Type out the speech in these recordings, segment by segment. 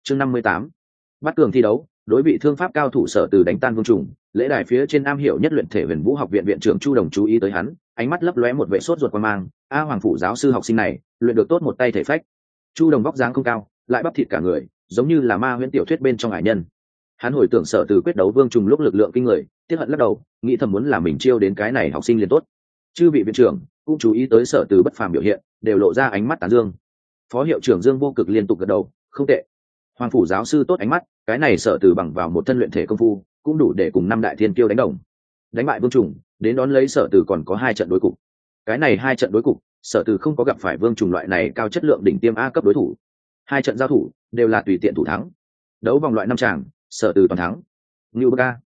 chương 58. Bắt cường thi đấu, đối bị thương pháp cao thủ Sở Từ đánh tan Vương Trùng, lễ đài phía trên am hiểu nhất luyện thể Huyền Vũ học viện viện trưởng Chu Đồng chú ý tới hắn, ánh mắt lấp lóe một vẻ sốt ruột quan mang. A Hoàng phủ giáo sư học sinh này, luyện được tốt một tay thể phách. Chu Đồng vóc dáng không cao, lại bắp thịt cả người, giống như là ma huyễn tiểu thuyết bên trong ải nhân. Hắn hồi tưởng Sở Từ quyết đấu Vương Trùng lúc lực lượng kinh người, tiếc hận lắc đầu, nghĩ thầm muốn là mình chiêu đến cái này học sinh liền tốt. Chư vị viện trưởng cũng chú ý tới Sở Từ bất phàm biểu hiện, đều lộ ra ánh mắt tán dương. Phó hiệu trưởng Dương Vô Cực liên tục gật đầu, không tệ. Hoàng phủ giáo sư tốt ánh mắt, cái này Sở Từ bằng vào một thân luyện thể công phu, cũng đủ để cùng năm đại thiên kiêu đánh đồng. Đánh bại Vương Trùng, đến đón lấy Sở Từ còn có 2 trận đối cục. Cái này 2 trận đối cục, Sở Từ không có gặp phải Vương Trùng loại này cao chất lượng đỉnh tiêm A cấp đối thủ. 2 trận giao thủ đều là tùy tiện thủ thắng. Đấu vòng loại 5 tràng, Sở Từ toàn thắng. Ngưu Bơ Ca.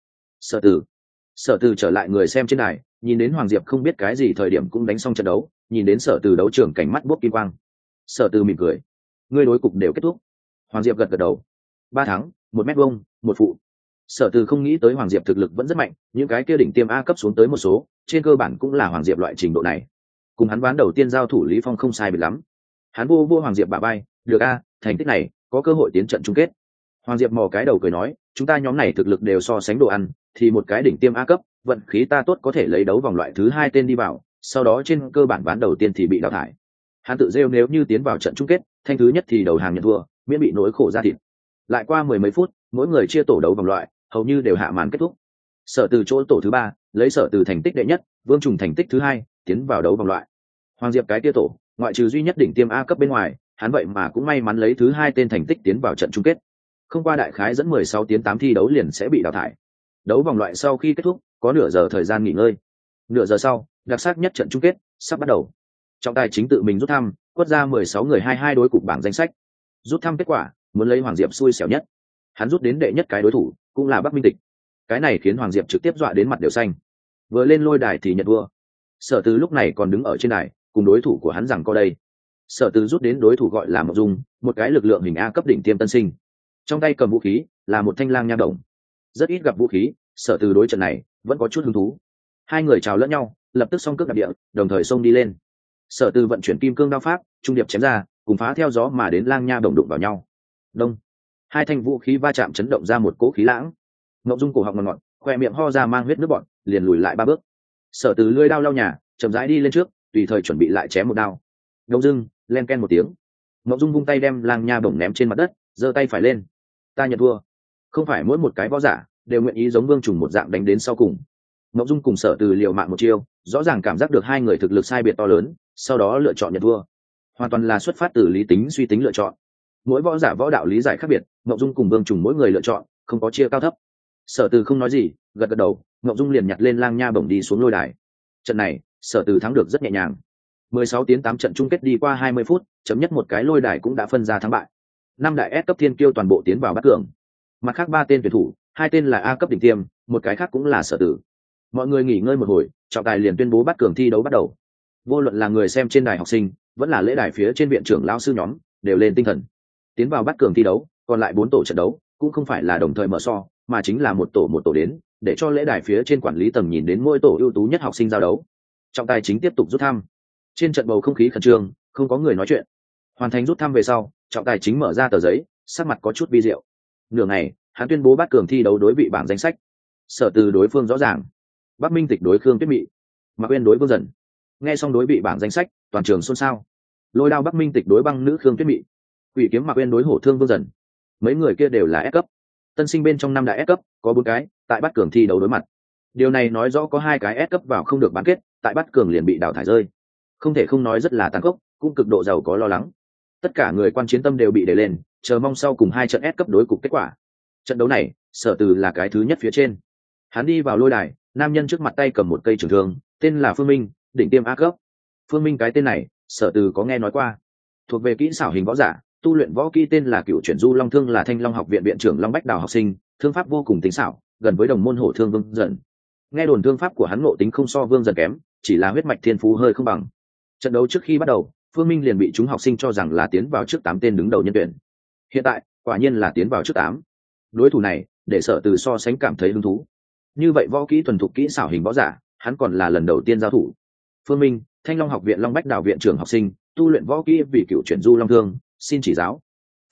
Sở Từ trở lại người xem trên đài, nhìn đến Hoàng Diệp không biết cái gì thời điểm cũng đánh xong trận đấu, nhìn đến Sở Từ đấu trường cảnh mắt bốc kim quang. Sở Từ mỉm cười. Ngươi đối cục đều kết thúc. Hoàng Diệp gật gật đầu. 3 thắng, 1 mét vuông, 1 phụ. Sở Từ không nghĩ tới Hoàng Diệp thực lực vẫn rất mạnh, những cái kia đỉnh tiêm A cấp xuống tới một số, trên cơ bản cũng là Hoàng Diệp loại trình độ này. Cùng hắn ván đầu tiên giao thủ Lý Phong không sai biệt lắm. Hắn vô Hoàng Diệp bả vai, được a, thành tích này, có cơ hội tiến trận chung kết. Hoàng Diệp mò cái đầu cười nói, chúng ta nhóm này thực lực đều so sánh đồ ăn, thì một cái đỉnh tiêm A cấp, vận khí ta tốt có thể lấy đấu vòng loại thứ 2 tên đi vào, sau đó trên cơ bản ván đầu tiên thì bị đào thải. Hắn tự rêu nếu như tiến vào trận chung kết, thanh thứ nhất thì đầu hàng nhận thua, miễn bị nỗi khổ ra thịt. Lại qua 10 mấy phút, mỗi người chia tổ đấu vòng loại, hầu như đều hạ màn kết thúc. Sở Từ chỗ tổ thứ 3, lấy Sở Từ thành tích đệ nhất, Vương Trùng thành tích thứ 2, tiến vào đấu vòng loại. Hoàng Diệp cái kia tổ, ngoại trừ duy nhất đỉnh tiêm A cấp bên ngoài, hắn vậy mà cũng may mắn lấy thứ 2 tên thành tích tiến vào trận chung kết. Không qua đại khái dẫn 16 tiến 8 thi đấu liền sẽ bị đào thải. Đấu vòng loại sau khi kết thúc, có nửa giờ thời gian nghỉ ngơi. Nửa giờ sau, đặc sắc nhất trận chung kết sắp bắt đầu. Trọng tài chính tự mình rút thăm, quất ra 16 người 22 đối cục bảng danh sách. Rút thăm kết quả, muốn lấy Hoàng Diệp xui xẻo nhất. Hắn rút đến đệ nhất cái đối thủ, cũng là Bắc Minh Tịch. Cái này khiến Hoàng Diệp trực tiếp dọa đến mặt đều xanh. Vừa lên lôi đài thì nhận vua. Sở Từ lúc này còn đứng ở trên đài, cùng đối thủ của hắn rằng co đây. Sở Từ rút đến đối thủ gọi là Mộc Dung, một cái lực lượng hình A cấp đỉnh tiêm tân sinh. Trong tay cầm vũ khí là một thanh lang nha đồng. Rất ít gặp vũ khí, Sở Từ đối trận này vẫn có chút hứng thú. Hai người chào lẫn nhau, lập tức song cước đạp địa, đồng thời xông đi lên. Sở Từ vận chuyển kim cương đao pháp, trung điệp chém ra, cùng phá theo gió mà đến lang nha đồng đụng vào nhau. Đông. Hai thanh vũ khí va chạm chấn động ra một cỗ khí lãng. Mộc Dung cổ họng ngọt ngọt, khoe miệng ho ra mang huyết nước bọt, liền lùi lại 3 bước. Sở Từ lưỡi đao lau nhà, chậm rãi đi lên trước, tùy thời chuẩn bị lại chém một đao. Ngẫu dưng, len ken một tiếng. Mộc Dung vung tay đem lang nha bổng ném trên mặt đất, giơ tay phải lên. Ta nhận thua. Không phải mỗi một cái võ giả đều nguyện ý giống Vương Trùng một dạng đánh đến sau cùng. Mộc Dung cùng Sở Từ liều mạng một chiêu, rõ ràng cảm giác được hai người thực lực sai biệt to lớn, sau đó lựa chọn nhận thua. Hoàn toàn là xuất phát từ lý tính suy tính lựa chọn. Mỗi võ giả võ đạo lý giải khác biệt, Mộc Dung cùng Vương Trùng mỗi người lựa chọn, không có chia cao thấp. Sở Từ không nói gì, gật gật đầu, Mộc Dung liền nhặt lên lang nha bổng đi xuống lôi đài. Trận này, Sở Từ thắng được rất nhẹ nhàng. 16 tiến 8 trận chung kết đi qua 20 phút, chấm nhất một cái lôi đài cũng đã phân ra thắng bại. 5 đại S cấp thiên kiêu toàn bộ tiến vào bắt cường. Mặt khác 3 tên tuyển thủ, 2 tên là A cấp đỉnh tiêm, một cái khác cũng là Sở Từ. Mọi người nghỉ ngơi một hồi, trọng tài liền tuyên bố bắt cường thi đấu bắt đầu. Vô luận là người xem trên đài học sinh, vẫn là lễ đài phía trên viện trưởng lão sư nhóm, đều lên tinh thần. Tiến vào bắt cường thi đấu, còn lại 4 tổ trận đấu, cũng không phải là đồng thời mở so, mà chính là một tổ đến, để cho lễ đài phía trên quản lý tầng nhìn đến mỗi tổ ưu tú nhất học sinh giao đấu. Trọng tài chính tiếp tục rút thăm. Trên trận bầu không khí khẩn trương, không có người nói chuyện. Hoàn thành rút thăm về sau, trọng tài chính mở ra tờ giấy, sắc mặt có chút vi diệu. Nửa ngày, hắn tuyên bố bắt cường thi đấu đối vị bảng danh sách. Sở Từ đối phương rõ ràng. Bắc Minh Tịch đối Khương Tuyết Mị, Mạc Uyên đối Vương Dần. Nghe xong đối vị bảng danh sách, toàn trường xôn xao. Lôi đao Bắc Minh Tịch đối băng nữ Khương Tuyết Mị, Quỷ kiếm Mạc Uyên đối Hổ Thương Vương Dần. Mấy người kia đều là S cấp. Tân sinh bên trong 5 đại S cấp, có 4 cái tại bắt cường thi đấu đối mặt. Điều này nói rõ có 2 cái S cấp vào không được bán kết, tại bắt cường liền bị đào thải rơi. Không thể không nói rất là tàn khốc, cũng cực độ giàu có lo lắng. Tất cả người quan chiến tâm đều bị đè lên, chờ mong sau cùng 2 trận S cấp đối cục kết quả. Trận đấu này, Sở Từ là cái thứ nhất phía trên. Hắn đi vào lôi đài, nam nhân trước mặt tay cầm một cây trường thương, tên là Phương Minh, đỉnh tiêm A cấp. Phương Minh cái tên này, Sở Từ có nghe nói qua. Thuộc về kỹ xảo hình võ giả, tu luyện võ kỹ tên là Cửu Chuyển Du Long Thương, là Thanh Long học viện viện trưởng Long Bách Đào học sinh, thương pháp vô cùng tinh xảo, gần với đồng môn Hổ Thương Vương Dần. Nghe đồn thương pháp của hắn ngộ tính không so Vương Dần kém, chỉ là huyết mạch thiên phú hơi không bằng. Trận đấu trước khi bắt đầu, Phương Minh liền bị chúng học sinh cho rằng là tiến vào trước 8 tên đứng đầu nhân tuyển. Hiện tại, quả nhiên là tiến vào trước 8. Đối thủ này, để Sở Từ so sánh cảm thấy hứng thú. Như vậy võ kỹ thuần thục kỹ xảo hình võ giả, hắn còn là lần đầu tiên giao thủ. Phương Minh, Thanh Long học viện Long Bách Đào viện trưởng học sinh, tu luyện võ kỹ vì Cửu Chuyển Du Long Thương, xin chỉ giáo.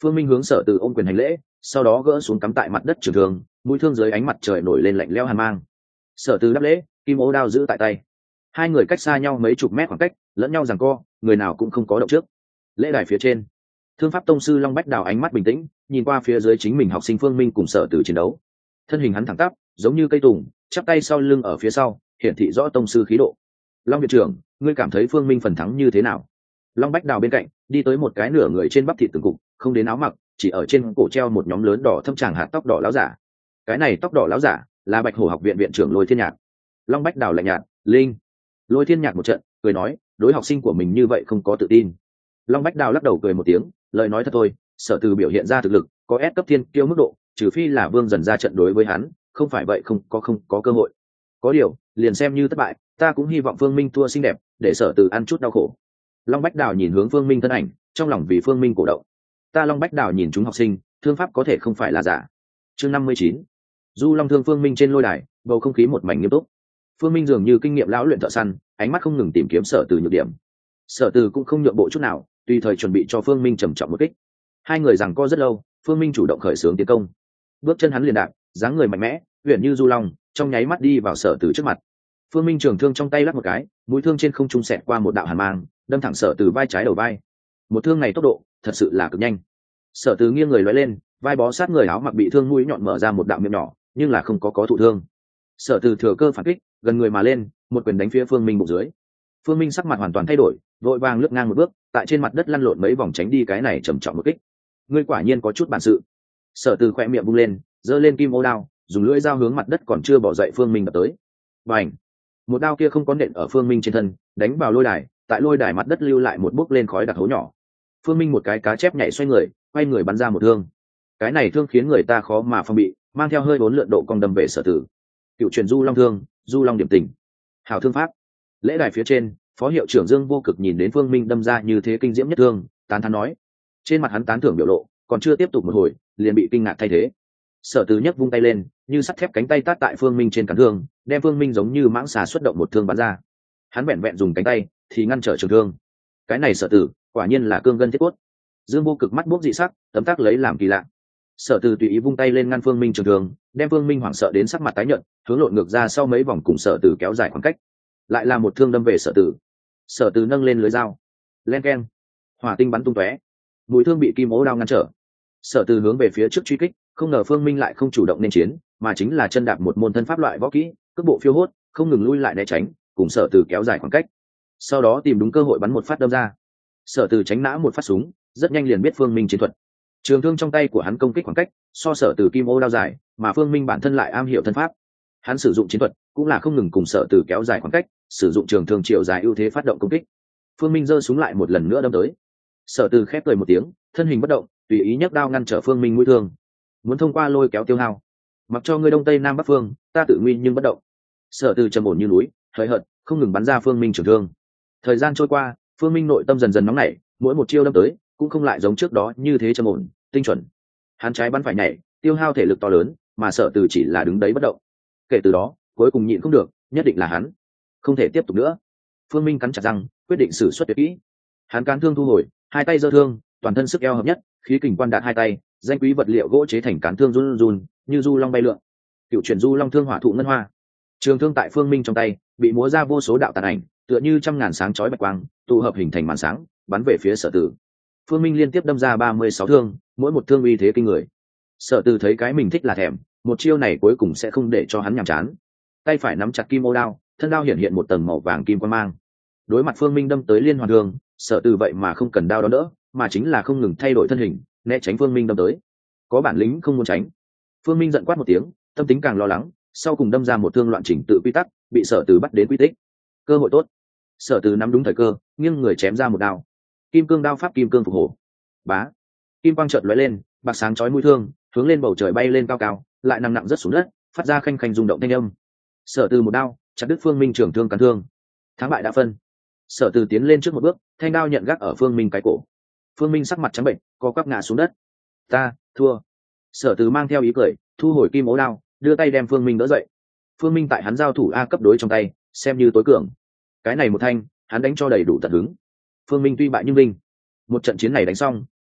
Phương Minh hướng Sở Từ ôm quyền hành lễ, sau đó gỡ xuống cắm tại mặt đất trường thương, mũi thương dưới ánh mặt trời nổi lên lạnh lẽo hàn mang. Sở Từ đáp lễ, kim ô đao giữ tại tay. Hai người cách xa nhau mấy chục mét khoảng cách, lẫn nhau giằng co, người nào cũng không có động trước. Lễ đài phía trên, Thương pháp tông sư Long Bách Đào ánh mắt bình tĩnh, nhìn qua phía dưới chính mình học sinh Phương Minh cùng Sở Từ chiến đấu. Thân hình hắn thẳng tắp, giống như cây tùng, chắp tay sau lưng ở phía sau, hiển thị rõ tông sư khí độ. Long viện trưởng, ngươi cảm thấy Phương Minh phần thắng như thế nào? Long Bách Đào bên cạnh đi tới một cái nửa người trên bắp thịt từng cục, không đến áo mặc, chỉ ở trên cổ treo một nhóm lớn đỏ thâm tràng hạt tóc đỏ láo giả. Cái này tóc đỏ láo giả là Bạch Hổ học viện viện trưởng Lôi Thiên Nhạc. Long Bách Đào lạnh nhạt, linh. Lôi Thiên Nhạc một trận cười nói, đối học sinh của mình như vậy không có tự tin. Long Bách Đào lắc đầu cười một tiếng, lời nói thật thôi, Sở Từ biểu hiện ra thực lực có S cấp thiên kiêu mức độ, trừ phi là Vương dần ra trận đối với hắn, không phải vậy không có cơ hội. Có điều, liền xem như thất bại, ta cũng hy vọng Phương Minh thua xinh đẹp, để Sở Từ ăn chút đau khổ. Long Bách Đào nhìn hướng Phương Minh thân ảnh, trong lòng vì Phương Minh cổ động. Ta Long Bách Đào nhìn chúng học sinh, thương pháp có thể không phải là giả. Chương 59. Du Long thương Phương Minh trên lôi đài, bầu không khí một mảnh nghiêm túc. Phương Minh dường như kinh nghiệm lão luyện thợ săn, ánh mắt không ngừng tìm kiếm Sở Từ nhược điểm. Sở Từ cũng không nhượng bộ chút nào, tùy thời chuẩn bị cho Phương Minh trầm trọng một kích. Hai người giằng co rất lâu, Phương Minh chủ động khởi xướng tiến công. Bước chân hắn liền đạp, dáng người mạnh mẽ, huyền như du long, trong nháy mắt đi vào Sở Từ trước mặt. Phương Minh trường thương trong tay lắc một cái, mũi thương trên không trung xẹt qua một đạo hàn mang, đâm thẳng Sở Từ vai trái đầu vai. Một thương này tốc độ thật sự là cực nhanh. Sở Từ nghiêng người lóe lên, vai bó sát người áo mặc bị thương mũi nhọn mở ra một đạo miệng nhỏ, nhưng là không có thụ thương. Sở Từ thừa cơ phản kích, gần người mà lên, một quyền đánh phía Phương Minh bụng dưới. Phương Minh sắc mặt hoàn toàn thay đổi, vội vàng lướt ngang một bước, tại trên mặt đất lăn lộn mấy vòng tránh đi cái này trầm trọng một kích. Ngươi quả nhiên có chút bản sự. Sở Từ khẽ miệng vung lên, giơ lên kim ô đao, dùng lưỡi dao hướng mặt đất còn chưa bỏ dậy Phương Minh đập tới. Bành! Một đao kia không có nện ở Phương Minh trên thân, đánh vào lôi đài, tại lôi đài mặt đất lưu lại một bước lên khói đặc hố nhỏ. Phương Minh một cái cá chép nhảy xoay người, quay người bắn ra một thương. Cái này thương khiến người ta khó mà phòng bị, mang theo hơi bốn lượn độ cong đâm về Sở Từ. Cựu truyền Du Long thương, Du Long điểm tình. Hảo thương pháp. Lễ đài phía trên, phó hiệu trưởng Dương Vô Cực nhìn đến Phương Minh đâm ra như thế kinh diễm nhất thương, tán thán nói. Trên mặt hắn tán thưởng biểu lộ, còn chưa tiếp tục một hồi, liền bị kinh ngạc thay thế. Sở Từ nhấc vung tay lên, như sắt thép cánh tay tát tại Phương Minh trên cán thương, đem Phương Minh giống như mãng xà xuất động một thương bắn ra. Hắn vẹn vẹn dùng cánh tay thì ngăn trở trường thương. Cái này Sở Từ, quả nhiên là cương ngân thiết cốt. Dương Vô Cực mắt buốc dị sắc, tấm tắc lấy làm kỳ lạ. Sở Từ tùy ý vung tay lên ngăn Phương Minh trường thương, đem Phương Minh hoảng sợ đến sắc mặt tái nhợt, hướng lộn ngược ra sau mấy vòng cùng Sở Từ kéo dài khoảng cách. Lại là một thương đâm về Sở Từ. Sở Từ nâng lên lưới dao, len keng, hỏa tinh bắn tung tóe, mũi thương bị kim ố đao ngăn trở. Sở Từ hướng về phía trước truy kích, không ngờ Phương Minh lại không chủ động nên chiến, mà chính là chân đạp một môn thân pháp loại võ kỹ, cước bộ phiêu hốt, không ngừng lui lại né tránh, cùng Sở Từ kéo dài khoảng cách. Sau đó tìm đúng cơ hội bắn một phát đâm ra. Sở Từ tránh nã một phát súng, rất nhanh liền biết Phương Minh chiến thuật. Trường thương trong tay của hắn công kích khoảng cách so Sở Từ kim ô đao dài, mà Phương Minh bản thân lại am hiểu thân pháp. Hắn sử dụng chiến thuật cũng là không ngừng cùng Sở Từ kéo dài khoảng cách, sử dụng trường thương chiều dài ưu thế phát động công kích. Phương Minh giơ súng lại một lần nữa đâm tới. Sở Từ khép cười một tiếng, thân hình bất động, tùy ý nhấc đao ngăn trở Phương Minh mũi thương. Muốn thông qua lôi kéo tiêu hao, mặc cho ngươi đông tây nam bắc phương, ta tự nguy nhưng bất động. Sở Từ trầm ổn như núi, hời hợt, không ngừng bắn ra Phương Minh trường thương. Thời gian trôi qua, Phương Minh nội tâm dần dần nóng nảy, mỗi một chiêu đâm tới cũng không lại giống trước đó như thế trầm ổn, tinh chuẩn. Hắn trái bắn phải nhảy, tiêu hao thể lực to lớn, mà Sở Từ chỉ là đứng đấy bất động. Kể từ đó, cuối cùng nhịn không được, nhất định là hắn không thể tiếp tục nữa. Phương Minh cắn chặt răng, quyết định sử xuất tuyệt kỹ. Hắn cán thương thu hồi, hai tay giơ thương, toàn thân sức eo hợp nhất, khí kình quan đạt hai tay, danh quý vật liệu gỗ chế thành cán thương run run, như du long bay lượn. Cựu chuyển Du Long thương hỏa thụ ngân hoa. Trường thương tại Phương Minh trong tay, bị múa ra vô số đạo tàn ảnh, tựa như trăm ngàn sáng chói bạch quang, tụ hợp hình thành màn sáng, bắn về phía Sở Từ. Phương Minh liên tiếp đâm ra 36 thương, mỗi một thương uy thế kinh người. Sở Từ thấy cái mình thích là thèm, một chiêu này cuối cùng sẽ không để cho hắn nhàm chán. Tay phải nắm chặt kim ô đao, thân đao hiện hiện một tầng màu vàng kim quang mang. Đối mặt Phương Minh đâm tới liên hoàn thương, Sở Từ vậy mà không cần đao đón đỡ, mà chính là không ngừng thay đổi thân hình, né tránh Phương Minh đâm tới. Có bản lĩnh không muốn tránh. Phương Minh giận quát một tiếng, tâm tính càng lo lắng, sau cùng đâm ra một thương loạn chỉnh tự quy tắc, bị Sở Từ bắt đến quy tích. Cơ hội tốt. Sở Từ nắm đúng thời cơ, nghiêng người chém ra một đao. Kim cương đao pháp kim cương phục hổ. Bá. Kim quang chợt lóe lên, bạc sáng chói mũi thương, hướng lên bầu trời bay lên cao cao, lại nặng nặng rất xuống đất, phát ra khanh khanh rung động thanh âm. Sở Từ một đao chặt đứt Phương Minh trường thương cán thương. Thắng bại đã phân. Sở Từ tiến lên trước một bước, thanh đao nhận gác ở Phương Minh cái cổ. Phương Minh sắc mặt trắng bệnh, co quắp ngã xuống đất. Ta thua. Sở Từ mang theo ý cười, thu hồi kim ố đao, đưa tay đem Phương Minh đỡ dậy. Phương Minh tại hắn giao thủ A cấp đối trong tay, xem như tối cường. Cái này một thanh, hắn đánh cho đầy đủ tận hứng. Phương Minh tuy bại nhưng vinh. Một trận chiến này đánh xong,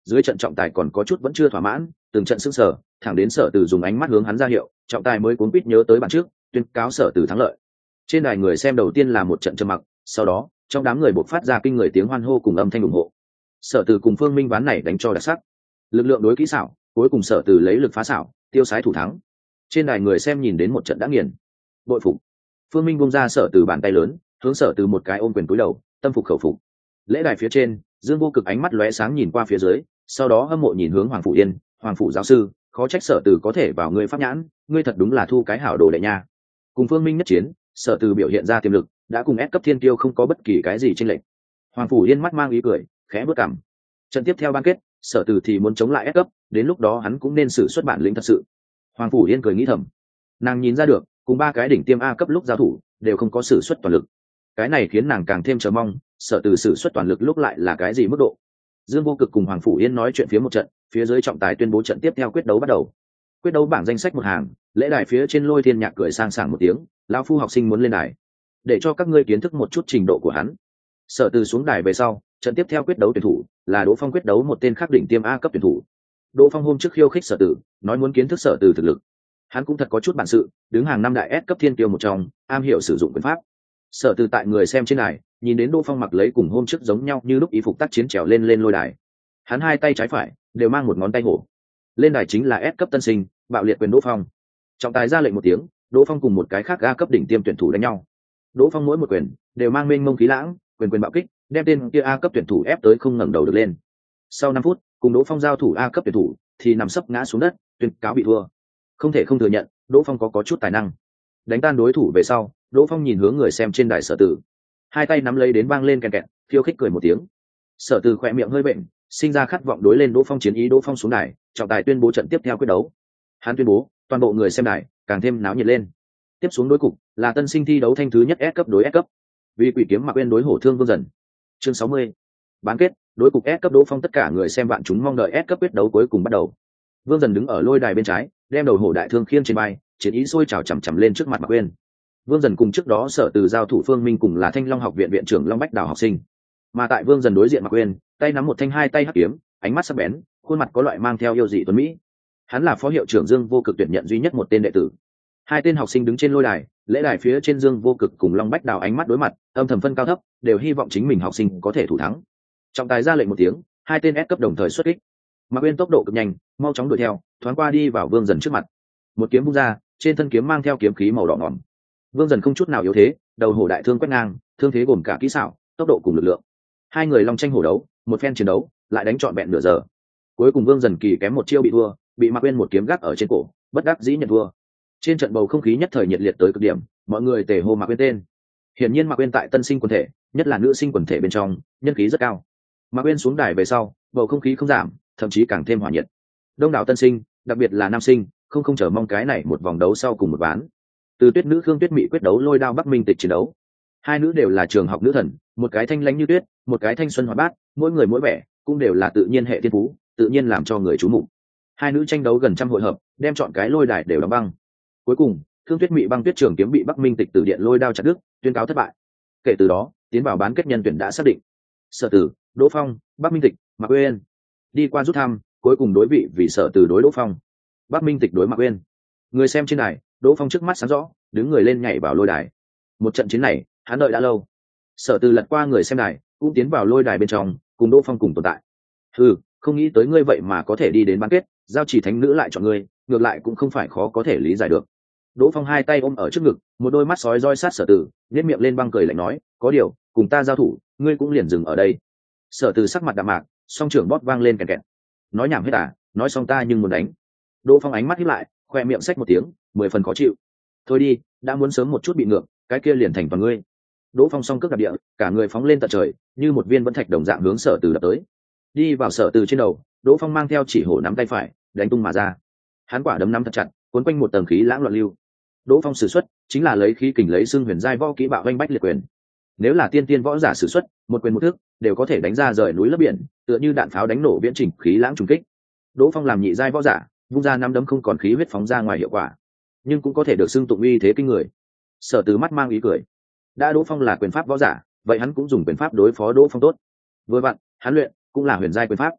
dưới trận trọng tài còn có chút vẫn chưa thỏa mãn, từng trận sững sờ, thẳng đến Sở Từ dùng ánh mắt hướng hắn ra hiệu, trọng tài mới cuống quýt nhớ tới bàn trước, tuyên cáo Sở Từ thắng lợi. Trên đài người xem đầu tiên là một trận trầm mặc, sau đó trong đám người bộc phát ra kinh người tiếng hoan hô cùng âm thanh ủng hộ. Sở Từ cùng Phương Minh ván này đánh cho đặc sắc, lực lượng đối kỹ xảo, cuối cùng Sở Từ lấy lực phá xảo, tiêu sái thủ thắng. Trên đài người xem nhìn đến một trận đã nghiền, bội phục. Phương Minh buông ra Sở Từ bàn tay lớn, hướng Sở Từ một cái ôm quyền cúi đầu, tâm phục khẩu phục. Lễ đài phía trên, Dương Vô Cực ánh mắt lóe sáng nhìn qua phía dưới, sau đó hâm mộ nhìn hướng Hoàng Phủ Yên, Hoàng Phủ giáo sư, khó trách Sở Từ có thể vào ngươi pháp nhãn, ngươi thật đúng là thu cái hảo đồ đệ nha. Cùng Phương Minh nhất chiến, Sở Từ biểu hiện ra tiềm lực, đã cùng ép cấp thiên tiêu không có bất kỳ cái gì chênh lệch. Hoàng Phủ Yên mắt mang ý cười, khẽ bước cằm. Trận tiếp theo ban kết, Sở Từ thì muốn chống lại ép cấp, đến lúc đó hắn cũng nên sử xuất bản lĩnh thật sự. Hoàng Phủ Yên cười nghĩ thầm, nàng nhìn ra được, cùng ba cái đỉnh tiêm A cấp lúc giao thủ, đều không có sử xuất toàn lực. Cái này khiến nàng càng thêm chờ mong, Sở Từ sử xuất toàn lực lúc lại là cái gì mức độ. Dương Vô Cực cùng Hoàng Phủ Yên nói chuyện phía một trận, phía dưới trọng tài tuyên bố trận tiếp theo quyết đấu bắt đầu. Quyết đấu bảng danh sách một hàng, lễ đài phía trên Lôi Thiên Nhạc cười sang sảng một tiếng, lão phu học sinh muốn lên đài, để cho các ngươi kiến thức một chút trình độ của hắn. Sở Từ xuống đài về sau, trận tiếp theo quyết đấu tuyển thủ là Đỗ Phong quyết đấu một tên khác đỉnh tiêm A cấp tuyển thủ. Đỗ Phong hôm trước khiêu khích Sở Từ, nói muốn kiến thức Sở Từ thực lực. Hắn cũng thật có chút bản sự, đứng hàng năm đại S cấp thiên tiêu một trong, am hiểu sử dụng quyền pháp. Sở Từ tại người xem trên đài, nhìn đến Đỗ Phong mặc lấy cùng hôm trước giống nhau như lúc y phục tác chiến trèo lên lôi đài. Hắn hai tay trái phải đều mang một ngón tay hổ. Lên đài chính là S cấp tân sinh, bạo liệt quyền Đỗ Phong. Trọng tài ra lệnh một tiếng, Đỗ Phong cùng một cái khác A cấp đỉnh tiêm tuyển thủ đánh nhau. Đỗ Phong mỗi một quyền đều mang mênh mông khí lãng, quyền quyền bạo kích, đem tên kia A cấp tuyển thủ ép tới không ngẩng đầu được lên. Sau 5 phút, cùng Đỗ Phong giao thủ A cấp tuyển thủ thì nằm sấp ngã xuống đất, tuyên cáo bị thua. Không thể không thừa nhận, Đỗ Phong có chút tài năng. Đánh tan đối thủ về sau, Đỗ Phong nhìn hướng người xem trên đài Sở Từ, hai tay nắm lấy đến vang lên kèn kẹt, khiêu khích cười một tiếng. Sở Từ khỏe miệng hơi bệnh, sinh ra khát vọng đối lên Đỗ Phong chiến ý. Đỗ Phong xuống đài, trọng tài tuyên bố trận tiếp theo quyết đấu. Hắn tuyên bố, toàn bộ người xem đài càng thêm náo nhiệt lên. Tiếp xuống đối cục là tân sinh thi đấu thanh thứ nhất S cấp đối S cấp. Vì Quỷ Kiếm Mạc Uyên đối Hổ Thương Vương Dần. Chương 60. Bán kết, đối cục S cấp Đỗ Phong, tất cả người xem vạn chúng mong đợi S cấp quyết đấu cuối cùng bắt đầu. Vương Dần đứng ở lôi đài bên trái, đem đầu hổ đại thương khiêng trên vai, chiến ý sôi trào chằm chằm lên trước mặt Mạc Uyên. Vương Dần cùng trước đó Sở Từ giao thủ Phương Minh cùng là Thanh Long học viện viện trưởng Long Bách Đào học sinh. Mà tại Vương Dần đối diện Mạc Uyên, tay nắm một thanh hai tay hắc kiếm, ánh mắt sắc bén, khuôn mặt có loại mang theo yêu dị tuấn mỹ. Hắn là phó hiệu trưởng Dương Vô Cực tuyển nhận duy nhất một tên đệ tử. Hai tên học sinh đứng trên lôi đài, lễ đài phía trên Dương Vô Cực cùng Long Bách Đào ánh mắt đối mặt, âm thầm phân cao thấp, đều hy vọng chính mình học sinh có thể thủ thắng. Trọng tài ra lệnh một tiếng, hai tên S cấp đồng thời xuất kích. Mạc Uyên tốc độ cực nhanh, mau chóng đuổi theo, thoáng qua đi vào Vương Dần trước mặt. Một kiếm vung ra, trên thân kiếm mang theo kiếm khí màu đỏ ngòm. Vương Dần không chút nào yếu thế, đầu hổ đại thương quét ngang, thương thế gồm cả kỹ xảo, tốc độ cùng lực lượng. Hai người long tranh hổ đấu, một phen chiến đấu, lại đánh trọn vẹn nửa giờ. Cuối cùng Vương Dần kỳ kém một chiêu bị thua, bị Mạc Uyên một kiếm gác ở trên cổ, bất đắc dĩ nhận thua. Trên trận bầu không khí nhất thời nhiệt liệt tới cực điểm, mọi người tề hô Mạc Uyên tên. Hiển nhiên Mạc Uyên tại tân sinh quần thể, nhất là nữ sinh quần thể bên trong, nhân khí rất cao. Mạc Uyên xuống đài về sau, bầu không khí không giảm, thậm chí càng thêm hòa nhiệt. Đông đảo tân sinh, đặc biệt là nam sinh, không chờ mong cái này một vòng đấu sau cùng một ván. Từ Tuyết nữ Khương Tuyết Mị quyết đấu lôi đao Bắc Minh Tịch chiến đấu. Hai nữ đều là trường học nữ thần, một cái thanh lãnh như tuyết, một cái thanh xuân hoạt bát, mỗi người mỗi vẻ, cũng đều là tự nhiên hệ thiên phú, tự nhiên làm cho người chú mục. Hai nữ tranh đấu gần trăm hội hợp, đem chọn cái lôi đài đều đóng băng. Cuối cùng, Khương Tuyết Mị băng tuyết trường kiếm bị Bắc Minh Tịch từ điện lôi đao chặt đứt, tuyên cáo thất bại. Kể từ đó, tiến vào bán kết nhân tuyển đã xác định. Sở Từ, Đỗ Phong, Bắc Minh Tịch, Mạc Uyên. Đi qua rút thăm, cuối cùng đối vị vì Sở Từ đối Đỗ Phong, Bắc Minh Tịch đối Mạc Uyên. Người xem trên đài, Đỗ Phong trước mắt sáng rõ, đứng người lên nhảy vào lôi đài. Một trận chiến này, hắn đợi đã lâu. Sở Từ lật qua người xem đài, cũng tiến vào lôi đài bên trong, cùng Đỗ Phong cùng tồn tại. Không nghĩ tới ngươi vậy mà có thể đi đến bán kết, giao chỉ thánh nữ lại chọn ngươi, ngược lại cũng không phải khó có thể lý giải được. Đỗ Phong hai tay ôm ở trước ngực, một đôi mắt sói roi sát Sở Từ, nhếch miệng lên băng cười lạnh nói, có điều, cùng ta giao thủ, ngươi cũng liền dừng ở đây. Sở Từ sắc mặt đạm mạc, song trưởng bóp vang lên kèn kẹt. Nói nhảm hết à, nói xong ta nhưng muốn đánh. Đỗ Phong ánh mắt híp lại, khoe miệng xách một tiếng, 10 phần khó chịu. Thôi đi, đã muốn sớm một chút bị ngược, cái kia liền thành toàn ngươi. Đỗ Phong song cước đạp địa, cả người phóng lên tận trời, như một viên vẫn thạch đồng dạng hướng Sở Từ đập tới. Đi vào Sở Từ trên đầu, Đỗ Phong mang theo chỉ hổ nắm tay phải, đánh tung mà ra. Hắn quả đấm nắm thật chặt, cuốn quanh một tầng khí lãng loạn lưu. Đỗ Phong sử xuất chính là lấy khí kình lấy xương huyền giai võ kỹ bạo vanh bách liệt quyền. Nếu là tiên tiên võ giả sử xuất, một quyền một thước đều có thể đánh ra rời núi lấp biển, tựa như đạn pháo đánh nổ viễn trình khí lãng trùng kích. Đỗ Phong làm nhị giai võ giả, vung ra năm đấm không còn khí huyết phóng ra ngoài hiệu quả, nhưng cũng có thể được xưng tụng uy thế kinh người. Sở Từ mắt mang ý cười. Đã Đỗ Phong là quyền pháp võ giả, vậy hắn cũng dùng quyền pháp đối phó Đỗ Phong tốt. Vừa vặn, hắn luyện cũng là huyền giai quyền pháp.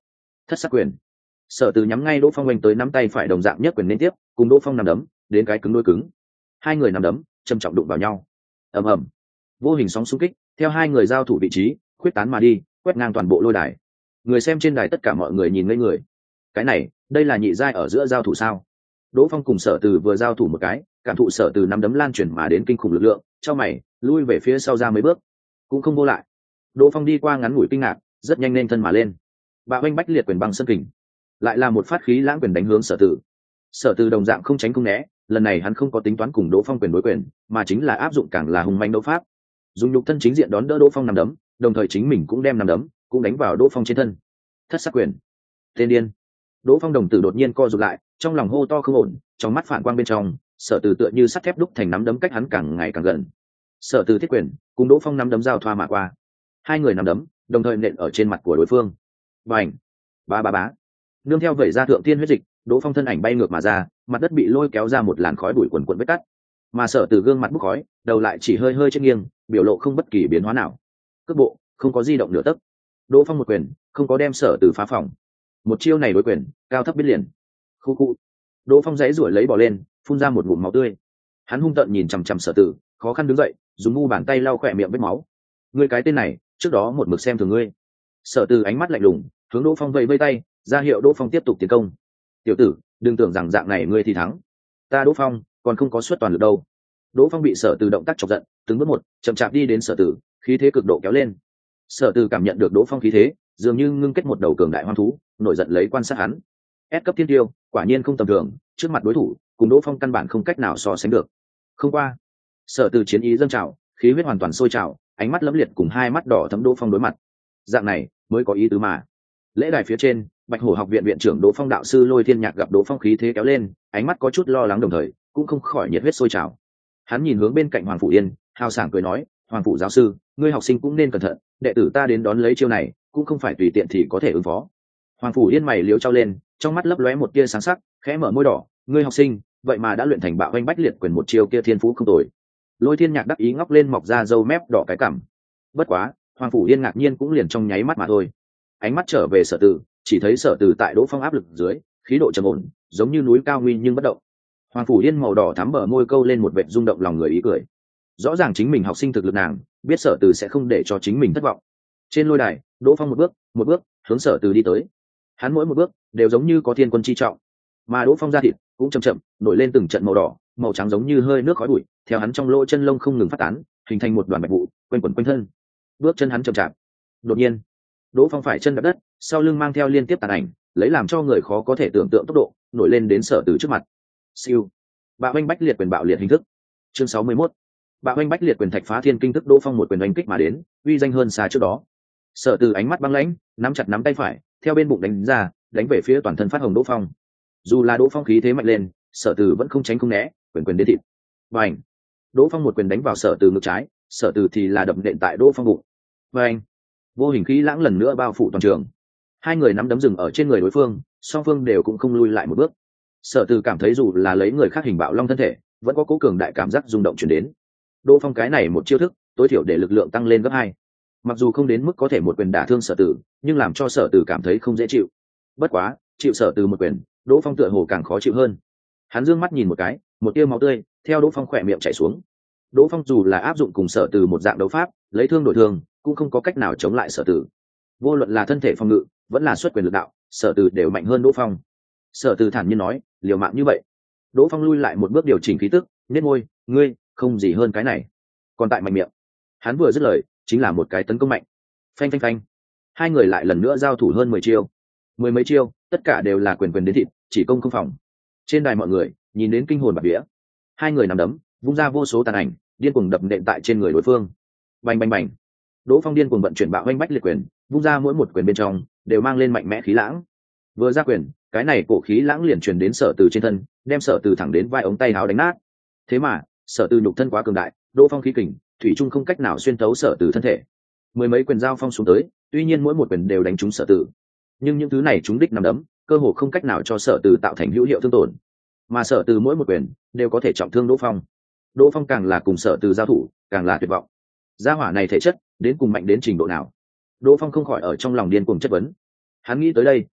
Thất sắc quyền. Sở Từ nhắm ngay Đỗ Phong oanh tới nắm tay phải đồng dạng nhất quyền liên tiếp, cùng Đỗ Phong nắm đấm, đến cái cứng đôi cứng. Hai người nắm đấm, châm trọng đụng vào nhau. Ầm ầm. Vô hình sóng xung kích, theo hai người giao thủ vị trí, khuyết tán mà đi, quét ngang toàn bộ lôi đài. Người xem trên đài tất cả mọi người nhìn ngây người. Cái này, đây là nhị giai ở giữa giao thủ sao? Đỗ Phong cùng Sở Từ vừa giao thủ một cái, cảm thụ Sở Từ nắm đấm lan truyền mà đến kinh khủng lực lượng, chau mày, lui về phía sau ra mấy bước, cũng không vô lại. Đỗ Phong đi qua ngắn ngủi kinh ngạc, rất nhanh nên thân mà lên. Bạo oanh bách liệt quyền băng sân kình, lại là một phát khí lãng quyền đánh hướng Sở Từ. Sở Từ đồng dạng không tránh không né, lần này hắn không có tính toán cùng Đỗ Phong quyền đối quyền, mà chính là áp dụng càng là hùng manh đấu pháp, dùng nhục thân chính diện đón đỡ Đỗ Phong nắm đấm, đồng thời chính mình cũng đem nắm đấm cũng đánh vào Đỗ Phong trên thân. Thất sắc quyền. Tên điên. Đỗ Phong đồng tử đột nhiên co rụt lại, trong lòng hô to không ổn, trong mắt phản quang bên trong, Sở Từ tựa như sắt thép đúc thành nắm đấm cách hắn càng ngày càng gần. Sở Từ thiết quyền cùng Đỗ Phong nắm đấm giao thoa mà qua, hai người nắm đấm đồng thời nện ở trên mặt của đối phương. Bành, ba ba bá. Nương theo vẩy ra thượng tiên huyết dịch, Đỗ Phong thân ảnh bay ngược mà ra, mặt đất bị lôi kéo ra một làn khói bụi quần quần vết cắt. Mà Sở Từ gương mặt bốc khói, đầu lại chỉ hơi hơi trên nghiêng, biểu lộ không bất kỳ biến hóa nào. Cước bộ không có di động nửa tấc. Đỗ Phong một quyền không có đem Sở Từ phá phòng. Một chiêu này đối quyền, cao thấp biết liền. Khu khu. Đỗ Phong giãy giụa lấy bỏ lên, phun ra một ngụm máu tươi. Hắn hung tợn nhìn chằm chằm Sở Từ, khó khăn đứng dậy, dùng mu bàn tay lau khỏe miệng vết máu. Ngươi cái tên này, trước đó một mực xem thường ngươi. Sở Từ ánh mắt lạnh lùng, hướng Đỗ Phong vẫy vẫy tay, ra hiệu Đỗ Phong tiếp tục tiến công. Tiểu tử, đừng tưởng rằng dạng này ngươi thì thắng. Ta Đỗ Phong còn không có suất toàn lực đâu. Đỗ Phong bị Sở Từ động tác chọc giận, từng bước một, chậm chạp đi đến Sở Từ, khí thế cực độ kéo lên. Sở Từ cảm nhận được Đỗ Phong khí thế, dường như ngưng kết một đầu cường đại hoang thú, nổi giận lấy quan sát hắn. S cấp thiên tiêu, quả nhiên không tầm thường, trước mặt đối thủ, cùng Đỗ Phong căn bản không cách nào so sánh được. Không qua. Sở Từ chiến ý dâng trào, khí huyết hoàn toàn sôi trào, ánh mắt lẫm liệt cùng hai mắt đỏ thẫm Đỗ Phong đối mặt. Dạng này mới có ý tứ mà. Lễ đài phía trên, Bạch Hổ học viện viện trưởng Đỗ Phong đạo sư Lôi Thiên Nhạc gặp Đỗ Phong khí thế kéo lên, ánh mắt có chút lo lắng đồng thời, cũng không khỏi nhiệt huyết sôi trào. Hắn nhìn hướng bên cạnh Hoàng Phủ Yên, hào sảng cười nói, "Hoàng phủ giáo sư, ngươi học sinh cũng nên cẩn thận, đệ tử ta đến đón lấy chiêu này, cũng không phải tùy tiện thì có thể ứng phó." Hoàng Phủ Yên mày liếu trao lên, trong mắt lấp lóe một tia sáng sắc, khẽ mở môi đỏ, "Ngươi học sinh, vậy mà đã luyện thành bạo oanh bách liệt quyền một chiêu kia thiên phú không tồi." Lôi Thiên Nhạc đắc ý ngóc lên mọc ra râu mép đỏ cái cằm. Bất quá, Hoàng Phủ Yên ngạc nhiên cũng liền trong nháy mắt mà thôi. Ánh mắt trở về Sở Từ, chỉ thấy Sở Từ tại Đỗ Phong áp lực dưới, khí độ trầm ổn, giống như núi cao nguy nhưng bất động. Hoàng Phủ Yên màu đỏ thắm bờ môi câu lên một vệt rung động lòng người ý cười. Rõ ràng chính mình học sinh thực lực nàng, biết Sở Từ sẽ không để cho chính mình thất vọng. Trên lôi đài, Đỗ Phong một bước hướng Sở Từ đi tới. Hắn mỗi một bước đều giống như có thiên quân chi trọng, mà Đỗ Phong da thịt cũng chậm chậm nổi lên từng trận màu đỏ, màu trắng giống như hơi nước khói bụi, theo hắn trong lỗ chân lông không ngừng phát tán, hình thành một đoàn bạch vụ quanh quẩn quanh thân. Bước chân hắn chậm chạp. Đột nhiên, Đỗ Phong phải chân đạp đất, sau lưng mang theo liên tiếp tàn ảnh, lấy làm cho người khó có thể tưởng tượng tốc độ, nổi lên đến Sở Từ trước mặt. Siêu. Bạo oanh bách liệt quyền bạo liệt hình thức. Chương 61. Bạo oanh bách liệt quyền thạch phá thiên kinh thức. Đỗ Phong một quyền đánh kích mà đến, uy danh hơn xa trước đó. Sở Từ ánh mắt băng lãnh, nắm chặt nắm tay phải, theo bên bụng đánh ra, đánh về phía toàn thân phát hồng Đỗ Phong. Dù là Đỗ Phong khí thế mạnh lên, Sở Từ vẫn không tránh không né, quyền quyền đến thịt. Bành! Đỗ Phong một quyền đánh vào Sở Từ ngực trái, Sở Từ thì là đập nện tại Đỗ Phong bụng. Bành! Vô hình khí lãng lần nữa bao phủ toàn trường. Hai người nắm đấm dừng ở trên người đối phương, song phương đều cũng không lui lại một bước. Sở Từ cảm thấy dù là lấy người khác hình bạo long thân thể, vẫn có cố cường đại cảm giác rung động truyền đến. Đỗ Phong cái này một chiêu thức, tối thiểu để lực lượng tăng lên gấp 2. Mặc dù không đến mức có thể một quyền đả thương Sở Từ, nhưng làm cho Sở Từ cảm thấy không dễ chịu. Bất quá, chịu Sở Từ một quyền, Đỗ Phong tựa hồ càng khó chịu hơn. Hắn dương mắt nhìn một cái, một tia máu tươi theo Đỗ Phong khỏe miệng chảy xuống. Đỗ Phong dù là áp dụng cùng Sở Từ một dạng đấu pháp, lấy thương đổi thương, cũng không có cách nào chống lại Sở Từ. Vô luận là thân thể phòng ngự, vẫn là xuất quyền lực đạo, Sở Từ đều mạnh hơn Đỗ Phong. Sở Từ thản nhiên nói, liều mạng như vậy. Đỗ Phong lui lại một bước điều chỉnh khí tức, nhếch môi, "Ngươi, không gì hơn cái này." Còn tại mạnh miệng. Hắn vừa dứt lời, chính là một cái tấn công mạnh. Phanh phanh phanh. Hai người lại lần nữa giao thủ hơn 10 chiêu. Mười mấy chiêu, tất cả đều là quyền quyền đến thịt, chỉ công không phòng. Trên đài mọi người nhìn đến kinh hồn bạt vía. Hai người nắm đấm, vung ra vô số tàn ảnh, điên cuồng đập nện tại trên người đối phương. Bành bành bành. Đỗ Phong điên cuồng vận chuyển bạo oanh bách liệt quyền, vung ra mỗi một quyền bên trong đều mang lên mạnh mẽ khí lãng. Vừa ra quyền, cái này cổ khí lãng liền truyền đến Sở Từ trên thân, đem Sở Từ thẳng đến vai ống tay áo đánh nát. Thế mà, Sở Từ nhục thân quá cường đại, Đỗ Phong khí kình, thủy chung không cách nào xuyên thấu Sở Từ thân thể. Mười mấy quyền giao phong xuống tới, tuy nhiên mỗi một quyền đều đánh trúng Sở Từ, nhưng những thứ này trúng đích nằm đấm, cơ hồ không cách nào cho Sở Từ tạo thành hữu hiệu thương tổn. Mà Sở Từ mỗi một quyền đều có thể trọng thương Đỗ Phong. Đỗ Phong càng là cùng Sở Từ giao thủ, càng là tuyệt vọng. Gia hỏa này thể chất đến cùng mạnh đến trình độ nào? Đỗ Phong không khỏi ở trong lòng điên cuồng chất vấn. Hắn nghĩ tới đây,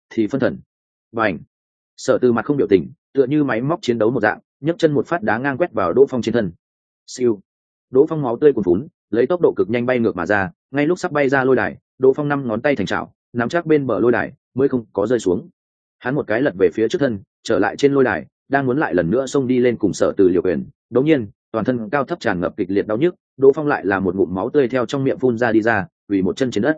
thì phân thần. Và ảnh, Sở Từ mặt không biểu tình, tựa như máy móc chiến đấu một dạng, nhấc chân một phát đá ngang quét vào Đỗ Phong trên thân. Siêu. Đỗ Phong máu tươi cuồn phún, lấy tốc độ cực nhanh bay ngược mà ra, ngay lúc sắp bay ra lôi đài, Đỗ Phong năm ngón tay thành chảo, nắm chắc bên bờ lôi đài, mới không có rơi xuống. Hắn một cái lật về phía trước thân, trở lại trên lôi đài, đang muốn lại lần nữa xông đi lên cùng Sở Từ liều quyền. Đột nhiên, toàn thân cao thấp tràn ngập kịch liệt đau nhức, Đỗ Phong lại là một ngụm máu tươi theo trong miệng phun ra đi ra, vì một chân trên đất.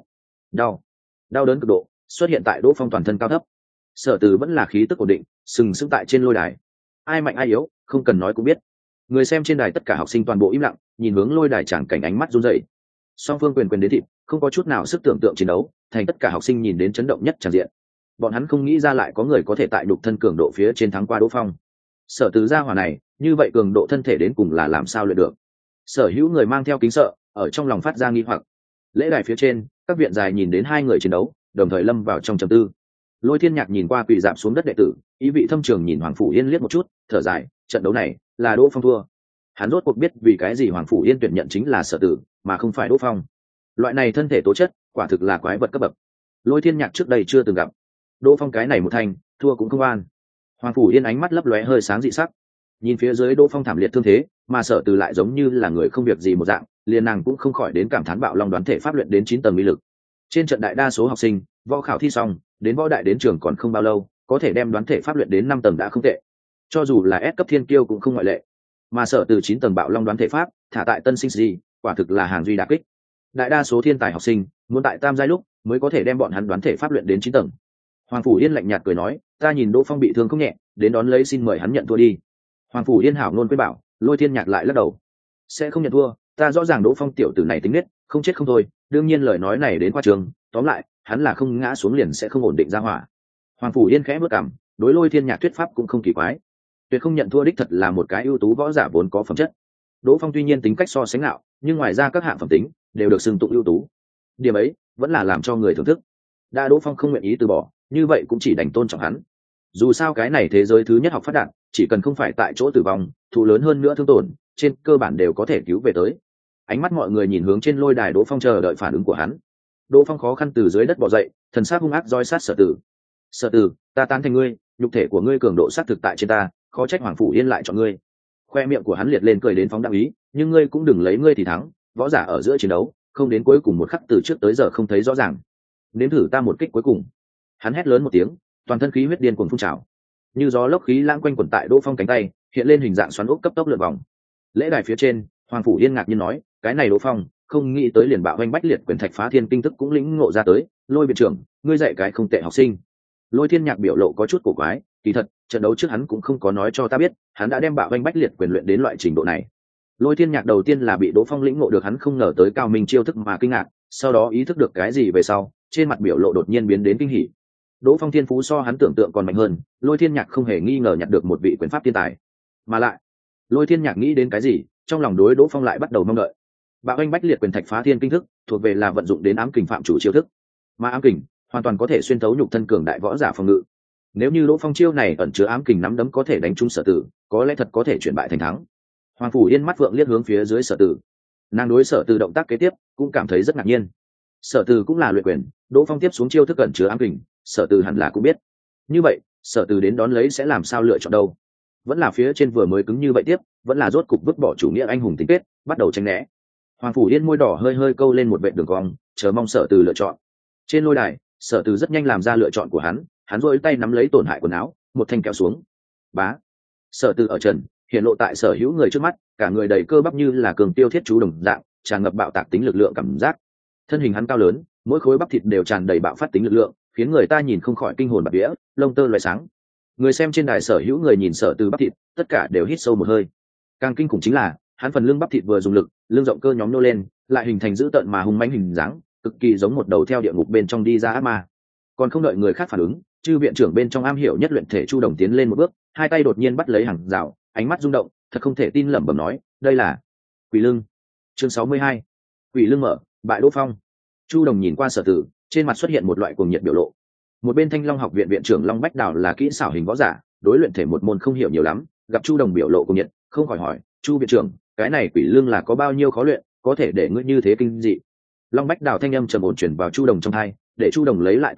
Đau đớn cực độ xuất hiện tại Đỗ Phong toàn thân cao thấp. Sở Từ vẫn là khí tức ổn định, sừng sững tại trên lôi đài. Ai mạnh ai yếu, không cần nói cũng biết. Người xem trên đài tất cả học sinh toàn bộ im lặng, nhìn hướng lôi đài tràng cảnh, ánh mắt run rẩy. Song phương quyền đến thịt, không có chút nào sức tưởng tượng chiến đấu, thành tất cả học sinh nhìn đến chấn động nhất tràn diện. Bọn hắn không nghĩ ra lại có người có thể tại đục thân cường độ phía trên thắng qua Đỗ Phong. Sở Từ gia hỏa này, như vậy cường độ thân thể đến cùng là làm sao luyện được? Sở hữu người mang theo kính sợ, ở trong lòng phát ra nghi hoặc. Lễ đài phía trên, các viện dài nhìn đến hai người chiến đấu, đồng thời lâm vào trong trầm tư. Lôi Thiên Nhạc nhìn qua quỳ dạp xuống đất đệ tử, ý vị thâm trường nhìn Hoàng Phủ Yên liếc một chút, thở dài, trận đấu này là Đỗ Phong thua. Hắn rốt cuộc biết vì cái gì Hoàng Phủ Yên tuyển nhận chính là Sở Tử, mà không phải Đỗ Phong. Loại này thân thể tố chất, quả thực là quái vật cấp bậc. Lôi Thiên Nhạc trước đây chưa từng gặp. Đỗ Phong cái này một thành, thua cũng không an. Hoàng Phủ Yên ánh mắt lấp lóe hơi sáng dị sắc, nhìn phía dưới Đỗ Phong thảm liệt thương thế, mà Sở Tử lại giống như là người không việc gì một dạng, liền nàng cũng không khỏi đến cảm thán Bạo Long đoán thể pháp luyện đến 9 tầng uy lực. Trên trận đại đa số học sinh, võ khảo thi xong, đến võ đại đến trường còn không bao lâu, có thể đem đoán thể pháp luyện đến 5 tầng đã không tệ. Cho dù là S cấp thiên kiêu cũng không ngoại lệ. Mà Sở Từ 9 tầng Bạo Long đoán thể pháp, thả tại tân sinh gì, quả thực là hàng duy đả kích. Đại đa số thiên tài học sinh, muốn tại tam giai lúc mới có thể đem bọn hắn đoán thể pháp luyện đến 9 tầng. Hoàng Phủ Yên lạnh nhạt cười nói, ta nhìn Đỗ Phong bị thương không nhẹ, đến đón lấy xin mời hắn nhận thua đi. Hoàng Phủ Yên hảo ngôn quyết bảo, Lôi Thiên Nhạc lại lắc đầu, sẽ không nhận thua, ta rõ ràng Đỗ Phong tiểu tử này tính nết, không chết không thôi, đương nhiên lời nói này đến qua trường, tóm lại, hắn là không ngã xuống liền sẽ không ổn định ra hỏa. Hoàng Phủ Yên khẽ bước cằm, đối Lôi Thiên Nhạc thuyết pháp cũng không kỳ quái. Tuyệt không nhận thua đích thật là một cái ưu tú võ giả vốn có phẩm chất. Đỗ Phong tuy nhiên tính cách so sánh ngạo, nhưng ngoài ra các hạng phẩm tính đều được xưng tụng ưu tú. Điểm ấy vẫn là làm cho người thưởng thức. Đã Đỗ Phong không nguyện ý từ bỏ, như vậy cũng chỉ đành tôn trọng hắn. Dù sao cái này thế giới thứ nhất học phát đạt, chỉ cần không phải tại chỗ tử vong, thụ lớn hơn nữa thương tổn, trên cơ bản đều có thể cứu về tới. Ánh mắt mọi người nhìn hướng trên lôi đài Đỗ Phong chờ đợi phản ứng của hắn. Đỗ Phong khó khăn từ dưới đất bò dậy, thần sắc hung ác roi sát Sở Tử. Sở Tử, ta tán thành ngươi, nhục thể của ngươi cường độ sát thực tại trên ta, khó trách Hoàng Phủ Yên lại chọn ngươi. Khoe miệng của hắn liệt lên cười đến phóng đắc ý, nhưng ngươi cũng đừng lấy ngươi thì thắng, võ giả ở giữa chiến đấu, không đến cuối cùng một khắc từ trước tới giờ không thấy rõ ràng. Nếm thử ta một kích cuối cùng. Hắn hét lớn một tiếng, toàn thân khí huyết điên cuồng phun trào, như gió lốc khí lãng quanh quẩn tại Đỗ Phong cánh tay, hiện lên hình dạng xoắn ốc cấp tốc lượn vòng. Lễ đài phía trên, Hoàng Phủ Yên ngạc nhiên nói, cái này Đỗ Phong, không nghĩ tới liền bạo hoành bách liệt quyền thạch phá thiên kinh thức cũng lĩnh ngộ ra tới. Lôi viện trưởng, ngươi dạy cái không tệ học sinh. Lôi Thiên Nhạc biểu lộ có chút cổ quái, kỳ thật trận đấu trước hắn cũng không có nói cho ta biết, hắn đã đem bạo hoành bách liệt quyền luyện đến loại trình độ này. Lôi Thiên Nhạc đầu tiên là bị Đỗ Phong lĩnh ngộ được hắn không ngờ tới cao minh chiêu thức mà kinh ngạc, sau đó ý thức được cái gì về sau, trên mặt biểu lộ đột nhiên biến đến kinh hỉ. Đỗ Phong thiên phú so hắn tưởng tượng còn mạnh hơn, Lôi Thiên Nhạc không hề nghi ngờ nhặt được một vị quyền pháp thiên tài. Mà lại, Lôi Thiên Nhạc nghĩ đến cái gì, trong lòng đối Đỗ Phong lại bắt đầu mong đợi. Bạo hoành bách liệt quyền thạch phá thiên kinh thức, thuộc về là vận dụng đến ám kình phạm chủ chiêu thức. Mà ám kình hoàn toàn có thể xuyên thấu nhục thân cường đại võ giả phòng ngự. Nếu như Đỗ Phong chiêu này ẩn chứa ám kình nắm đấm có thể đánh trúng Sở Tử, có lẽ thật có thể chuyển bại thành thắng. Hoàng Phủ Yên mắt vượng liếc hướng phía dưới Sở Tử, nàng đối Sở Tử động tác kế tiếp cũng cảm thấy rất ngạc nhiên. Sở Tử cũng là luyện quyền, Đỗ Phong tiếp xuống chiêu thức ẩn chứa ám kình, Sở Tử hẳn là cũng biết. Như vậy, Sở Tử đến đón lấy sẽ làm sao lựa chọn đâu? Vẫn là phía trên vừa mới cứng như vậy tiếp, vẫn là rốt cục vứt bỏ chủ nghĩa anh hùng tính kết, bắt đầu tránh né. Hoàng Phủ Yên môi đỏ hơi hơi câu lên một vệt đường cong, chờ mong Sở Tử lựa chọn. Trên lôi đài, Sở Tử rất nhanh làm ra lựa chọn của hắn, hắn duỗi tay nắm lấy tổn hại quần áo, một thanh kéo xuống. Bá. Sở Tử ở trần, hiện lộ tại sở hữu người trước mắt, cả người đầy cơ bắp như là cường tiêu thiết chú đồng dạng, tràn ngập bạo tạc tính lực lượng cảm giác. Thân hình hắn cao lớn, mỗi khối bắp thịt đều tràn đầy bạo phát tính lực lượng, khiến người ta nhìn không khỏi kinh hồn bạt vía, lông tơ loé sáng. Người xem trên đài sở hữu người nhìn Sở Tử bắp thịt, tất cả đều hít sâu một hơi. Càng kinh khủng chính là, hắn phần lưng bắp thịt vừa dùng lực, lưng rộng cơ nhóm nô lên, lại hình thành dữ tợn mà hung mãnh hình dáng, cực kỳ giống một đầu theo địa ngục bên trong đi ra ác ma. Còn không đợi người khác phản ứng, chư viện trưởng bên trong am hiểu nhất luyện thể Chu Đồng tiến lên một bước, hai tay đột nhiên bắt lấy hàng rào, ánh mắt rung động, thật không thể tin lẩm bẩm nói, đây là Quỷ Lưng. Chương 62. Quỷ Lưng mở, bại Đỗ Phong. Chu Đồng nhìn qua Sở Tử, trên mặt xuất hiện một loại cuồng nhiệt biểu lộ. Một bên Thanh Long học viện viện trưởng Long Bách Đào là kỹ xảo hình võ giả, đối luyện thể một môn không hiểu nhiều lắm, gặp Chu Đồng biểu lộ cuồng nhiệt, không khỏi hỏi, Chu viện trưởng, cái này Quỷ Lưng là có bao nhiêu khó luyện, có thể để ngươi như thế kinh dị? Long Bách Đào thanh âm trầm ổn truyền vào Chu Đồng trong tai, để Chu Đồng lấy lại tinh thần,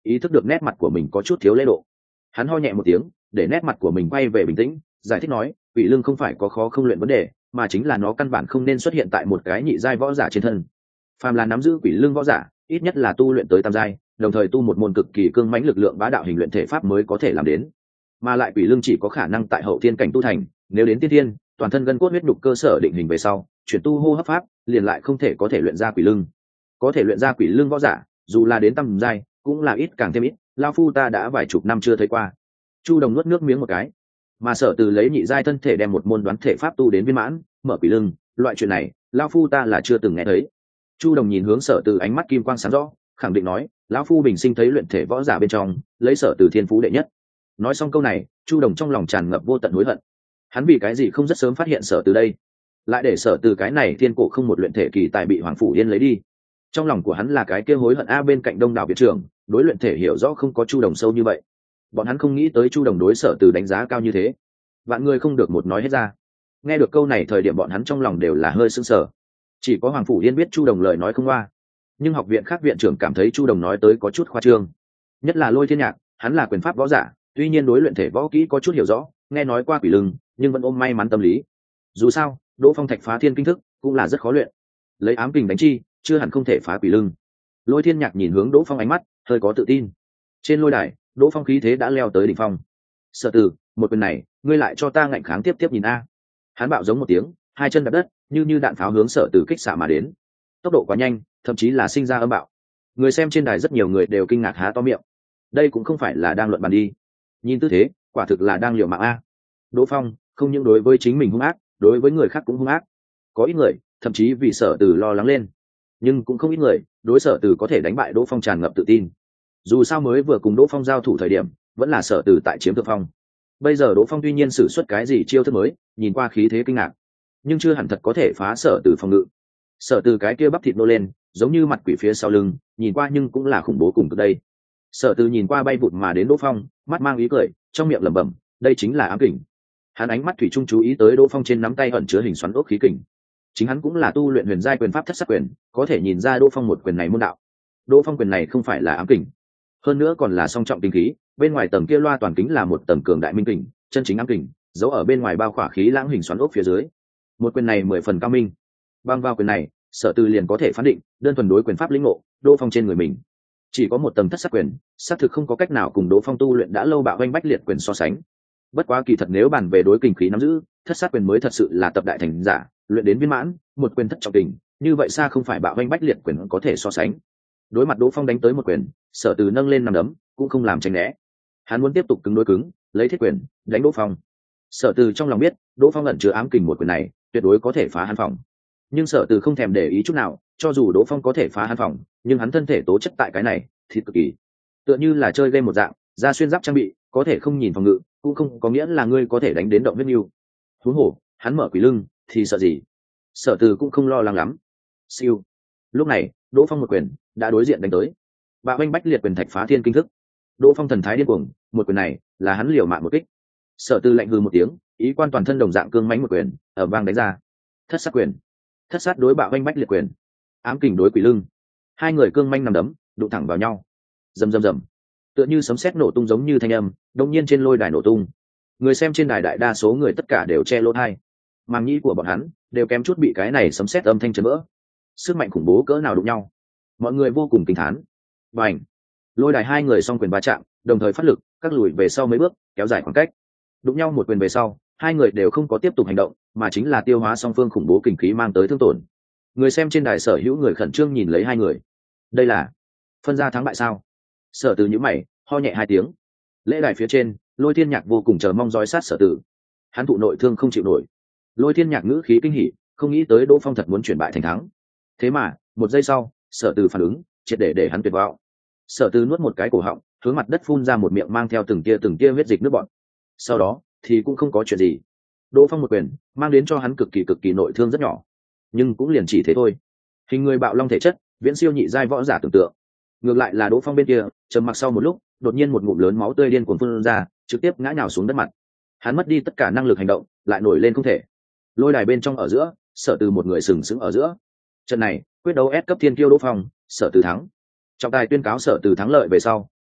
ý thức được nét mặt của mình có chút thiếu lễ độ. Hắn ho nhẹ một tiếng, để nét mặt của mình quay về bình tĩnh, giải thích nói, quỷ lưng không phải có khó không luyện vấn đề, mà chính là nó căn bản không nên xuất hiện tại một cái nhị giai võ giả trên thân. Phàm là nắm giữ quỷ lưng võ giả, ít nhất là tu luyện tới tam giai, đồng thời tu một môn cực kỳ cương mãnh lực lượng bá đạo hình luyện thể pháp mới có thể làm đến. Mà lại quỷ lưng chỉ có khả năng tại hậu thiên cảnh tu thành, nếu đến tiên thiên, toàn thân gân cốt huyết nhục cơ sở định hình về sau, chuyển tu hô hấp pháp, liền lại không thể có thể luyện ra quỷ lưng. Có thể luyện ra quỷ lưng võ giả, dù là đến tam giai, cũng là ít càng thêm ít, lao phu ta đã vài chục năm chưa thấy qua. Chu Đồng nuốt nước miếng một cái, mà Sở Từ lấy nhị giai thân thể đem một môn đoán thể pháp tu đến viên mãn, mở quỷ lưng, loại chuyện này, lao phu ta là chưa từng nghe thấy. Chu Đồng nhìn hướng Sở Từ, ánh mắt kim quang sáng rõ, khẳng định nói, lão phu bình sinh thấy luyện thể võ giả bên trong, lấy Sở Từ thiên phú đệ nhất. Nói xong câu này, Chu Đồng trong lòng tràn ngập vô tận hối hận. Hắn vì cái gì không rất sớm phát hiện Sở Từ đây, lại để Sở Từ cái này thiên cổ không một luyện thể kỳ tài bị Hoàng phủ Yên lấy đi. Trong lòng của hắn là cái kia hối hận a. Bên cạnh Đông Đảo viện trưởng, đối luyện thể hiểu rõ không có Chu Đồng sâu như vậy. Bọn hắn không nghĩ tới Chu Đồng đối Sở Từ đánh giá cao như thế. Vạn người không được một nói hết ra. Nghe được câu này thời điểm bọn hắn trong lòng đều là hơi sững sờ. Chỉ có Hoàng phủ Yên biết Chu Đồng lời nói không qua, nhưng học viện khác viện trưởng cảm thấy Chu Đồng nói tới có chút khoa trương. Nhất là Lôi Thiên Nhạc, hắn là quyền pháp võ giả, tuy nhiên đối luyện thể võ kỹ có chút hiểu rõ, nghe nói qua quỷ lưng, nhưng vẫn ôm may mắn tâm lý. Dù sao, Đỗ Phong thạch phá thiên kinh thức cũng là rất khó luyện, lấy ám kình đánh chi, chưa hẳn không thể phá quỷ lưng. Lôi Thiên Nhạc nhìn hướng Đỗ Phong ánh mắt hơi có tự tin. Trên lôi đài, Đỗ Phong khí thế đã leo tới đỉnh phong. Sở Từ, một quyền này, ngươi lại cho ta ngạnh kháng tiếp nhìn a. Hắn bạo giống một tiếng, hai chân đạp đất, như đạn pháo hướng Sở Từ kích xạ mà đến. Tốc độ quá nhanh, thậm chí là sinh ra âm bạo. Người xem trên đài rất nhiều người đều kinh ngạc há to miệng. Đây cũng không phải là đang luận bàn đi, nhìn tư thế, quả thực là đang liều mạng a. Đỗ Phong không những đối với chính mình hung ác, đối với người khác cũng hung ác. Có ít người thậm chí vì Sở Từ lo lắng lên, nhưng cũng không ít người đối Sở Từ có thể đánh bại Đỗ Phong tràn ngập tự tin. Dù sao mới vừa cùng Đỗ Phong giao thủ thời điểm, vẫn là Sở Từ tại chiếm thượng phong. Bây giờ Đỗ Phong tuy nhiên sử xuất cái gì chiêu thức mới, nhìn qua khí thế kinh ngạc, nhưng chưa hẳn thật có thể phá Sở Từ phòng ngự. Sở Từ cái kia bắp thịt nô lên, giống như mặt quỷ phía sau lưng, nhìn qua nhưng cũng là khủng bố cùng cực đây. Sở Từ nhìn qua bay vụt mà đến Đỗ Phong, mắt mang ý cười, trong miệng lẩm bẩm, đây chính là ám kình. Hắn ánh mắt thủy chung chú ý tới Đỗ Phong trên nắm tay ẩn chứa hình xoắn ốc khí kình. Chính hắn cũng là tu luyện huyền giai quyền pháp thất sắc quyền, có thể nhìn ra Đỗ Phong một quyền này môn đạo. Đỗ Phong quyền này không phải là ám kình, hơn nữa còn là song trọng kinh khí, bên ngoài tầng kia loa toàn kính là một tầng cường đại minh kình, chân chính ám kình giấu ở bên ngoài bao khỏa khí lãng hình xoắn ốc phía dưới. Một quyền này 10 phần cao minh. Băng vào quyền này, Sở Từ liền có thể phán định, đơn thuần đối quyền pháp lĩnh ngộ, Đỗ Phong trên người mình chỉ có một tầng thất sắc quyền, xác thực không có cách nào cùng Đỗ Phong tu luyện đã lâu bạo vanh bách liệt quyền so sánh. Bất quá kỳ thật nếu bàn về đối kình khí nắm giữ, thất sắc quyền mới thật sự là tập đại thành giả, luyện đến viên mãn, một quyền thất trọng kình, như vậy xa không phải bạo vanh bách liệt quyền có thể so sánh. Đối mặt Đỗ Phong đánh tới một quyền, Sở Từ nâng lên nằm đấm, cũng không làm tránh né. Hắn muốn tiếp tục cứng đối cứng, lấy thiết quyền đánh Đỗ Phong. Sở Từ trong lòng biết, Đỗ Phong ẩn chứa ám kình một quyền này, tuyệt đối có thể phá hắn phòng. Nhưng Sở Từ không thèm để ý chút nào, cho dù Đỗ Phong có thể phá hắn phòng, nhưng hắn thân thể tố chất tại cái này thì cực kỳ tựa như là chơi game một dạng, da xuyên giáp trang bị, có thể không nhìn phòng ngự, cũng không có nghĩa là ngươi có thể đánh đến động huyết nhu. Huống hồ, hắn mở quỷ lưng thì sợ gì? Sở Từ cũng không lo lắng lắm. Siêu. Lúc này, Đỗ Phong một quyền đã đối diện đánh tới. Bạo vanh bách liệt quyền thạch phá thiên kinh thức. Đỗ Phong thần thái điên cuồng, một quyền này là hắn liều mạng một kích. Sở Từ lạnh hừ một tiếng, ý quan toàn thân đồng dạng cương mãnh một quyền, ở vang đánh ra. Thất sát quyền. Thất sát đối bạo vanh bách liệt quyền. Ám kình đối quỷ lưng. Hai người cương manh nằm đấm, đụng thẳng vào nhau. Rầm rầm rầm. Tựa như sấm sét nổ tung giống như thanh âm, đột nhiên trên lôi đài nổ tung. Người xem trên đài đại đa số người tất cả đều che lỗ tai. Màng nhĩ của bọn hắn đều kém chút bị cái này sấm sét âm thanh chấn vỡ. Sức mạnh khủng bố cỡ nào đụng nhau. Mọi người vô cùng kinh thán. Bành. Lôi đài hai người song quyền va chạm, đồng thời phát lực, các lùi về sau mấy bước, kéo dài khoảng cách. Đụng nhau một quyền về sau, hai người đều không có tiếp tục hành động, mà chính là tiêu hóa song phương khủng bố kình khí mang tới thương tổn. Người xem trên đài sở hữu người khẩn trương nhìn lấy hai người. Đây là phân ra thắng bại sao? Sở Từ nhíu mày, ho nhẹ hai tiếng. Lễ đài phía trên, Lôi Thiên Nhạc vô cùng chờ mong dõi sát Sở Từ. Hắn thụ nội thương không chịu nổi. Lôi Thiên Nhạc ngữ khí kinh hỉ, không nghĩ tới Đỗ Phong thật muốn chuyển bại thành thắng. Thế mà, một giây sau, Sở Từ phản ứng, triệt để hắn tuyệt vọng. Sở Từ nuốt một cái cổ họng, hướng mặt đất phun ra một miệng mang theo từng tia huyết dịch nước bọt. Sau đó, thì cũng không có chuyện gì. Đỗ Phong một quyền, mang đến cho hắn cực kỳ nội thương rất nhỏ, nhưng cũng liền chỉ thế thôi. Hình người bạo long thể chất, viễn siêu nhị giai võ giả tưởng tượng. Ngược lại là Đỗ Phong bên kia, trầm mặc sau một lúc, đột nhiên một ngụm lớn máu tươi điên cuồng phun ra, trực tiếp ngã nhào xuống đất mặt. Hắn mất đi tất cả năng lực hành động, lại nổi lên không thể. Lôi đài bên trong ở giữa, Sở Từ một người sừng sững ở giữa. Trận này, quyết đấu S cấp thiên kiêu Đỗ Phong, Sở Từ thắng. Trọng tài tuyên cáo Sở Từ thắng lợi về sau,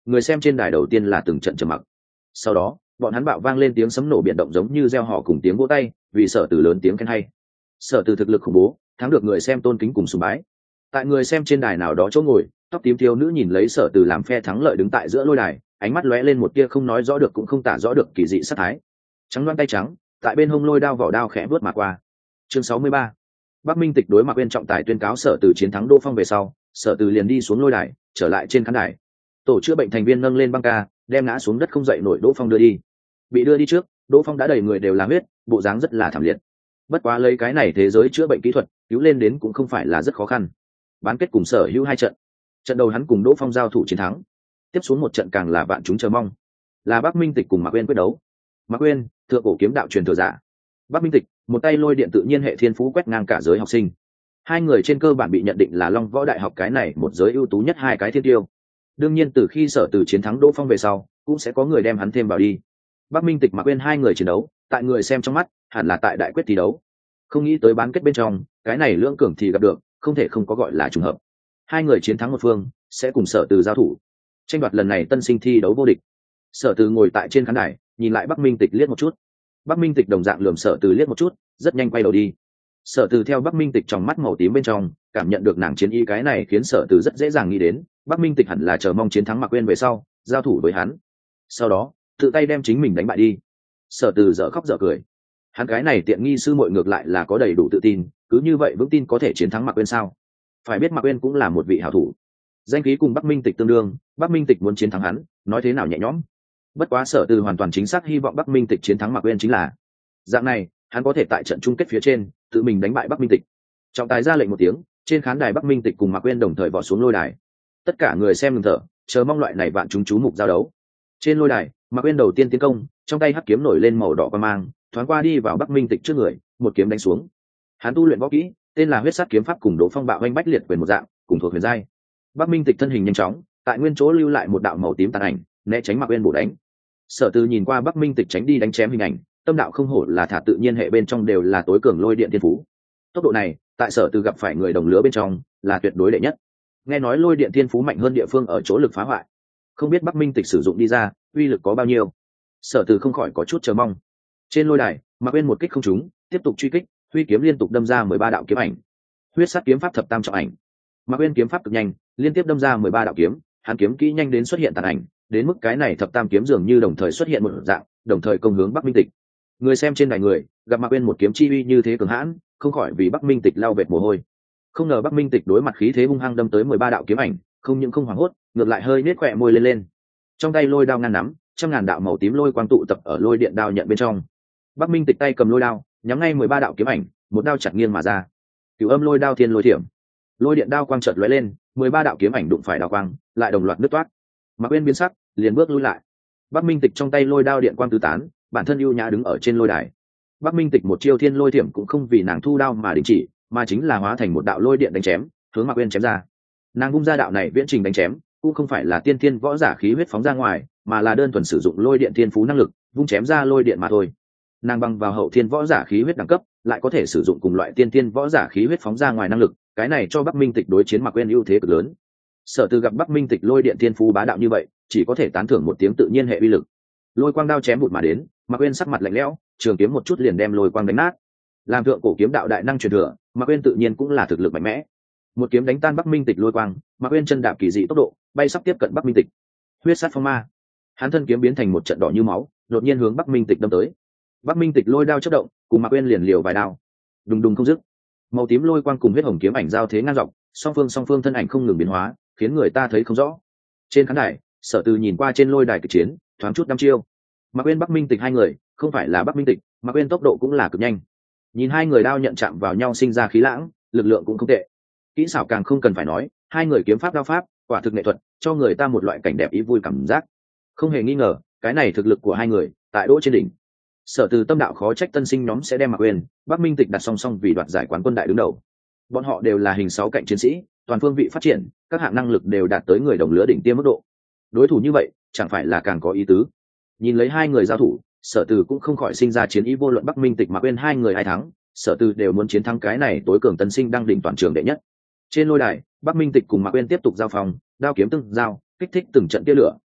người xem trên đài đầu tiên là từng trận trầm mặc. Sau đó bọn hắn bạo vang lên tiếng sấm nổ biển động giống như reo hò cùng tiếng vỗ tay, vì Sở Từ lớn tiếng khen hay. Sở Từ thực lực khủng bố, thắng được người xem tôn kính cùng sùng bái. Tại người xem trên đài nào đó chỗ ngồi, tóc tím thiếu nữ nhìn lấy Sở Từ làm phe thắng lợi đứng tại giữa lôi đài, ánh mắt lóe lên một tia không nói rõ được cũng không tả rõ được kỳ dị sát thái. Trắng loáng tay trắng, tại bên hông lôi đao vỏ đao khẽ vớt mà qua. Chương 63. Bắc Minh Tịch đối mặt bên trọng tài tuyên cáo Sở Từ chiến thắng Đỗ Phong về sau, Sở Từ liền đi xuống lôi đài, trở lại trên khán đài. Tổ chữa bệnh thành viên nâng lên băng ca, đem ngã xuống đất không dậy nổi Đỗ Phong đưa đi. Bị đưa đi trước, Đỗ Phong đã đầy người đều là huyết, bộ dáng rất là thảm liệt. Bất quá lấy cái này thế giới chữa bệnh kỹ thuật, cứu lên đến cũng không phải là rất khó khăn. Bán kết cùng Sở Hữu 2 trận. Trận đầu hắn cùng Đỗ Phong giao thủ chiến thắng. Tiếp xuống một trận càng là vạn chúng chờ mong, là Bắc Minh Tịch cùng Mạc Uyên quyết đấu. Mạc Uyên, thượng cổ kiếm đạo truyền thừa giả. Bắc Minh Tịch, một tay lôi điện tự nhiên hệ thiên phú quét ngang cả giới học sinh. Hai người trên cơ bản bị nhận định là Long Võ Đại học cái này một giới ưu tú nhất hai cái thiên tiêu. Đương nhiên từ khi Sở Từ chiến thắng Đỗ Phong về sau, cũng sẽ có người đem hắn thêm vào đi. Bắc Minh Tịch Mạc Uyên hai người chiến đấu, tại người xem trong mắt, hẳn là tại đại quyết thi đấu. Không nghĩ tới bán kết bên trong, cái này lưỡng cường thì gặp được, không thể không có gọi là trùng hợp. Hai người chiến thắng một phương, sẽ cùng Sở Từ giao thủ, tranh đoạt lần này tân sinh thi đấu vô địch. Sở Từ ngồi tại trên khán đài, nhìn lại Bắc Minh Tịch liếc một chút. Bắc Minh Tịch đồng dạng lườm Sở Từ liếc một chút, rất nhanh quay đầu đi. Sở Từ theo Bắc Minh Tịch trong mắt màu tím bên trong, cảm nhận được nàng chiến ý, cái này khiến Sở Từ rất dễ dàng nghĩ đến, Bắc Minh Tịch hẳn là chờ mong chiến thắng Mạc Uyên về sau, giao thủ với hắn. Sau đó, tự tay đem chính mình đánh bại đi. Sở Từ dở khóc dở cười. Hắn cái này tiện nghi sư muội ngược lại là có đầy đủ tự tin, cứ như vậy vững tin có thể chiến thắng Mạc Uyên sao? Phải biết Mạc Uyên cũng là một vị hảo thủ, danh khí cùng Bắc Minh Tịch tương đương, Bắc Minh Tịch muốn chiến thắng hắn, nói thế nào nhẹ nhõm. Bất quá Sở Từ hoàn toàn chính xác hy vọng Bắc Minh Tịch chiến thắng Mạc Uyên chính là dạng này, hắn có thể tại trận chung kết phía trên tự mình đánh bại Bắc Minh Tịch. Trọng tài ra lệnh một tiếng, trên khán đài Bắc Minh Tịch cùng Mạc Uyên đồng thời vọt xuống lôi đài. Tất cả người xem ngừng thở, chờ mong loại này vạn chúng chú mục giao đấu. Trên lôi đài, Mạc Uyên đầu tiên tiến công, trong tay hắc kiếm nổi lên màu đỏ quang mang, thoáng qua đi vào Bắc Minh Tịch trước người, một kiếm đánh xuống. Hắn tu luyện võ kỹ, tên là Huyết Sát kiếm pháp, cùng Đỗ Phong bạo oanh bách liệt quyền một dạng, cùng thuộc huyền giai. Bắc Minh Tịch thân hình nhanh chóng, tại nguyên chỗ lưu lại một đạo màu tím tàn ảnh, né tránh Mạc Uyên bổ đánh. Sở Từ nhìn qua Bắc Minh Tịch tránh đi đánh chém hình ảnh, tâm đạo không hổ là thả tự nhiên hệ bên trong đều là tối cường lôi điện thiên phú. Tốc độ này, tại Sở Từ gặp phải người đồng lứa bên trong, là tuyệt đối đệ nhất. Nghe nói lôi điện thiên phú mạnh hơn địa phương ở chỗ lực phá hoại, không biết Bắc Minh Tịch sử dụng đi ra, uy lực có bao nhiêu. Sở Từ không khỏi có chút chờ mong. Trên lôi đài, Mạc Uyên một kích không trúng, tiếp tục truy kích, huy kiếm liên tục đâm ra 13 đạo kiếm ảnh. Huyết Sát kiếm pháp thập tam trọng ảnh. Mạc Uyên kiếm pháp cực nhanh, liên tiếp đâm ra 13 đạo kiếm, hắn kiếm kỹ nhanh đến xuất hiện tàn ảnh, đến mức cái này thập tam kiếm dường như đồng thời xuất hiện một dạng, đồng thời công hướng Bắc Minh Tịch. Người xem trên đài người, gặp Mạc Uyên một kiếm chi uy như thế cường hãn, không khỏi vì Bắc Minh Tịch lau vệt mồ hôi. Không ngờ Bắc Minh Tịch đối mặt khí thế hung hăng đâm tới 13 đạo kiếm ảnh, không những không hoảng hốt, ngược lại hơi nết khóe môi lên. Trong tay lôi đao ngăn nắm, trăm ngàn đạo màu tím lôi quang tụ tập ở lôi điện đao nhận bên trong. Bắc Minh Tịch tay cầm lôi đao, nhắm ngay 13 đạo kiếm ảnh, một đao chặt nghiêng mà ra. Cửu Âm lôi đao thiên lôi thiểm. Lôi điện đao quang chợt lóe lên, 13 đạo kiếm ảnh đụng phải đao quang, lại đồng loạt nứt toát. Mạc Uyên biến sắc, liền bước lui lại. Bắc Minh Tịch trong tay lôi đao điện quang tứ tán, bản thân ưu nhã đứng ở trên lôi đài. Bắc Minh Tịch một chiêu thiên lôi thiểm cũng không vì nàng thu đao mà đình chỉ, mà chính là hóa thành một đạo lôi điện đánh chém, hướng Mạc Uyên chém ra. Nàng vung ra đạo này viễn trình đánh chém, cũng không phải là tiên thiên võ giả khí huyết phóng ra ngoài, mà là đơn thuần sử dụng lôi điện thiên phú năng lực, vung chém ra lôi điện mà thôi. Nàng bằng vào hậu thiên võ giả khí huyết đẳng cấp, lại có thể sử dụng cùng loại tiên thiên võ giả khí huyết phóng ra ngoài năng lực, cái này cho Bắc Minh Tịch đối chiến Mạc Uyên ưu thế cực lớn. Sở Từ gặp Bắc Minh Tịch lôi điện thiên phú bá đạo như vậy, chỉ có thể tán thưởng một tiếng tự nhiên hệ uy lực. Lôi quang đao chém vụt mà đến, Mạc Uyên sắc mặt lạnh lẽo, trường kiếm một chút liền đem lôi quang đánh nát. Làm thượng cổ kiếm đạo đại năng truyền thừa, Mạc Uyên tự nhiên cũng là thực lực mạnh mẽ. Một kiếm đánh tan Bắc Minh Tịch lôi quang, Mạc Uyên chân đạp kỳ dị tốc độ, bay sắp tiếp cận Bắc Minh Tịch. Huyết Sát phong ma. Hắn thân kiếm biến thành một trận đỏ như máu, đột nhiên hướng Bắc Minh Tịch đâm tới. Bắc Minh Tịch lôi đao chớp động, cùng Mạc Uyên liền liều vài đao. Đùng đùng không dứt. Màu tím lôi quang cùng huyết hồng kiếm ảnh giao thế ngang dọc, song phương thân ảnh không ngừng biến hóa, khiến người ta thấy không rõ. Trên khán đài, Sở Từ nhìn qua trên lôi đài kịch chiến, thoáng chút đăm chiêu. Mạc Uyên Bắc Minh Tịch hai người, không phải là Bắc Minh Tịch, Mạc Uyên tốc độ cũng là cực nhanh. Nhìn hai người đao nhận chạm vào nhau sinh ra khí lãng, lực lượng cũng không tệ. Kỹ xảo càng không cần phải nói, hai người kiếm pháp đao pháp, quả thực nghệ thuật, cho người ta một loại cảnh đẹp ý vui cảm giác. Không hề nghi ngờ, cái này thực lực của hai người, tại đỗ trên đỉnh. Sở Từ tâm đạo khó trách tân sinh nhóm sẽ đem Mạc Uyên, Bắc Minh Tịch đặt song song vì đoạt giải quán quân đại đứng đầu. Bọn họ đều là hình 6 cạnh chiến sĩ, toàn phương vị phát triển, các hạng năng lực đều đạt tới người đồng lứa đỉnh tiêm mức độ. Đối thủ như vậy, chẳng phải là càng có ý tứ. Nhìn lấy hai người giao thủ, Sở Từ cũng không khỏi sinh ra chiến ý, vô luận Bắc Minh Tịch Mạc Uyên hai người ai thắng, Sở Từ đều muốn chiến thắng cái này tối cường tân sinh đang đỉnh toàn trường đệ nhất. Trên lôi đài, Bắc Minh Tịch cùng Mạc Uyên tiếp tục giao phòng, đao kiếm tương giao, kích thích từng trận tia lửa,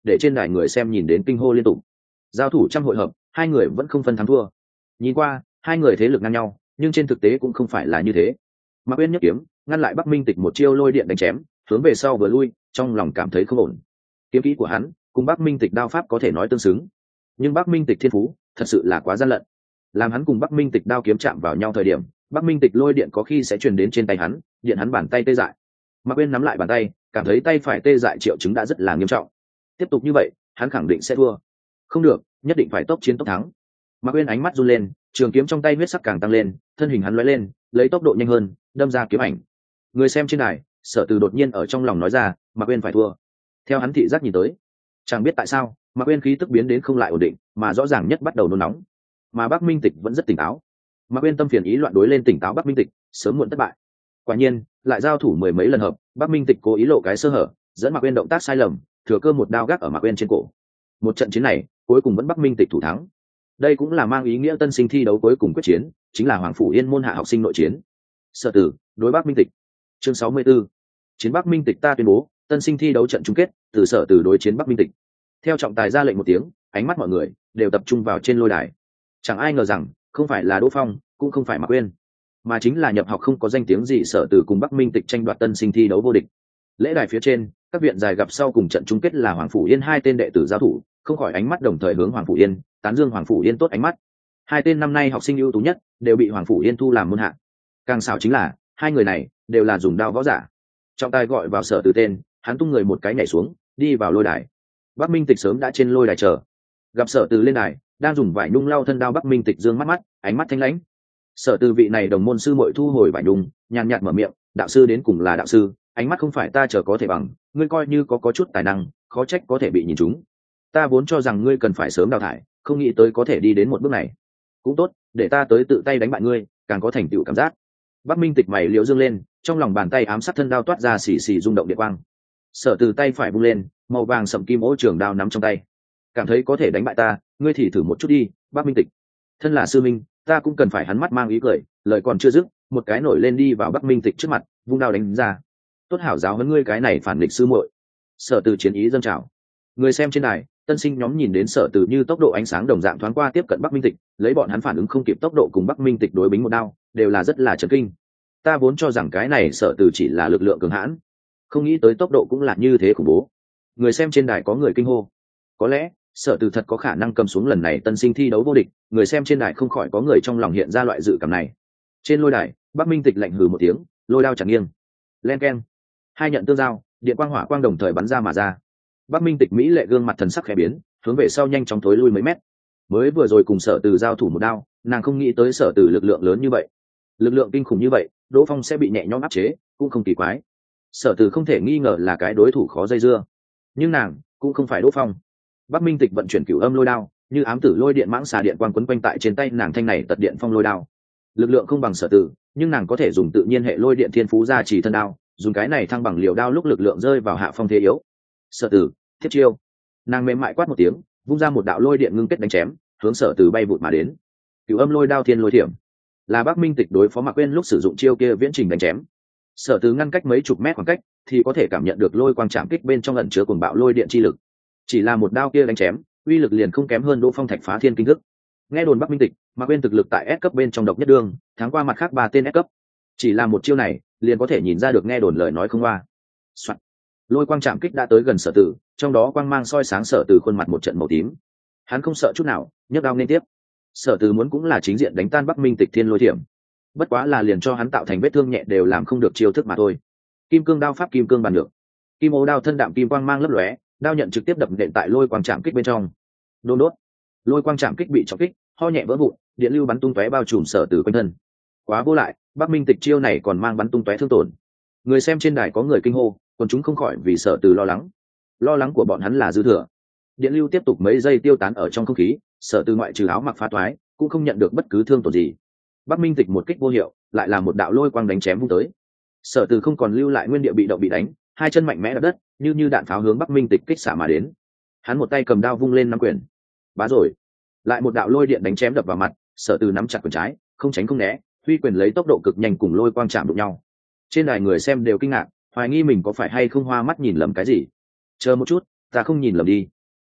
để trên đài người xem nhìn đến kinh hô liên tục. Giao thủ trăm hội hợp, hai người vẫn không phân thắng thua. Nhìn qua, hai người thế lực ngang nhau, nhưng trên thực tế cũng không phải là như thế. Mạc Uyên nhấc kiếm, ngăn lại Bắc Minh Tịch một chiêu lôi điện đánh chém, hướng về sau vừa lui, trong lòng cảm thấy không ổn. Kiếm kỹ của hắn cùng Bắc Minh Tịch đao pháp có thể nói tương xứng, nhưng Bắc Minh Tịch thiên phú thật sự là quá gian lận. Làm hắn cùng Bắc Minh Tịch đao kiếm chạm vào nhau thời điểm, Bắc Minh Tịch lôi điện có khi sẽ truyền đến trên tay hắn, điện hắn bàn tay tê dại. Mạc Uyên nắm lại bàn tay, cảm thấy tay phải tê dại triệu chứng đã rất là nghiêm trọng. Tiếp tục như vậy, hắn khẳng định sẽ thua. Không được, nhất định phải tốc chiến tốc thắng. Mạc Uyên ánh mắt run lên, trường kiếm trong tay huyết sắc càng tăng lên, thân hình hắn lóe lên, lấy tốc độ nhanh hơn, đâm ra kiếm ảnh. Người xem trên đài, Sở Từ đột nhiên ở trong lòng nói ra, Mạc Uyên phải thua. Theo hắn thị giác nhìn tới, chẳng biết tại sao, Mạc Uyên khí tức biến đến không lại ổn định, mà rõ ràng nhất bắt đầu nôn nóng. Mà Bắc Minh Tịch vẫn rất tỉnh táo. Mạc Uyên tâm phiền ý loạn đối lên tỉnh táo Bắc Minh Tịch, sớm muộn thất bại. Quả nhiên, lại giao thủ mười mấy lần hợp, Bắc Minh Tịch cố ý lộ cái sơ hở, dẫn Mạc Uyên động tác sai lầm, thừa cơ một đao gác ở Mạc Uyên trên cổ. Một trận chiến này, cuối cùng vẫn Bắc Minh Tịch thủ thắng. Đây cũng là mang ý nghĩa tân sinh thi đấu cuối cùng quyết chiến, chính là Hoàng Phủ Yên môn hạ học sinh nội chiến. Sở Tử đối Bắc Minh Tịch. Chương 64. Chiến Bắc Minh Tịch ta tuyên bố, tân sinh thi đấu trận chung kết, từ Sở Tử đối chiến Bắc Minh Tịch. Theo trọng tài ra lệnh một tiếng, ánh mắt mọi người đều tập trung vào trên lôi đài. Chẳng ai ngờ rằng, không phải là Đỗ Phong, cũng không phải Mạc Uyên, mà chính là nhập học không có danh tiếng gì Sở Tử cùng Bắc Minh Tịch tranh đoạt tân sinh thi đấu vô địch. Lễ đài phía trên, các viện dài gặp sau cùng trận chung kết là Hoàng Phủ Yên hai tên đệ tử giao thủ, không khỏi ánh mắt đồng thời hướng Hoàng Phủ Yên, tán dương Hoàng Phủ Yên tốt ánh mắt. Hai tên năm nay học sinh ưu tú nhất đều bị Hoàng Phủ Yên thu làm môn hạ. Càng xảo chính là hai người này đều là dùng đao võ giả. Trọng tài gọi vào Sở Từ tên, hắn tung người một cái nhảy xuống, đi vào lôi đài. Bắc Minh Tịch sớm đã trên lôi đài chờ, gặp Sở Từ lên đài, đang dùng vải nhung lau thân đao. Bắc Minh Tịch dương mắt mắt, ánh mắt thanh lãnh. Sở Từ vị này đồng môn sư muội thu hồi vải nhung, nhàn nhạt mở miệng, đạo sư đến cùng là đạo sư, ánh mắt không phải ta chờ có thể bằng, ngươi coi như có chút tài năng, khó trách có thể bị nhìn trúng. Ta vốn cho rằng ngươi cần phải sớm đào thải, không nghĩ tới có thể đi đến một bước này. Cũng tốt, để ta tới tự tay đánh bại ngươi, càng có thành tựu cảm giác. Bắc Minh Tịch mày liễu dương lên, trong lòng bàn tay ám sát thân đao toát ra xì xì rung động điện quang. Sở Từ tay phải vung lên, màu vàng sậm kim ô trường đao nắm trong tay. Cảm thấy có thể đánh bại ta, ngươi thì thử một chút đi, Bắc Minh Tịch. Thân là sư minh, ta cũng cần phải. Hắn mắt mang ý cười, lời còn chưa dứt, một cái nổi lên đi vào Bắc Minh Tịch trước mặt, vung đao đánh ra. Tốt hảo giáo huấn ngươi cái này phản nghịch sư muội. Sở Từ chiến ý dâng trào. Người xem trên đài, tân sinh nhóm nhìn đến Sở Từ như tốc độ ánh sáng đồng dạng thoáng qua tiếp cận Bắc Minh Tịch, lấy bọn hắn phản ứng không kịp tốc độ cùng Bắc Minh Tịch đối bính một đao, đều là rất là chấn kinh. Ta vốn cho rằng cái này Sở Từ chỉ là lực lượng cường hãn, không nghĩ tới tốc độ cũng là như thế khủng bố. Người xem trên đài có người kinh hô. Có lẽ Sở Từ thật có khả năng cầm xuống lần này tân sinh thi đấu vô địch. Người xem trên đài không khỏi có người trong lòng hiện ra loại dự cảm này. Trên lôi đài, Bắc Minh Tịch lạnh hừ một tiếng, lôi đao chặt nghiêng. Len keng, hai nhận tương giao, điện quang hỏa quang đồng thời bắn ra mà ra. Bắc Minh Tịch mỹ lệ gương mặt thần sắc khẽ biến, hướng về sau nhanh chóng thối lui mấy mét. Mới vừa rồi cùng Sở Từ giao thủ một đao, nàng không nghĩ tới Sở Từ lực lượng lớn như vậy, lực lượng kinh khủng như vậy, Đỗ Phong sẽ bị nhẹ nhõm áp chế, cũng không kỳ quái. Sở Từ không thể nghi ngờ là cái đối thủ khó dây dưa, nhưng nàng cũng không phải Đỗ Phong. Bắc Minh Tịch vận chuyển cửu âm lôi đao, như ám tử lôi điện mãng xà điện quang quấn quanh tại trên tay nàng. Thanh này tật điện phong lôi đao, lực lượng không bằng Sở Từ, nhưng nàng có thể dùng tự nhiên hệ lôi điện thiên phú gia trì thân đao, dùng cái này thăng bằng liều đao lúc lực lượng rơi vào hạ phong thế yếu. Sở Từ thiết chiêu, nàng mềm mại quát một tiếng, vung ra một đạo lôi điện ngưng kết đánh chém, hướng Sở Từ bay vụt mà đến. Cửu âm lôi đao thiên lôi thiểm, là Bắc Minh Tịch đối phó Mạc Uyên lúc sử dụng chiêu kia viễn trình đánh chém. Sở Từ ngăn cách mấy chục mét khoảng cách, thì có thể cảm nhận được lôi quang chạm kích bên trong ẩn chứa cuồng bạo lôi điện chi lực. Chỉ là một đao kia đánh chém, uy lực liền không kém hơn Đỗ Phong thạch phá thiên kinh thức. Nghe đồn Bắc Minh Tịch, Mạc Uyên thực lực tại S cấp bên trong độc nhất đương, thắng qua mặt khác 3 tên S cấp. Chỉ là một chiêu này, liền có thể nhìn ra được nghe đồn lời nói không qua. Soạn. Lôi quang chạm kích đã tới gần Sở Từ, trong đó quang mang soi sáng Sở Từ khuôn mặt một trận màu tím. Hắn không sợ chút nào, nhấc đao liên tiếp. Sở Từ muốn cũng là chính diện đánh tan Bắc Minh Tịch thiên lôi thiểm, bất quá là liền cho hắn tạo thành vết thương nhẹ đều làm không được chiêu thức mà thôi. Kim cương đao pháp kim cương bàn được, kim ô đao thân đạm kim quang mang lấp lóe, đao nhận trực tiếp đập nện tại lôi quang chạm kích bên trong. Đôn đốt, lôi quang chạm kích bị trọng kích, ho nhẹ vỡ vụn, điện lưu bắn tung tóe bao trùm Sở Từ quanh thân. Quá vô lại, Bắc Minh Tịch chiêu này còn mang bắn tung tóe thương tổn. Người xem trên đài có người kinh hô, còn chúng không khỏi vì Sở Từ lo lắng của bọn hắn là dư thừa. Điện lưu tiếp tục mấy giây tiêu tán ở trong không khí, Sở Từ ngoại trừ áo mặc phá toái, cũng không nhận được bất cứ thương tổn gì. Bắc Minh Tịch một kích vô hiệu, lại là một đạo lôi quang đánh chém vung tới. Sở Từ không còn lưu lại nguyên địa bị động bị đánh, hai chân mạnh mẽ đập đất, như đạn pháo hướng Bắc Minh Tịch kích xả mà đến. Hắn một tay cầm đao vung lên năm quyền. Bá rồi, lại một đạo lôi điện đánh chém đập vào mặt, Sở Từ nắm chặt quyền trái, không tránh không né, huy quyền lấy tốc độ cực nhanh cùng lôi quang chạm đụng nhau. Trên đài người xem đều kinh ngạc, hoài nghi mình có phải hay không hoa mắt nhìn lầm cái gì. Chờ một chút, ta không nhìn lầm đi.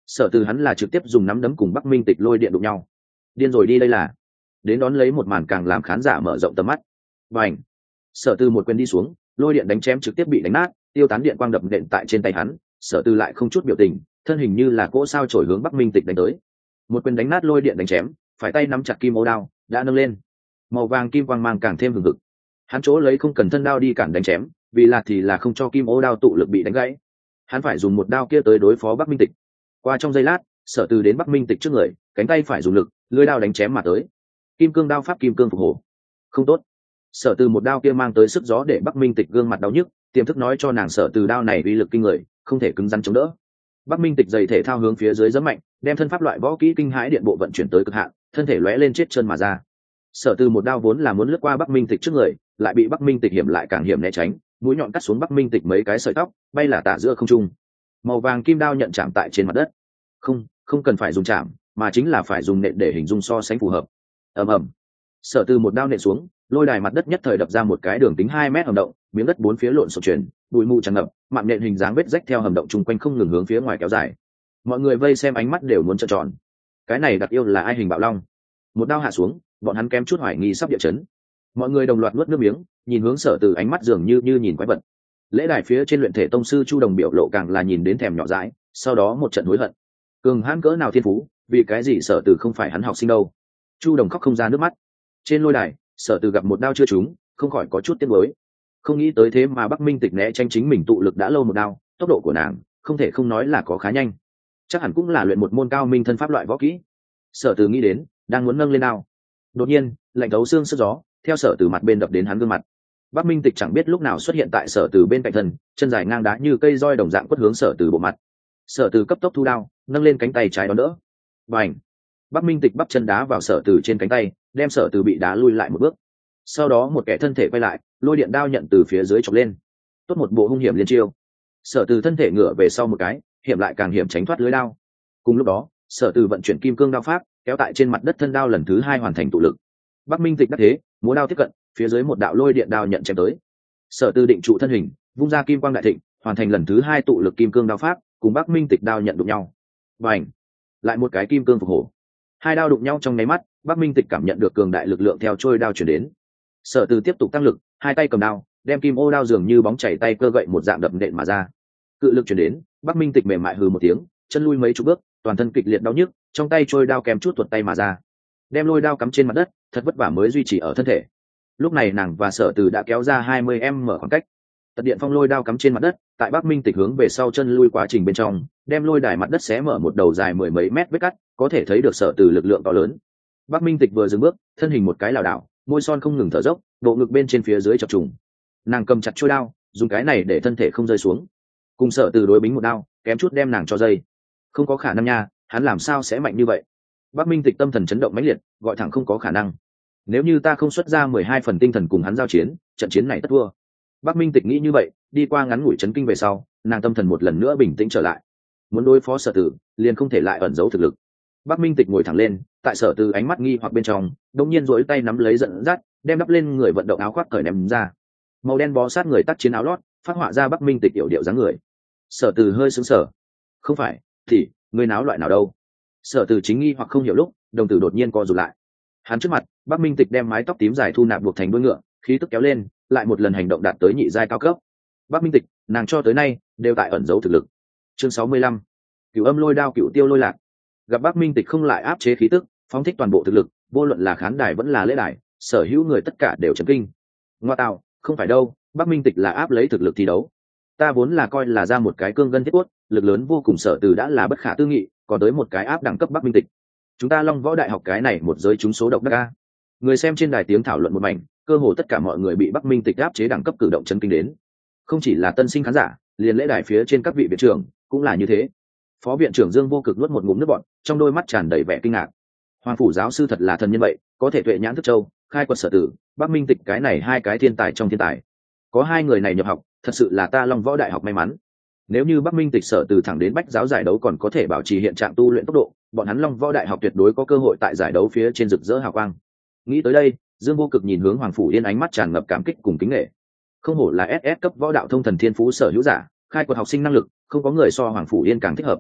Sở Từ hắn là trực tiếp dùng nắm đấm cùng Bắc Minh Tịch lôi điện đụng nhau. Điên rồi đi đây là. Đến đón lấy một màn càng làm khán giả mở rộng tầm mắt. Bành. Sở Từ một quyền đi xuống, lôi điện đánh chém trực tiếp bị đánh nát, tiêu tán điện quang đập nện tại trên tay hắn. Sở Từ lại không chút biểu tình, thân hình như là cỗ sao chổi hướng Bắc Minh Tịch đánh tới. Một quyền đánh nát lôi điện đánh chém, phải tay nắm chặt kim ô đao đã nâng lên, màu vàng kim quang mang càng thêm hừng hực. Hắn chỗ lấy không cần thân đao đi cản đánh chém, vì là thì là không cho kim ô đao tụ lực bị đánh gãy. Hắn phải dùng một đao kia tới đối phó Bắc Minh Tịch. Qua trong giây lát, Sở Từ đến Bắc Minh Tịch trước người, cánh tay phải dùng lực, lưỡi đao đánh chém mà tới. Kim cương đao pháp kim cương phục hổ. Không tốt. Sở Từ một đao kia mang tới sức gió để Bắc Minh Tịch gương mặt đau nhức, tiềm thức nói cho nàng Sở Từ đao này uy lực kinh người, không thể cứng rắn chống đỡ. Bắc Minh Tịch giày thể thao hướng phía dưới giẫm mạnh, đem thân pháp loại võ kỹ kinh hãi điện bộ vận chuyển tới cực hạn, thân thể lóe lên chết chân mà ra. Sở Từ một đao vốn là muốn lướt qua Bắc Minh Tịch trước người, lại bị Bắc Minh Tịch hiểm lại càng hiểm né tránh, mũi nhọn cắt xuống Bắc Minh Tịch mấy cái sợi tóc, bay là tả giữa không trung. Màu vàng kim đao nhận chạm tại trên mặt đất. Không cần phải dùng chạm, mà chính là phải dùng nện để hình dung so sánh phù hợp. Ầm ầm. Sở Từ một đao nện xuống, lôi đài mặt đất nhất thời đập ra một cái đường kính 2 mét hầm động, miếng đất bốn phía lộn xộn chuyển, bụi mù tràn ngập, mạng nện hình dáng vết rách theo hầm động chung quanh không ngừng hướng phía ngoài kéo dài. Mọi người vây xem ánh mắt đều muốn trợn tròn. Cái này đặc yêu là ai hình bạo long? Một đao hạ xuống, bọn hắn kém chút hoài nghi sắp địa chấn. Mọi người đồng loạt nuốt nước miếng, nhìn hướng Sở Từ ánh mắt dường như nhìn quái vật. Lễ đài phía trên luyện thể tông sư Chu Đồng biểu lộ càng là nhìn đến thèm nhỏ dãi, sau đó một trận hối hận. Cường hãn cỡ nào thiên phú, vì cái gì Sở Từ không phải hắn học sinh đâu? Chu Đồng khóc không ra nước mắt. Trên lôi đài, Sở Từ gặp một đao chưa trúng, không khỏi có chút tiếc nuối. Không nghĩ tới thế mà Bắc Minh Tịch né tranh chính mình tụ lực đã lâu một đao, tốc độ của nàng không thể không nói là có khá nhanh. Chắc hẳn cũng là luyện một môn cao minh thân pháp loại võ kỹ. Sở Từ nghĩ đến, đang muốn nâng lên đao. Đột nhiên, lạnh thấu xương sức gió theo Sở Từ mặt bên đập đến hắn gương mặt. Bắc Minh Tịch chẳng biết lúc nào xuất hiện tại Sở Từ bên cạnh thân, chân dài ngang đá như cây roi đồng dạng quất hướng Sở Từ bộ mặt. Sở Từ cấp tốc thu đao, nâng lên cánh tay trái đón đỡ. Bành! Bắc Minh Tịch bắp chân đá vào Sở Từ trên cánh tay, đem Sở Từ bị đá lui lại một bước. Sau đó một kẻ thân thể quay lại, lôi điện đao nhận từ phía dưới chọc lên. Tốt một bộ hung hiểm liên chiêu. Sở Từ thân thể ngửa về sau một cái, hiểm lại càng hiểm tránh thoát lưới đao. Cùng lúc đó, Sở Từ vận chuyển kim cương đao pháp, kéo tại trên mặt đất thân đao lần thứ 2 hoàn thành tụ lực. Bắc Minh Tịch đắc thế, múa đao tiếp cận, phía dưới một đạo lôi điện đao nhận chém tới. Sở Từ định trụ thân hình, vung ra kim quang đại thịnh, hoàn thành lần thứ 2 tụ lực kim cương đao pháp, cùng Bắc Minh Tịch đao nhận đụng nhau. Bành! Lại một cái kim cương phục hổ. Hai đao đụng nhau trong nháy mắt, Bắc Minh Tịch cảm nhận được cường đại lực lượng theo trôi đao chuyển đến. Sở Từ tiếp tục tăng lực, hai tay cầm đao, đem kim ô đao dường như bóng chảy tay cơ gậy một dạng đập nện mà ra. Cự lực chuyển đến, Bắc Minh Tịch mềm mại hừ một tiếng, chân lui mấy chục bước, toàn thân kịch liệt đau nhức, trong tay trôi đao kèm chút tuột tay mà ra. Đem lôi đao cắm trên mặt đất, thật vất vả mới duy trì ở thân thể. Lúc này nàng và Sở Từ đã kéo ra 20m khoảng cách. Tật điện phong lôi đao cắm trên mặt đất, tại Bắc Minh Tịch hướng về sau chân lui quá trình bên trong, đem lôi đài mặt đất xé mở một đầu dài 10 mấy mét vết cắt, có thể thấy được Sở Từ lực lượng to lớn. Bắc Minh Tịch vừa dừng bước, thân hình một cái lảo đảo, môi son không ngừng thở dốc, bộ ngực bên trên phía dưới chập trùng. Nàng cầm chặt chuôi đao, dùng cái này để thân thể không rơi xuống. Cùng Sở Từ đối bính một đao, kém chút đem nàng cho dây. Không có khả năng nha, hắn làm sao sẽ mạnh như vậy? Bắc Minh Tịch tâm thần chấn động mãnh liệt, gọi thẳng không có khả năng. Nếu như ta không xuất ra 12 phần tinh thần cùng hắn giao chiến, trận chiến này tất thua. Bắc Minh Tịch nghĩ như vậy, đi qua ngắn ngủi chấn kinh về sau, nàng tâm thần một lần nữa bình tĩnh trở lại. Muốn đối phó Sở Từ, liền không thể lại ẩn giấu thực lực. Bắc Minh Tịch ngồi thẳng lên, tại Sở Từ ánh mắt nghi hoặc bên trong, đột nhiên duỗi tay nắm lấy dẫn dắt, đem đắp lên người vận động áo khoác cởi ném ra. Màu đen bó sát người tác chiến áo lót, phát họa ra Bắc Minh Tịch yểu điệu dáng người. Sở Từ hơi sững sờ. Không phải, thì người náo loại nào đâu? Sở Từ chính nghi hoặc không hiểu lúc, đồng tử đột nhiên co rụt lại. Hắn trước mặt, Bắc Minh Tịch đem mái tóc tím dài thu nạp buộc thành đuôi ngựa, khí tức kéo lên, lại một lần hành động đạt tới nhị giai cao cấp. Bắc Minh Tịch, nàng cho tới nay đều tại ẩn giấu thực lực. Chương 65. Cửu Âm Lôi Đao Cửu Tiêu Lôi Lạc. Gặp Bắc Minh Tịch không lại áp chế khí tức, phóng thích toàn bộ thực lực, vô luận là khán đài vẫn là lễ đài, sở hữu người tất cả đều chấn kinh. Ngoa tạo, không phải đâu, Bắc Minh Tịch là áp lấy thực lực thi đấu. Ta vốn là coi là ra một cái cương ngân thiết cốt, lực lớn vô cùng, Sở Từ đã là bất khả tư nghị, còn tới một cái áp đẳng cấp Bắc Minh Tịch. Chúng ta Long Võ Đại học cái này một giới chúng số độc đắc a. Người xem trên đài tiếng thảo luận một mảnh, cơ hồ tất cả mọi người bị Bắc Minh Tịch áp chế đẳng cấp cử động chấn kinh đến. Không chỉ là tân sinh khán giả, liền lễ đài phía trên các vị viện trưởng cũng là như thế. Phó viện trưởng Dương Vô Cực nuốt một ngụm nước bọt, trong đôi mắt tràn đầy vẻ kinh ngạc. Hoàng phủ giáo sư thật là thần nhân vậy, có thể tuệ nhãn thức châu, khai quật Sở Tử, Bắc Minh Tịch, cái này hai cái thiên tài trong thiên tài. Có hai người này nhập học, thật sự là ta Long Võ Đại học may mắn. Nếu như Bắc Minh Tịch, Sở Tử thẳng đến bách giáo giải đấu còn có thể bảo trì hiện trạng tu luyện tốc độ, bọn hắn Long Võ Đại học tuyệt đối có cơ hội tại giải đấu phía trên rực rỡ hào quang. Nghĩ tới đây, Dương Vô Cực nhìn hướng Hoàng phủ Yên, ánh mắt tràn ngập cảm kích cùng kính nể. Không hổ là SS cấp võ đạo thông thần thiên phú sở hữu giả, khai quật học sinh năng lực, không có người so Hoàng phủ Yên càng thích hợp.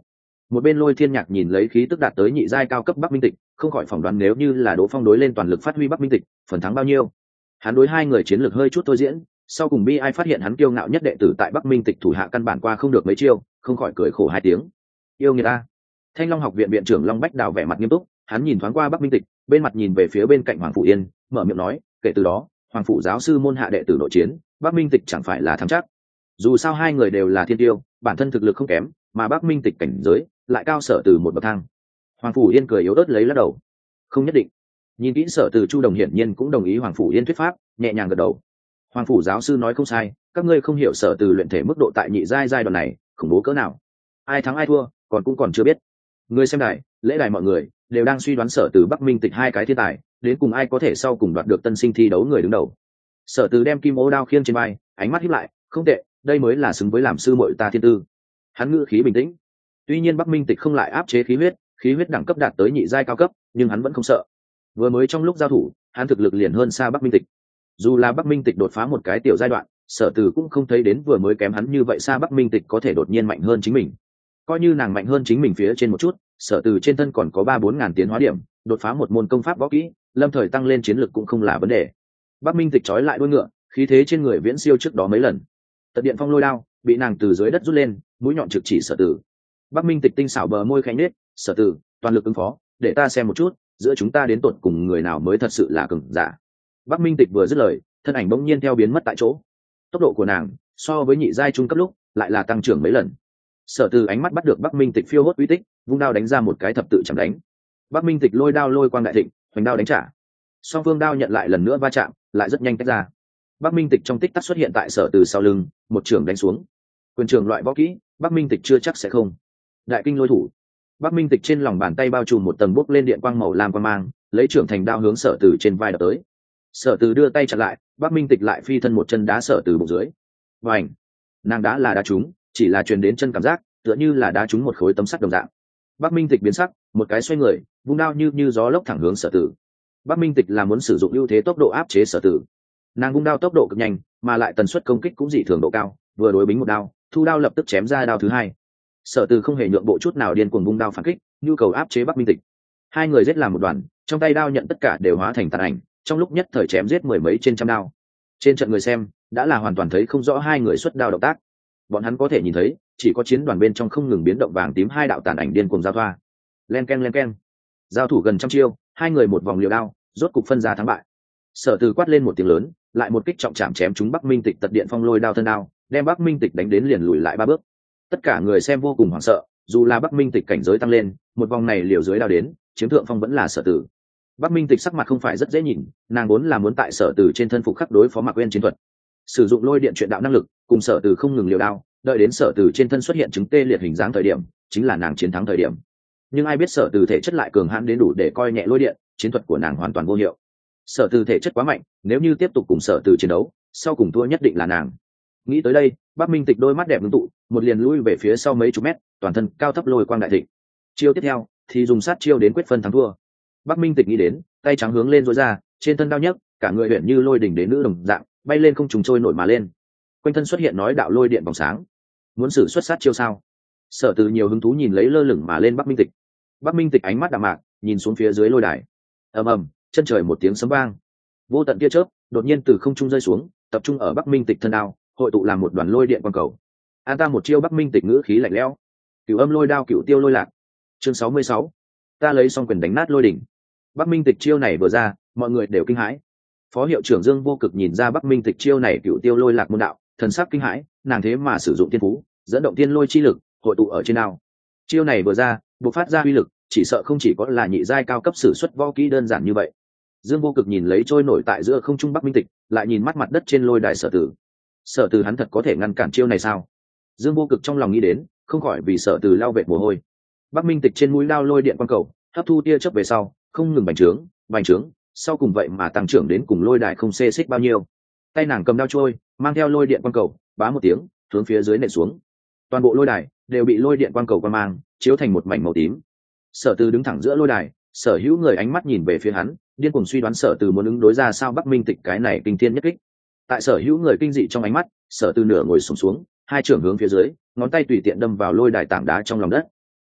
Một bên Lôi Thiên Nhạc nhìn lấy khí tức đạt tới nhị giai cao cấp Bắc Minh Tịch, không khỏi phỏng đoán nếu như là Đỗ Phong đối lên toàn lực phát huy Bắc Minh Tịch, phần thắng bao nhiêu. Hắn đối hai người chiến lược hơi chút thôi diễn, sau cùng bi ai phát hiện hắn kiêu ngạo nhất đệ tử tại Bắc Minh Tịch thủ hạ căn bản qua không được mấy chiêu, không khỏi cười khổ hai tiếng. Yêu người ta. Thanh Long học viện viện trưởng Long Bách Đào vẻ mặt nghiêm túc, hắn nhìn thoáng qua Bắc Minh Tịch, bên mặt nhìn về phía bên cạnh Hoàng Phủ Yên, mở miệng nói, kể từ đó, Hoàng phủ giáo sư môn hạ đệ tử nội chiến, Bắc Minh Tịch chẳng phải là thắng chắc. Dù sao hai người đều là thiên tiêu, bản thân thực lực không kém, mà Bắc Minh Tịch cảnh giới lại cao Sở Từ một bậc thang. Hoàng Phủ Yên cười yếu ớt lấy lắc đầu. Không nhất định. Nhìn kỹ Sở Từ Chu Đồng hiển nhiên cũng đồng ý Hoàng Phủ Yên thuyết pháp, nhẹ nhàng gật đầu. Hoàng phủ giáo sư nói không sai, các ngươi không hiểu Sở Từ luyện thể mức độ tại nhị giai giai đoạn này khủng bố cỡ nào. Ai thắng ai thua, còn chưa biết. Người xem đài, lễ đài mọi người đều đang suy đoán Sở Từ Bắc Minh Tịch hai cái thiên tài, đến cùng ai có thể sau cùng đoạt được tân sinh thi đấu người đứng đầu. Sở Từ đem kim ô đao khiêng trên vai, ánh mắt híp lại, không tệ, đây mới là xứng với làm sư muội ta thiên tư. Hắn ngữ khí bình tĩnh. Tuy nhiên Bắc Minh Tịch không lại áp chế khí huyết đẳng cấp đạt tới nhị giai cao cấp, nhưng hắn vẫn không sợ. Vừa mới trong lúc giao thủ, hắn thực lực liền hơn xa Bắc Minh Tịch. Dù là Bắc Minh Tịch đột phá một cái tiểu giai đoạn, Sở Từ cũng không thấy đến vừa mới kém hắn như vậy xa Bắc Minh Tịch có thể đột nhiên mạnh hơn chính mình. Coi như nàng mạnh hơn chính mình phía trên một chút, Sở Từ trên thân còn có 3-4 ngàn tiến hóa điểm, đột phá một môn công pháp võ kỹ, lâm thời tăng lên chiến lực cũng không là vấn đề. Bắc Minh Tịch trói lại đuôi ngựa, khí thế trên người viễn siêu trước đó mấy lần. Tật điện phong lôi đao bị nàng từ dưới đất rút lên, mũi nhọn trực chỉ Sở Từ. Bắc Minh Tịch tinh xảo bờ môi khẽ nhếch, Sở Từ, toàn lực ứng phó, để ta xem một chút, giữa chúng ta đến tột cùng người nào mới thật sự là cường giả. Bắc Minh Tịch vừa dứt lời, thân ảnh bỗng nhiên theo biến mất tại chỗ. Tốc độ của nàng so với nhị giai trung cấp lúc lại là tăng trưởng mấy lần. Sở Từ ánh mắt bắt được Bắc Minh Tịch phiêu hốt uy tích, vung đao đánh ra một cái thập tự chạm đánh. Bắc Minh Tịch lôi đao lôi quang đại thịnh, hoành đao đánh trả. Song phương đao nhận lại lần nữa va chạm, lại rất nhanh tách ra. Bắc Minh Tịch trong tích tắc xuất hiện tại Sở Từ sau lưng, một trường đánh xuống. Quyền trường loại võ kỹ, Bắc Minh Tịch chưa chắc sẽ không. Đại kinh lôi thủ. Bắc Minh Tịch trên lòng bàn tay bao trùm một tầng bốc lên điện quang màu lam quang mang, lấy trưởng thành đao hướng Sở Từ trên vai đập tới. Sở Từ đưa tay chặn lại, Bắc Minh Tịch lại phi thân một chân đá Sở Từ bụng dưới. Vành, nàng đá là đá trúng, chỉ là truyền đến chân cảm giác, tựa như là đá trúng một khối tấm sắt đồng dạng. Bắc Minh Tịch biến sắc, một cái xoay người, vung đao như gió lốc thẳng hướng Sở Từ. Bắc Minh Tịch là muốn sử dụng ưu thế tốc độ áp chế Sở Từ. Nàng vung đao tốc độ cực nhanh, mà lại tần suất công kích cũng dị thường độ cao, vừa đối bính một đao, thu đao lập tức chém ra đao thứ hai. Sở Từ không hề nhượng bộ chút nào, điên cuồng vung đao phản kích, nhu cầu áp chế Bắc Minh Tịch. Hai người giết làm một đoàn, trong tay đao nhận tất cả đều hóa thành tàn ảnh, trong lúc nhất thời chém giết mười mấy trên trăm đao. Trên trận người xem đã là hoàn toàn thấy không rõ hai người xuất đao động tác. Bọn hắn có thể nhìn thấy, chỉ có chiến đoàn bên trong không ngừng biến động vàng tím hai đạo tàn ảnh điên cuồng giao thoa. Len keng. Giao thủ gần trăm chiêu, hai người một vòng liều đao, rốt cục phân ra thắng bại. Sở Từ quát lên một tiếng lớn, lại một kích trọng chạm chém trúng Bắc Minh Tịch tật điện phong lôi đao thân đao, đem Bắc Minh Tịch đánh đến liền lùi lại 3 bước. Tất cả người xem vô cùng hoảng sợ, dù là Bắc Minh Tịch cảnh giới tăng lên, một vòng này liều dưới đao đến, chiếm thượng phong vẫn là Sở Từ. Bắc Minh Tịch sắc mặt không phải rất dễ nhìn, nàng vốn là muốn tại Sở Từ trên thân phục khắc đối phó Mạc Uyên chiến thuật, sử dụng lôi điện truyền đạo năng lực, cùng Sở Từ không ngừng liều đao, đợi đến Sở Từ trên thân xuất hiện chứng tê liệt hình dáng thời điểm, chính là nàng chiến thắng thời điểm. Nhưng ai biết Sở Từ thể chất lại cường hãn đến đủ để coi nhẹ lôi điện, chiến thuật của nàng hoàn toàn vô hiệu. Sở Từ thể chất quá mạnh, nếu như tiếp tục cùng Sở Từ chiến đấu, sau cùng thua nhất định là nàng. Nghĩ tới đây, Bắc Minh Tịch đôi mắt đẹp ngưng tụ, một liền lui về phía sau mấy chục mét, toàn thân cao thấp lôi quang đại thịnh. Chiêu tiếp theo thì dùng sát chiêu đến quyết phân thắng thua. Bắc Minh Tịch nghĩ đến, tay trắng hướng lên rối ra, trên thân đao nhấc, cả người huyền như lôi đỉnh đến nữ đồng dạng, bay lên không trùng trôi nổi mà lên. Quanh thân xuất hiện nói đạo lôi điện vòng sáng. Muốn sử xuất sát chiêu sao? Sở Từ nhiều hứng thú nhìn lấy lơ lửng mà lên Bắc Minh Tịch. Bắc Minh Tịch ánh mắt đạm mạc, nhìn xuống phía dưới lôi đài. Ầm ầm, chân trời một tiếng sấm vang. Vô tận tia chớp đột nhiên từ không trung rơi xuống, tập trung ở Bắc Minh Tịch thân đao, hội tụ làm một đoàn lôi điện quang cầu. An ta một chiêu Bắc Minh Tịch ngữ khí lạnh lẽo. Cửu âm lôi đao cửu tiêu lôi lạc. Chương 66. Ta lấy xong quyền đánh nát lôi đỉnh. Bắc Minh Tịch chiêu này vừa ra, mọi người đều kinh hãi. Phó hiệu trưởng Dương Vô Cực nhìn ra Bắc Minh Tịch chiêu này cửu tiêu lôi lạc môn đạo, thần sắc kinh hãi, nàng thế mà sử dụng tiên phú, dẫn động tiên lôi chi lực, hội tụ ở trên đao. Chiêu này vừa ra, bộc phát ra uy lực, chỉ sợ không chỉ có là nhị giai cao cấp sử xuất võ kỹ đơn giản như vậy. Dương Vô Cực nhìn lấy trôi nổi tại giữa không trung Bắc Minh Tịch, lại nhìn mắt mặt đất trên lôi đài Sở Từ. Sở Từ hắn thật có thể ngăn cản chiêu này sao? Dương Vô Cực trong lòng nghĩ đến, không khỏi vì Sở Từ lao vệt mồ hôi. Bắc Minh Tịch trên mũi đao lôi điện quang cầu, hấp thu tia chớp về sau, không ngừng bành trướng, sau cùng vậy mà tăng trưởng đến cùng lôi đài không xê xích bao nhiêu. Tay nàng cầm đao trôi, mang theo lôi điện quang cầu, bá một tiếng, hướng phía dưới nện xuống. Toàn bộ lôi đài đều bị lôi điện quang cầu quang mang chiếu thành một mảnh màu tím. Sở Từ đứng thẳng giữa lôi đài, sở hữu người ánh mắt nhìn về phía hắn, điên cuồng suy đoán Sở Từ muốn ứng đối ra sao Bắc Minh Tịch cái này kinh thiên nhất kích. Tại sở hữu người kinh dị trong ánh mắt, Sở Từ nửa ngồi xổm xuống, hai trưởng hướng phía dưới, ngón tay tùy tiện đâm vào lôi đài tảng đá trong lòng đất.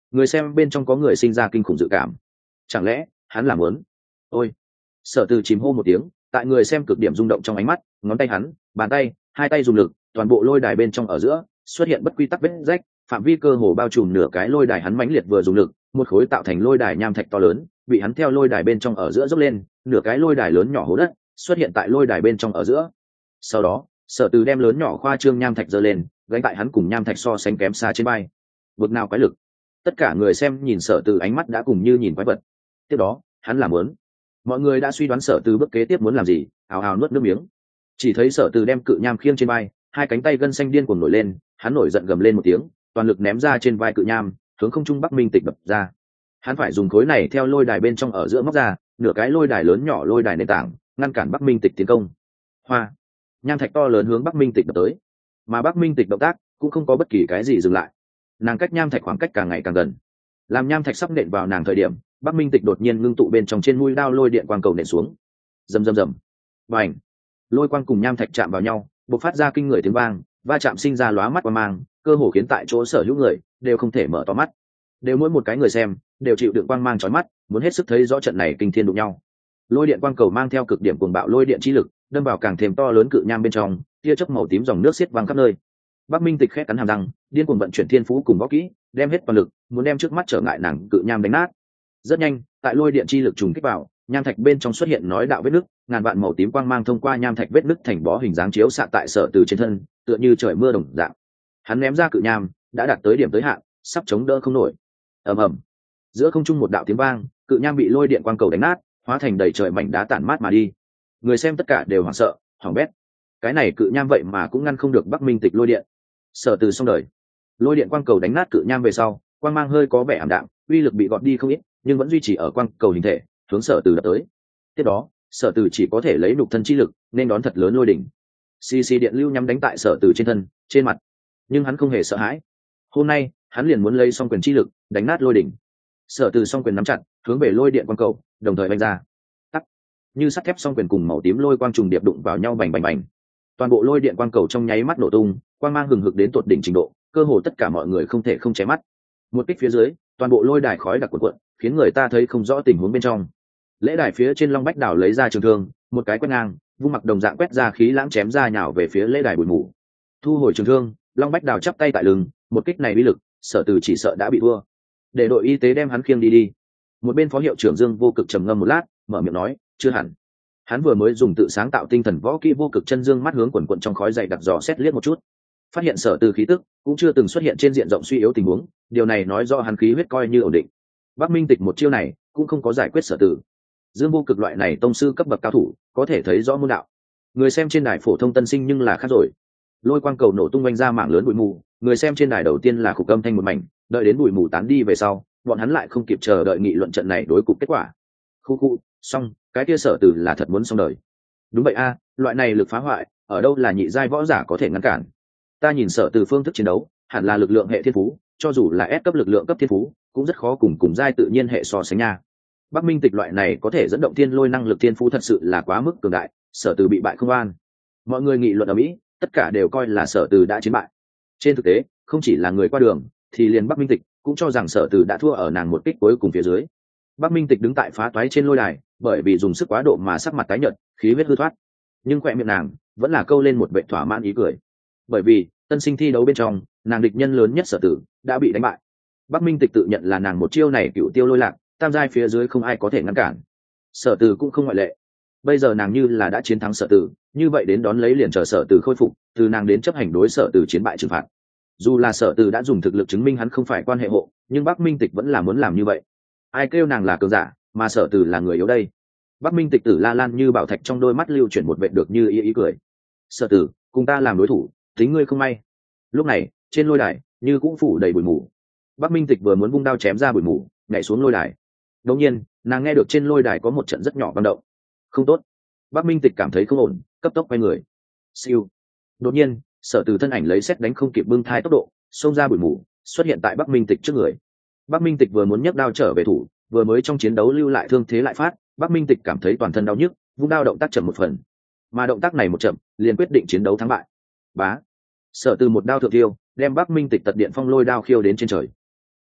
Người xem bên trong có người sinh ra kinh khủng dự cảm, chẳng lẽ hắn làm muốn? Ôi! Sở Từ chìm hô một tiếng, tại người xem cực điểm rung động trong ánh mắt, ngón tay hắn, bàn tay, hai tay dùng lực, toàn bộ lôi đài bên trong ở giữa xuất hiện bất quy tắc vết rách, phạm vi cơ hồ bao trùm nửa cái lôi đài. Hắn mãnh liệt vừa dùng lực, một khối tạo thành lôi đài nham thạch to lớn bị hắn theo lôi đài bên trong ở giữa dốc lên, nửa cái lôi đài lớn nhỏ hố đất xuất hiện tại lôi đài bên trong ở giữa. Sau đó, Sở Từ đem lớn nhỏ khoa trương nham thạch giơ lên, gánh tại hắn cùng nham thạch so sánh kém xa trên vai. Vực nào quái lực! Tất cả người xem nhìn Sở Từ ánh mắt đã cùng như nhìn quái vật. Tiếp đó, hắn làm muốn. Mọi người đã suy đoán Sở Từ bước kế tiếp muốn làm gì, ào ào nuốt nước miếng. Chỉ thấy Sở Từ đem cự nham khiêng trên vai, hai cánh tay gân xanh điên cuồng nổi lên, hắn nổi giận gầm lên một tiếng, toàn lực ném ra trên vai cự nham, hướng không trung Bắc Minh Tịch đập ra. Hắn phải dùng khối này theo lôi đài bên trong ở giữa móc ra nửa cái lôi đài lớn nhỏ lôi đài nền tảng, ngăn cản Bắc Minh Tịch tiến công. Hoa! Nham thạch to lớn hướng Bắc Minh Tịch đập tới, mà Bắc Minh Tịch động tác cũng không có bất kỳ cái gì dừng lại. Nàng cách nham thạch khoảng cách càng ngày càng gần. Làm nham thạch sắp nện vào nàng thời điểm, Bắc Minh Tịch đột nhiên ngưng tụ bên trong trên mũi đao lôi điện quang cầu nện xuống. Rầm rầm rầm. Bành! Lôi quang cùng nham thạch chạm vào nhau, bộc phát ra kinh người tiếng vang, va chạm sinh ra lóa mắt qua mang, cơ hồ khiến tại chỗ sở hữu người đều không thể mở to mắt. Đều mỗi một cái người xem đều chịu đựng quang mang chói mắt, muốn hết sức thấy rõ trận này kinh thiên đụng nhau. Lôi điện quang cầu mang theo cực điểm cuồng bạo lôi điện chi lực, đâm vào càng thêm to lớn cự nham bên trong, tia chớp màu tím dòng nước xiết vang khắp nơi. Bắc Minh Tịch khẽ cắn hàm răng, điên cuồng vận chuyển thiên phú cùng võ kỹ, đem hết toàn lực, muốn đem trước mắt trở ngại nàng cự nham đánh nát. Rất nhanh, tại lôi điện chi lực trùng kích vào, nham thạch bên trong xuất hiện nói đạo vết nứt, ngàn vạn màu tím quang mang thông qua nham thạch vết nứt thành bó hình dáng chiếu xạ tại Sở Từ trên thân, tựa như trời mưa đồng dạng. Hắn ném ra cự nham, đã đạt tới điểm tới hạn, sắp chống đỡ không nổi. Ầm ầm. Giữa không trung một đạo tiếng vang, cự nham bị lôi điện quang cầu đánh nát, hóa thành đầy trời mảnh đá tản mát mà đi. Người xem tất cả đều hoảng sợ, hoảng bét. Cái này cự nham vậy mà cũng ngăn không được Bắc Minh Tịch lôi điện. Sở Từ xong đời. Lôi điện quang cầu đánh nát cự nham về sau, quang mang hơi có vẻ ảm đạm, uy lực bị gọt đi không ít, nhưng vẫn duy trì ở quang cầu hình thể, hướng Sở Từ đập tới. Tiếp đó, Sở Từ chỉ có thể lấy nhục thân chi lực nên đón thật lớn lôi đỉnh. Xì xì điện lưu nhắm đánh tại Sở Từ trên thân, trên mặt, nhưng hắn không hề sợ hãi. Hôm nay, hắn liền muốn lấy song quyền chi lực đánh nát lôi đỉnh. Sở Từ song quyền nắm chặt, hướng về lôi điện quang cầu, đồng thời vung ra. Tắc, như sắt thép song quyền cùng màu tím lôi quang trùng điệp đụng vào nhau bành bành bành. Toàn bộ lôi điện quang cầu trong nháy mắt nổ tung, quang mang hừng hực đến tột đỉnh trình độ, cơ hồ tất cả mọi người không thể không ché mắt. Một kích phía dưới, toàn bộ lôi đài khói đặc cuộn cuộn, khiến người ta thấy không rõ tình huống bên trong. Lễ đài phía trên Long Bách Đào lấy ra trường thương, một cái quét ngang, vung mặc đồng dạng quét ra khí lãng chém ra nhào về phía lễ đài bụi mù. Thu hồi trường thương, Long Bách Đào chắp tay tại lưng, một kích này uy lực, Sở Từ chỉ sợ đã bị thua. Để đội y tế đem hắn khiêng đi. Một bên phó hiệu trưởng Dương Vô Cực trầm ngâm một lát, mở miệng nói, chưa hẳn. Hắn vừa mới dùng tự sáng tạo tinh thần võ kỹ vô cực chân dương mắt hướng quần quần trong khói dày đặc dò xét liếc một chút, phát hiện Sở Từ khí tức cũng chưa từng xuất hiện trên diện rộng suy yếu tình huống, điều này nói rõ hắn khí huyết coi như ổn định. Bắc Minh Tịch một chiêu này cũng không có giải quyết Sở Từ. Dương Vô Cực loại này tông sư cấp bậc cao thủ, có thể thấy rõ môn đạo. Người xem trên đài phổ thông tân sinh nhưng là khác rồi. Lôi quang cầu nổ tung vang ra mảng lớn bụi mù, người xem trên đài đầu tiên là khục âm thanh một mảnh, đợi đến bụi mù tán đi về sau, bọn hắn lại không kịp chờ đợi nghị luận trận này đối cục kết quả. Khu, xong, cái kia Sở Từ là thật muốn xong đời. Đúng vậy a, loại này lực phá hoại, ở đâu là nhị giai võ giả có thể ngăn cản. Ta nhìn Sở Từ phương thức chiến đấu, hẳn là lực lượng hệ thiên phú, cho dù là S cấp lực lượng cấp thiên phú, cũng rất khó cùng giai tự nhiên hệ so sánh nha. Bắc Minh Tịch loại này có thể dẫn động thiên lôi năng lực thiên phú thật sự là quá mức cường đại, Sở Từ bị bại không an. Mọi người nghị luận ở Mỹ, tất cả đều coi là Sở Từ đã chiến bại. Trên thực tế, không chỉ là người qua đường, thì liền Bắc Minh Tịch cũng cho rằng Sở Từ đã thua ở nàng một kích cuối cùng phía dưới. Bắc Minh Tịch đứng tại phá toái trên lôi đài, bởi vì dùng sức quá độ mà sắc mặt tái nhợt, khí huyết hư thoát, nhưng khỏe miệng nàng vẫn là câu lên một vẻ thỏa mãn ý cười, bởi vì tân sinh thi đấu bên trong, nàng địch nhân lớn nhất Sở Từ đã bị đánh bại. Bắc Minh Tịch tự nhận là nàng một chiêu này cựu tiêu lôi lạc, tam giai phía dưới không ai có thể ngăn cản. Sở Từ cũng không ngoại lệ. Bây giờ nàng như là đã chiến thắng Sở Từ, như vậy đến đón lấy liền chờ Sở Từ khôi phục, từ nàng đến chấp hành đối Sở Từ chiến bại trừng phạt. Dù là Sở Từ đã dùng thực lực chứng minh hắn không phải quan hệ hộ, nhưng Bắc Minh Tịch vẫn là muốn làm như vậy. Ai kêu nàng là cường giả, mà Sở Từ là người yếu đây. Bắc Minh Tịch tử la lan như bảo thạch trong đôi mắt lưu chuyển một vệt được như ý cười. Sở Từ, cùng ta làm đối thủ, tính ngươi không may. Lúc này, trên lôi đài, như cũng phủ đầy bụi mù. Bắc Minh Tịch vừa muốn vung đao chém ra bụi mù, nhảy xuống lôi đài. Đột nhiên, nàng nghe được trên lôi đài có một trận rất nhỏ băng động. Không tốt. Bắc Minh Tịch cảm thấy không ổn, cấp tốc quay người. Siêu. Đột nhiên, Sở Từ thân ảnh lấy sét đánh không kịp bưng thai tốc độ, xông ra bụi mù, xuất hiện tại Bắc Minh Tịch trước người. Bắc Minh Tịch vừa muốn nhấc đao trở về thủ, vừa mới trong chiến đấu lưu lại thương thế lại phát, Bắc Minh Tịch cảm thấy toàn thân đau nhức, vung đao động tác chậm một phần. Mà động tác này một chậm, liền quyết định chiến đấu thắng bại. Bá. Sở Từ một đao thượng tiêu, đem Bắc Minh Tịch tật điện phong lôi đao khiêu đến trên trời.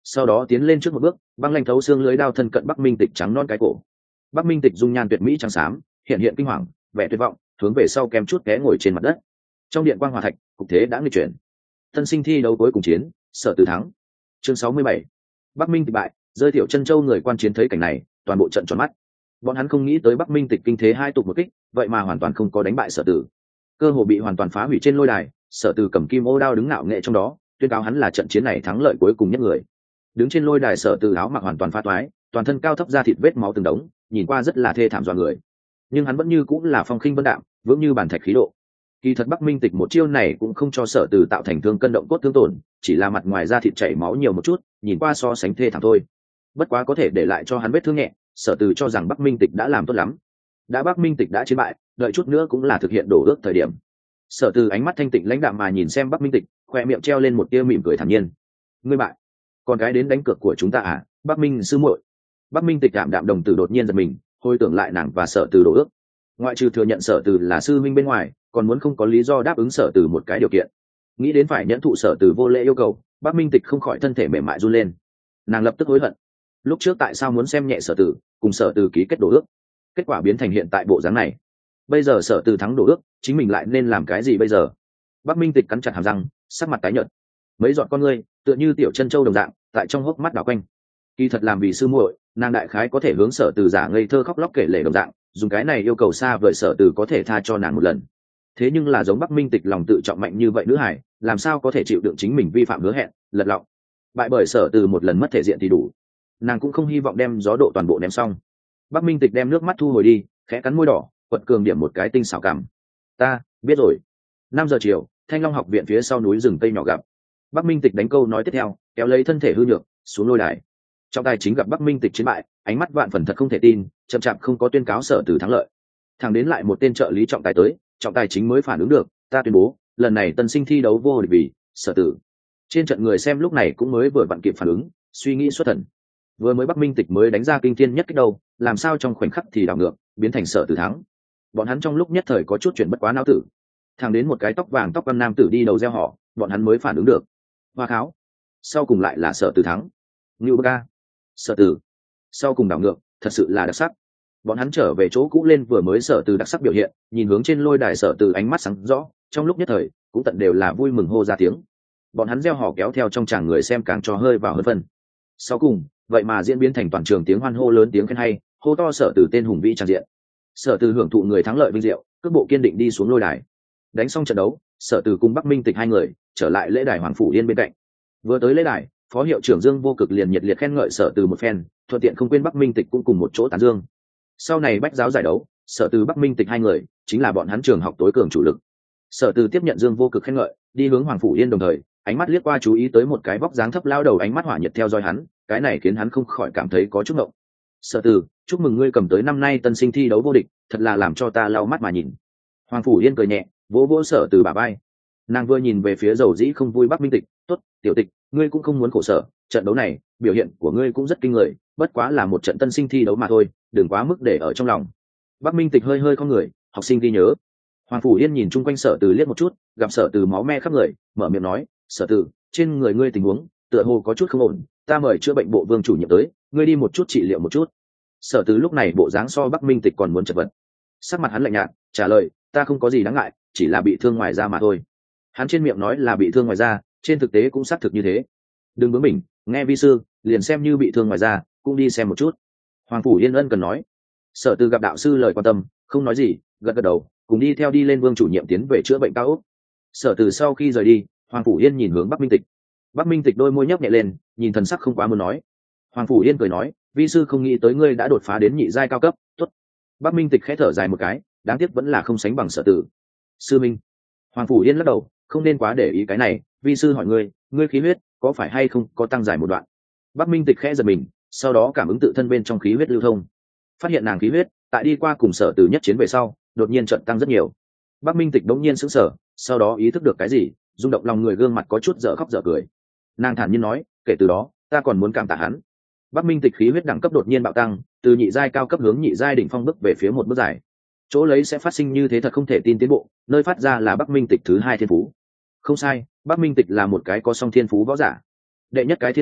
sau đó tiến lên trước một bước, băng lanh thấu xương lưới đao thân cận Bắc Minh Tịch trắng non cái cổ. Bắc Minh Tịch dung nhan tuyệt mỹ trắng xám, hiện hiện kinh hoàng, vẻ tuyệt vọng, hướng về sau kém chút té ngồi trên mặt đất. Trong điện quang hòa thạch, cục thế đã nghịch chuyển. Tân sinh thi đấu cuối cùng chiến, Sở Từ thắng. Chương 67. Bắc Minh Tịch bại, rơi Tiểu Chân Châu người quan chiến thấy cảnh này, toàn bộ trận tròn mắt. Bọn hắn không nghĩ tới Bắc Minh Tịch kinh thế hai tục một kích, vậy mà hoàn toàn không có đánh bại Sở Từ. Cơ hồ bị hoàn toàn phá hủy trên lôi đài, Sở Từ cầm kim ô đao đứng ngạo nghệ trong đó, tuyên cáo hắn là trận chiến này thắng lợi cuối cùng nhất người. Đứng trên lôi đài Sở Từ áo mặc hoàn toàn phá toái, toàn thân cao thấp da thịt vết máu từng đống, nhìn qua rất là thê thảm dọa người. Nhưng hắn vẫn như cũng là phong khinh vân đạm, vững như bàn thạch khí độ. Kỳ thật Bắc Minh Tịch một chiêu này cũng không cho Sở Từ tạo thành thương cân động cốt thương tổn, chỉ là mặt ngoài da thịt chảy máu nhiều một chút, nhìn qua so sánh thê thảm thôi. Bất quá có thể để lại cho hắn vết thương nhẹ, Sở Từ cho rằng Bắc Minh Tịch đã làm tốt lắm. Đã Bắc Minh Tịch đã chiến bại, đợi chút nữa cũng là thực hiện đổ ước thời điểm. Sở Từ ánh mắt thanh tịnh lãnh đạm mà nhìn xem Bắc Minh Tịch, khoe miệng treo lên một tia mỉm cười thản nhiên. Ngươi bại, còn cái đến đánh cược của chúng ta à, Bắc Minh sư muội. Bắc Minh Tịch đạm đạm đồng tử đột nhiên giật mình, hồi tưởng lại nàng và Sở Từ đổ ước. Ngoại trừ thừa nhận Sở Từ là sư minh bên ngoài, còn muốn không có lý do đáp ứng Sở Từ một cái điều kiện. Nghĩ đến phải nhẫn thụ Sở Từ vô lễ yêu cầu, Bắc Minh Tịch không khỏi thân thể mềm mại run lên. Nàng lập tức hối hận, lúc trước tại sao muốn xem nhẹ Sở Từ, cùng Sở Từ ký kết đổ ước, kết quả biến thành hiện tại bộ dáng này. Bây giờ Sở Từ thắng đổ ước, chính mình lại nên làm cái gì bây giờ? Bắc Minh Tịch cắn chặt hàm răng, sắc mặt tái nhợt, mấy giọt con ngươi tựa như tiểu chân châu đồng dạng tại trong hốc mắt đảo quanh. Kỳ thật làm vì sư muội, nàng đại khái có thể hướng Sở Từ giả ngây thơ khóc lóc kể lể đồng dạng, dùng cái này yêu cầu xa vời Sở Từ có thể tha cho nàng một lần. Thế nhưng là giống Bắc Minh Tịch lòng tự trọng mạnh như vậy nữ hải, làm sao có thể chịu đựng chính mình vi phạm hứa hẹn, lật lọng bại bởi Sở Từ một lần mất thể diện thì đủ. Nàng cũng không hy vọng đem gió độ toàn bộ ném xong. Bắc Minh Tịch đem nước mắt thu hồi đi, khẽ cắn môi đỏ, quật cường điểm một cái tinh xảo cảm. Ta biết rồi. 5 giờ chiều, Thanh Long học viện phía sau núi rừng tây nhỏ gặp. Bắc Minh Tịch đánh câu nói tiếp theo, kéo lấy thân thể hư nhược xuống lôi đài. Trong tài chính gặp Bắc Minh Tịch chiến bại, ánh mắt vạn phần thật không thể tin, chậm chạp không có tuyên cáo Sở Từ thắng lợi. Thẳng đến lại một tên trợ lý trọng tài tới, trọng tài chính mới phản ứng được, ta tuyên bố, lần này tân sinh thi đấu vô địch vì Sở Từ. Trên trận người xem lúc này cũng mới vừa vặn kịp phản ứng, suy nghĩ xuất thần. Vừa mới Bắc Minh Tịch mới đánh ra kinh thiên nhất kích đầu, làm sao trong khoảnh khắc thì đảo ngược, biến thành Sở Từ thắng. Bọn hắn trong lúc nhất thời có chút chuyển bất quá não tử. Thẳng đến một cái tóc vàng tóc quan nam tử đi đầu reo họ, bọn hắn mới phản ứng được. Hoa kháo, sau cùng lại là Sở Từ thắng. Ngưu ca, Sở Từ, sau cùng đảo ngược, thật sự là đặc sắc. Bọn hắn trở về chỗ cũ lên vừa mới Sở Từ đặc sắc biểu hiện, nhìn hướng trên lôi đài Sở Từ ánh mắt sáng rõ, trong lúc nhất thời cũng tận đều là vui mừng hô ra tiếng. Bọn hắn reo hò kéo theo trong tràng người xem càng cho hơi vào hơn phân. Sau cùng, vậy mà diễn biến thành toàn trường tiếng hoan hô lớn tiếng khen hay, hô to Sở Từ tên hùng vĩ tràn diện. Sở Từ hưởng thụ người thắng lợi vinh diệu, cước bộ kiên định đi xuống lôi đài. Đánh xong trận đấu, Sở Từ cùng Bắc Minh Tịch hai người trở lại lễ đài Hoàng Phủ Yên bên cạnh. Vừa tới lễ đài, phó hiệu trưởng Dương Vô Cực liền nhiệt liệt khen ngợi Sở Từ một phen, thuận tiện không quên Bắc Minh Tịch cũng cùng một chỗ tán dương. Sau này bách giáo giải đấu, Sở Từ Bắc Minh Tịch hai người chính là bọn hắn trường học tối cường chủ lực. Sở Từ tiếp nhận Dương Vô Cực khen ngợi, đi hướng Hoàng Phủ Yên đồng thời, ánh mắt liếc qua chú ý tới một cái vóc dáng thấp lao đầu ánh mắt hỏa nhiệt theo dõi hắn, cái này khiến hắn không khỏi cảm thấy có chút ngộng. Sở Từ, chúc mừng ngươi cầm tới năm nay tân sinh thi đấu vô địch, thật là làm cho ta lau mắt mà nhìn. Hoàng Phủ Yên cười nhẹ, vỗ vỗ Sở Từ bả vai. Nàng vừa nhìn về phía dầu dĩ không vui Bắc Minh Tịch, tốt, tiểu Tịch, ngươi cũng không muốn khổ sở, trận đấu này biểu hiện của ngươi cũng rất kinh người, bất quá là một trận tân sinh thi đấu mà thôi, đừng quá mức để ở trong lòng. Bắc Minh Tịch hơi hơi con người, học sinh ghi nhớ. Hoàng Phủ Yên nhìn chung quanh Sở Từ liếc một chút, gặp Sở Từ máu me khắp người, mở miệng nói, Sở Từ, trên người ngươi tình huống tựa hồ có chút không ổn, ta mời chữa bệnh bộ Vương chủ nhiệm tới, ngươi đi một chút trị liệu một chút. Sở Từ lúc này bộ dáng so Bắc Minh Tịch còn muốn chật vật. Sắc mặt hắn lạnh nhạt, trả lời, ta không có gì đáng ngại, chỉ là bị thương ngoài da mà thôi. Hắn trên miệng nói là bị thương ngoài da, trên thực tế cũng xác thực như thế. Đừng bướng bỉnh, nghe vi sư, liền xem như bị thương ngoài da, cũng đi xem một chút. Hoàng Phủ Yên ân cần nói. Sở Từ gặp đạo sư lời quan tâm, không nói gì, gật gật đầu, cùng đi theo đi lên Vương chủ nhiệm tiến về chữa bệnh cao ốc. Sở Từ sau khi rời đi, Hoàng Phủ Yên nhìn hướng Bắc Minh Tịch. Bắc Minh Tịch đôi môi nhấp nhẹ lên, nhìn thần sắc không quá muốn nói. Hoàng Phủ Yên cười nói, vi sư không nghĩ tới ngươi đã đột phá đến nhị giai cao cấp, tốt. Bắc Minh Tịch khẽ thở dài một cái, đáng tiếc vẫn là không sánh bằng Sở Từ. Sư minh. Hoàng Phủ Yên lắc đầu, không nên quá để ý cái này, vi sư hỏi ngươi khí huyết có phải hay không có tăng dài một đoạn? Bắc Minh Tịch khẽ giật mình, sau đó cảm ứng tự thân bên trong khí huyết lưu thông, phát hiện nàng khí huyết tại đi qua cùng Sở Từ nhất chiến về sau, đột nhiên trận tăng rất nhiều. Bắc Minh Tịch đống nhiên sững sờ, sau đó ý thức được cái gì, rung động lòng người, gương mặt có chút dở khóc dở cười. Nàng thản nhiên nói, kể từ đó, ta còn muốn cảm tạ hắn. Bắc Minh Tịch khí huyết đẳng cấp đột nhiên bạo tăng, từ nhị giai cao cấp hướng nhị giai đỉnh phong bước về phía một bước dài. Chỗ lấy sẽ phát sinh như thế thật không thể tin tiến bộ, nơi phát ra là Bắc Minh Tịch thứ hai thiên phú. Không sai, Bắc Minh Tịch là một cái có song thiên phú võ giả. Đệ nhất cái thiên phú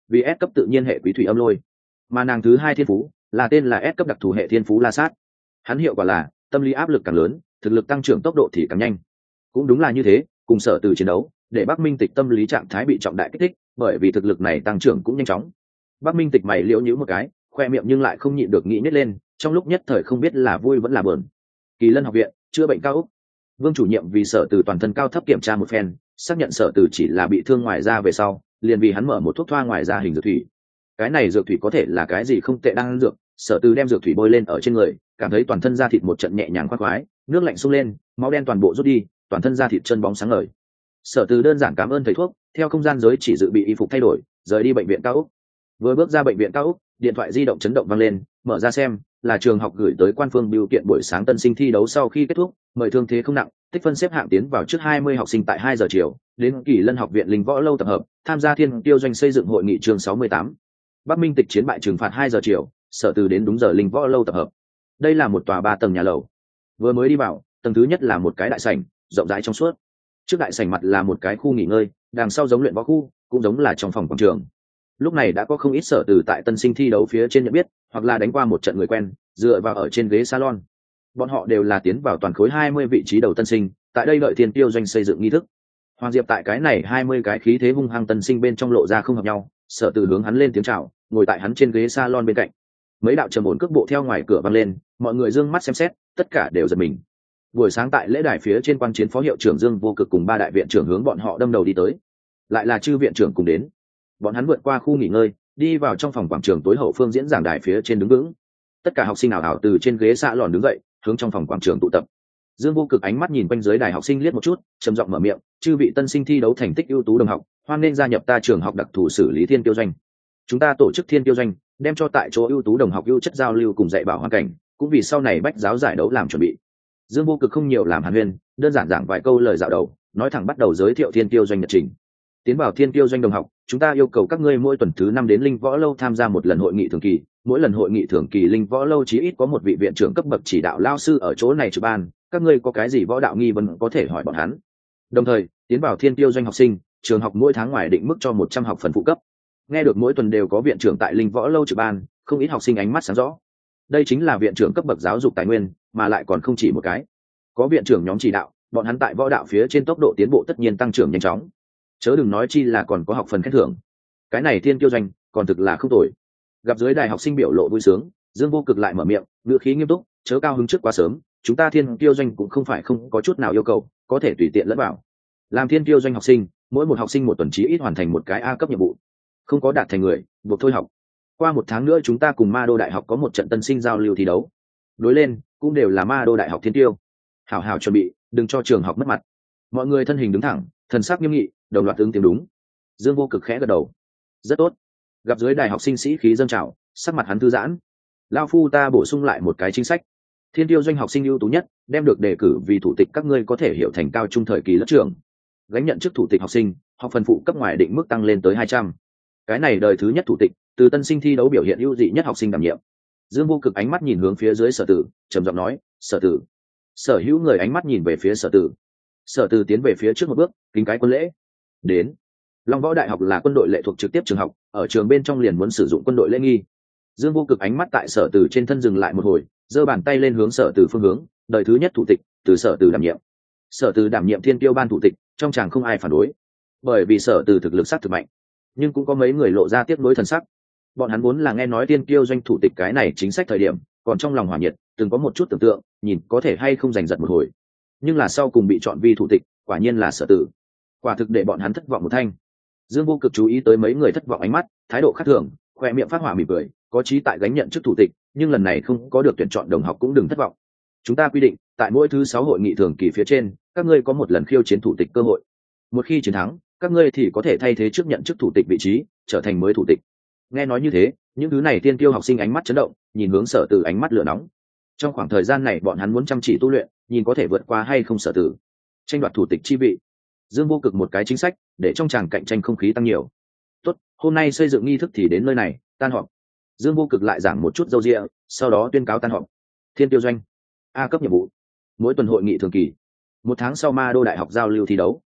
vì S cấp tự nhiên hệ quý thủy âm lôi, mà nàng thứ hai thiên phú là tên là S cấp đặc thù hệ thiên phú la sát. Hắn hiệu quả là tâm lý áp lực càng lớn, thực lực tăng trưởng tốc độ thì càng nhanh. Cũng đúng là như thế, cùng Sở Từ chiến đấu, để Bắc Minh Tịch tâm lý trạng thái bị trọng đại kích thích, bởi vì thực lực này tăng trưởng cũng nhanh chóng. Bắc Minh Tịch mày liễu nhíu một cái, khoe miệng nhưng lại không nhịn được nghĩ nết lên, trong lúc nhất thời không biết là vui vẫn là buồn. Kỳ Lân học viện, chữa bệnh cao ốc. Vương chủ nhiệm vì Sở Từ toàn thân cao thấp kiểm tra một phen, xác nhận Sở Từ chỉ là bị thương ngoài da về sau, liền vì hắn mở một thuốc thoa ngoài da hình dược thủy. Cái này dược thủy có thể là cái gì không tệ đang dược, Sở Từ đem dược thủy bôi lên ở trên người, cảm thấy toàn thân da thịt một trận nhẹ nhàng khoan khoái, nước lạnh xông lên, máu đen toàn bộ rút đi, toàn thân da thịt chân bóng sáng ngời. Sở Từ đơn giản cảm ơn thầy thuốc, theo không gian giới chỉ dự bị y phục thay đổi, rời đi bệnh viện cao ốc. Vừa bước ra bệnh viện cao ốc, điện thoại di động chấn động vang lên, mở ra xem, là trường học gửi tới quan phương bưu kiện buổi sáng tân sinh thi đấu sau khi kết thúc, mời thương thế không nặng, tích phân xếp hạng tiến vào trước 20 học sinh tại 2 giờ chiều, đến Kỳ Lân học viện Linh Võ lâu tập hợp, tham gia Thiên Tiêu doanh xây dựng hội nghị chương 68. Bắc Minh Tịch chiến bại trừng phạt 2 giờ chiều, Sở Từ đến đúng giờ Linh Võ lâu tập hợp. Đây là một tòa 3 tầng nhà lầu. Vừa mới đi vào, tầng thứ nhất là một cái đại sảnh, rộng rãi trong suốt. Trước đại sảnh mặt là một cái khu nghỉ ngơi, đằng sau giống luyện võ khu, cũng giống là trong phòng quảng trường. Lúc này đã có không ít Sở Từ tại tân sinh thi đấu phía trên nhận biết, hoặc là đánh qua một trận người quen, dựa vào ở trên ghế salon. Bọn họ đều là tiến vào toàn khối 20 vị trí đầu tân sinh, tại đây đợi Thiên Tiêu doanh xây dựng nghi thức. Hoàng Diệp tại cái này 20 cái khí thế hung hăng tân sinh bên trong lộ ra không hợp nhau, Sở Từ hướng hắn lên tiếng chào, ngồi tại hắn trên ghế salon bên cạnh. Mấy đạo trầm ổn cước bộ theo ngoài cửa vang lên, mọi người dương mắt xem xét, tất cả đều giật mình. Buổi sáng tại lễ đài phía trên quan chiến phó hiệu trưởng Dương Vô Cực cùng 3 đại viện trưởng hướng bọn họ đâm đầu đi tới. Lại là chư viện trưởng cùng đến. Bọn hắn vượt qua khu nghỉ ngơi, đi vào trong phòng quảng trường tối hậu phương diễn giảng đài phía trên đứng vững. Tất cả học sinh ảo ảo từ trên ghế xạ lòn đứng dậy, hướng trong phòng quảng trường tụ tập. Dương Vô Cực ánh mắt nhìn quanh dưới đài học sinh liếc một chút, trầm giọng mở miệng, chư vị tân sinh thi đấu thành tích ưu tú đồng học, hoan nên gia nhập ta trường học đặc thù xử lý Thiên Tiêu doanh. Chúng ta tổ chức Thiên Tiêu doanh, đem cho tại chỗ ưu tú đồng học ưu chất giao lưu cùng dạy bảo hoàn cảnh, cũng vì sau này bách giáo giải đấu làm chuẩn bị. Dương Vô Cực không nhiều làm hàn huyên, đơn giản giảng vài câu lời dạo đầu, nói thẳng bắt đầu giới thiệu Thiên Tiêu doanh nhật trình. Tiến vào Thiên Tiêu doanh đồng học, chúng ta yêu cầu các ngươi mỗi tuần thứ 5 đến Linh Võ lâu tham gia một lần hội nghị thường kỳ, mỗi lần hội nghị thường kỳ Linh Võ lâu chí ít có một vị viện trưởng cấp bậc chỉ đạo lao sư ở chỗ này trực ban, các ngươi có cái gì võ đạo nghi vấn có thể hỏi bọn hắn. Đồng thời, tiến vào Thiên Tiêu doanh học sinh, trường học mỗi tháng ngoài định mức cho 100 học phần phụ cấp. Nghe được mỗi tuần đều có viện trưởng tại Linh Võ lâu trực ban, không ít học sinh ánh mắt sáng rõ. Đây chính là viện trưởng cấp bậc giáo dục tài nguyên, mà lại còn không chỉ một cái. Có viện trưởng nhóm chỉ đạo, bọn hắn tại võ đạo phía trên tốc độ tiến bộ tất nhiên tăng trưởng nhanh chóng. Chớ đừng nói chi là còn có học phần khen thưởng. Cái này Thiên Tiêu doanh, còn thực là không tồi. Gặp dưới đài học sinh biểu lộ vui sướng, Dương Vô Cực lại mở miệng, ngữ khí nghiêm túc, chớ cao hứng trước quá sớm, chúng ta Thiên Tiêu doanh cũng không phải không có chút nào yêu cầu, có thể tùy tiện lẫn vào. Làm Thiên Tiêu doanh học sinh, mỗi một học sinh một tuần chí ít hoàn thành một cái A cấp nhiệm vụ. Không có đạt thành người, buộc thôi học. Qua 1 tháng nữa chúng ta cùng Ma Đô Đại học có một trận tân sinh giao lưu thi đấu. Đối lên, cũng đều là Ma Đô Đại học Thiên Tiêu. Hảo hảo chuẩn bị, đừng cho trường học mất mặt. Mọi người thân hình đứng thẳng, thần sắc nghiêm nghị, đồng loạt ứng tiếng đúng. Dương Vô Cực khẽ gật đầu. Rất tốt. Gặp dưới đài học sinh sĩ khí dâng trào, sắc mặt hắn thư giãn. Lao phu ta bổ sung lại một cái chính sách. Thiên Tiêu doanh học sinh ưu tú nhất, đem được đề cử vì thủ tịch các ngươi có thể hiểu thành cao trung thời kỳ lớp trưởng. Gánh nhận chức thủ tịch học sinh, học phần phụ cấp ngoài định mức tăng lên tới 200. Cái này đời thứ nhất thủ tịch, từ tân sinh thi đấu biểu hiện ưu dị nhất học sinh đảm nhiệm. Dương Vô Cực ánh mắt nhìn hướng phía dưới Sở Tử, trầm giọng nói, Sở Tử. Sở hữu người ánh mắt nhìn về phía Sở Tử. Sở Tử tiến về phía trước một bước, kính cái quân lễ. Đến. Long Võ Đại học là quân đội lệ thuộc trực tiếp trường học, ở trường bên trong liền muốn sử dụng quân đội lễ nghi. Dương Vô Cực ánh mắt tại Sở Tử trên thân dừng lại một hồi, giơ bàn tay lên hướng Sở Tử phương hướng, đời thứ nhất thủ tịch, từ Sở Tử đảm nhiệm. Sở Tử đảm nhiệm Thiên Tiêu ban thủ tịch, trong chàng không ai phản đối, bởi vì Sở Tử thực lực sát thực mạnh, nhưng cũng có mấy người lộ ra tiếc nuối thần sắc. Bọn hắn vốn là nghe nói Thiên Tiêu doanh thủ tịch cái này chính sách thời điểm, còn trong lòng hỏa nhiệt, từng có một chút tưởng tượng, nhìn có thể hay không giành giật một hồi. Nhưng là sau cùng bị chọn vi thủ tịch, quả nhiên là Sở Tử. Quả thực để bọn hắn thất vọng một thanh. Dương Vô Cực chú ý tới mấy người thất vọng ánh mắt, thái độ khác thường, khoe miệng phát hỏa mỉm cười, có chí tại gánh nhận chức thủ tịch, nhưng lần này không có được tuyển chọn đồng học cũng đừng thất vọng. Chúng ta quy định, tại mỗi thứ 6 hội nghị thường kỳ phía trên, các ngươi có một lần khiêu chiến thủ tịch cơ hội. Một khi chiến thắng, các ngươi thì có thể thay thế trước nhận chức thủ tịch vị trí, trở thành mới thủ tịch. Nghe nói như thế, những thứ này Thiên Tiêu học sinh ánh mắt chấn động, nhìn hướng Sở Tử ánh mắt lửa nóng. Trong khoảng thời gian này bọn hắn muốn chăm chỉ tu luyện, nhìn có thể vượt qua hay không Sở Tử, tranh đoạt thủ tịch chi vị. Dương Vô Cực một cái chính sách, để trong tràng cạnh tranh không khí tăng nhiều. Tốt, hôm nay xây dựng nghi thức thì đến nơi này, tan họp. Dương Vô Cực lại giảng một chút dâu dịa, sau đó tuyên cáo tan họp. Thiên Tiêu doanh, A cấp nhiệm vụ, mỗi tuần hội nghị thường kỳ, 1 tháng sau Ma Đô Đại học giao lưu thi đấu.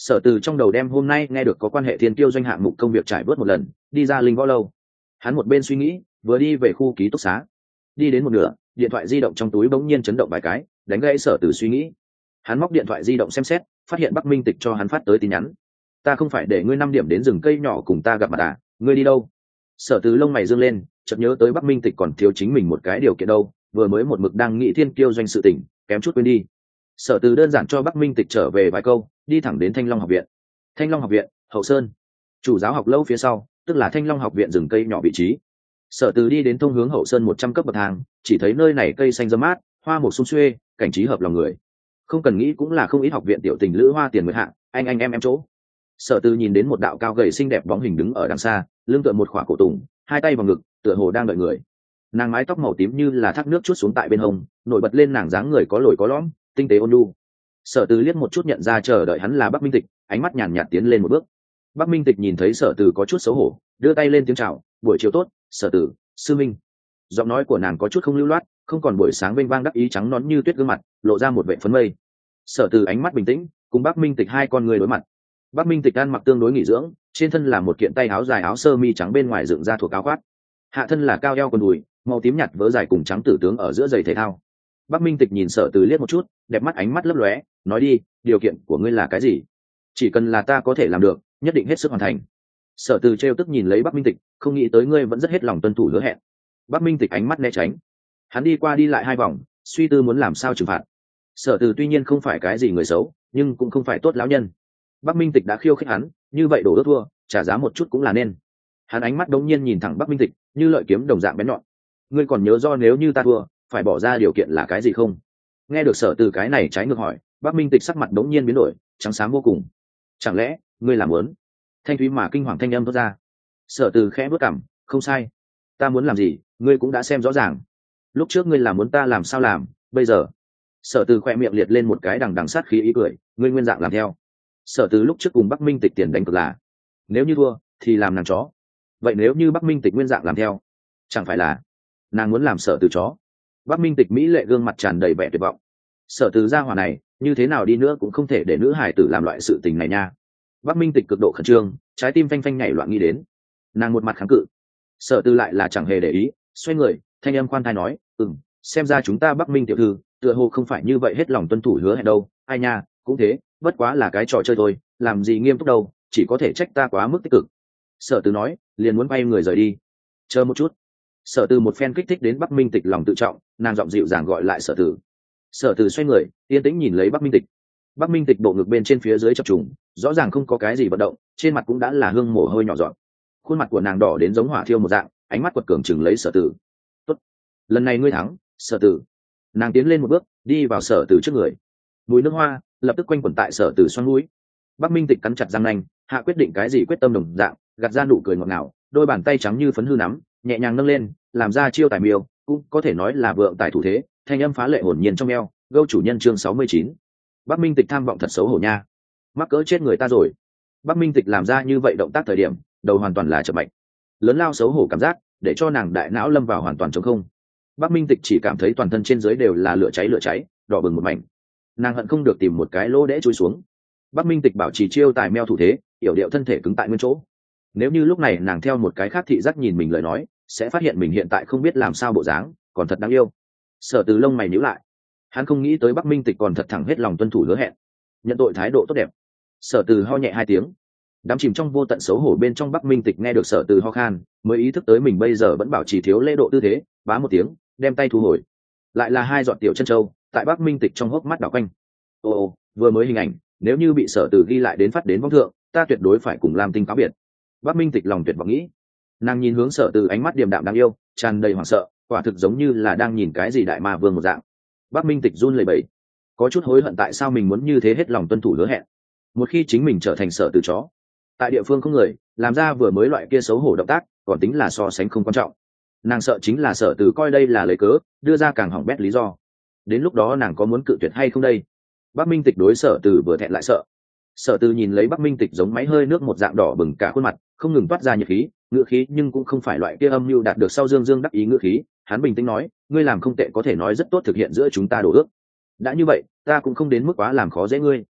Sở Từ trong đầu đem hôm nay nghe được có quan hệ thiên tiêu doanh hạng mục công việc trải bớt một lần, đi ra linh võ lâu. Hắn một bên suy nghĩ, vừa đi về khu ký túc xá. Đi đến một nửa, điện thoại di động trong túi bỗng nhiên chấn động vài cái, đánh gãy Sở Từ suy nghĩ. Hắn móc điện thoại di động xem xét, phát hiện Bắc Minh Tịch cho hắn phát tới tin nhắn. Ta không phải để ngươi 5 điểm đến rừng cây nhỏ cùng ta gặp mặt à, ngươi đi đâu? Sở Từ lông mày dương lên, chợt nhớ tới Bắc Minh Tịch còn thiếu chính mình một cái điều kiện đâu, vừa mới một mực đang nghĩ thiên kiêu doanh sự tình, kém chút quên đi. Sở Từ đơn giản cho Bắc Minh Tịch trở về vài câu, đi thẳng đến Thanh Long học viện. Thanh Long học viện, Hậu Sơn, chủ giáo học lâu phía sau, tức là Thanh Long học viện rừng cây nhỏ vị trí. Sở Từ đi đến thông hướng Hậu Sơn 100 cấp bậc thang, chỉ thấy nơi này cây xanh rậm mát, hoa mục sum xuê, cảnh trí hợp lòng người. Không cần nghĩ cũng là không ít học viện tiểu tình lữ hoa tiền nguyệt hạ, anh em chỗ. Sở Từ nhìn đến một đạo cao gầy xinh đẹp bóng hình đứng ở đằng xa, lưng tựa một khỏa cổ tùng, hai tay vào ngực, tựa hồ đang đợi người. Nàng mái tóc màu tím như là thác nước chút xuống tại bên hông, nổi bật lên nàng dáng người có lồi có lõm, tinh tế ôn nhu. Sở Từ liếc một chút nhận ra chờ đợi hắn là Bắc Minh Tịch, ánh mắt nhàn nhạt tiến lên một bước. Bắc Minh Tịch nhìn thấy Sở Từ có chút xấu hổ, đưa tay lên tiếng chào, buổi chiều tốt, Sở Từ, sư minh. Giọng nói của nàng có chút không lưu loát, không còn buổi sáng vênh vang đắc ý trắng nõn như tuyết gương mặt, lộ ra một vẻ phấn mây. Sở Từ ánh mắt bình tĩnh, cùng Bắc Minh Tịch hai con người đối mặt. Bắc Minh Tịch ăn mặc tương đối nghỉ dưỡng, trên thân là một kiện tay áo dài áo sơ mi trắng bên ngoài dựng ra thuộc áo khoác, hạ thân là cao eo quần đùi, màu tím nhạt vớ dài cùng trắng tử tướng ở giữa giày thể thao. Bắc Minh Tịch nhìn Sở Từ liếc một chút, đẹp mắt ánh mắt lấp lóe, nói đi, điều kiện của ngươi là cái gì? Chỉ cần là ta có thể làm được, nhất định hết sức hoàn thành. Sở Từ trêu tức nhìn lấy Bắc Minh Tịch, không nghĩ tới ngươi vẫn rất hết lòng tuân thủ hứa hẹn. Bắc Minh Tịch ánh mắt né tránh, hắn đi qua đi lại hai vòng, suy tư muốn làm sao trừng phạt. Sở Từ tuy nhiên không phải cái gì người xấu, nhưng cũng không phải tốt lão nhân. Bắc Minh Tịch đã khiêu khích hắn, như vậy đổ ước thua, trả giá một chút cũng là nên. Hắn ánh mắt đống nhiên nhìn thẳng Bắc Minh Tịch, như lợi kiếm đồng dạng bén nhọn. Ngươi còn nhớ do nếu như ta thua, phải bỏ ra điều kiện là cái gì không? Nghe được Sở Từ cái này trái ngược hỏi, Bắc Minh Tịch sắc mặt đống nhiên biến đổi, trắng xám vô cùng. Chẳng lẽ ngươi làm muốn? Thanh thúy mà kinh hoàng thanh âm thoát ra. Sở Từ khẽ bước cằm, không sai. Ta muốn làm gì, ngươi cũng đã xem rõ ràng. Lúc trước ngươi làm muốn ta làm sao làm, bây giờ? Sở Từ khẽ miệng liệt lên một cái đằng đằng sát khí ý cười, ngươi nguyên dạng làm theo. Sở Từ lúc trước cùng Bắc Minh Tịch tiền đánh cược là, nếu như thua thì làm nàng chó. Vậy nếu như Bắc Minh Tịch nguyên dạng làm theo, chẳng phải là nàng muốn làm Sở Từ chó? Bắc Minh Tịch mỹ lệ gương mặt tràn đầy vẻ tuyệt vọng. Sở Từ gia hỏa này, như thế nào đi nữa cũng không thể để nữ hài tử làm loại sự tình này nha. Bắc Minh Tịch cực độ khẩn trương, trái tim phanh phanh nhảy loạn nghĩ đến. Nàng một mặt kháng cự. Sở Từ lại là chẳng hề để ý, xoay người, thanh âm khoan thai nói, xem ra chúng ta Bắc Minh tiểu thư, tựa hồ không phải như vậy hết lòng tuân thủ hứa hẹn đâu. Ai nha, cũng thế, bất quá là cái trò chơi thôi, làm gì nghiêm túc đâu, chỉ có thể trách ta quá mức tích cực. Sở Từ nói, liền muốn bay người rời đi. Chờ một chút. Sở Từ một phen kích thích đến Bắc Minh Tịch lòng tự trọng, nàng giọng dịu dàng gọi lại Sở Từ. Sở Từ xoay người, yên tĩnh nhìn lấy Bắc Minh Tịch. Bắc Minh Tịch bộ ngực bên trên phía dưới chập trùng, rõ ràng không có cái gì vận động, trên mặt cũng đã là hương mồ hôi nhỏ giọt. Khuôn mặt của nàng đỏ đến giống hỏa thiêu một dạng, ánh mắt quật cường chừng lấy Sở Từ. Tốt, lần này ngươi thắng, Sở Từ. Nàng tiến lên một bước, đi vào Sở Từ trước người. Mùi nước hoa lập tức quanh quẩn tại Sở Từ xoăn mũi. Bắc Minh Tịch cắn chặt răng nanh, hạ quyết định cái gì quyết tâm đồng dạng, gạt ra nụ cười ngọt ngào, đôi bàn tay trắng như phấn hư nắm, nhẹ nhàng nâng lên, làm ra chiêu tài miêu, cũng có thể nói là vượng tài thủ thế, thanh âm phá lệ hồn nhiên trong eo. Gâu chủ nhân chương 69. Bắc Minh Tịch tham vọng thật xấu hổ nha, mắc cỡ chết người ta rồi. Bắc Minh Tịch làm ra như vậy động tác thời điểm, đầu hoàn toàn là chậm mạnh, lớn lao xấu hổ cảm giác để cho nàng đại não lâm vào hoàn toàn trống không. Bắc Minh Tịch chỉ cảm thấy toàn thân trên dưới đều là lửa cháy, đỏ bừng một mảnh. Nàng hận không được tìm một cái lỗ đẽ chui xuống. Bắc Minh Tịch bảo trì chiêu tài meo thủ thế, yểu điệu thân thể cứng tại nguyên chỗ. Nếu như lúc này nàng theo một cái khác thị giác nhìn mình lời nói, sẽ phát hiện mình hiện tại không biết làm sao bộ dáng, còn thật đáng yêu. Sở Từ lông mày nhíu lại, hắn không nghĩ tới Bắc Minh Tịch còn thật thẳng hết lòng tuân thủ hứa hẹn, nhận tội thái độ tốt đẹp. Sở Từ ho nhẹ hai tiếng, đắm chìm trong vô tận xấu hổ bên trong. Bắc Minh Tịch nghe được Sở Từ ho khan, mới ý thức tới mình bây giờ vẫn bảo trì thiếu lễ độ tư thế, bá một tiếng, đem tay thu hồi. Lại là hai giọt tiểu chân châu tại Bắc Minh Tịch trong hốc mắt đảo quanh. Ồ, vừa mới hình ảnh, nếu như bị Sở Từ ghi lại đến phát đến vong thượng, ta tuyệt đối phải cùng Lam Tinh cáo biệt. Bắc Minh Tịch lòng tuyệt vọng nghĩ. Nàng nhìn hướng Sở Từ ánh mắt điềm đạm đáng yêu, tràn đầy hoảng sợ, quả thực giống như là đang nhìn cái gì đại ma vương một dạng. Bắc Minh Tịch run lẩy bẩy, có chút hối hận tại sao mình muốn như thế hết lòng tuân thủ hứa hẹn. Một khi chính mình trở thành Sở Từ chó, tại địa phương không người, làm ra vừa mới loại kia xấu hổ động tác, còn tính là so sánh không quan trọng. Nàng sợ chính là Sở Từ coi đây là lấy cớ, đưa ra càng hỏng bét lý do. Đến lúc đó nàng có muốn cự tuyệt hay không đây? Bắc Minh Tịch đối Sở Từ vừa thẹn lại sợ. Sở Từ nhìn lấy Bắc Minh Tịch giống máy hơi nước một dạng đỏ bừng cả khuôn mặt, không ngừng toát ra nhiệt khí, ngữ khí nhưng cũng không phải loại kia âm mưu đạt được sau dương dương đắc ý ngữ khí. Hắn bình tĩnh nói, ngươi làm không tệ, có thể nói rất tốt thực hiện giữa chúng ta đồ ước. Đã như vậy, ta cũng không đến mức quá làm khó dễ ngươi.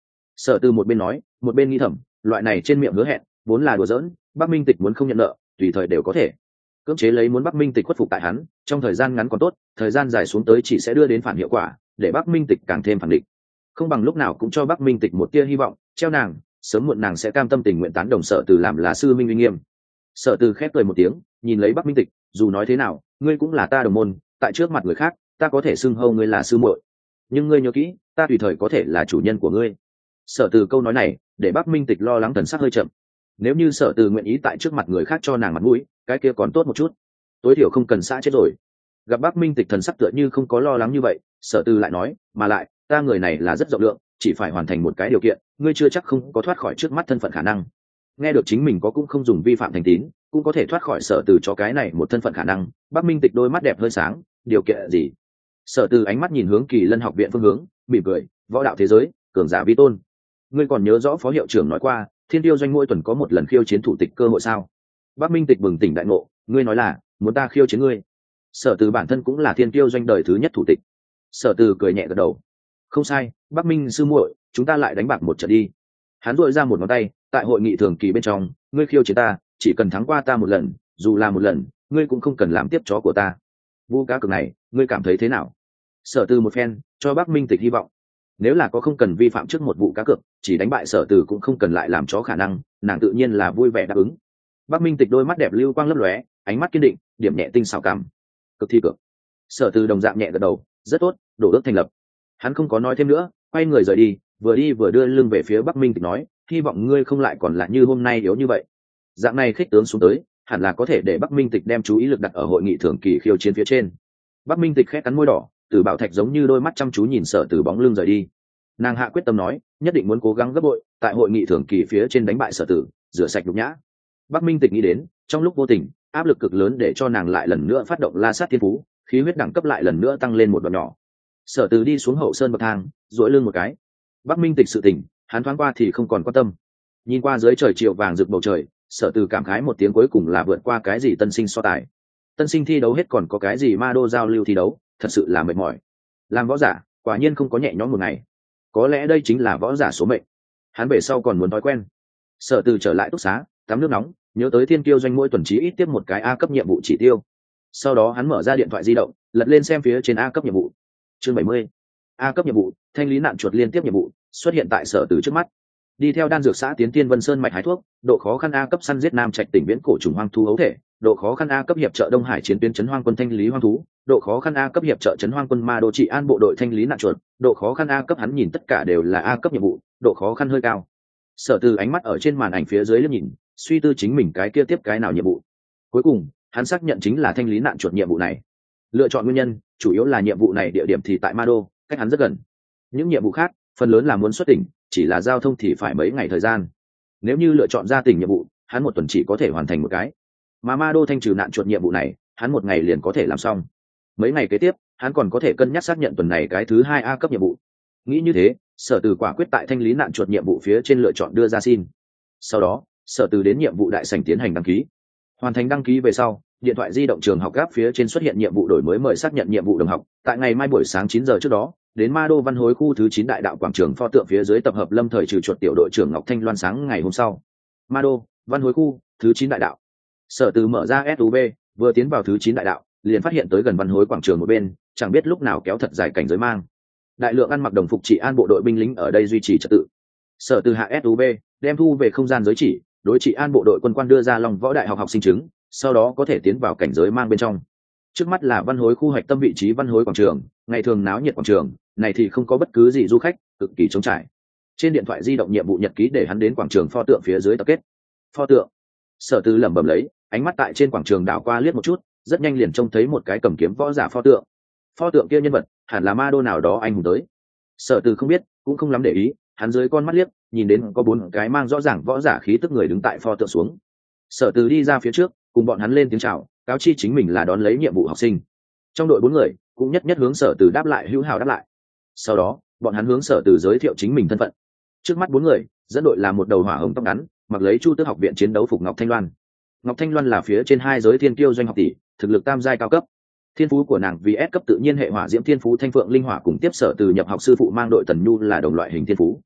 Sở Từ một bên nói một bên nghĩ thầm, loại này trên miệng hứa hẹn vốn là đùa giỡn, Bắc Minh Tịch muốn không nhận nợ tùy thời đều có thể cưỡng chế lấy muốn Bắc Minh Tịch khuất phục tại hắn, trong thời gian ngắn còn tốt, thời gian dài xuống tới chỉ sẽ đưa đến phản hiệu quả, để Bắc Minh Tịch càng thêm phản định. Không bằng lúc nào cũng cho Bắc Minh Tịch một tia hy vọng, treo nàng, sớm muộn nàng sẽ cam tâm tình nguyện tán đồng Sở Từ làm là sư minh uy nghiêm. Sở Từ khép cười một tiếng, nhìn lấy Bắc Minh Tịch, dù nói thế nào ngươi cũng là ta đồng môn, tại trước mặt người khác ta có thể xưng hô ngươi là sư muội, nhưng ngươi nhớ kỹ ta tùy thời có thể là chủ nhân của ngươi. Sở Từ câu nói này để Bắc Minh Tịch lo lắng thần sắc hơi chậm. Nếu như Sở Từ nguyện ý tại trước mặt người khác cho nàng mặt mũi, cái kia còn tốt một chút, tối thiểu không cần xã chết rồi. Gặp Bắc Minh Tịch thần sắc tựa như không có lo lắng như vậy, Sở Từ lại nói, mà lại ta người này là rất rộng lượng, chỉ phải hoàn thành một cái điều kiện, ngươi chưa chắc không có thoát khỏi trước mắt thân phận khả năng. Nghe được chính mình có cũng không dùng vi phạm thành tín, cũng có thể thoát khỏi Sở Từ cho cái này một thân phận khả năng. Bắc Minh Tịch đôi mắt đẹp hơi sáng, điều kiện gì? Sở Từ ánh mắt nhìn hướng Kỳ Lân học viện phương hướng, mỉm cười, võ đạo thế giới, cường giả vi tôn. Ngươi còn nhớ rõ phó hiệu trưởng nói qua, Thiên Tiêu doanh mỗi tuần có một lần khiêu chiến thủ tịch cơ hội sao? Bắc Minh Tịch bừng tỉnh đại ngộ, ngươi nói là muốn ta khiêu chiến ngươi? Sở Từ bản thân cũng là Thiên Tiêu doanh đời thứ nhất thủ tịch. Sở Từ cười nhẹ gật đầu, không sai, Bắc Minh sư muội, chúng ta lại đánh bạc một trận đi. Hắn duỗi ra một ngón tay, tại hội nghị thường kỳ bên trong, ngươi khiêu chiến ta, chỉ cần thắng qua ta một lần, dù là một lần, ngươi cũng không cần làm tiếp chó của ta. Vu cá cược này, ngươi cảm thấy thế nào? Sở Từ một phen cho Bắc Minh Tịch hy vọng. Nếu là có không cần vi phạm trước một vụ cá cược, chỉ đánh bại Sở Từ cũng không cần lại làm chó khả năng, nàng tự nhiên là vui vẻ đáp ứng. Bắc Minh Tịch đôi mắt đẹp lưu quang lấp lóe, ánh mắt kiên định, điểm nhẹ tinh xảo cảm. Cực thi cược. Sở Từ đồng dạng nhẹ gật đầu, rất tốt, đổ ước thành lập. Hắn không có nói thêm nữa, quay người rời đi vừa đưa lưng về phía Bắc Minh Tịch nói, hy vọng ngươi không lại còn là như hôm nay yếu như vậy. Dạng này khích tướng xuống tới, hẳn là có thể để Bắc Minh Tịch đem chú ý lực đặt ở hội nghị thường kỳ khiêu chiến phía trên. Bắc Minh Tịch khẽ cắn môi đỏ, Từ Bảo Thạch giống như đôi mắt chăm chú nhìn Sở Từ bóng lưng rời đi. Nàng hạ quyết tâm nói, nhất định muốn cố gắng gấp bội, tại hội nghị thường kỳ phía trên đánh bại Sở Từ, rửa sạch nhục nhã. Bắc Minh Tịch nghĩ đến, trong lúc vô tình, áp lực cực lớn để cho nàng lại lần nữa phát động La Sát Thiên Phú, khí huyết đẳng cấp lại lần nữa tăng lên một đoạn nhỏ. Sở Từ đi xuống hậu sơn bậc thang, duỗi lưng một cái. Bắc Minh Tịch sự tình, hắn thoáng qua thì không còn quan tâm. Nhìn qua dưới trời chiều vàng rực bầu trời, Sở Từ cảm khái một tiếng, cuối cùng là vượt qua cái gì tân sinh so tài. Tân sinh thi đấu hết còn có cái gì ma đô giao lưu thi đấu, thật sự là mệt mỏi. Làm võ giả, quả nhiên không có nhẹ nhõm một ngày. Có lẽ đây chính là võ giả số mệnh. Hắn về sau còn muốn thói quen. Sở Từ trở lại túc xá, tắm nước nóng, nhớ tới Thiên Kiêu doanh mỗi tuần chí ít tiếp một cái A cấp nhiệm vụ chỉ tiêu. Sau đó hắn mở ra điện thoại di động, lật lên xem phía trên A cấp nhiệm vụ. Chương 70. A cấp nhiệm vụ, thanh lý nạn chuột liên tiếp nhiệm vụ xuất hiện tại Sở Từ trước mắt. Đi theo đan dược xã tiến Tiên Vân Sơn mạch hái thuốc, độ khó khăn A cấp săn giết nam trạch tỉnh viễn cổ trùng hoang thú ấu thể, độ khó khăn A cấp hiệp trợ Đông Hải chiến tuyến trấn hoang quân thanh lý hoang thú, độ khó khăn A cấp hiệp trợ trấn hoang quân ma đô trị an bộ đội thanh lý nạn chuột, độ khó khăn A cấp, hắn nhìn tất cả đều là A cấp nhiệm vụ, độ khó khăn hơi cao. Sở Từ ánh mắt ở trên màn ảnh phía dưới liếc nhìn, suy tư chính mình cái kia tiếp cái nào nhiệm vụ. Cuối cùng, hắn xác nhận chính là thanh lý nạn chuột nhiệm vụ này. Lựa chọn nguyên nhân, chủ yếu là nhiệm vụ này địa điểm thì tại ma đô, cách hắn rất gần. Những nhiệm vụ khác, phần lớn là muốn xuất tỉnh, chỉ là giao thông thì phải mấy ngày thời gian. Nếu như lựa chọn ra tỉnh nhiệm vụ, hắn một tuần chỉ có thể hoàn thành một cái. Mà ma đô thanh trừ nạn chuột nhiệm vụ này, hắn một ngày liền có thể làm xong. Mấy ngày kế tiếp, hắn còn có thể cân nhắc xác nhận tuần này cái thứ 2 A cấp nhiệm vụ. Nghĩ như thế, Sở Từ quả quyết tại thanh lý nạn chuột nhiệm vụ phía trên lựa chọn đưa ra xin. Sau đó, Sở Từ đến nhiệm vụ đại sảnh tiến hành đăng ký. Hoàn thành đăng ký về sau, điện thoại di động trường học gáp phía trên xuất hiện nhiệm vụ đổi mới mời xác nhận nhiệm vụ đồng học, tại ngày mai buổi sáng 9 giờ trước đó, đến Ma Đô Văn Hối khu thứ 9 đại đạo quảng trường pho tượng phía dưới tập hợp lâm thời trừ chuột tiểu đội trưởng Ngọc Thanh Loan sáng ngày hôm sau. Ma Đô, Văn Hối khu, thứ 9 đại đạo. Sở Từ mở ra SUV, vừa tiến vào thứ 9 đại đạo, liền phát hiện tới gần Văn Hối quảng trường một bên, chẳng biết lúc nào kéo thật dài cảnh giới mang. Đại lượng ăn mặc đồng phục trị an bộ đội binh lính ở đây duy trì trật tự. Sở Từ hạ SUV, đem thu về không gian giới chỉ, đối trị an bộ đội quân quan đưa ra Long Võ Đại học học sinh chứng, sau đó có thể tiến vào cảnh giới mang bên trong. Trước mắt là Văn Hối khu hoạch tâm vị trí Văn Hối quảng trường, ngày thường náo nhiệt quảng trường này thì không có bất cứ gì du khách, cực kỳ trống trải. Trên điện thoại di động nhiệm vụ nhật ký để hắn đến quảng trường pho tượng phía dưới tập kết. Pho tượng. Sở Từ lẩm bẩm lấy, ánh mắt tại trên quảng trường đảo qua liếc một chút, rất nhanh liền trông thấy một cái cầm kiếm võ giả pho tượng. Pho tượng kia nhân vật hẳn là Ma Đô nào đó anh hùng tới. Sở Từ không biết, cũng không lắm để ý, hắn dưới con mắt liếc, nhìn đến có 4 cái mang rõ ràng võ giả khí tức người đứng tại pho tượng xuống. Sở Từ đi ra phía trước, cùng bọn hắn lên tiếng chào, cáo chi chính mình là đón lấy nhiệm vụ học sinh. Trong đội 4 người cũng nhất nhất hướng Sở Từ đáp lại, hữu hảo đáp lại. Sau đó, bọn hắn hướng Sở Từ giới thiệu chính mình thân phận. Trước mắt 4 người, dẫn đội là một đầu hỏa hồng tóc ngắn, mặc lấy Chu Tước học viện chiến đấu phục Ngọc Thanh Loan. Ngọc Thanh Loan là phía trên 2 giới thiên kiêu doanh học tỷ, thực lực tam giai cao cấp. Thiên phú của nàng vì S cấp tự nhiên hệ hỏa diễm thiên phú thanh phượng linh hỏa, cùng tiếp Sở Từ nhập học sư phụ mang đội Tần Nhu là đồng loại hình thiên phú.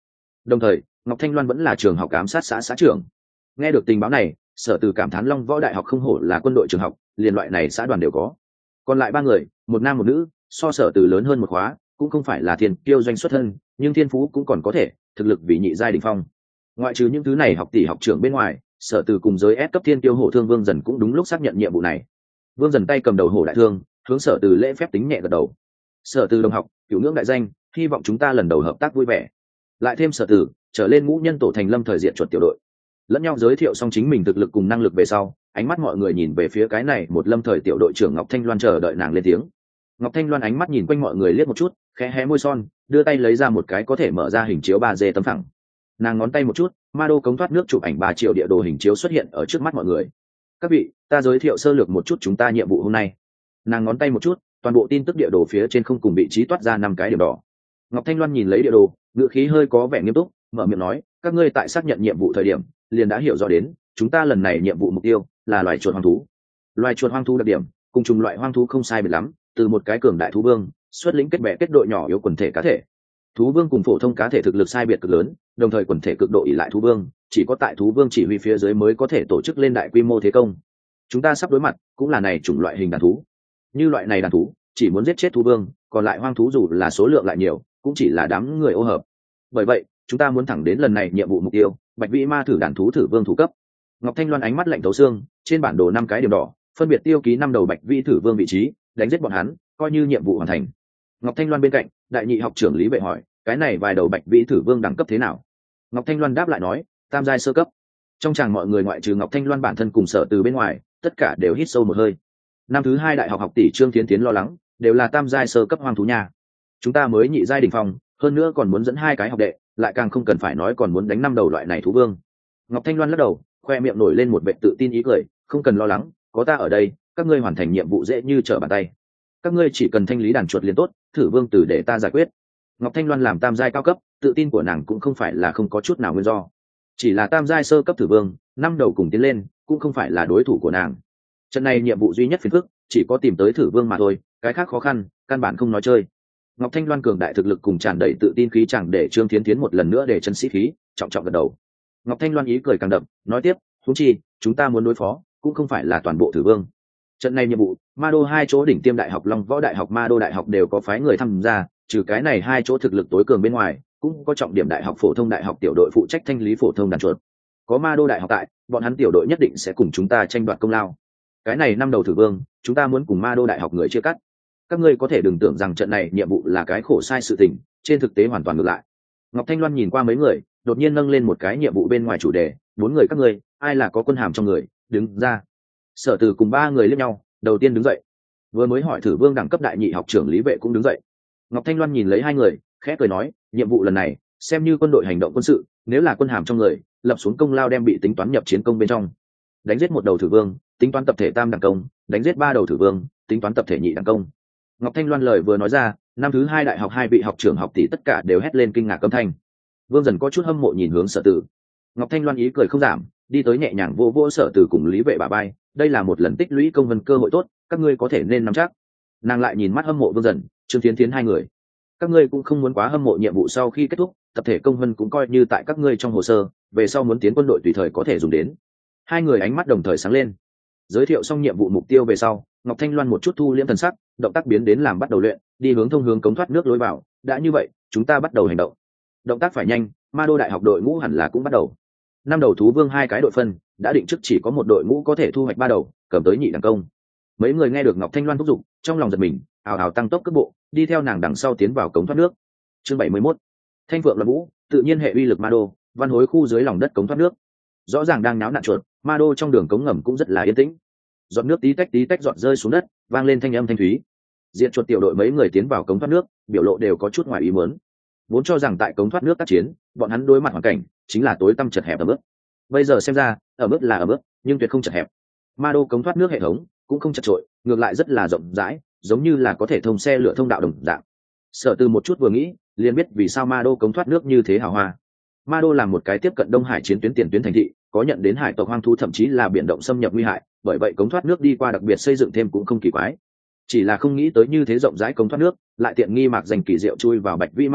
Đồng thời Ngọc Thanh Loan vẫn là trường học ám sát xã trưởng. Nghe được tình báo này, Sở Từ cảm thán Long Võ Đại học không hổ là quân đội trường học, liền loại này xã đoàn đều có. Còn lại ba người, một nam một nữ, so Sở Từ lớn hơn một khóa, cũng không phải là thiên kiêu doanh xuất thân, nhưng thiên phú cũng còn có thể, thực lực vì nhị giai đỉnh phong. Ngoại trừ những thứ này học tỷ học trưởng bên ngoài, Sở Từ cùng giới S cấp thiên kiêu hổ thương Vương Dần cũng đúng lúc xác nhận nhiệm vụ này. Vương Dần tay cầm đầu hổ đại thương, hướng Sở Từ lễ phép tính nhẹ gật đầu. Sở Từ đồng học, cửu ngưỡng đại danh, hy vọng chúng ta lần đầu hợp tác vui vẻ. Lại thêm Sở Từ trở lên ngũ nhân tổ thành lâm thời diện chuột tiểu đội. Lẫn nhau giới thiệu xong chính mình thực lực cùng năng lực về sau, ánh mắt mọi người nhìn về phía cái này một lâm thời tiểu đội trưởng Ngọc Thanh Loan chờ đợi nàng lên tiếng. Ngọc Thanh Loan ánh mắt nhìn quanh mọi người liếc một chút, khẽ hé môi son, đưa tay lấy ra một cái có thể mở ra hình chiếu 3D tấm phẳng. Nàng ngón tay một chút, ma đô cống thoát nước chụp ảnh 3 triệu địa đồ hình chiếu xuất hiện ở trước mắt mọi người. Các vị, ta giới thiệu sơ lược một chút chúng ta nhiệm vụ hôm nay. Nàng ngón tay một chút, toàn bộ tin tức địa đồ phía trên không cùng vị trí toát ra 5 cái điểm đỏ. Ngọc Thanh Loan nhìn lấy địa đồ, ngữ khí hơi có vẻ nghiêm túc, mở miệng nói, các ngươi tại xác nhận nhiệm vụ thời điểm liền đã hiểu rõ đến chúng ta lần này nhiệm vụ mục tiêu là loài chuột hoang thú. Loài chuột hoang thú đặc điểm cùng chủng loại hoang thú không sai biệt lắm, từ một cái cường đại thú vương xuất lĩnh kết bè kết đội nhỏ yếu quần thể cá thể. Thú vương cùng phổ thông cá thể thực lực sai biệt cực lớn, đồng thời quần thể cực độ ỷ lại thú vương, chỉ có tại thú vương chỉ huy phía dưới mới có thể tổ chức lên đại quy mô thế công. Chúng ta sắp đối mặt cũng là này chủng loại hình đàn thú. Như loại này đàn thú chỉ muốn giết chết thú vương, còn lại hoang thú dù là số lượng lại nhiều cũng chỉ là đám người ô hợp. Bởi vậy chúng ta muốn thẳng đến lần này nhiệm vụ mục tiêu bạch vĩ ma thử đàn thú thử vương thủ cấp. Ngọc Thanh Loan ánh mắt lạnh thấu xương, trên bản đồ 5 cái điểm đỏ phân biệt tiêu ký 5 đầu bạch vĩ thử vương vị trí, đánh giết bọn hắn coi như nhiệm vụ hoàn thành. Ngọc Thanh Loan bên cạnh đại nhị học trưởng Lý Vệ hỏi, cái này vài đầu bạch vĩ thử vương đẳng cấp thế nào? Ngọc Thanh Loan đáp lại nói, tam giai sơ cấp. Trong tràng mọi người ngoại trừ Ngọc Thanh Loan bản thân cùng Sở Từ bên ngoài, tất cả đều hít sâu một hơi. Năm thứ 2 đại học học tỷ Trương Thiến Thiến lo lắng, đều là tam giai sơ cấp hoang thú nhà. Chúng ta mới nhị giai đỉnh phong, hơn nữa còn muốn dẫn 2 cái học đệ, lại càng không cần phải nói còn muốn đánh 5 đầu loại này thú vương. Ngọc Thanh Loan lắc đầu, khoe miệng nổi lên một vẻ tự tin ý cười, không cần lo lắng, có ta ở đây, các ngươi hoàn thành nhiệm vụ dễ như trở bàn tay. Các ngươi chỉ cần thanh lý đàn chuột liền tốt, thử vương tử để ta giải quyết. Ngọc Thanh Loan làm tam giai cao cấp, tự tin của nàng cũng không phải là không có chút nào nguyên do, chỉ là tam giai sơ cấp thử vương 5 đầu cùng tiến lên cũng không phải là đối thủ của nàng. Trận này nhiệm vụ duy nhất phiền phức chỉ có tìm tới thử vương mà thôi, cái khác khó khăn căn bản không nói chơi. Ngọc Thanh Loan cường đại thực lực cùng tràn đầy tự tin khí chẳng để Trương Thiến Thiến một lần nữa để chân sĩ khí trọng trọng gật đầu. Ngọc Thanh Loan ý cười càng đậm, nói tiếp, huống chi chúng ta muốn đối phó cũng không phải là toàn bộ thử vương. Trận này nhiệm vụ ma đô 2 chỗ đỉnh tiêm đại học Long Võ Đại học ma đô đại học đều có phái người tham gia, trừ cái này 2 chỗ thực lực tối cường bên ngoài cũng có trọng điểm đại học phổ thông đại học tiểu đội phụ trách thanh lý phổ thông đàn chuột. Có ma đô đại học tại, bọn hắn tiểu đội nhất định sẽ cùng chúng ta tranh đoạt công lao. Cái này 5 đầu thử vương chúng ta muốn cùng ma đô đại học người chia cắt. Các ngươi có thể đừng tưởng rằng trận này nhiệm vụ là cái khổ sai sự tình, trên thực tế hoàn toàn ngược lại. Ngọc Thanh Loan nhìn qua mấy người, đột nhiên nâng lên một cái nhiệm vụ bên ngoài chủ đề, 4 người các ngươi ai là có quân hàm trong người đứng ra. Sở Từ cùng 3 người liếc nhau, đầu tiên đứng dậy. Vừa mới hỏi thử vương đẳng cấp đại nhị học trưởng Lý Vệ cũng đứng dậy. Ngọc Thanh Loan nhìn lấy 2 người, khẽ cười nói, nhiệm vụ lần này xem như quân đội hành động quân sự, nếu là quân hàm trong người lập xuống công lao đem bị tính toán nhập chiến công bên trong. Đánh giết 1 đầu thử vương tính toán tập thể tam đẳng công, đánh giết 3 đầu thử vương tính toán tập thể nhị đẳng công. Ngọc Thanh Loan lời vừa nói ra, năm thứ 2 đại học 2 vị học trưởng học tỷ tất cả đều hét lên kinh ngạc âm thanh. Vương Dần có chút hâm mộ nhìn hướng Sở Từ. Ngọc Thanh Loan ý cười không giảm, đi tới nhẹ nhàng vô vỗ Sở Từ cùng Lý Vệ bả vai, đây là một lần tích lũy công vân cơ hội tốt, các ngươi có thể nên nắm chắc. Nàng lại nhìn mắt hâm mộ Vương Dần, Trương Thiến Thiến 2 người. Các ngươi cũng không muốn quá hâm mộ nhiệm vụ sau khi kết thúc, tập thể công vân cũng coi như tại các ngươi trong hồ sơ, về sau muốn tiến quân đội tùy thời có thể dùng đến. 2 người ánh mắt đồng thời sáng lên. Giới thiệu xong nhiệm vụ mục tiêu về sau, Ngọc Thanh Loan một chút thu liễm thần sắc, động tác biến đến làm bắt đầu luyện, đi hướng thông hướng cống thoát nước lối vào. Đã như vậy, chúng ta bắt đầu hành động. Động tác phải nhanh, ma đô đại học đội ngũ hẳn là cũng bắt đầu. 5 đầu thú vương 2 cái đội phân, đã định trước chỉ có một đội ngũ có thể thu hoạch 3 đầu, cầm tới nhị đẳng công. Mấy người nghe được Ngọc Thanh Loan thúc giục, trong lòng giật mình, ào ào tăng tốc cước bộ, đi theo nàng đằng sau tiến vào cống thoát nước. Chương 71. Thanh Phượng Loan Vũ, tự nhiên hệ uy lực ma đô, văn hối khu dưới lòng đất cống thoát nước. Rõ ràng đang náo nạn chuột, ma đô trong đường cống ngầm cũng rất là yên tĩnh. Giọt nước tí tách giọt rơi xuống đất, vang lên thanh âm thanh thúy. Diện chuột tiểu đội mấy người tiến vào cống thoát nước, biểu lộ đều có chút ngoài ý muốn. Vốn cho rằng tại cống thoát nước tác chiến, bọn hắn đối mặt hoàn cảnh chính là tối tăm chật hẹp ẩm ướt. Bây giờ xem ra, ẩm ướt là ẩm ướt, nhưng tuyệt không chật hẹp. Ma đô cống thoát nước hệ thống cũng không chật trội, ngược lại rất là rộng rãi, giống như là có thể thông xe lửa thông đạo đồng dạng. Sở Từ một chút vừa nghĩ, liền biết vì sao ma đô cống thoát nước như thế hào hoa. Ma đô là một cái tiếp cận Đông Hải chiến tuyến tiền tuyến thành thị, có nhận đến hải tộc hoang thú thậm chí là biển động xâm nhập nguy hại, bởi vậy cống thoát nước đi qua đặc biệt xây dựng thêm cũng không kỳ quái. Chỉ là không nghĩ tới như thế rộng rãi cống thoát nước, lại tiện nghi mạc dành kỳ diệu chui vào bạch vĩ ma thử,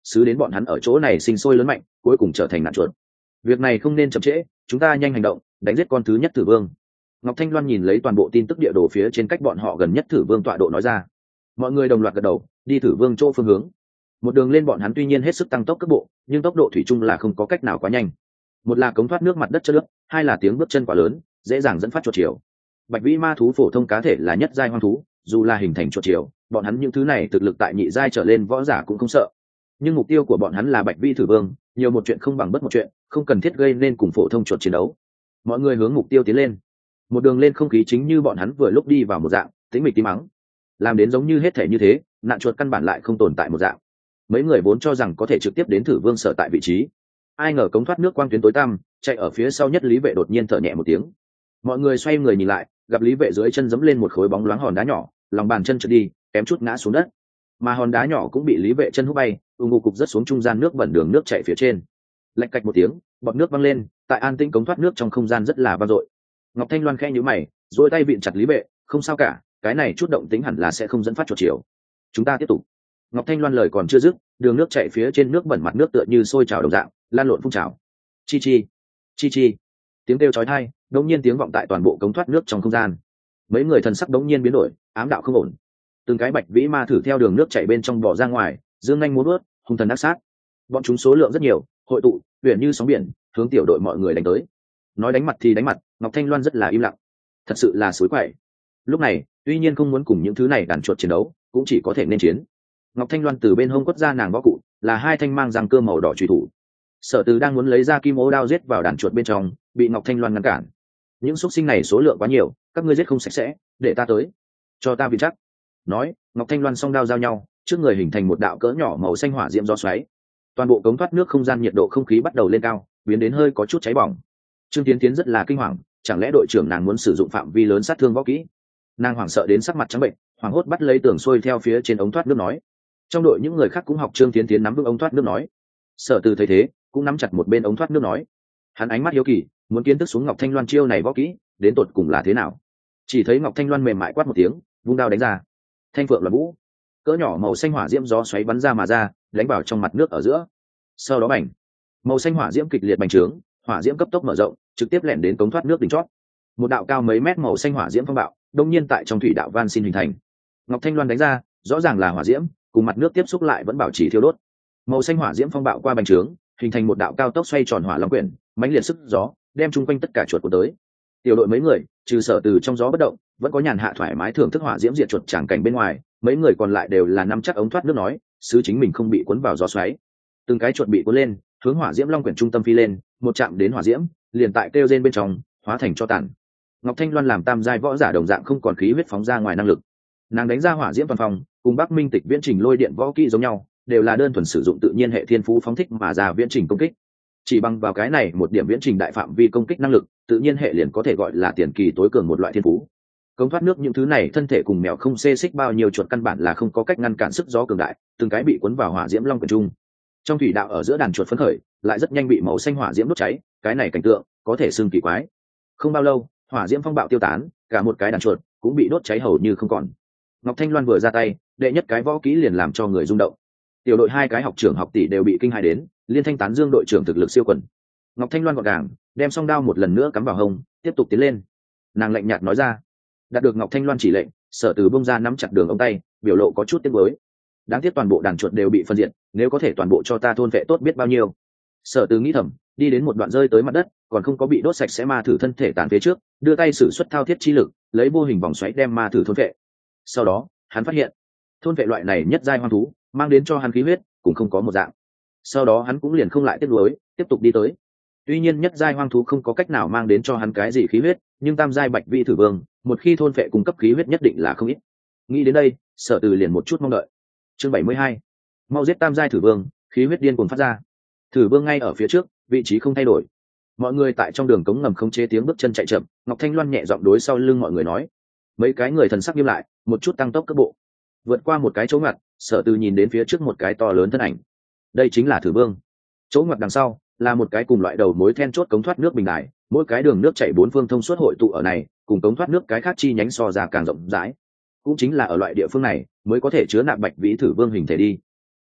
xứ đến bọn hắn ở chỗ này sinh sôi lớn mạnh, cuối cùng trở thành nạn chuột. Việc này không nên chậm trễ, chúng ta nhanh hành động, đánh giết con thứ nhất thử vương. Ngọc Thanh Loan nhìn lấy toàn bộ tin tức địa đồ phía trên cách bọn họ gần nhất thử vương tọa độ nói ra. Mọi người đồng loạt gật đầu, đi thử vương chỗ phương hướng. Một đường lên bọn hắn tuy nhiên hết sức tăng tốc cước bộ, nhưng tốc độ thủy chung là không có cách nào quá nhanh. Một là cống thoát nước mặt đất chất nước, hai là tiếng bước chân quá lớn, dễ dàng dẫn phát chuột chiều. Bạch vĩ ma thú phổ thông cá thể là nhất giai hoang thú, dù là hình thành chuột chiều, bọn hắn những thứ này thực lực tại nhị giai trở lên võ giả cũng không sợ. Nhưng mục tiêu của bọn hắn là bạch vĩ thử vương, nhiều một chuyện không bằng bất một chuyện, không cần thiết gây nên cùng phổ thông chuột chiến đấu. Mọi người hướng mục tiêu tiến lên. Một đường lên không khí chính như bọn hắn vừa lúc đi vào một dạng tĩnh mịch tím mắng, làm đến giống như hết thể như thế, nạn chuột căn bản lại không tồn tại một dạng. Mấy người vốn cho rằng có thể trực tiếp đến thử vương sở tại vị trí, ai ngờ cống thoát nước quang tuyến tối tăm, chạy ở phía sau nhất lý vệ đột nhiên thở nhẹ một tiếng. Mọi người xoay người nhìn lại, gặp lý vệ dưới chân giẫm lên một khối bóng loáng hòn đá nhỏ, lòng bàn chân trượt đi, kém chút ngã xuống đất. Mà hòn đá nhỏ cũng bị lý vệ chân hút bay, ngục cục rất xuống trung gian nước bẩn đường nước chảy phía trên. Lạch cạch một tiếng, bọt nước văng lên, tại an tĩnh cống thoát nước trong không gian rất là vang dội. Ngọc Thanh Loan khẽ nhíu mày, duỗi tay vịn chặt lý vệ, không sao cả, cái này chút động tính hẳn là sẽ không dẫn phát chuột chiều. Chúng ta tiếp tục. Ngọc Thanh Loan lời còn chưa dứt, đường nước chảy phía trên nước bẩn mặt nước tựa như sôi trào đồng dạng, lan lộn phun trào. Chi chi, chi chi. Tiếng kêu chói tai, đột nhiên tiếng vọng tại toàn bộ cống thoát nước trong không gian. Mấy người thần sắc đột nhiên biến đổi, ám đạo không ổn. Từng cái bạch vĩ ma thử theo đường nước chảy bên trong bò ra ngoài, dương nhanh múa vuốt, hung thần ác sát. Bọn chúng số lượng rất nhiều, hội tụ, huyền như sóng biển, hướng tiểu đội mọi người đánh tới. Nói đánh mặt thì đánh mặt, Ngọc Thanh Loan rất là im lặng. Thật sự là suối quậy. Lúc này, tuy nhiên không muốn cùng những thứ này đàn chuột chiến đấu, cũng chỉ có thể nên chiến. Ngọc Thanh Loan từ bên hông quất ra nàng võ cụ, là hai thanh mang răng cưa màu đỏ truy thủ. Sở Từ đang muốn lấy ra kim ô đao giết vào đàn chuột bên trong, bị Ngọc Thanh Loan ngăn cản. Những xúc sinh này số lượng quá nhiều, các ngươi giết không sạch sẽ, để ta tới, cho ta vì chắc. Nói, Ngọc Thanh Loan song đao giao nhau, trước người hình thành một đạo cỡ nhỏ màu xanh hỏa diễm gió xoáy. Toàn bộ cống thoát nước không gian nhiệt độ không khí bắt đầu lên cao, biến đến hơi có chút cháy bỏng. Trương Tiến Tiến rất là kinh hoàng, chẳng lẽ đội trưởng nàng muốn sử dụng phạm vi lớn sát thương võ kỹ? Nàng hoảng sợ đến sắc mặt trắng bệnh, hoảng hốt bắt lấy tường xuôi theo phía trên ống thoát nước nói. Trong đội những người khác cũng học Trương Tiến Tiến nắm vững ống thoát nước nói. Sở Từ thấy thế, cũng nắm chặt một bên ống thoát nước nói. Hắn ánh mắt hiếu kỳ, muốn kiến thức xuống Ngọc Thanh Loan chiêu này võ kỹ, đến tột cùng là thế nào. Chỉ thấy Ngọc Thanh Loan mềm mại quát một tiếng, vung đao đánh ra. Thanh phượng loạn vũ, cỡ nhỏ màu xanh hỏa diễm gió xoáy bắn ra mà ra, đánh vào trong mặt nước ở giữa. Sau đó bành, màu xanh hỏa diễm kịch liệt bành trướng, hỏa diễm cấp tốc mở rộng, trực tiếp lẻn đến cống thoát nước đỉnh chót. Một đạo cao mấy mét màu xanh hỏa diễm phong bạo, đột nhiên tại trong thủy đạo van xin hình thành. Ngọc Thanh Loan đánh ra, rõ ràng là hỏa diễm, cùng mặt nước tiếp xúc lại vẫn bảo trì thiêu đốt. Màu xanh hỏa diễm phong bạo qua bành trướng, hình thành một đạo cao tốc xoay tròn hỏa long quyển, mãnh liệt sức gió, đem chung quanh tất cả chuột của tới. Tiểu đội mấy người, trừ Sở Từ trong gió bất động, vẫn có nhàn hạ thoải mái thưởng thức hỏa diễm diệt chuột tràng cảnh bên ngoài, mấy người còn lại đều là nắm chắc ống thoát nước nói, sứ chính mình không bị cuốn vào gió xoáy. Từng cái chuột bị cuốn lên, hướng hỏa diễm long quyển trung tâm phi lên, một chạm đến hỏa diễm, liền tại kêu rên bên trong, hóa thành cho tàn. Ngọc Thanh Loan làm tam giai võ giả đồng dạng không còn khí huyết phóng ra ngoài năng lực. Nàng đánh ra hỏa diễm toàn phòng, cùng Bắc Minh Tịch viễn trình lôi điện võ kỹ giống nhau, đều là đơn thuần sử dụng tự nhiên hệ thiên phú phóng thích mà ra viễn trình công kích. Chỉ bằng vào cái này một điểm viễn trình đại phạm vi công kích năng lực, tự nhiên hệ liền có thể gọi là tiền kỳ tối cường một loại thiên phú. Cống thoát nước những thứ này thân thể cùng mèo không xê xích bao nhiêu chuột căn bản là không có cách ngăn cản sức gió cường đại, từng cái bị cuốn vào hỏa diễm long quyển trung. Trong thủy đạo ở giữa đàn chuột phấn khởi, lại rất nhanh bị màu xanh hỏa diễm đốt cháy, cái này cảnh tượng có thể xưng kỳ quái. Không bao lâu, hỏa diễm phong bạo tiêu tán, cả một cái đàn chuột cũng bị đốt cháy hầu như không còn. Ngọc Thanh Loan vừa ra tay, đệ nhất cái võ kỹ liền làm cho người rung động. Tiểu đội hai cái học trưởng học tỷ đều bị kinh hãi đến, liên thanh tán dương đội trưởng thực lực siêu quần. Ngọc Thanh Loan gọn gàng, đem song đao một lần nữa cắm vào hông, tiếp tục tiến lên. Nàng lạnh nhạt nói ra. Đạt được Ngọc Thanh Loan chỉ lệnh, Sở Từ bông ra nắm chặt đường ống tay, biểu lộ có chút tiếc nuối. Đáng tiếc toàn bộ đàn chuột đều bị phân diệt, nếu có thể toàn bộ cho ta thôn vệ tốt biết bao nhiêu. Sở Từ nghĩ thầm, đi đến một đoạn rơi tới mặt đất, còn không có bị đốt sạch sẽ ma thử thân thể tàn phía trước, đưa tay sử xuất thao thiết chi lực, lấy vô hình vòng xoáy đem ma thử thôn vệ. Sau đó, hắn phát hiện, thôn vệ loại này nhất giai hoang thú, mang đến cho hắn khí huyết, cũng không có một dạng. Sau đó hắn cũng liền không lại tiếc nuối, tiếp tục đi tới. Tuy nhiên nhất giai hoang thú không có cách nào mang đến cho hắn cái gì khí huyết, nhưng tam giai bạch vĩ thử vương, một khi thôn vệ cung cấp khí huyết nhất định là không ít. Nghĩ đến đây, Sở Từ liền một chút mong đợi. Chương 72. Mau giết tam giai thử vương, khí huyết điên cuồng phát ra. Thử vương ngay ở phía trước, vị trí không thay đổi. Mọi người tại trong đường cống ngầm không chế tiếng bước chân chạy chậm, Ngọc Thanh Loan nhẹ giọng đối sau lưng mọi người nói. Mấy cái người thần sắc nghiêm lại, một chút tăng tốc cước bộ. Vượt qua một cái chỗ ngoặt, Sở Từ nhìn đến phía trước một cái to lớn thân ảnh. Đây chính là thử vương. Chỗ ngoặt đằng sau là một cái cùng loại đầu mối then chốt cống thoát nước bình đài, mỗi cái đường nước chảy bốn phương thông suốt hội tụ ở này, cùng cống thoát nước cái khác chi nhánh so ra càng rộng rãi. Cũng chính là ở loại địa phương này mới có thể chứa nạp bạch vĩ thử vương hình thể đi.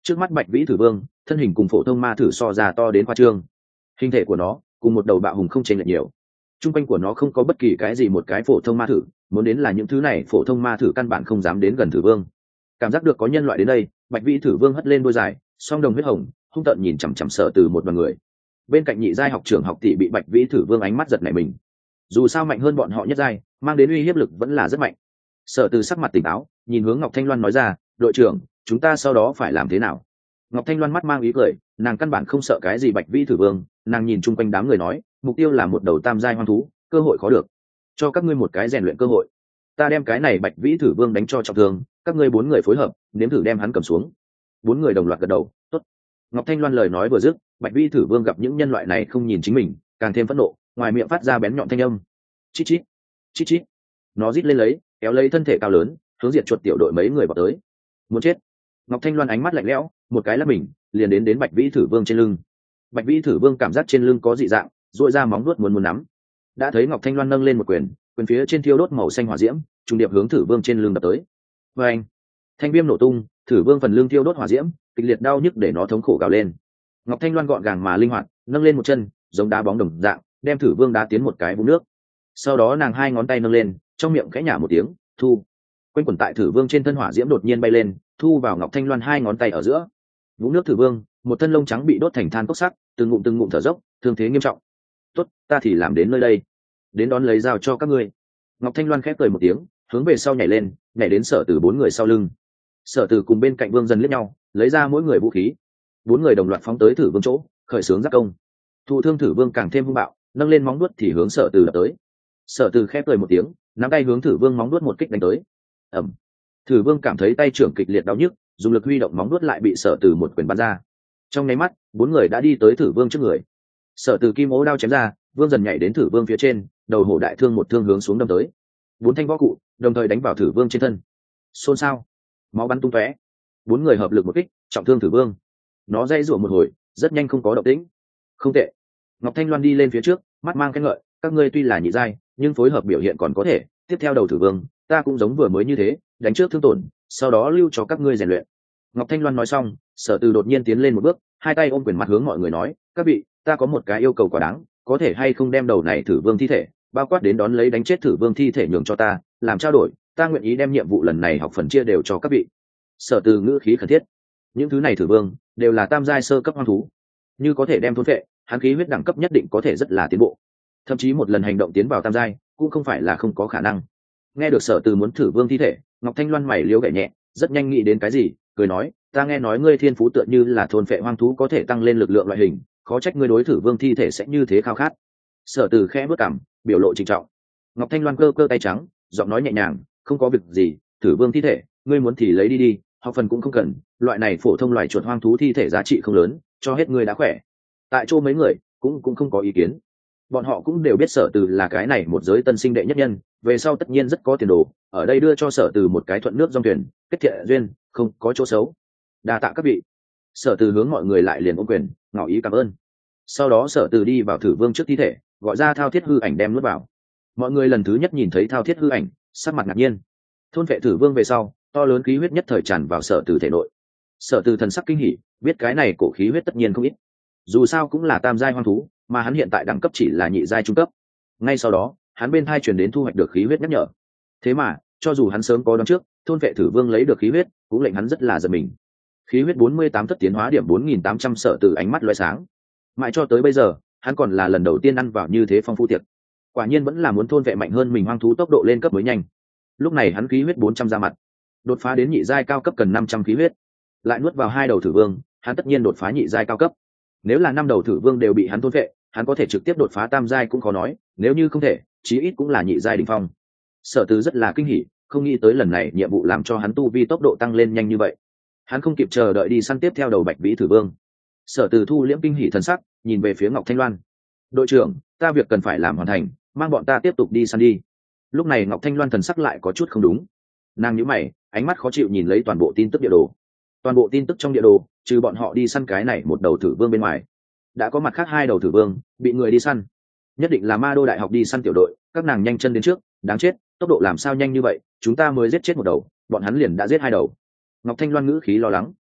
Trước mắt bạch vĩ thử vương thân hình cùng phổ thông ma thử so ra to đến khoa trương, hình thể của nó cùng một đầu bạo hùng không chênh lệch nhiều. Trung quanh của nó không có bất kỳ cái gì một cái phổ thông ma thử, muốn đến là những thứ này phổ thông ma thử căn bản không dám đến gần thử vương. Cảm giác được có nhân loại đến đây, bạch vĩ thử vương hất lên đôi dài song đồng huyết hồng, hung tợn nhìn chằm chằm Sở Từ một đoàn người. Bên cạnh nhị giai học trưởng học tỷ bị bạch vĩ thử vương ánh mắt giật nảy mình. Dù sao mạnh hơn bọn họ nhất giai, mang đến uy hiếp lực vẫn là rất mạnh. Sở Từ sắc mặt tỉnh táo, nhìn hướng Ngọc Thanh Loan nói ra, đội trưởng, chúng ta sau đó phải làm thế nào? Ngọc Thanh Loan mắt mang ý cười, nàng căn bản không sợ cái gì bạch vĩ thử vương, nàng nhìn chung quanh đám người nói, mục tiêu là một đầu tam giai hoang thú, cơ hội khó được, cho các ngươi một cái rèn luyện cơ hội. Ta đem cái này bạch vĩ thử vương đánh cho trọng thương, các ngươi 4 người phối hợp nếm thử đem hắn cầm xuống. 4 người đồng loạt gật đầu, tốt. Ngọc Thanh Loan lời nói vừa dứt, bạch vĩ thử vương gặp những nhân loại này không nhìn chính mình, càng thêm phẫn nộ, ngoài miệng phát ra bén nhọn thanh âm, chít chít chít chít. Nó rít lên lấy, kéo lấy thân thể cao lớn, hướng diệt chuột tiểu đội mấy người vào tới. Muốn chết. Ngọc Thanh Loan ánh mắt lạnh lẽo, một cái là mình liền đến bạch vĩ thử vương trên lưng. Bạch vĩ thử vương cảm giác trên lưng có dị dạng, duỗi ra móng vuốt muốn nắm. Đã thấy Ngọc Thanh Loan nâng lên một quyền phía trên thiêu đốt màu xanh hỏa diễm, trùng điệp hướng thử vương trên lưng đập tới. Và anh, thanh viêm nổ tung, thử vương phần lưng thiêu đốt hỏa diễm, kịch liệt đau nhức để nó thống khổ gào lên. Ngọc Thanh Loan gọn gàng mà linh hoạt, nâng lên một chân, giống đá bóng đồng dạng, đem thử vương đá tiến một cái vũng nước. Sau đó nàng hai ngón tay nâng lên, trong miệng khẽ nhả một tiếng, thu. Quanh quẩn tại thử vương trên thân hỏa diễm đột nhiên bay lên, thu vào Ngọc Thanh Loan hai ngón tay ở giữa. Vũng nước thử vương, một thân lông trắng bị đốt thành than cốc sắc, từng ngụm thở dốc, thương thế nghiêm trọng. Tốt, ta thì làm đến nơi đây, đến đón lấy dao cho các ngươi. Ngọc Thanh Loan khép cười một tiếng, hướng về sau nhảy lên, nhảy đến Sở Từ 4 người sau lưng. Sở Từ cùng bên cạnh Vương Dân liếc nhau, lấy ra mỗi người vũ khí. 4 người đồng loạt phóng tới thử vương chỗ, khởi xướng giáp công. Thụ thương thử vương càng thêm hung bạo, nâng lên móng vuốt thì hướng Sở Từ đập tới. Sở Từ khép cười một tiếng, nắm tay hướng thử vương móng vuốt một kích đánh tới. Ầm. Thử vương cảm thấy tay trưởng kịch liệt đau nhức, dùng lực huy động móng vuốt lại bị Sở Từ một quyền bắn ra. Trong nháy mắt, 4 người đã đi tới thử vương trước người. Sở Từ kim ố đao chém ra, Vương Dần nhảy đến thử vương phía trên, đầu hổ đại thương một thương hướng xuống đâm tới. 4 thanh võ cụ đồng thời đánh vào thử vương trên thân. Xôn xao, máu bắn tung tóe. 4 người hợp lực một kích, trọng thương thử vương. Nó dây rủa một hồi, rất nhanh không có động tĩnh. Không tệ. Ngọc Thanh Loan đi lên phía trước, mắt mang khen ngợi, các ngươi tuy là nhị giai, nhưng phối hợp biểu hiện còn có thể. Tiếp theo đầu thử vương, ta cũng giống vừa mới như thế, đánh trước thương tổn, sau đó lưu cho các ngươi rèn luyện. Ngọc Thanh Loan nói xong, Sở Từ đột nhiên tiến lên một bước, hai tay ôm quyền mặt hướng mọi người nói, các vị, ta có một cái yêu cầu quá đáng, có thể hay không đem đầu này thử vương thi thể, bao quát đến đón lấy đánh chết thử vương thi thể nhường cho ta, làm trao đổi, ta nguyện ý đem nhiệm vụ lần này học phần chia đều cho các vị. Sở Từ ngữ khí khẩn thiết. Những thứ này thử vương đều là tam giai sơ cấp hoang thú, như có thể đem thôn phệ, hắn khí huyết đẳng cấp nhất định có thể rất là tiến bộ, thậm chí một lần hành động tiến vào tam giai cũng không phải là không có khả năng. Nghe được Sở Từ muốn thử vương thi thể, Ngọc Thanh Loan mày liếu gảy nhẹ, rất nhanh nghĩ đến cái gì, cười nói, ta nghe nói ngươi thiên phú tựa như là thôn phệ hoang thú có thể tăng lên lực lượng loại hình, khó trách ngươi đối thử vương thi thể sẽ như thế khao khát. Sở Từ khẽ bước cằm, biểu lộ trịnh trọng. Ngọc Thanh Loan cơ cơ tay trắng, giọng nói nhẹ nhàng, không có việc gì, thử vương thi thể ngươi muốn thì lấy đi đi, học phần cũng không cần, loại này phổ thông loài chuột hoang thú thi thể giá trị không lớn, cho hết ngươi đã khỏe. Tại chỗ mấy người cũng không có ý kiến, bọn họ cũng đều biết Sở Từ là cái này một giới tân sinh đệ nhất nhân, về sau tất nhiên rất có tiền đồ, ở đây đưa cho Sở Từ một cái thuận nước dòng thuyền, kết thiện duyên, không có chỗ xấu. Đa tạ các vị. Sở Từ hướng mọi người lại liền ôm quyền, ngỏ ý cảm ơn. Sau đó Sở Từ đi vào thử vương trước thi thể, gọi ra thao thiết hư ảnh đem nuốt vào. Mọi người lần thứ nhất nhìn thấy thao thiết hư ảnh, sắc mặt ngạc nhiên. Thôn vệ thử vương về sau, to lớn khí huyết nhất thời tràn vào Sở Từ thể nội. Sở Từ thần sắc kinh hỉ, biết cái này cổ khí huyết tất nhiên không ít. Dù sao cũng là tam giai hoang thú, mà hắn hiện tại đẳng cấp chỉ là nhị giai trung cấp. Ngay sau đó, hắn bên thai truyền đến thu hoạch được khí huyết nhắc nhở. Thế mà, cho dù hắn sớm có đoán trước, thôn vệ thử vương lấy được khí huyết, cũng lệnh hắn rất là giật mình. Khí huyết 48 thất tiến hóa điểm 4800, Sở Từ ánh mắt lóe sáng. Mãi cho tới bây giờ, hắn còn là lần đầu tiên ăn vào như thế phong phú tiệc. Quả nhiên vẫn là muốn thôn vệ mạnh hơn mình hoang thú tốc độ lên cấp mới nhanh. Lúc này hắn khí huyết 400 ra mặt, đột phá đến nhị giai cao cấp cần 500 khí huyết, lại nuốt vào 2 đầu thử vương, hắn tất nhiên đột phá nhị giai cao cấp. Nếu là 5 đầu thử vương đều bị hắn thôn vệ, hắn có thể trực tiếp đột phá tam giai cũng khó nói, nếu như không thể, chí ít cũng là nhị giai đỉnh phong. Sở Từ rất là kinh hỉ, không nghĩ tới lần này nhiệm vụ làm cho hắn tu vi tốc độ tăng lên nhanh như vậy. Hắn không kịp chờ đợi đi săn tiếp theo đầu bạch vĩ thử vương. Sở Từ thu liễm kinh hỉ thần sắc, nhìn về phía Ngọc Thanh Loan. Đội trưởng, ta việc cần phải làm hoàn thành, mang bọn ta tiếp tục đi săn đi. Lúc này Ngọc Thanh Loan thần sắc lại có chút không đúng. Nàng nhíu mày, ánh mắt khó chịu nhìn lấy toàn bộ tin tức địa đồ. Toàn bộ tin tức trong địa đồ, trừ bọn họ đi săn cái này một đầu thử vương bên ngoài, đã có mặt khác 2 đầu thử vương bị người đi săn. Nhất định là Ma Đô đại học đi săn tiểu đội, các nàng nhanh chân đến trước, đáng chết, tốc độ làm sao nhanh như vậy, chúng ta mới giết chết một đầu, bọn hắn liền đã giết 2 đầu. Ngọc Thanh Loan ngữ khí lo lắng.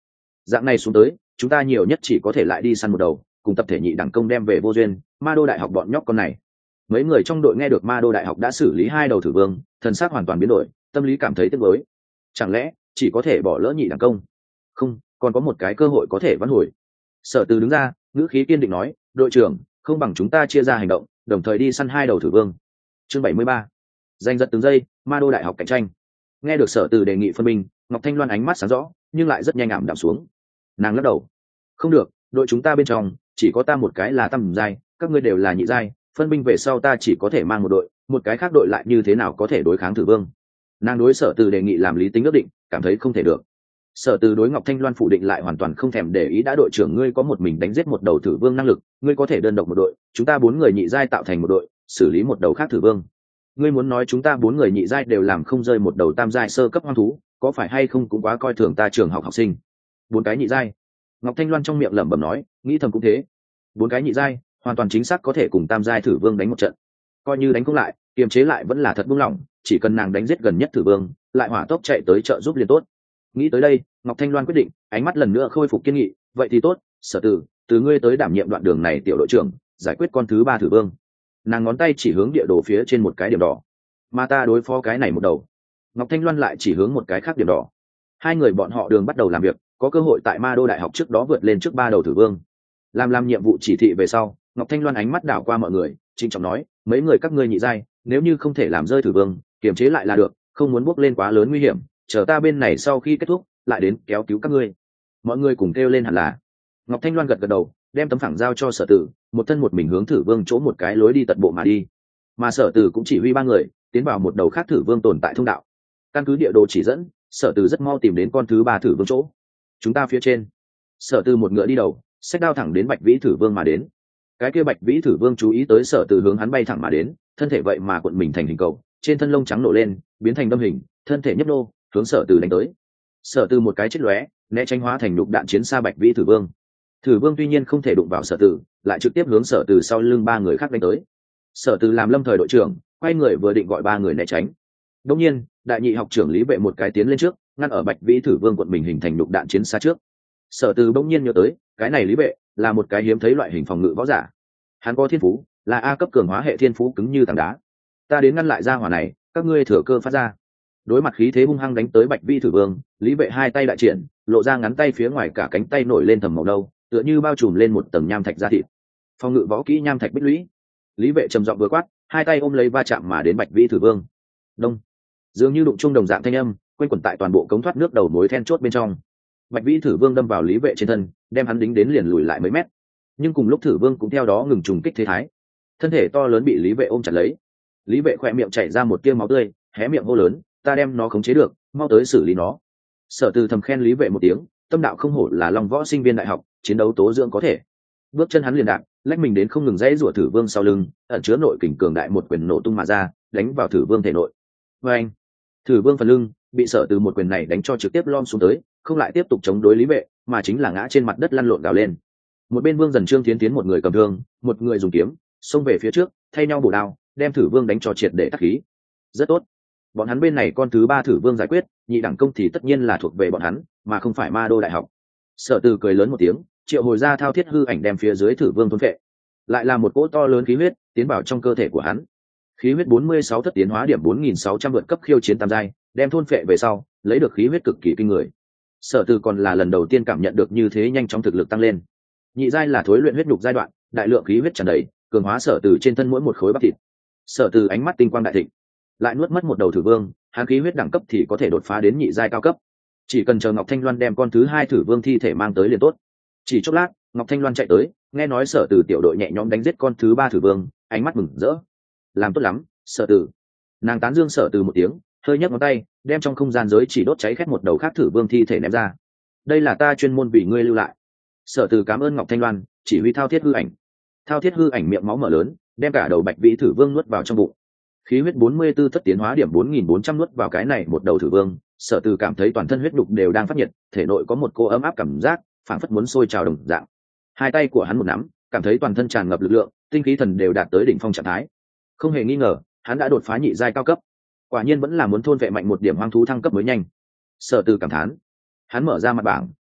Dạng này xuống tới chúng ta nhiều nhất chỉ có thể lại đi săn một đầu, cùng tập thể nhị đẳng công đem về vô duyên. Ma đô đại học bọn nhóc con này. Mấy người trong đội nghe được Ma đô đại học đã xử lý 2 đầu thử vương, thần sắc hoàn toàn biến đổi, tâm lý cảm thấy tiếc nuối. Chẳng lẽ chỉ có thể bỏ lỡ nhị đẳng công? Không, còn có một cái cơ hội có thể vãn hồi. Sở Từ đứng ra, ngữ khí kiên định nói, đội trưởng, không bằng chúng ta chia ra hành động, đồng thời đi săn 2 đầu thử vương. Chương 73. Giành giật từng giây, Ma đô đại học cạnh tranh. Nghe được Sở Từ đề nghị phân minh, Ngọc Thanh Loan ánh mắt sáng rõ, nhưng lại rất nhanh ảm đạm xuống. Nàng lắc đầu, không được, đội chúng ta bên trong chỉ có ta một cái là tam giai, các ngươi đều là nhị giai, phân binh về sau ta chỉ có thể mang một đội, một cái khác đội lại như thế nào có thể đối kháng thử vương? Nàng đối Sở Từ đề nghị làm lý tính ước định, cảm thấy không thể được. Sở Từ đối Ngọc Thanh Loan phủ định lại hoàn toàn không thèm để ý, đã đội trưởng ngươi có một mình đánh giết một đầu thử vương năng lực, ngươi có thể đơn độc một đội, chúng ta 4 người nhị giai tạo thành một đội, xử lý một đầu khác thử vương. Ngươi muốn nói chúng ta 4 người nhị giai đều làm không rơi một đầu tam giai sơ cấp hoang thú, có phải hay không cũng quá coi thường ta trường học học sinh. 4 cái nhị giai. Ngọc Thanh Loan trong miệng lẩm bẩm nói, nghĩ thầm cũng thế. 4 cái nhị giai, hoàn toàn chính xác có thể cùng tam giai thử vương đánh một trận. Coi như đánh không lại, kiềm chế lại vẫn là thật buông lỏng, chỉ cần nàng đánh giết gần nhất thử vương, lại hỏa tốc chạy tới trợ giúp liền tốt. Nghĩ tới đây, Ngọc Thanh Loan quyết định, ánh mắt lần nữa khôi phục kiên nghị, vậy thì tốt, Sở Từ, từ ngươi tới đảm nhiệm đoạn đường này tiểu đội trưởng, giải quyết con thứ 3 thử vương. Nàng ngón tay chỉ hướng địa đồ phía trên một cái điểm đỏ. Mà ta đối phó cái này một đầu. Ngọc Thanh Loan lại chỉ hướng một cái khác điểm đỏ. Hai người bọn họ đường bắt đầu làm việc, có cơ hội tại Ma đô đại học trước đó vượt lên trước 3 đầu thử vương. Làm nhiệm vụ chỉ thị về sau, Ngọc Thanh Loan ánh mắt đảo qua mọi người, trịnh trọng nói, mấy người các ngươi nhị giai, nếu như không thể làm rơi thử vương, kiềm chế lại là được, không muốn bước lên quá lớn nguy hiểm, chờ ta bên này sau khi kết thúc lại đến kéo cứu các ngươi. Mọi người cùng kêu lên hẳn là. Ngọc Thanh Loan gật gật đầu, đem tấm phẳng giao cho Sở Từ, một thân một mình hướng thử vương chỗ một cái lối đi tận bộ mà đi. Mà Sở Từ cũng chỉ huy 3 người tiến vào một đầu khác thử vương tồn tại thông đạo. Căn cứ địa đồ chỉ dẫn, Sở Từ rất mau tìm đến con thứ 3 thử vương chỗ. Chúng ta phía trên. Sở Từ một ngựa đi đầu, xách đao thẳng đến Bạch Vĩ thử vương mà đến. Cái kia Bạch Vĩ thử vương chú ý tới Sở Từ hướng hắn bay thẳng mà đến, thân thể vậy mà cuộn mình thành hình cầu, trên thân lông trắng nổ lên, biến thành đâm hình, thân thể nhấp nô, hướng Sở Từ đánh tới. Sở Từ một cái chết lóe, né tránh hóa thành nhục đạn chiến xa Bạch Vĩ thử vương. Thử vương tuy nhiên không thể đụng vào Sở Từ, lại trực tiếp hướng Sở Từ sau lưng 3 người khác đánh tới. Sở Từ làm lâm thời đội trưởng, quay người vừa định gọi 3 người né tránh. Đột nhiên, đại nhị học trưởng Lý Vệ một cái tiến lên trước, ngăn ở Bạch Vĩ thử vương cuộn mình hình thành nhục đạn chiến xa trước. Sở Từ bỗng nhiên nhớ tới, cái này Lý Vệ là một cái hiếm thấy loại hình phòng ngự võ giả. Hắn có thiên phú, là A cấp cường hóa hệ thiên phú cứng như tảng đá. Ta đến ngăn lại ra hỏa này, các ngươi thừa cơ phát ra. Đối mặt khí thế hung hăng đánh tới Bạch Vĩ thử vương, Lý Vệ hai tay đại triển, lộ ra ngắn tay phía ngoài cả cánh tay nổi lên thầm màu nâu, tựa như bao trùm lên một tầng nham thạch da thịt. Phòng ngự võ kỹ nham thạch bích lũy. Lý Vệ trầm giọng vừa quát, hai tay ôm lấy va chạm mà đến Bạch Vĩ thử vương. Đông, dường như đụng chung đồng dạng thanh âm, quanh quẩn tại toàn bộ cống thoát nước đầu mối then chốt bên trong. Bạch Vĩ thử vương đâm vào Lý Vệ trên thân, đem hắn đính đến liền lùi lại mấy mét. Nhưng cùng lúc thử vương cũng theo đó ngừng trùng kích thế thái, thân thể to lớn bị Lý Vệ ôm chặt lấy. Lý Vệ khỏe miệng chảy ra một tia máu tươi, hé miệng hô lớn, ta đem nó khống chế được, mau tới xử lý nó. Sở Từ thầm khen Lý Vệ một tiếng, tâm đạo không hổ là Long Võ sinh viên đại học, chiến đấu tố dưỡng có thể. Bước chân hắn liền đạp, lách mình đến không ngừng dãy rủa thử vương sau lưng, ẩn chứa nội kình cường đại một quyền nổ tung mà ra, đánh vào thử vương thể nội. Và anh, thử vương phần lưng bị Sở Từ một quyền này đánh cho trực tiếp lom xuống tới, không lại tiếp tục chống đối Lý Vệ, mà chính là ngã trên mặt đất lăn lộn gào lên. Một bên Vương Dần Trương tiến một người cầm thương, một người dùng kiếm, xông về phía trước, thay nhau bổ đao, đem thử vương đánh cho triệt để tắc khí. Rất tốt. Bọn hắn bên này con thứ 3 thử vương giải quyết, nhị đẳng công thì tất nhiên là thuộc về bọn hắn, mà không phải Ma đô đại học. Sở Từ cười lớn một tiếng, triệu hồi ra thao thiết hư ảnh đem phía dưới thử vương thôn phệ. Lại là một cỗ to lớn khí huyết tiến vào trong cơ thể của hắn. Khí huyết 46 thất tiến hóa điểm 4600 vượt cấp khiêu chiến tam giai, đem thôn phệ về sau, lấy được khí huyết cực kỳ kinh người. Sở Từ còn là lần đầu tiên cảm nhận được như thế nhanh chóng thực lực tăng lên. Nhị giai là thối luyện huyết nhục giai đoạn, đại lượng khí huyết tràn đầy, cường hóa Sở Từ trên thân mỗi một khối bắp thịt. Sở Từ ánh mắt tinh quang đại thịnh, lại nuốt mất một đầu thử vương, hắn khí huyết đẳng cấp thì có thể đột phá đến nhị giai cao cấp. Chỉ cần chờ Ngọc Thanh Loan đem con thứ 2 thử vương thi thể mang tới liền tốt. Chỉ chốc lát, Ngọc Thanh Loan chạy tới, nghe nói Sở Từ tiểu đội nhẹ nhõm đánh giết con thứ 3 thử vương, ánh mắt mừng rỡ. Làm tốt lắm, Sở Từ. Nàng tán dương Sở Từ một tiếng, hơi nhấc ngón tay, đem trong không gian giới chỉ đốt cháy khét một đầu khác thử vương thi thể ném ra. Đây là ta chuyên môn vì ngươi lưu lại. Sở Từ cảm ơn Ngọc Thanh Loan, chỉ huy thao thiết hư ảnh. Thao thiết hư ảnh miệng máu mở lớn, đem cả đầu Bạch Vĩ thử vương nuốt vào trong bụng. Khí huyết 44 thất tiến hóa điểm 4400 nuốt vào cái này một đầu thử vương, Sở Từ cảm thấy toàn thân huyết đục đều đang phát nhiệt, thể nội có một cô ấm áp cảm giác, phảng phất muốn sôi trào đồng dạng. Hai tay của hắn một nắm, cảm thấy toàn thân tràn ngập lực lượng, tinh khí thần đều đạt tới đỉnh phong trạng thái. Không hề nghi ngờ, hắn đã đột phá nhị giai cao cấp. Quả nhiên vẫn là muốn thôn vệ mạnh một điểm hoang thú thăng cấp mới nhanh. Sở Từ cảm thán. Hắn mở ra mặt bảng,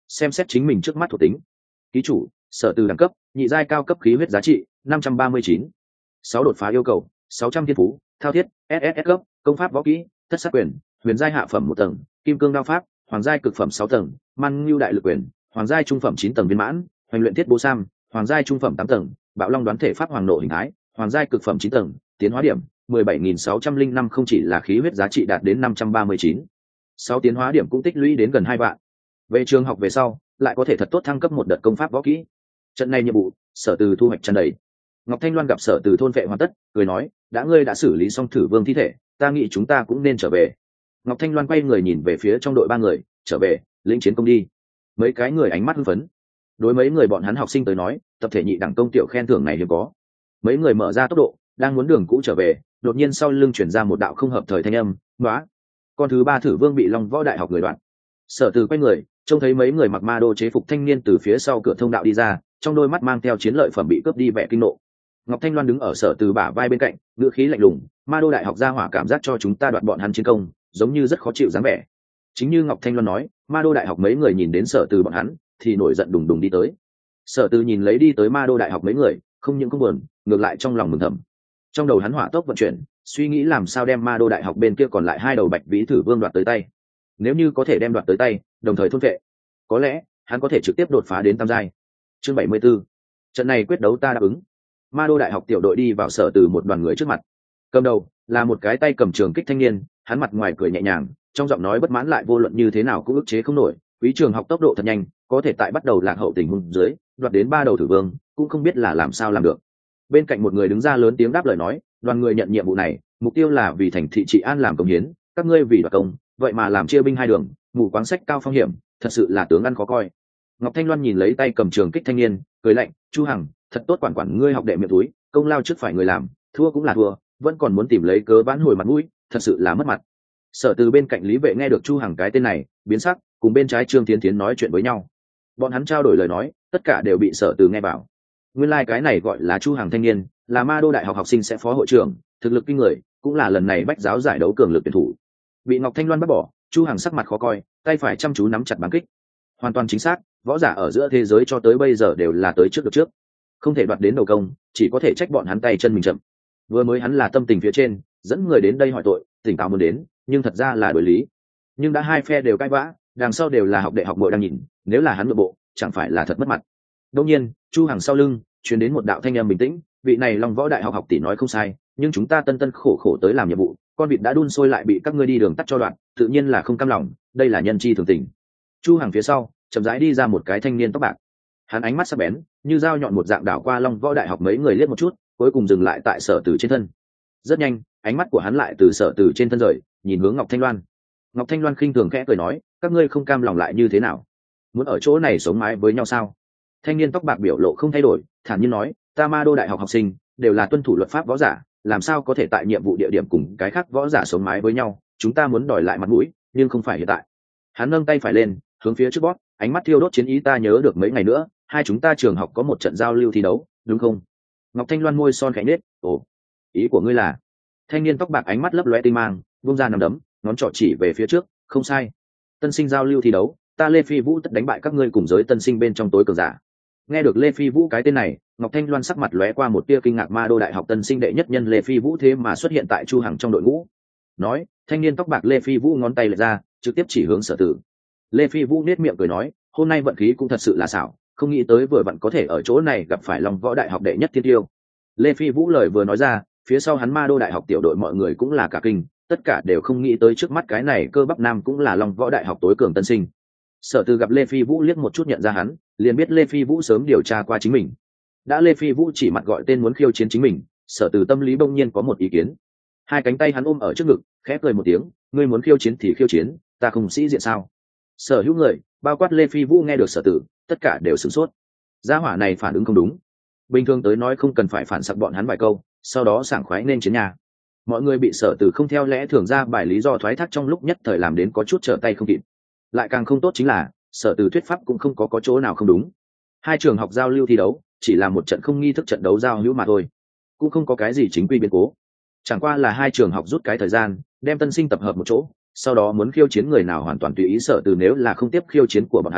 xem xét chính mình trước mắt thuộc tính. Ký chủ Sở Từ đẳng cấp nhị giai cao cấp khí huyết giá trị 539. 6 đột phá yêu cầu 600 thiên phú thao thiết SSS cấp công pháp võ kỹ thất sát quyền huyền giai hạ phẩm 1 tầng kim cương đao pháp hoàng giai cực phẩm 6 tầng man ngưu đại lực quyền hoàng giai trung phẩm 9 tầng viên mãn hoành luyện thiết bố sam hoàng giai trung phẩm 8 tầng bạo long đoán thể pháp hoàng nộ hình thái hoàng giai cực phẩm 9 tầng tiến hóa điểm 17.605 không chỉ là khí huyết giá trị đạt đến 539. 6 tiến hóa điểm cũng tích lũy đến gần 2 vạn. Về trường học về sau lại có thể thật tốt thăng cấp một đợt công pháp võ kỹ. Trận này nhiệm vụ Sở Từ thu hoạch tràn đầy. Ngọc Thanh Loan gặp Sở Từ thôn vệ hoàn tất, cười nói, đã ngươi đã xử lý xong Thử Vương thi thể, ta nghĩ chúng ta cũng nên trở về. Ngọc Thanh Loan quay người nhìn về phía trong đội 3 người, trở về, lĩnh chiến công đi. Mấy cái người ánh mắt hưng phấn. Đối mấy người bọn hắn học sinh tới nói, tập thể nhị đẳng công tiểu khen thưởng này hiếm có. Mấy người mở ra tốc độ, đang muốn đường cũ trở về, đột nhiên sau lưng chuyển ra một đạo không hợp thời thanh âm, "Nóa!" Con thứ 3 Thử Vương bị Long Võ Đại học người đoạn. Sở Từ quay người, trông thấy mấy người mặc ma đô chế phục thanh niên từ phía sau cửa thông đạo đi ra, trong đôi mắt mang theo chiến lợi phẩm bị cướp đi vẻ kinh nộ. Ngọc Thanh Loan đứng ở Sở Từ bả vai bên cạnh, ngữ khí lạnh lùng, "Ma đô đại học gia hỏa cảm giác cho chúng ta đoạt bọn hắn chiến công, giống như rất khó chịu dáng vẻ." Chính như Ngọc Thanh Loan nói, Ma đô đại học mấy người nhìn đến Sở Từ bọn hắn, thì nổi giận đùng đùng đi tới. Sở Từ nhìn lấy đi tới Ma đô đại học mấy người, không những không buồn, ngược lại trong lòng mừng thầm. Trong đầu hắn hỏa tốc vận chuyển, suy nghĩ làm sao đem Ma đô đại học bên kia còn lại 2 đầu Bạch Vĩ Thử Vương đoạt tới tay. Nếu như có thể đem đoạt tới tay, đồng thời thôn vệ, có lẽ hắn có thể trực tiếp đột phá đến tam giai. Chương 74. Trận này quyết đấu ta đáp ứng. Ma đô đại học tiểu đội đi vào Sở Từ một đoàn người trước mặt. Cầm đầu là một cái tay cầm trường kích thanh niên, hắn mặt ngoài cười nhẹ nhàng, trong giọng nói bất mãn lại vô luận như thế nào cũng ức chế không nổi. Quý trường học tốc độ thật nhanh, có thể tại bắt đầu lạc hậu tình huống dưới, đoạt đến 3 đầu Thử Vương, cũng không biết là làm sao làm được. Bên cạnh một người đứng ra lớn tiếng đáp lời nói, đoàn người nhận nhiệm vụ này, mục tiêu là vì thành thị trị an làm công hiến, các ngươi vì đoạt công, vậy mà làm chia binh 2 đường, ngủ quáng sách cao phong hiểm, thật sự là tướng ăn khó coi. Ngọc Thanh Loan nhìn lấy tay cầm trường kích thanh niên, cười lạnh, "Chu Hằng, thật tốt quản quản ngươi học đệ miệng túi, công lao trước phải người làm, thua cũng là thua, vẫn còn muốn tìm lấy cớ vãn hồi mặt mũi, thật sự là mất mặt." Sở Từ bên cạnh Lý Vệ nghe được Chu Hằng cái tên này, biến sắc, cùng bên trái Trương Tiến Tiến nói chuyện với nhau. Bọn hắn trao đổi lời nói, tất cả đều bị Sở Từ nghe vào. Nguyên lai cái này gọi là Chu Hằng thanh niên, là Ma đô đại học học sinh sẽ phó hội trưởng, thực lực kinh người, cũng là lần này bách giáo giải đấu cường lực tuyển thủ. Bị Ngọc Thanh Loan bắt bỏ, Chu Hằng sắc mặt khó coi, tay phải chăm chú nắm chặt bắn kích. Hoàn toàn chính xác, võ giả ở giữa thế giới cho tới bây giờ đều là tới trước được trước, không thể đoạt đến đầu công, chỉ có thể trách bọn hắn tay chân mình chậm. Vừa mới hắn là tâm tình phía trên, dẫn người đến đây hỏi tội, tỉnh táo muốn đến, nhưng thật ra là đối lý. Nhưng đã hai phe đều cãi vã, đằng sau đều là học đệ học muội đang nhìn, nếu là hắn nội bộ, chẳng phải là thật mất mặt. Đương nhiên, Chu Hằng sau lưng truyền đến một đạo thanh âm bình tĩnh, "Vị này Long Võ đại học học tỷ nói không sai, nhưng chúng ta tân tân khổ khổ tới làm nhiệm vụ, con vịt đã đun sôi lại bị các ngươi đi đường tắt cho đoạn, tự nhiên là không cam lòng, đây là nhân chi thường tình." Chu Hằng phía sau chậm rãi đi ra một cái thanh niên tóc bạc, hắn ánh mắt sắc bén như dao nhọn một dạng đảo qua Long Võ đại học mấy người liếc một chút, cuối cùng dừng lại tại Sở Từ trên thân. Rất nhanh, ánh mắt của hắn lại từ Sở Từ trên thân rời, nhìn hướng Ngọc Thanh Loan. Ngọc Thanh Loan khinh thường khẽ cười nói, "Các ngươi không cam lòng lại như thế nào? Muốn ở chỗ này sống mái với nhau sao?" Thanh niên tóc bạc biểu lộ không thay đổi, thản nhiên nói, "Ta Ma đô đại học học sinh đều là tuân thủ luật pháp võ giả, làm sao có thể tại nhiệm vụ địa điểm cùng cái khác võ giả sống mái với nhau, chúng ta muốn đòi lại mặt mũi, nhưng không phải hiện tại." Hắn nâng tay phải lên, hướng phía trước bóp, ánh mắt thiêu đốt chiến ý, "Ta nhớ được mấy ngày nữa, hai chúng ta trường học có một trận giao lưu thi đấu, đúng không?" Ngọc Thanh Loan môi son khẽ nhếch, "Ồ, ý của ngươi là?" Thanh niên tóc bạc ánh mắt lấp lóe tinh mang, vung ra nắm đấm, ngón trỏ chỉ về phía trước, "Không sai. Tân sinh giao lưu thi đấu, ta Lê Phi Vũ tất đánh bại các ngươi cùng giới tân sinh bên trong tối cường giả." Nghe được Lê Phi Vũ cái tên này, Ngọc Thanh Loan sắc mặt lóe qua một tia kinh ngạc, Ma đô đại học tân sinh đệ nhất nhân Lê Phi Vũ thế mà xuất hiện tại Chu Hằng trong đội ngũ. Nói, thanh niên tóc bạc Lê Phi Vũ ngón tay lệch ra, trực tiếp chỉ hướng Sở Tử. Lê Phi Vũ nét miệng cười nói, "Hôm nay vận khí cũng thật sự là xảo, không nghĩ tới vừa vặn có thể ở chỗ này gặp phải Long Võ đại học đệ nhất thiên tiêu." Lê Phi Vũ lời vừa nói ra, phía sau hắn Ma đô đại học tiểu đội mọi người cũng là cả kinh, tất cả đều không nghĩ tới trước mắt cái này cơ bắp nam cũng là Long Võ đại học tối cường tân sinh. Sở Từ gặp Lê Phi Vũ liếc một chút nhận ra hắn, liền biết Lê Phi Vũ sớm điều tra qua chính mình. Đã Lê Phi Vũ chỉ mặt gọi tên muốn khiêu chiến chính mình, Sở Từ tâm lý bỗng nhiên có một ý kiến. Hai cánh tay hắn ôm ở trước ngực, khẽ cười một tiếng, "Ngươi muốn khiêu chiến thì khiêu chiến, ta không sĩ diện sao?" Sở hữu người, bao quát Lê Phi Vũ nghe được Sở Từ, tất cả đều sửng sốt. Gia hỏa này phản ứng không đúng. Bình thường tới nói không cần phải phản sặc bọn hắn vài câu, sau đó sảng khoái nên chiến nhà. Mọi người bị Sở Từ không theo lẽ thường ra bài lý do thoái thác trong lúc nhất thời làm đến có chút trở tay không kịp. Lại càng không tốt chính là Sở Từ thuyết pháp cũng không có chỗ nào không đúng. Hai trường học giao lưu thi đấu chỉ là một trận không nghi thức trận đấu giao hữu mà thôi, cũng không có cái gì chính quy biến cố, chẳng qua là hai trường học rút cái thời gian đem tân sinh tập hợp một chỗ, sau đó muốn khiêu chiến người nào hoàn toàn tùy ý. Sở Từ nếu là không tiếp khiêu chiến của bọn hắn,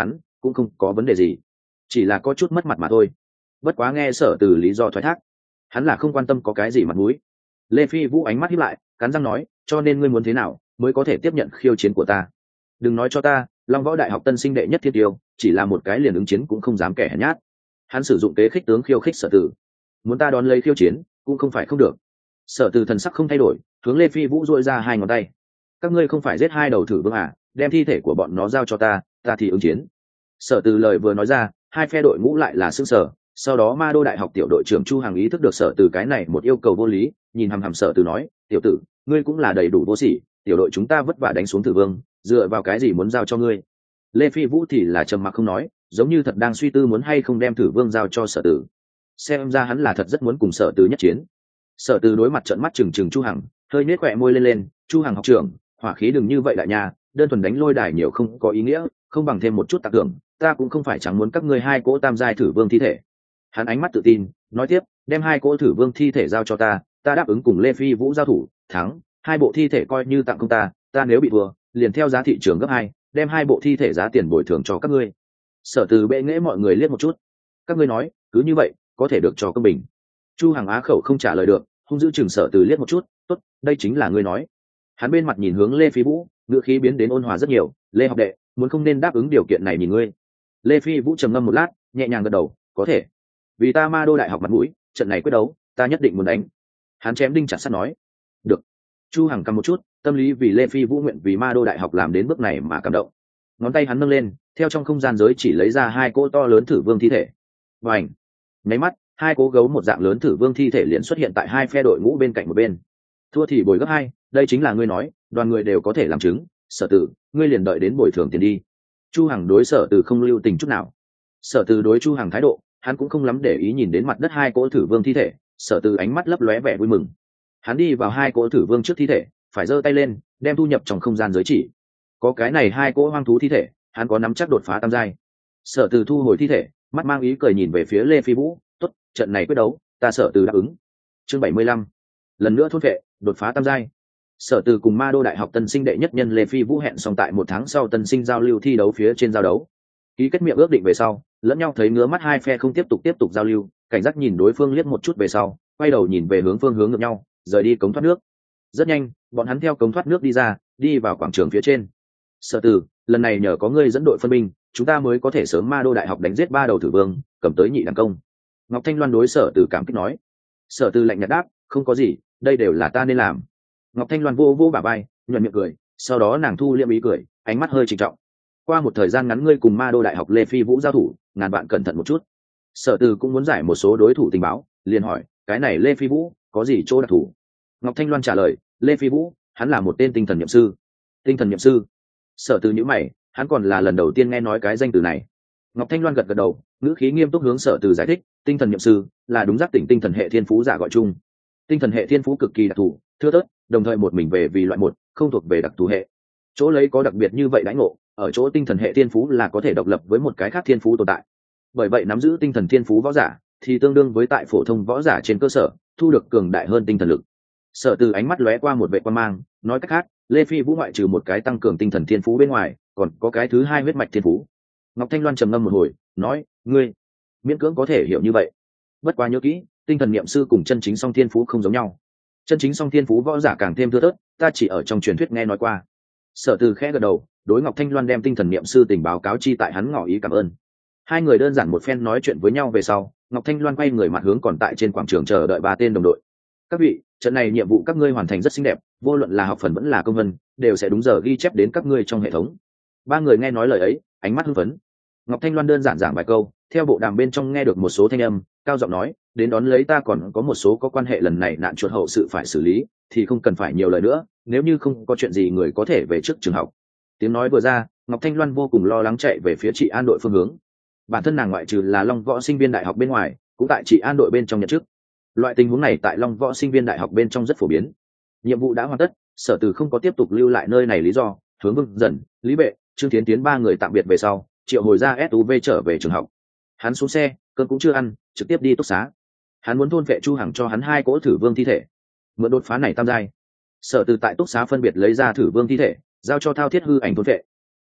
cũng không có vấn đề gì, chỉ là có chút mất mặt mà thôi. Bất quá nghe Sở Từ lý do thoái thác, hắn là không quan tâm có cái gì mặt mũi. Lê Phi Vũ ánh mắt híp lại, cắn răng nói, cho nên ngươi muốn thế nào mới có thể tiếp nhận khiêu chiến của ta? Đừng nói cho ta Long Võ Đại học tân sinh đệ nhất thiên tiêu chỉ là một cái liền ứng chiến cũng không dám kẻ hèn nhát. Hắn sử dụng kế khích tướng khiêu khích Sở Từ, muốn ta đón lấy khiêu chiến cũng không phải không được. Sở Từ thần sắc không thay đổi, hướng Lê Phi Vũ duỗi ra hai ngón tay. Các ngươi không phải giết hai đầu thử vương à, đem thi thể của bọn nó giao cho ta, ta thì ứng chiến. Sở Từ lời vừa nói ra, hai phe đội ngũ lại là sững sờ. Sau đó Ma Đô Đại học tiểu đội trưởng Chu Hằng ý thức được Sở Từ cái này một yêu cầu vô lý, nhìn hằm hằm Sở Từ nói, tiểu tử, ngươi cũng là đầy đủ vô sỉ, tiểu đội chúng ta vất vả đánh xuống thử vương, dựa vào cái gì muốn giao cho ngươi? Lê Phi Vũ thì là trầm mặc không nói, giống như thật đang suy tư muốn hay không đem thử vương giao cho Sở Từ. Xem ra hắn là thật rất muốn cùng Sở Từ nhất chiến. Sở Từ đối mặt trợn mắt trừng trừng Chu Hằng, hơi nhếch khóe môi lên, Chu Hằng học trưởng, hỏa khí đừng như vậy đại nha, đơn thuần đánh lôi đài nhiều không có ý nghĩa, không bằng thêm một chút tạc thưởng, ta cũng không phải chẳng muốn các ngươi hai cỗ tam giai thử vương thi thể. Hắn ánh mắt tự tin nói tiếp, đem hai cỗ thử vương thi thể giao cho ta, ta đáp ứng cùng Lê Phi Vũ giao thủ, thắng hai bộ thi thể coi như tặng công ta nếu bị thua liền theo giá thị trường gấp 2, đem hai bộ thi thể giá tiền bồi thường cho các ngươi. Sở Từ bệ nghễ mọi người liếc một chút, các ngươi nói cứ như vậy có thể được cho công bình? Chu Hằng á khẩu không trả lời được, hung dữ chừng Sở Từ liếc một chút, tốt, đây chính là ngươi nói. Hắn bên mặt nhìn hướng Lê Phi Vũ, ngữ khí biến đến ôn hòa rất nhiều, Lê học đệ, muốn không nên đáp ứng điều kiện này nhìn ngươi. Lê Phi Vũ trầm ngâm một lát, nhẹ nhàng gật đầu, có thể. Vì ta Ma Đô Đại học mặt mũi, trận này quyết đấu ta nhất định muốn đánh. Hắn chém đinh chặt sắt nói. Được. Chu Hằng cầm một chút, tâm lý vì Lê Phi Vũ nguyện vì Ma Đô Đại học làm đến bước này mà cảm động. Ngón tay hắn nâng lên, theo trong không gian giới chỉ lấy ra hai cỗ to lớn thử vương thi thể. Bành! Nháy mắt, hai cỗ gấu một dạng lớn thử vương thi thể liền xuất hiện tại hai phe đội ngũ bên cạnh một bên. Thua thì bồi gấp 2, đây chính là ngươi nói, đoàn người đều có thể làm chứng, Sở Từ, ngươi liền đợi đến bồi thường tiền đi. Chu Hằng đối Sở Từ không lưu tình chút nào. Sở Từ đối Chu Hằng thái độ, hắn cũng không lắm để ý, nhìn đến mặt đất hai cỗ thử vương thi thể, Sở Từ ánh mắt lấp lóe vẻ vui mừng. Hắn đi vào hai cỗ thử vương trước thi thể, phải giơ tay lên, đem thu nhập trong không gian giới chỉ. Có cái này hai cỗ hoang thú thi thể, hắn có nắm chắc đột phá tam giai. Sở Từ thu hồi thi thể, mắt mang ý cười nhìn về phía Lê Phi Vũ, tốt, trận này quyết đấu, ta Sở Từ đáp ứng. Chương 75, lần nữa thôn vệ, đột phá tam giai. Sở Từ cùng Ma Đô Đại học tân sinh đệ nhất nhân Lê Phi Vũ hẹn xong tại 1 tháng sau tân sinh giao lưu thi đấu phía trên giao đấu. Ký kết miệng ước định về sau, lẫn nhau thấy ngứa mắt, hai phe không tiếp tục giao lưu, cảnh giác nhìn đối phương liếc một chút về sau, quay đầu nhìn về hướng phương hướng ngược nhau, rời đi cống thoát nước. Rất nhanh, bọn hắn theo cống thoát nước đi ra, đi vào quảng trường phía trên. Sở Từ, lần này nhờ có ngươi dẫn đội phân binh, chúng ta mới có thể sớm Ma Đô Đại học đánh giết 3 đầu thử vương, cầm tới nhị đẳng công. Ngọc Thanh Loan đối Sở Từ cảm kích nói. Sở Từ lạnh nhạt đáp, không có gì, đây đều là ta nên làm. Ngọc Thanh Loan vô bả vai, nhuận miệng cười, sau đó nàng thu liệm ý cười, ánh mắt hơi trịnh trọng. Qua một thời gian ngắn ngươi cùng Ma Đô Đại học Lê Phi Vũ giao thủ, ngàn bạn cẩn thận một chút. Sở Từ cũng muốn giải một số đối thủ tình báo, liền hỏi, cái này Lê Phi Vũ có gì chỗ đặc thù? Ngọc Thanh Loan trả lời, Lê Phi Vũ, hắn là một tên tinh thần niệm sư. Tinh thần niệm sư? Sở Từ nhíu mày, hắn còn là lần đầu tiên nghe nói cái danh từ này. Ngọc Thanh Loan gật gật đầu, ngữ khí nghiêm túc hướng Sở Từ giải thích, tinh thần niệm sư là đúng giác tỉnh tinh thần hệ thiên phú giả gọi chung. Tinh thần hệ thiên phú cực kỳ đặc thù, thưa thớt, đồng thời một mình về vì loại một, không thuộc về đặc thù hệ. Chỗ lấy có đặc biệt như vậy đãi ngộ, ở chỗ tinh thần hệ thiên phú là có thể độc lập với một cái khác thiên phú tồn tại. Bởi vậy nắm giữ tinh thần thiên phú võ giả thì tương đương với tại phổ thông võ giả trên cơ sở thu được cường đại hơn tinh thần lực. Sở Từ ánh mắt lóe qua một vệ quan mang, nói cách khác, Lê Phi Vũ ngoại trừ một cái tăng cường tinh thần thiên phú bên ngoài, còn có cái thứ hai huyết mạch thiên phú. Ngọc Thanh Loan trầm ngâm một hồi, nói, ngươi miễn cưỡng có thể hiểu như vậy. Bất quá nhớ kỹ, tinh thần niệm sư cùng chân chính song thiên phú không giống nhau. Chân chính song thiên phú võ giả càng thêm thưa thớt, ta chỉ ở trong truyền thuyết nghe nói qua. Sở Từ khẽ gật đầu, đối Ngọc Thanh Loan đem tinh thần niệm sư tình báo cáo chi tại hắn ngỏ ý cảm ơn. Hai người đơn giản một phen nói chuyện với nhau về sau, Ngọc Thanh Loan quay người mặt hướng còn tại trên quảng trường chờ đợi 3 tên đồng đội. Các vị, trận này nhiệm vụ các ngươi hoàn thành rất xinh đẹp, vô luận là học phần vẫn là công vân, đều sẽ đúng giờ ghi chép đến các ngươi trong hệ thống. 3 người nghe nói lời ấy, ánh mắt hưng phấn. Ngọc Thanh Loan đơn giản giảng vài câu, theo bộ đàm bên trong nghe được một số thanh âm, cao giọng nói, đến đón lấy ta còn có một số có quan hệ lần này nạn chuột hậu sự phải xử lý, thì không cần phải nhiều lời nữa, nếu như không có chuyện gì người có thể về trước trường học. Tiếng nói vừa ra, Ngọc Thanh Loan vô cùng lo lắng chạy về phía Trị An đội phương hướng. Bản thân nàng ngoại trừ là Long Võ sinh viên đại học bên ngoài, cũng tại Trị An đội bên trong nhận chức. Loại tình huống này tại Long Võ sinh viên đại học bên trong rất phổ biến. Nhiệm vụ đã hoàn tất, Sở Từ không có tiếp tục lưu lại nơi này lý do, hướng Vương Dần, Lý Bệ, Trương Thiến Tiến 3 người tạm biệt về sau, triệu hồi ra SUV trở về trường học. Hắn xuống xe, cơm cũng chưa ăn, trực tiếp đi túc xá. Hắn muốn thôn vệ Chu Hằng cho hắn 2 cỗ thử vương thi thể, mượn đột phá này tam giai. Sở Từ tại túc xá phân biệt lấy ra thử vương thi thể, giao cho Thao Thiết hư ảnh thôn vệ.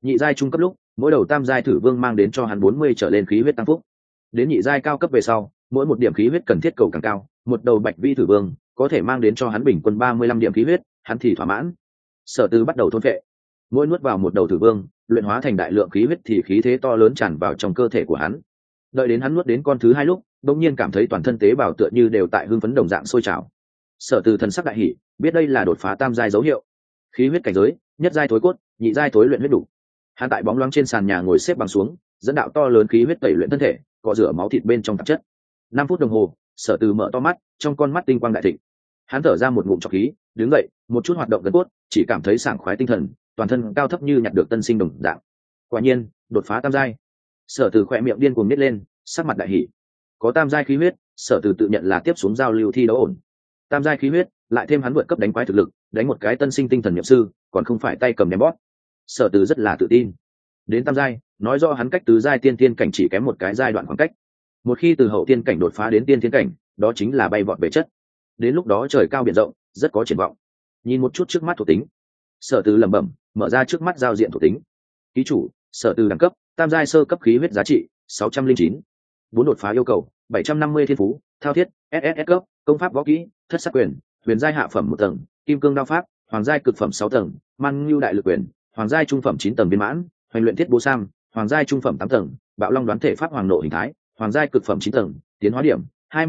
Nhị giai trung cấp lúc, mỗi đầu tam giai thử vương mang đến cho hắn 40 trở lên khí huyết tăng phúc. Đến nhị giai cao cấp về sau, mỗi một điểm khí huyết cần thiết cầu càng cao, một đầu bạch vi thử vương có thể mang đến cho hắn bình quân 35 điểm khí huyết, hắn thì thỏa mãn. Sở Từ bắt đầu thôn phệ, mỗi nuốt vào một đầu thử vương, luyện hóa thành đại lượng khí huyết thì khí thế to lớn tràn vào trong cơ thể của hắn. Đợi đến hắn nuốt đến con thứ hai lúc, đột nhiên cảm thấy toàn thân tế bào tựa như đều tại hưng phấn đồng dạng sôi trào. Sở Từ thần sắc đại hỉ, biết đây là đột phá tam giai dấu hiệu. Khí huyết cảnh giới, nhất giai thối cốt, nhị giai thối luyện huyết đủ. Hắn tại bóng loáng trên sàn nhà ngồi xếp bằng xuống, dẫn đạo to lớn khí huyết tẩy luyện thân thể, cọ rửa máu thịt bên trong tạp chất. 5 phút đồng hồ, Sở Từ mở to mắt, trong con mắt tinh quang đại thịnh. Hắn thở ra một ngụm trọc khí, đứng dậy, một chút hoạt động gần cốt, chỉ cảm thấy sảng khoái tinh thần, toàn thân cao thấp như nhặt được tân sinh đồng dạng. Quả nhiên, đột phá tam giai. Sở Từ khỏe miệng điên cuồng nít lên, sắc mặt đại hỉ. Có tam giai khí huyết, Sở Từ tự nhận là tiếp xuống giao lưu thi đấu ổn. Tam giai khí huyết, lại thêm hắn vượt cấp đánh quái thực lực, đánh một cái tân sinh tinh thần nhập sư, còn không phải tay cầm ném bót. Sở Từ rất là tự tin. Đến tam giai, nói rõ hắn cách tứ giai tiên tiên cảnh chỉ kém một cái giai đoạn khoảng cách. Một khi từ hậu tiên cảnh đột phá đến tiên tiên cảnh, đó chính là bay vọt về chất. Đến lúc đó trời cao biển rộng, rất có triển vọng. Nhìn một chút trước mắt thuộc tính, Sở Từ lẩm bẩm, mở ra trước mắt giao diện thuộc tính. Ký chủ, Sở Từ đẳng cấp, tam giai sơ cấp khí huyết giá trị 609. 4 đột phá yêu cầu, 750 thiên phú, thao thiết, SSS cấp, công pháp võ kỹ, thất sắc quyền, huyền giai hạ phẩm 1 tầng, kim cương đao pháp, hoàng giai cực phẩm 6 tầng, man nhu đại lực quyền, hoàng giai trung phẩm 9 tầng viên mãn, hoành luyện thiết bố sam, hoàng giai trung phẩm 8 tầng, bạo long đoán thể pháp hoàng nộ hình thái, hoàng giai cực phẩm 9 tầng, tiến hóa điểm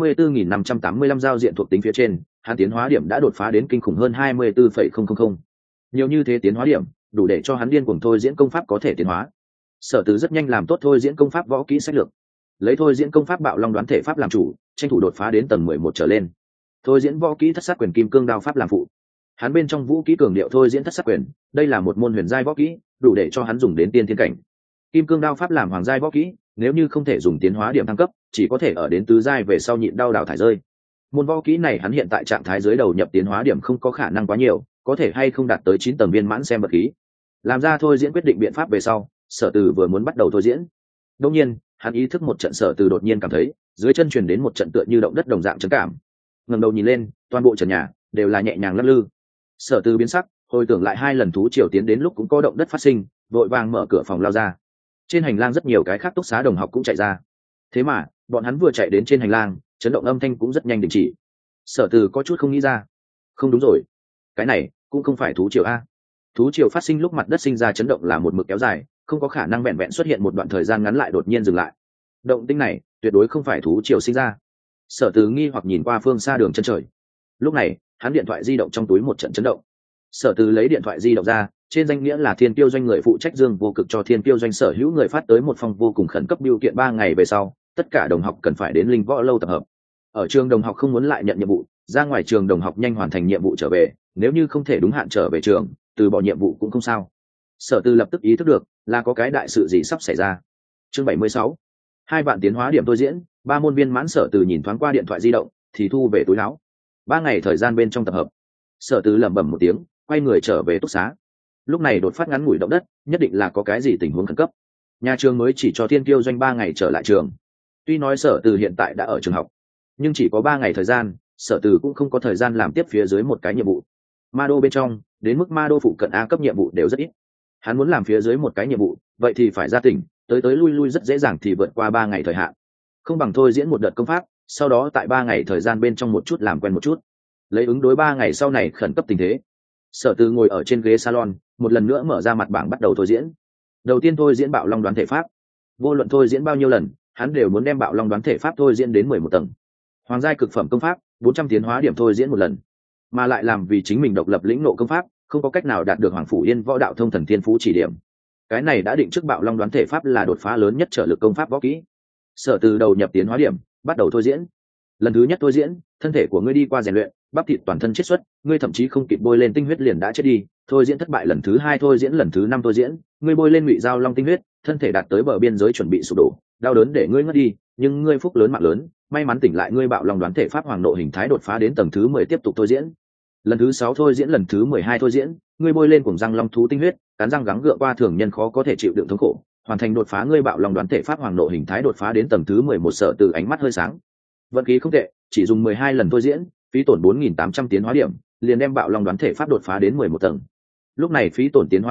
24.585 giao diện thuộc tính phía trên, hắn tiến hóa điểm đã đột phá đến kinh khủng hơn 24,000. Nhiều như thế tiến hóa điểm, đủ để cho hắn điên cuồng thôi diễn công pháp có thể tiến hóa. Sở Từ rất nhanh làm tốt thôi diễn công pháp võ kỹ sách lược, lấy thôi diễn công pháp bạo long đoán thể pháp làm chủ, tranh thủ đột phá đến tầng 11 trở lên. Thôi diễn võ kỹ thất sát quyền kim cương đao pháp làm phụ. Hắn bên trong vũ kỹ cường điệu thôi diễn thất sát quyền, đây là một môn huyền giai võ kỹ, đủ để cho hắn dùng đến tiên thiên cảnh. Kim cương đao pháp làm hoàng giai võ kỹ, nếu như không thể dùng tiến hóa điểm thăng cấp, chỉ có thể ở đến tứ giai về sau nhịn đau đào thải rơi. Môn võ kỹ này hắn hiện tại trạng thái dưới đầu nhập tiến hóa điểm không có khả năng quá nhiều, có thể hay không đạt tới 9 tầng viên mãn xem vật khí. Làm ra thôi diễn quyết định biện pháp về sau, Sở Từ vừa muốn bắt đầu thôi diễn. Đương nhiên, hắn ý thức một trận, Sở Từ đột nhiên cảm thấy dưới chân truyền đến một trận tựa như động đất đồng dạng chấn cảm. Ngẩng đầu nhìn lên, toàn bộ trần nhà đều là nhẹ nhàng lắc lư. Sở Từ biến sắc, hồi tưởng lại 2 lần thú triều tiến đến lúc cũng có động đất phát sinh, vội vàng mở cửa phòng lao ra. Trên hành lang rất nhiều cái khác túc xá đồng học cũng chạy ra. Thế mà, bọn hắn vừa chạy đến trên hành lang, chấn động âm thanh cũng rất nhanh đình chỉ. Sở Từ có chút không nghĩ ra. Không đúng rồi, cái này cũng không phải thú triều a. Thú triều phát sinh lúc mặt đất sinh ra chấn động là một mực kéo dài, không có khả năng vẹn vẹn xuất hiện một đoạn thời gian ngắn lại đột nhiên dừng lại. Động tĩnh này tuyệt đối không phải thú triều sinh ra. Sở Từ nghi hoặc nhìn qua phương xa đường chân trời. Lúc này, hắn điện thoại di động trong túi một trận chấn động. Sở Từ lấy điện thoại di động ra, trên danh nghĩa là Thiên Tiêu doanh người phụ trách Dương Vô Cực cho Thiên Tiêu doanh sở hữu người phát tới một phong vô cùng khẩn cấp bưu kiện 3 ngày về sau, tất cả đồng học cần phải đến Linh Võ lâu tập hợp. Ở trường đồng học không muốn lại nhận nhiệm vụ, ra ngoài trường đồng học nhanh hoàn thành nhiệm vụ trở về, nếu như không thể đúng hạn trở về trường, từ bỏ nhiệm vụ cũng không sao. Sở Từ lập tức ý thức được là có cái đại sự gì sắp xảy ra. Chương 76. 2 vạn tiến hóa điểm tôi diễn, 3 môn viên mãn. Sở Từ nhìn thoáng qua điện thoại di động thì thu về túi áo. 3 ngày thời gian bên trong tập hợp. Sở Từ lẩm bẩm một tiếng, quay người trở về túc xá. Lúc này đột phát ngắn ngủi động đất, nhất định là có cái gì tình huống khẩn cấp. Nhà trường mới chỉ cho Thiên Kiêu doanh 3 ngày trở lại trường. Tuy nói Sở Từ hiện tại đã ở trường học, nhưng chỉ có 3 ngày thời gian, Sở Từ cũng không có thời gian làm tiếp phía dưới một cái nhiệm vụ. Ma đô bên trong, đến mức ma đô phụ cận A cấp nhiệm vụ đều rất ít. Hắn muốn làm phía dưới một cái nhiệm vụ, vậy thì phải ra tỉnh, tới lui lui rất dễ dàng thì vượt qua 3 ngày thời hạn. Không bằng thôi diễn một đợt công pháp, sau đó tại 3 ngày thời gian bên trong một chút làm quen một chút, lấy ứng đối 3 ngày sau này khẩn cấp tình thế. Sở Từ ngồi ở trên ghế salon, một lần nữa mở ra mặt bảng bắt đầu thôi diễn. Đầu tiên thôi diễn bạo long đoán thể pháp. Vô luận thôi diễn bao nhiêu lần, hắn đều muốn đem bạo long đoán thể pháp thôi diễn đến 11 tầng. Hoàng giai cực phẩm công pháp, 400 tiến hóa điểm thôi diễn một lần, mà lại làm vì chính mình độc lập lĩnh ngộ công pháp, không có cách nào đạt được Hoàng Phủ Yên võ đạo thông thần thiên phú chỉ điểm. Cái này đã định trước bạo long đoán thể pháp là đột phá lớn nhất trở lực công pháp võ kỹ. Sở Từ đầu nhập tiến hóa điểm, bắt đầu thôi diễn. Lần thứ nhất thôi diễn, thân thể của ngươi đi qua rèn luyện, bắp thịt toàn thân chiết xuất, ngươi thậm chí không kịp bôi lên tinh huyết liền đã chết đi. Thôi diễn thất bại lần thứ 2 thôi diễn, lần thứ 5 thôi diễn, ngươi bôi lên ngụy giao long tinh huyết, thân thể đạt tới bờ biên giới chuẩn bị sụp đổ, đau đớn để ngươi ngất đi, nhưng ngươi phúc lớn mạng lớn, may mắn tỉnh lại, ngươi bạo long đoán thể pháp hoàng nộ hình thái đột phá đến tầng thứ 10 tiếp tục thôi diễn. Lần thứ 6 thôi diễn, lần thứ 12 thôi diễn, ngươi bôi lên cuồng răng long thú tinh huyết, cắn răng gắng gượng qua thường nhân khó có thể chịu đựng thống khổ, hoàn thành đột phá, ngươi bạo long đoán thể pháp hoàng nộ hình thái đột phá đến tầng thứ 11. Sở Từ ánh mắt hơi sáng. Vận khí không tệ, chỉ dùng 12 lần thôi diễn, phí tổn 4.800 tiến hóa điểm, liền đem bạo long đoán thể pháp đột phá đến 11 tầng. Lúc này phí tổn tiến hóa điểm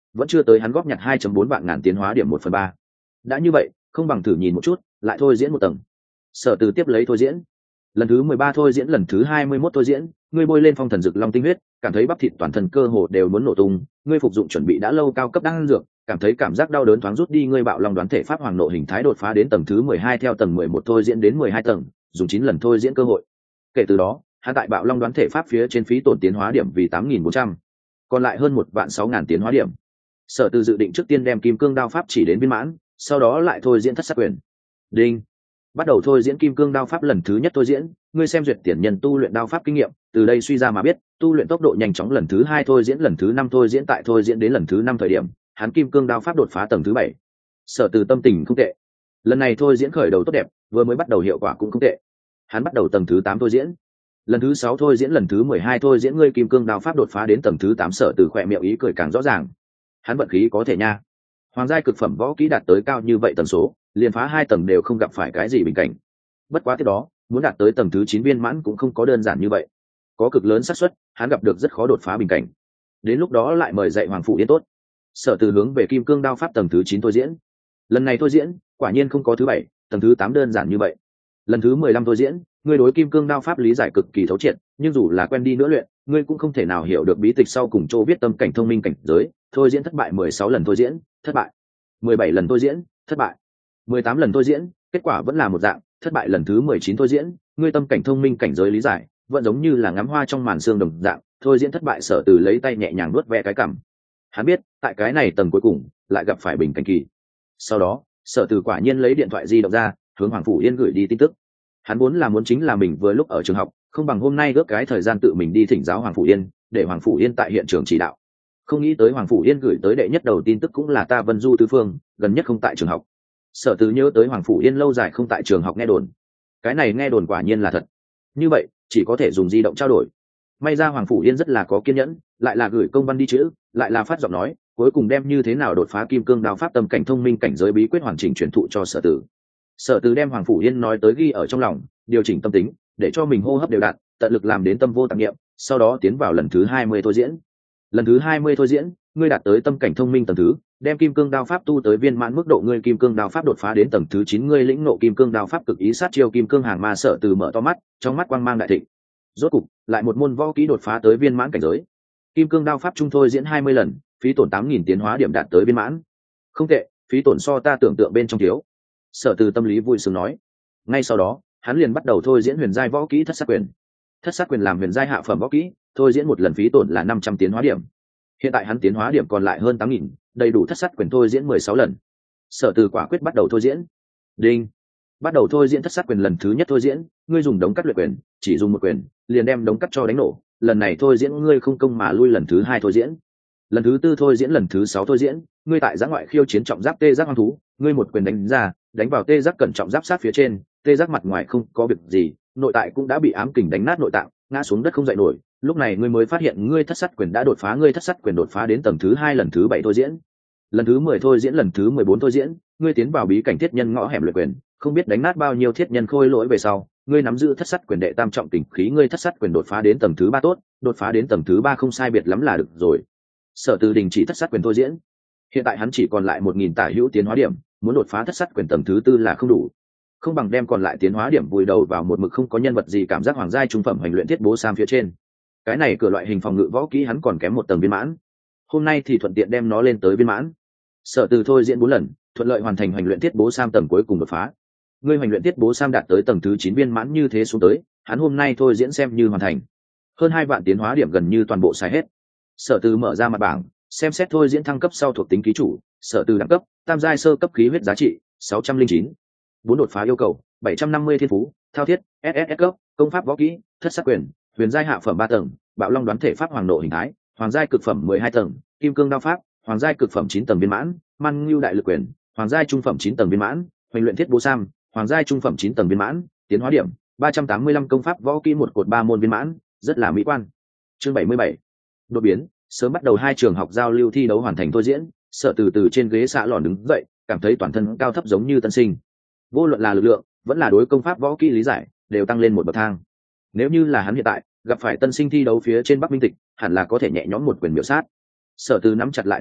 vẫn chưa tới hắn góp nhặt 2.4 vạn ngàn tiến hóa điểm 1/3. Đã như vậy, không bằng thử nhìn một chút, lại thôi diễn một tầng. Sở Từ tiếp lấy thôi diễn. Lần thứ 13 thôi diễn, lần thứ 21 thôi diễn, ngươi bôi lên phong thần dược long tinh huyết, cảm thấy bắp thịt toàn thân cơ hồ đều muốn nổ tung, ngươi phục dụng chuẩn bị đã lâu cao cấp đan dược, cảm thấy cảm giác đau đớn thoáng rút đi, ngươi bạo long đoán thể pháp hoàng nộ hình thái đột phá đến tầng thứ 12 theo tầng 11 thôi diễn đến 12 tầng, dùng 9 lần thôi diễn cơ hội. Kể từ đó, hạ tại bạo long đoán thể pháp phía trên phí tổn tiến hóa điểm vì 8.400, còn lại hơn 1.600.000 tiến hóa điểm. Sở Từ dự định trước tiên đem kim cương đao pháp chỉ đến viên mãn, sau đó lại thôi diễn thất sát quyền. Đinh. Bắt đầu thôi diễn kim cương đao pháp lần thứ nhất thôi diễn, ngươi xem duyệt tiền nhân tu luyện đao pháp kinh nghiệm, từ đây suy ra mà biết, tu luyện tốc độ nhanh chóng lần thứ 2 thôi diễn, lần thứ 5 thôi diễn, tại thôi diễn đến lần thứ 5 thời điểm, hắn kim cương đao pháp đột phá tầng thứ 7. Sở Từ tâm tình không tệ. Lần này thôi diễn khởi đầu tốt đẹp, vừa mới bắt đầu hiệu quả cũng không tệ. Hắn bắt đầu tầng thứ 8 thôi diễn. Lần thứ 6 thôi diễn, lần thứ 12 thôi diễn, ngươi kim cương đao pháp đột phá đến tầng thứ 8, Sở Từ khỏe miệng ý cười càng rõ ràng. Hắn vận khí có thể nha. Hoàng giai cực phẩm võ kỹ đạt tới cao như vậy tần số, liền phá 2 tầng đều không gặp phải cái gì bình cảnh. Bất quá tiếp đó, muốn đạt tới tầng thứ 9 viên mãn cũng không có đơn giản như vậy. Có cực lớn xác suất, hắn gặp được rất khó đột phá bình cảnh. Đến lúc đó lại mời dạy Hoàng Phủ Yên tốt. Sở Từ hướng về kim cương đao pháp tầng thứ 9 thôi diễn. Lần này thôi diễn, quả nhiên không có thứ 7, tầng thứ 8 đơn giản như vậy. Lần thứ 15 thôi diễn, ngươi đối kim cương đao pháp lý giải cực kỳ thấu triệt, nhưng dù là quen đi nữa luyện, ngươi cũng không thể nào hiểu được bí tịch sau cùng chỗ viết tâm cảnh thông minh cảnh giới. Thôi diễn thất bại 16 lần thôi diễn, thất bại. 17 lần thôi diễn, thất bại. 18 lần thôi diễn, kết quả vẫn là một dạng, thất bại. Lần thứ 19 thôi diễn, ngươi tâm cảnh thông minh cảnh giới lý giải vẫn giống như là ngắm hoa trong màn sương đồng dạng, thôi diễn thất bại. Sở Từ lấy tay nhẹ nhàng nuốt ve cái cằm. Hắn biết, tại cái này tầng cuối cùng lại gặp phải bình cảnh kỳ. Sau đó, Sở Từ quả nhiên lấy điện thoại di động ra, hướng Hoàng Phủ Yên gửi đi tin tức. Hắn muốn chính là mình vừa lúc ở trường học, không bằng hôm nay gấp cái thời gian tự mình đi thỉnh giáo Hoàng Phủ Yên, để Hoàng Phủ Yên tại hiện trường chỉ đạo. Không nghĩ tới Hoàng Phủ Yên gửi tới đệ nhất đầu tin tức cũng là ta Vân Du tứ phương, gần nhất không tại trường học. Sở Từ nhớ tới Hoàng Phủ Yên lâu dài không tại trường học nghe đồn. Cái này nghe đồn quả nhiên là thật. Như vậy, chỉ có thể dùng di động trao đổi. May ra Hoàng Phủ Yên rất là có kiên nhẫn, lại là gửi công văn đi chữ, lại là phát giọng nói, cuối cùng đem như thế nào đột phá kim cương đao pháp tâm cảnh thông minh cảnh giới bí quyết hoàn chỉnh truyền thụ cho Sở Từ. Sở Từ đem Hoàng Phủ Yên nói tới ghi ở trong lòng, điều chỉnh tâm tính, để cho mình hô hấp đều đặn, tận lực làm đến tâm vô tạp niệm, sau đó tiến vào lần thứ 20 thôi diễn. Lần thứ 20 thôi diễn, ngươi đạt tới tâm cảnh thông minh tầng thứ, đem kim cương đao pháp tu tới viên mãn mức độ, ngươi kim cương đao pháp đột phá đến tầng thứ 9, ngươi lĩnh ngộ kim cương đao pháp cực ý sát chiêu kim cương hàng ma. Sở Từ mở to mắt, trong mắt quang mang đại thịnh. Rốt cục, lại một môn võ kỹ đột phá tới viên mãn cảnh giới. Kim cương đao pháp trung thôi diễn 20 lần, phí tổn 8.000 tiến hóa điểm đạt tới viên mãn. Không tệ, phí tổn so ta tưởng tượng bên trong thiếu. Sở Từ tâm lý vui sướng nói. Ngay sau đó, hắn liền bắt đầu thôi diễn huyền giai võ kỹ thất sát quyền. Thất sát quyền làm huyền giai hạ phẩm võ kỹ, thôi diễn một lần phí tổn là 500 tiến hóa điểm. Hiện tại hắn tiến hóa điểm còn lại hơn 8.000, đầy đủ thất sát quyền thôi diễn 16 lần. Sở Từ quả quyết bắt đầu thôi diễn. Đinh. Bắt đầu thôi diễn thất sát quyền lần thứ nhất thôi diễn, ngươi dùng đống cắt luyện quyền, chỉ dùng một quyền, liền đem đống cắt cho đánh nổ. Lần này thôi diễn ngươi không công mà lui. Lần thứ 2 thôi diễn. Lần thứ 4 thôi diễn, lần thứ 6 thôi diễn, ngươi tại giã ngoại khiêu chiến trọng giáp tê giác hoang thú, ngươi một quyền đánh ra, đánh vào tê giác cẩn trọng giáp sát phía trên, tê giác mặt ngoài không có việc gì, nội tại cũng đã bị ám kình đánh nát nội tạng, ngã xuống đất không dậy nổi. Lúc này ngươi mới phát hiện ngươi thất sát quyền đã đột phá, ngươi thất sát quyền đột phá đến tầng thứ 2. Lần thứ 7 thôi diễn. Lần thứ 10 thôi diễn, lần thứ 14 thôi diễn, ngươi tiến vào bí cảnh thiết nhân ngõ hẻm luyện quyền, không biết đánh nát bao nhiêu thiết nhân khôi lỗi về sau, ngươi nắm giữ thất sát quyền đệ tam trọng kình khí, ngươi thất sát quyền đột phá đến tầng thứ 3 tốt, đột phá đến tầng thứ 3 không sai biệt lắm là được rồi. Sở Từ đình chỉ thất sát quyền thôi diễn. Hiện tại hắn chỉ còn lại 1.000 tả hữu tiến hóa điểm, muốn đột phá thất sát quyền tầng thứ 4 là không đủ. Không bằng đem còn lại tiến hóa điểm vùi đầu vào một mực không có nhân vật gì cảm giác hoàng giai trung phẩm hành luyện thiết bố sam phía trên. Cái này cửa loại hình phòng ngự võ kỹ hắn còn kém một tầng viên mãn. Hôm nay thì thuận tiện đem nó lên tới viên mãn. Sở Từ thôi diễn 4 lần, thuận lợi hoàn thành hành luyện thiết bố sam tầng cuối cùng đột phá. Ngươi hành luyện thiết bố sam đạt tới tầng thứ 9 viên mãn, như thế xuống tới, hắn hôm nay thôi diễn xem như hoàn thành. Hơn 2 vạn tiến hóa điểm gần như toàn bộ xài hết. Sở Từ mở ra mặt bảng, xem xét thôi diễn thăng cấp sau thuộc tính ký chủ. Sở Từ đẳng cấp tam giai sơ cấp khí huyết giá trị 609. 4 đột phá yêu cầu 750 thiên phú, thao thiết SSS cấp, công pháp võ kỹ thất sát quyền, huyền giai hạ phẩm 3 tầng, bạo long đoán thể pháp hoàng nộ hình thái, hoàng giai cực phẩm 12 tầng, kim cương đao pháp, hoàng giai cực phẩm 9 tầng viên mãn, man ngưu đại lực quyền, hoàng giai trung phẩm 9 tầng viên mãn, hoành luyện thiết bố sam, hoàng giai trung phẩm 9 tầng viên mãn, tiến hóa điểm 385, công pháp võ kỹ 1 cột 3 môn viên mãn, rất là mỹ quan. Chương 77. Đột biến. Sớm bắt đầu 2 trường học giao lưu thi đấu hoàn thành thôi diễn, Sở từ trên ghế xạ lòn đứng dậy, cảm thấy toàn thân cao thấp giống như tân sinh. Vô luận là lực lượng, vẫn là đối công pháp võ kỹ lý giải, đều tăng lên một bậc thang. Nếu như là hắn hiện tại gặp phải tân sinh thi đấu phía trên Bắc Minh Tịch, hẳn là có thể nhẹ nhõm một quyền miểu sát. Sở Từ nắm chặt lại nắm đấm,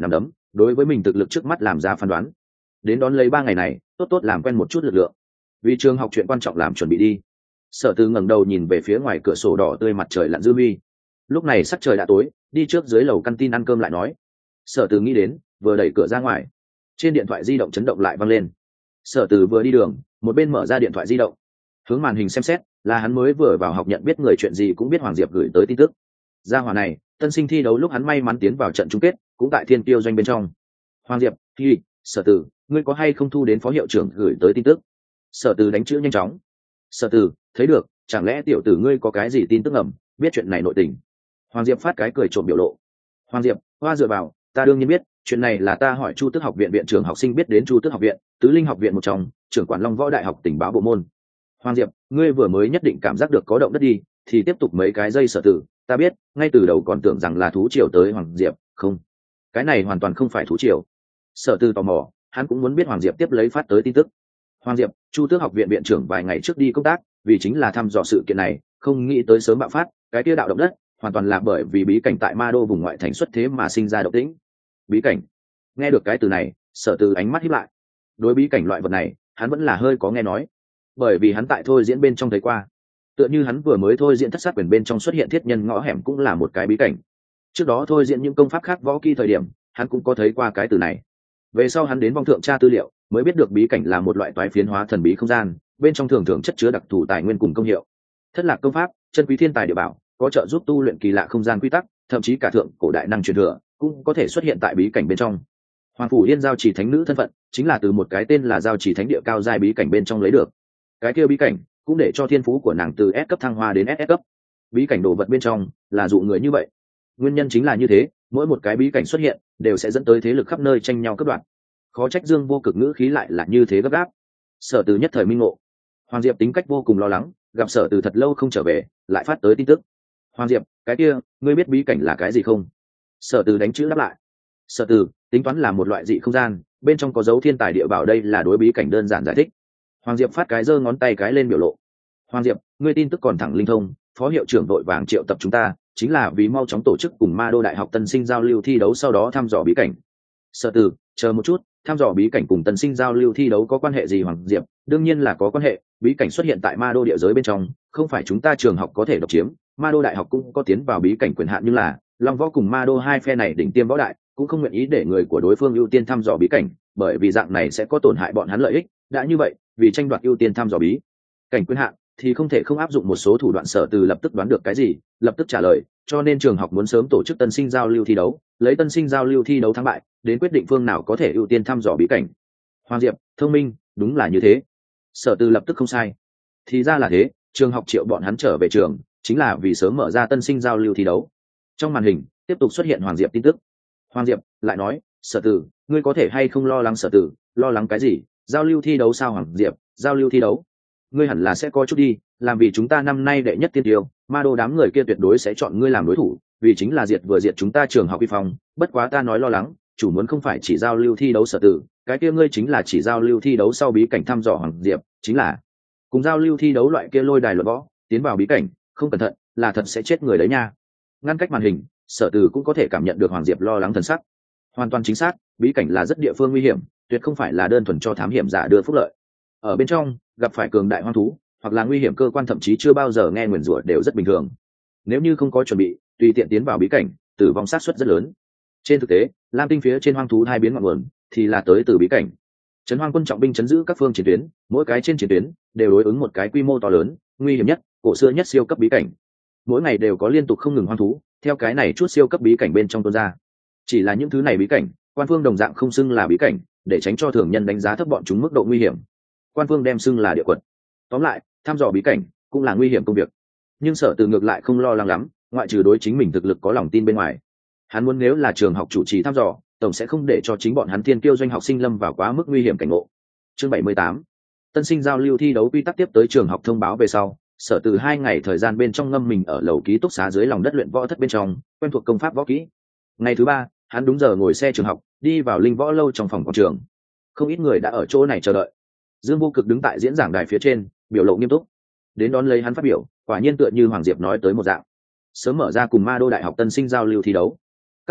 đối với mình thực lực trước mắt làm ra phán đoán. Đến đón lấy 3 ngày này tốt tốt làm quen một chút lực lượng, vì trường học chuyện quan trọng làm chuẩn bị đi. Sở Từ ngẩng đầu nhìn về phía ngoài cửa sổ đỏ tươi mặt trời lặn dư huy. Lúc này sắc trời đã tối, đi trước dưới lầu căn tin ăn cơm lại nói. Sở Từ nghĩ đến, vừa đẩy cửa ra ngoài, trên điện thoại di động chấn động lại vang lên. Sở Từ vừa đi đường, một bên mở ra điện thoại di động, hướng màn hình xem xét, là hắn mới vừa vào học nhận biết người chuyện gì cũng biết Hoàng Diệp gửi tới tin tức. Gia hỏa này, tân sinh thi đấu lúc hắn may mắn tiến vào trận chung kết, cũng tại Thiên Tiêu doanh bên trong. Hoàng Diệp, hi, Sở Từ, ngươi có hay không thu đến phó hiệu trưởng gửi tới tin tức? Sở Từ đánh chữ nhanh chóng. Sở Từ, thấy được, chẳng lẽ tiểu tử ngươi có cái gì tin tức ẩm, biết chuyện này nội tình? Hoàng Diệp phát cái cười trộm biểu lộ. Hoàng Diệp, hoa dựa vào, ta đương nhiên biết, chuyện này là ta hỏi Chu Tước học viện viện trưởng học sinh biết đến Chu Tước học viện, Tứ Linh học viện một trong, trưởng quản Long Võ đại học tình báo bộ môn. Hoàng Diệp, ngươi vừa mới nhất định cảm giác được có động đất đi, thì tiếp tục mấy cái giây. Sở Tử, ta biết, ngay từ đầu còn tưởng rằng là thú triều tới. Hoàng Diệp, không, cái này hoàn toàn không phải thú triều. Sở Tử tò mò, hắn cũng muốn biết Hoàng Diệp tiếp lấy phát tới tin tức. Hoàng Diệp, Chu Tước học viện viện trưởng vài ngày trước đi công tác, vì chính là thăm dò sự kiện này, không nghĩ tới sớm bạo phát, cái kia đạo động đất, hoàn toàn là bởi vì bí cảnh tại Ma Đô vùng ngoại thành xuất thế mà sinh ra động tĩnh. Bí cảnh. Nghe được cái từ này, Sở Từ ánh mắt híp lại. Đối bí cảnh loại vật này, hắn vẫn là hơi có nghe nói, bởi vì hắn tại thôi diễn bên trong thấy qua. Tựa như hắn vừa mới thôi diễn Thất Sát Quyền bên trong xuất hiện thiết nhân ngõ hẻm cũng là một cái bí cảnh. Trước đó thôi diễn những công pháp khác võ kỹ thời điểm, hắn cũng có thấy qua cái từ này. Về sau hắn đến vong thượng tra tư liệu, mới biết được bí cảnh là một loại toái phiến hóa thần bí không gian, bên trong thường thường chất chứa đặc thù tài nguyên cùng công hiệu. Thất lạc công pháp, chân quý thiên tài địa bảo, có trợ giúp tu luyện kỳ lạ không gian quy tắc, thậm chí cả thượng cổ đại năng truyền thừa cũng có thể xuất hiện tại bí cảnh bên trong. Hoàng phủ Yên giao chỉ thánh nữ thân phận chính là từ một cái tên là giao chỉ thánh địa cao giai bí cảnh bên trong lấy được. Cái kia bí cảnh cũng để cho thiên phú của nàng từ S cấp thăng hoa đến SS cấp. Bí cảnh đồ vật bên trong là dụ người như vậy. Nguyên nhân chính là như thế, mỗi một cái bí cảnh xuất hiện đều sẽ dẫn tới thế lực khắp nơi tranh nhau cướp đoạt. Khó trách Dương Vô Cực ngữ khí lại là như thế gấp gáp. Sở Từ nhất thời minh ngộ. Hoàng Diệp tính cách vô cùng lo lắng, gặp Sở Từ thật lâu không trở về, lại phát tới tin tức. Hoàng Diệp, cái kia, ngươi biết bí cảnh là cái gì không? Sở Từ đánh chữ đáp lại. Sở Từ, tính toán là một loại dị không gian, bên trong có dấu thiên tài địa bảo, đây là đối bí cảnh đơn giản giải thích. Hoàng Diệp phát cái giơ ngón tay cái lên biểu lộ. Hoàng Diệp, ngươi tin tức còn thẳng linh thông, phó hiệu trưởng đội vàng triệu tập chúng ta, chính là vì mau chóng tổ chức cùng Ma Đô đại học tân sinh giao lưu thi đấu, sau đó thăm dò bí cảnh. Sở Từ, chờ một chút, thăm dò bí cảnh cùng tân sinh giao lưu thi đấu có quan hệ gì? Hoàng Diệp, đương nhiên là có quan hệ, bí cảnh xuất hiện tại Ma Đô địa giới bên trong, không phải chúng ta trường học có thể độc chiếm, Ma Đô đại học cũng có tiến vào bí cảnh quyền hạn, nhưng là Long Võ cùng Ma Đô hai phe này đỉnh tiêm võ đại cũng không nguyện ý để người của đối phương ưu tiên thăm dò bí cảnh, bởi vì dạng này sẽ có tổn hại bọn hắn lợi ích. Đã như vậy, vì tranh đoạt ưu tiên thăm dò bí cảnh quyền hạn thì không thể không áp dụng một số thủ đoạn. Sở Từ lập tức đoán được cái gì, lập tức trả lời, cho nên trường học muốn sớm tổ chức tân sinh giao lưu thi đấu, lấy tân sinh giao lưu thi đấu thắng bại đến quyết định phương nào có thể ưu tiên thăm dò bí cảnh. Hoàng Diệp, thông minh, đúng là như thế. Sở Từ lập tức không sai. Thì ra là thế, trường học triệu bọn hắn trở về trường chính là vì sớm mở ra tân sinh giao lưu thi đấu. Trong màn hình tiếp tục xuất hiện Hoàng Diệp tin tức. Hoàng Diệp lại nói, Sở Từ, ngươi có thể hay không lo lắng? Sở Từ, lo lắng cái gì? Giao lưu thi đấu sao? Hoàng Diệp, giao lưu thi đấu, ngươi hẳn là sẽ có chút đi, làm vì chúng ta năm nay đệ nhất tiên tiêu, Ma Đô đám người kia tuyệt đối sẽ chọn ngươi làm đối thủ, vì chính là diệt chúng ta trường học uy phong. Bất quá ta nói lo lắng, chủ muốn không phải chỉ giao lưu thi đấu. Sở Từ, cái kia ngươi chính là chỉ giao lưu thi đấu sau bí cảnh thăm dò. Hoàng Diệp, chính là cùng giao lưu thi đấu loại kia lôi đài luận võ, tiến vào bí cảnh không cẩn thận là thật sẽ chết người đấy nha. Ngăn cách màn hình, Sở Từ cũng có thể cảm nhận được Hoàng Diệp lo lắng thần sắc. Hoàn toàn chính xác, bí cảnh là rất địa phương nguy hiểm, tuyệt không phải là đơn thuần cho thám hiểm giả đưa phúc lợi. Ở bên trong gặp phải cường đại hoang thú hoặc là nguy hiểm cơ quan, thậm chí chưa bao giờ nghe nguyền rủa đều rất bình thường. Nếu như không có chuẩn bị, tùy tiện tiến vào bí cảnh, tử vong xác suất rất lớn. Trên thực tế, Lam Tinh phía trên hoang thú hai biến ngọn nguồn thì là tới từ bí cảnh. Trấn Hoang quân trọng binh trấn giữ các phương chiến tuyến, mỗi cái trên chiến tuyến đều đối ứng một cái quy mô to lớn, nguy hiểm nhất, cổ xưa nhất siêu cấp bí cảnh. Mỗi ngày đều có liên tục không ngừng hoang thú theo cái này chút siêu cấp bí cảnh bên trong tuôn ra. Chỉ là những thứ này bí cảnh, quan phương đồng dạng không xưng là bí cảnh, để tránh cho thường nhân đánh giá thấp bọn chúng mức độ nguy hiểm. Quan phương đem xưng là địa quật. Tóm lại, thăm dò bí cảnh cũng là nguy hiểm công việc. Nhưng Sở Từ ngược lại không lo lắng lắm, ngoại trừ đối chính mình thực lực có lòng tin bên ngoài, hắn muốn nếu là trường học chủ trì thăm dò, tổng sẽ không để cho chính bọn hắn Thiên Kiêu doanh học sinh lâm vào quá mức nguy hiểm cảnh ngộ. Chương 78. Tân sinh giao lưu thi đấu quy tắc tiếp tới trường học thông báo về sau, Sở Từ 2 ngày thời gian bên trong ngâm mình ở lầu ký túc xá dưới lòng đất luyện võ thất bên trong, quen thuộc công pháp võ kỹ. Ngày thứ 3, hắn đúng giờ ngồi xe trường học, đi vào Linh Võ lâu trong phòng quảng trường. Không ít người đã ở chỗ này chờ đợi. Dương Vô Cực đứng tại diễn giảng đài phía trên, biểu lộ nghiêm túc. Đến đón lấy hắn phát biểu, quả nhiên tựa như Hoàng Diệp nói tới một dạng, sớm mở ra cùng Ma Đô đại học tân sinh giao lưu thi đấu. Các vị,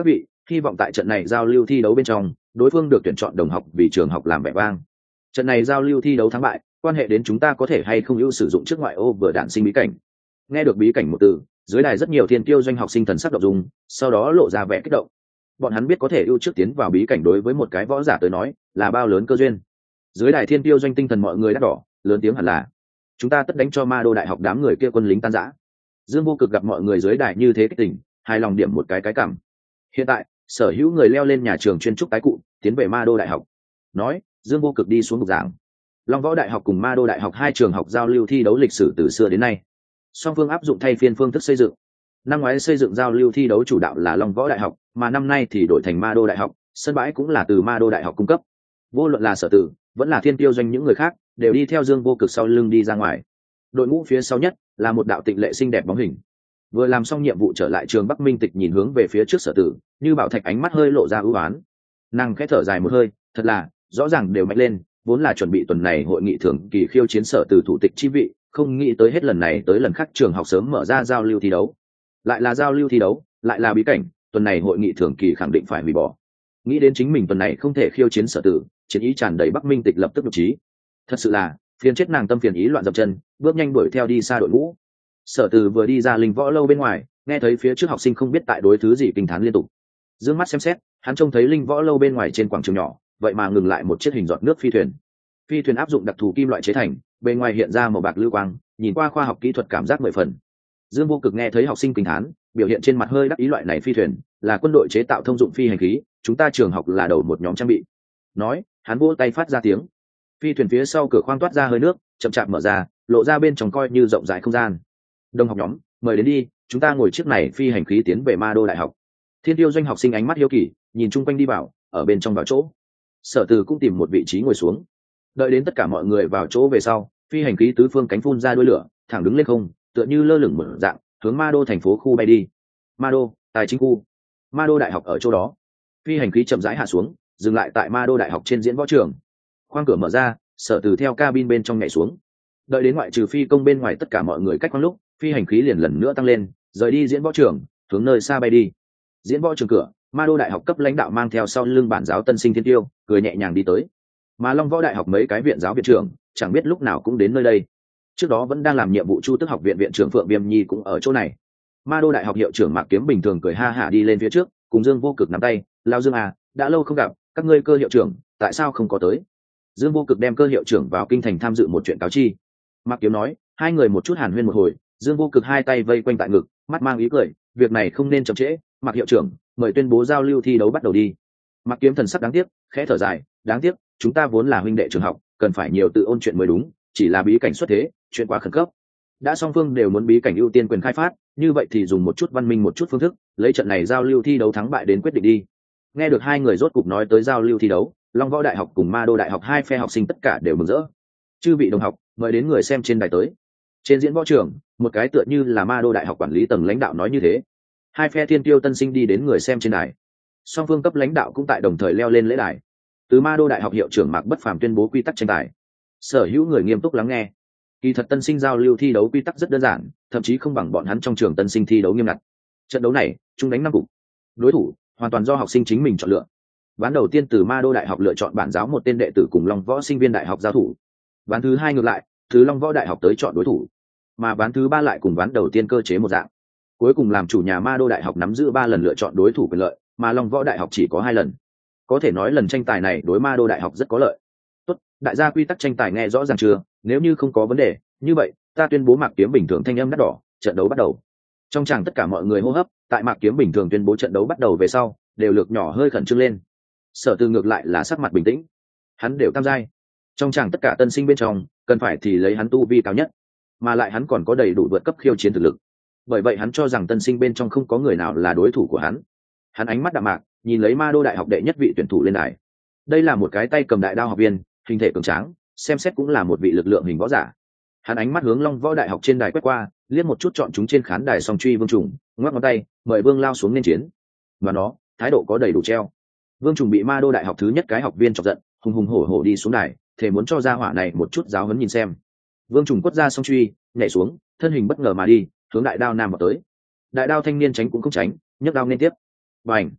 hy vọng tại trận này giao lưu thi đấu bên trong đối phương được tuyển chọn đồng học vì trường học làm vẻ vang. Trận này giao lưu thi đấu thắng bại quan hệ đến chúng ta có thể hay không ưu sử dụng trước ngoại ô vừa đản sinh bí cảnh. Nghe được bí cảnh một từ, dưới đài rất nhiều thiên tiêu doanh học sinh thần sắc động dung, sau đó lộ ra vẻ kích động. Bọn hắn biết có thể ưu trước tiến vào bí cảnh đối với một cái võ giả tới nói là bao lớn cơ duyên. Dưới đài thiên tiêu doanh tinh thần mọi người đắt đỏ, lớn tiếng hẳn là chúng ta tất đánh cho Ma Đô đại học đám người kia quân lính tan rã. Dương Vô Cực gặp mọi người dưới đài như thế kích tỉnh, hài lòng điểm một cái cảm. Hiện tại sở hữu người leo lên nhà trường chuyên trúc tái cụ tiến về Ma Đô đại học. Nói, Dương Vô Cực đi xuống bục giảng. Long Võ đại học cùng Ma Đô đại học hai trường học giao lưu thi đấu lịch sử từ xưa đến nay. Song phương áp dụng thay phiên phương thức xây dựng. Năm ngoái xây dựng giao lưu thi đấu chủ đạo là Long Võ đại học, mà năm nay thì đổi thành Ma Đô đại học, sân bãi cũng là từ Ma Đô đại học cung cấp. Vô luận là sở tử, vẫn là thiên tiêu doanh những người khác, đều đi theo Dương Vô Cực sau lưng đi ra ngoài. Đội ngũ phía sau nhất là một đạo tịnh lệ xinh đẹp bóng hình. Vừa làm xong nhiệm vụ trở lại trường Bắc Minh Tịch nhìn hướng về phía trước sở tử, như bảo thạch ánh mắt hơi lộ ra ưu ái. Nàng khẽ thở dài một hơi, thật là rõ ràng đều mạnh lên, vốn là chuẩn bị tuần này hội nghị thường kỳ khiêu chiến sở tử thủ tịch chi vị, không nghĩ tới hết lần này tới lần khác trường học sớm mở ra giao lưu thi đấu. Lại là giao lưu thi đấu, lại là bí cảnh, tuần này hội nghị thường kỳ khẳng định phải hủy bỏ. Nghĩ đến chính mình tuần này không thể khiêu chiến sở tử, chiến ý tràn đầy Bắc Minh Tịch lập tức nhục trí. Thật sự là phiền chết nàng, tâm phiền ý loạn dập chân, bước nhanh đuổi theo đi xa đội ngũ. Sở Từ vừa đi ra Linh Võ lâu bên ngoài, nghe thấy phía trước học sinh không biết tại đối thứ gì kinh thán liên tục. Dương mắt xem xét, hắn trông thấy Linh Võ lâu bên ngoài trên quảng trường nhỏ, vậy mà ngừng lại một chiếc hình giọt nước phi thuyền. Phi thuyền áp dụng đặc thù kim loại chế thành, bên ngoài hiện ra màu bạc lưu quang, nhìn qua khoa học kỹ thuật cảm giác mười phần. Dương Vô Cực nghe thấy học sinh kinh thán, biểu hiện trên mặt hơi đắc ý, loại này phi thuyền là quân đội chế tạo thông dụng phi hành khí, chúng ta trường học là đầu một nhóm trang bị. Nói, hắn vỗ tay phát ra tiếng. Phi thuyền phía sau cửa khoang toát ra hơi nước, chậm chạp mở ra, lộ ra bên trong coi như rộng rãi không gian. Đồng học nhóm, mời đến đi, chúng ta ngồi chiếc này phi hành khí tiến về Ma Đô đại học. Thiên tiêu doanh học sinh ánh mắt hiếu kỳ, nhìn chung quanh đi vào, ở bên trong vào chỗ. Sở Từ cũng tìm một vị trí ngồi xuống. Đợi đến tất cả mọi người vào chỗ về sau, phi hành khí tứ phương cánh phun ra đuôi lửa, thẳng đứng lên không, tựa như lơ lửng mở dạng, hướng Ma Đô thành phố khu bay đi. Ma Đô, tài chính khu. Ma Đô đại học ở chỗ đó. Phi hành khí chậm rãi hạ xuống, dừng lại tại Ma Đô đại học trên diễn võ trường. Khoang cửa mở ra, Sở Từ theo cabin bên trong nhảy xuống. Đợi đến ngoại trừ phi công bên ngoài tất cả mọi người cách khoang lúc, phi hành khí liền lần nữa tăng lên, rời đi diễn võ trường, hướng nơi xa bay đi. Diễn võ trường cửa, Ma Đô đại học cấp lãnh đạo mang theo sau lưng bản giáo tân sinh thiên tiêu, cười nhẹ nhàng đi tới. Mà Long Võ đại học mấy cái viện giáo viện trưởng, chẳng biết lúc nào cũng đến nơi đây. Trước đó vẫn đang làm nhiệm vụ Chu Tức học viện viện trưởng Phượng Viêm Nhi cũng ở chỗ này. Ma Đô đại học hiệu trưởng Mạc Kiếm bình thường cười ha hả đi lên phía trước, cùng Dương Vô Cực nắm tay, "Lao Dương à, đã lâu không gặp, các ngươi Cơ hiệu trưởng, tại sao không có tới?" Dương Vô Cực đem Cơ hiệu trưởng vào kinh thành tham dự một chuyện cáo chi. Mạc Kiếm nói, hai người một chút hàn huyên một hồi, Dương Vô Cực hai tay vây quanh tại ngực, mắt mang ý cười, "Việc này không nên chậm trễ, Mạc hiệu trưởng, mời tuyên bố giao lưu thi đấu bắt đầu đi." Mạc Kiếm thần sắc đáng tiếc, khẽ thở dài, "Đáng tiếc, chúng ta vốn là huynh đệ trường học, cần phải nhiều tự ôn chuyện mới đúng, chỉ là bí cảnh xuất thế, chuyện quá khẩn cấp. Đã song phương đều muốn bí cảnh ưu tiên quyền khai phát, như vậy thì dùng một chút văn minh một chút phương thức, lấy trận này giao lưu thi đấu thắng bại đến quyết định đi." Nghe được hai người rốt cục nói tới giao lưu thi đấu, Long Võ đại học cùng Ma Đô đại học hai phe học sinh tất cả đều mừng rỡ. "Chư vị đồng học, mời đến người xem trên đài tới." Trên diễn võ trường, một cái tựa như là Ma Đô đại học quản lý tầng lãnh đạo nói như thế. Hai phe thiên tiêu tân sinh đi đến người xem trên đài. Song phương cấp lãnh đạo cũng tại đồng thời leo lên lễ đài. Từ Ma Đô đại học hiệu trưởng Mạc Bất Phàm tuyên bố quy tắc tranh tài. Sở hữu người nghiêm túc lắng nghe. Kỳ thật tân sinh giao lưu thi đấu quy tắc rất đơn giản, thậm chí không bằng bọn hắn trong trường tân sinh thi đấu nghiêm ngặt. Trận đấu này, chúng đánh 5 cục. Đối thủ hoàn toàn do học sinh chính mình chọn lựa. Ván đầu tiên từ Ma Đô đại học lựa chọn bản giáo một tên đệ tử cùng Long Võ sinh viên đại học giao thủ. Ván thứ hai ngược lại, từ Long Võ đại học tới chọn đối thủ. Mà ván thứ ba lại cùng ván đầu tiên cơ chế một dạng. Cuối cùng làm chủ nhà Ma Đô đại học nắm giữ 3 lần lựa chọn đối thủ quyền lợi, mà Long Võ đại học chỉ có 2 lần. Có thể nói lần tranh tài này đối Ma Đô đại học rất có lợi. Tốt, đại gia quy tắc tranh tài nghe rõ ràng chưa? Nếu như không có vấn đề, như vậy ta tuyên bố Mạc Kiếm bình thường thanh âm đắt đỏ, trận đấu bắt đầu. Trong tràng tất cả mọi người hô hấp, tại Mạc Kiếm bình thường tuyên bố trận đấu bắt đầu về sau, đều lược nhỏ hơi khẩn trương lên. Sở Từ ngược lại là sắc mặt bình tĩnh, hắn đều tam giai. Trong tràng tất cả tân sinh bên trong, cần phải thì lấy hắn tu vi cao nhất, mà lại hắn còn có đầy đủ vượt cấp khiêu chiến thực lực. Bởi vậy hắn cho rằng tân sinh bên trong không có người nào là đối thủ của hắn. Hắn ánh mắt đạm mạc, nhìn lấy Ma Đô đại học đệ nhất vị tuyển thủ lên đài. Đây là một cái tay cầm đại đao học viên, hình thể cường tráng, xem xét cũng là một vị lực lượng hình võ giả. Hắn ánh mắt hướng Long Võ đại học trên đài quét qua, liếc một chút chọn chúng trên khán đài song truy Vương Trùng, ngoắc ngón tay, mời Vương lao xuống nên chiến. Và nó, thái độ có đầy đủ treo. Vương Trùng bị Ma Đô đại học thứ nhất cái học viên chọc giận, hùng hùng hổ hổ đi xuống đài, thể muốn cho gia hỏa này một chút giáo huấn nhìn xem. Vương Trùng quất ra song truy, nhảy xuống, thân hình bất ngờ mà đi, hướng đại đao nam vào tới. Đại đao thanh niên tránh cũng không tránh, nhấc đao liên tiếp. Bành!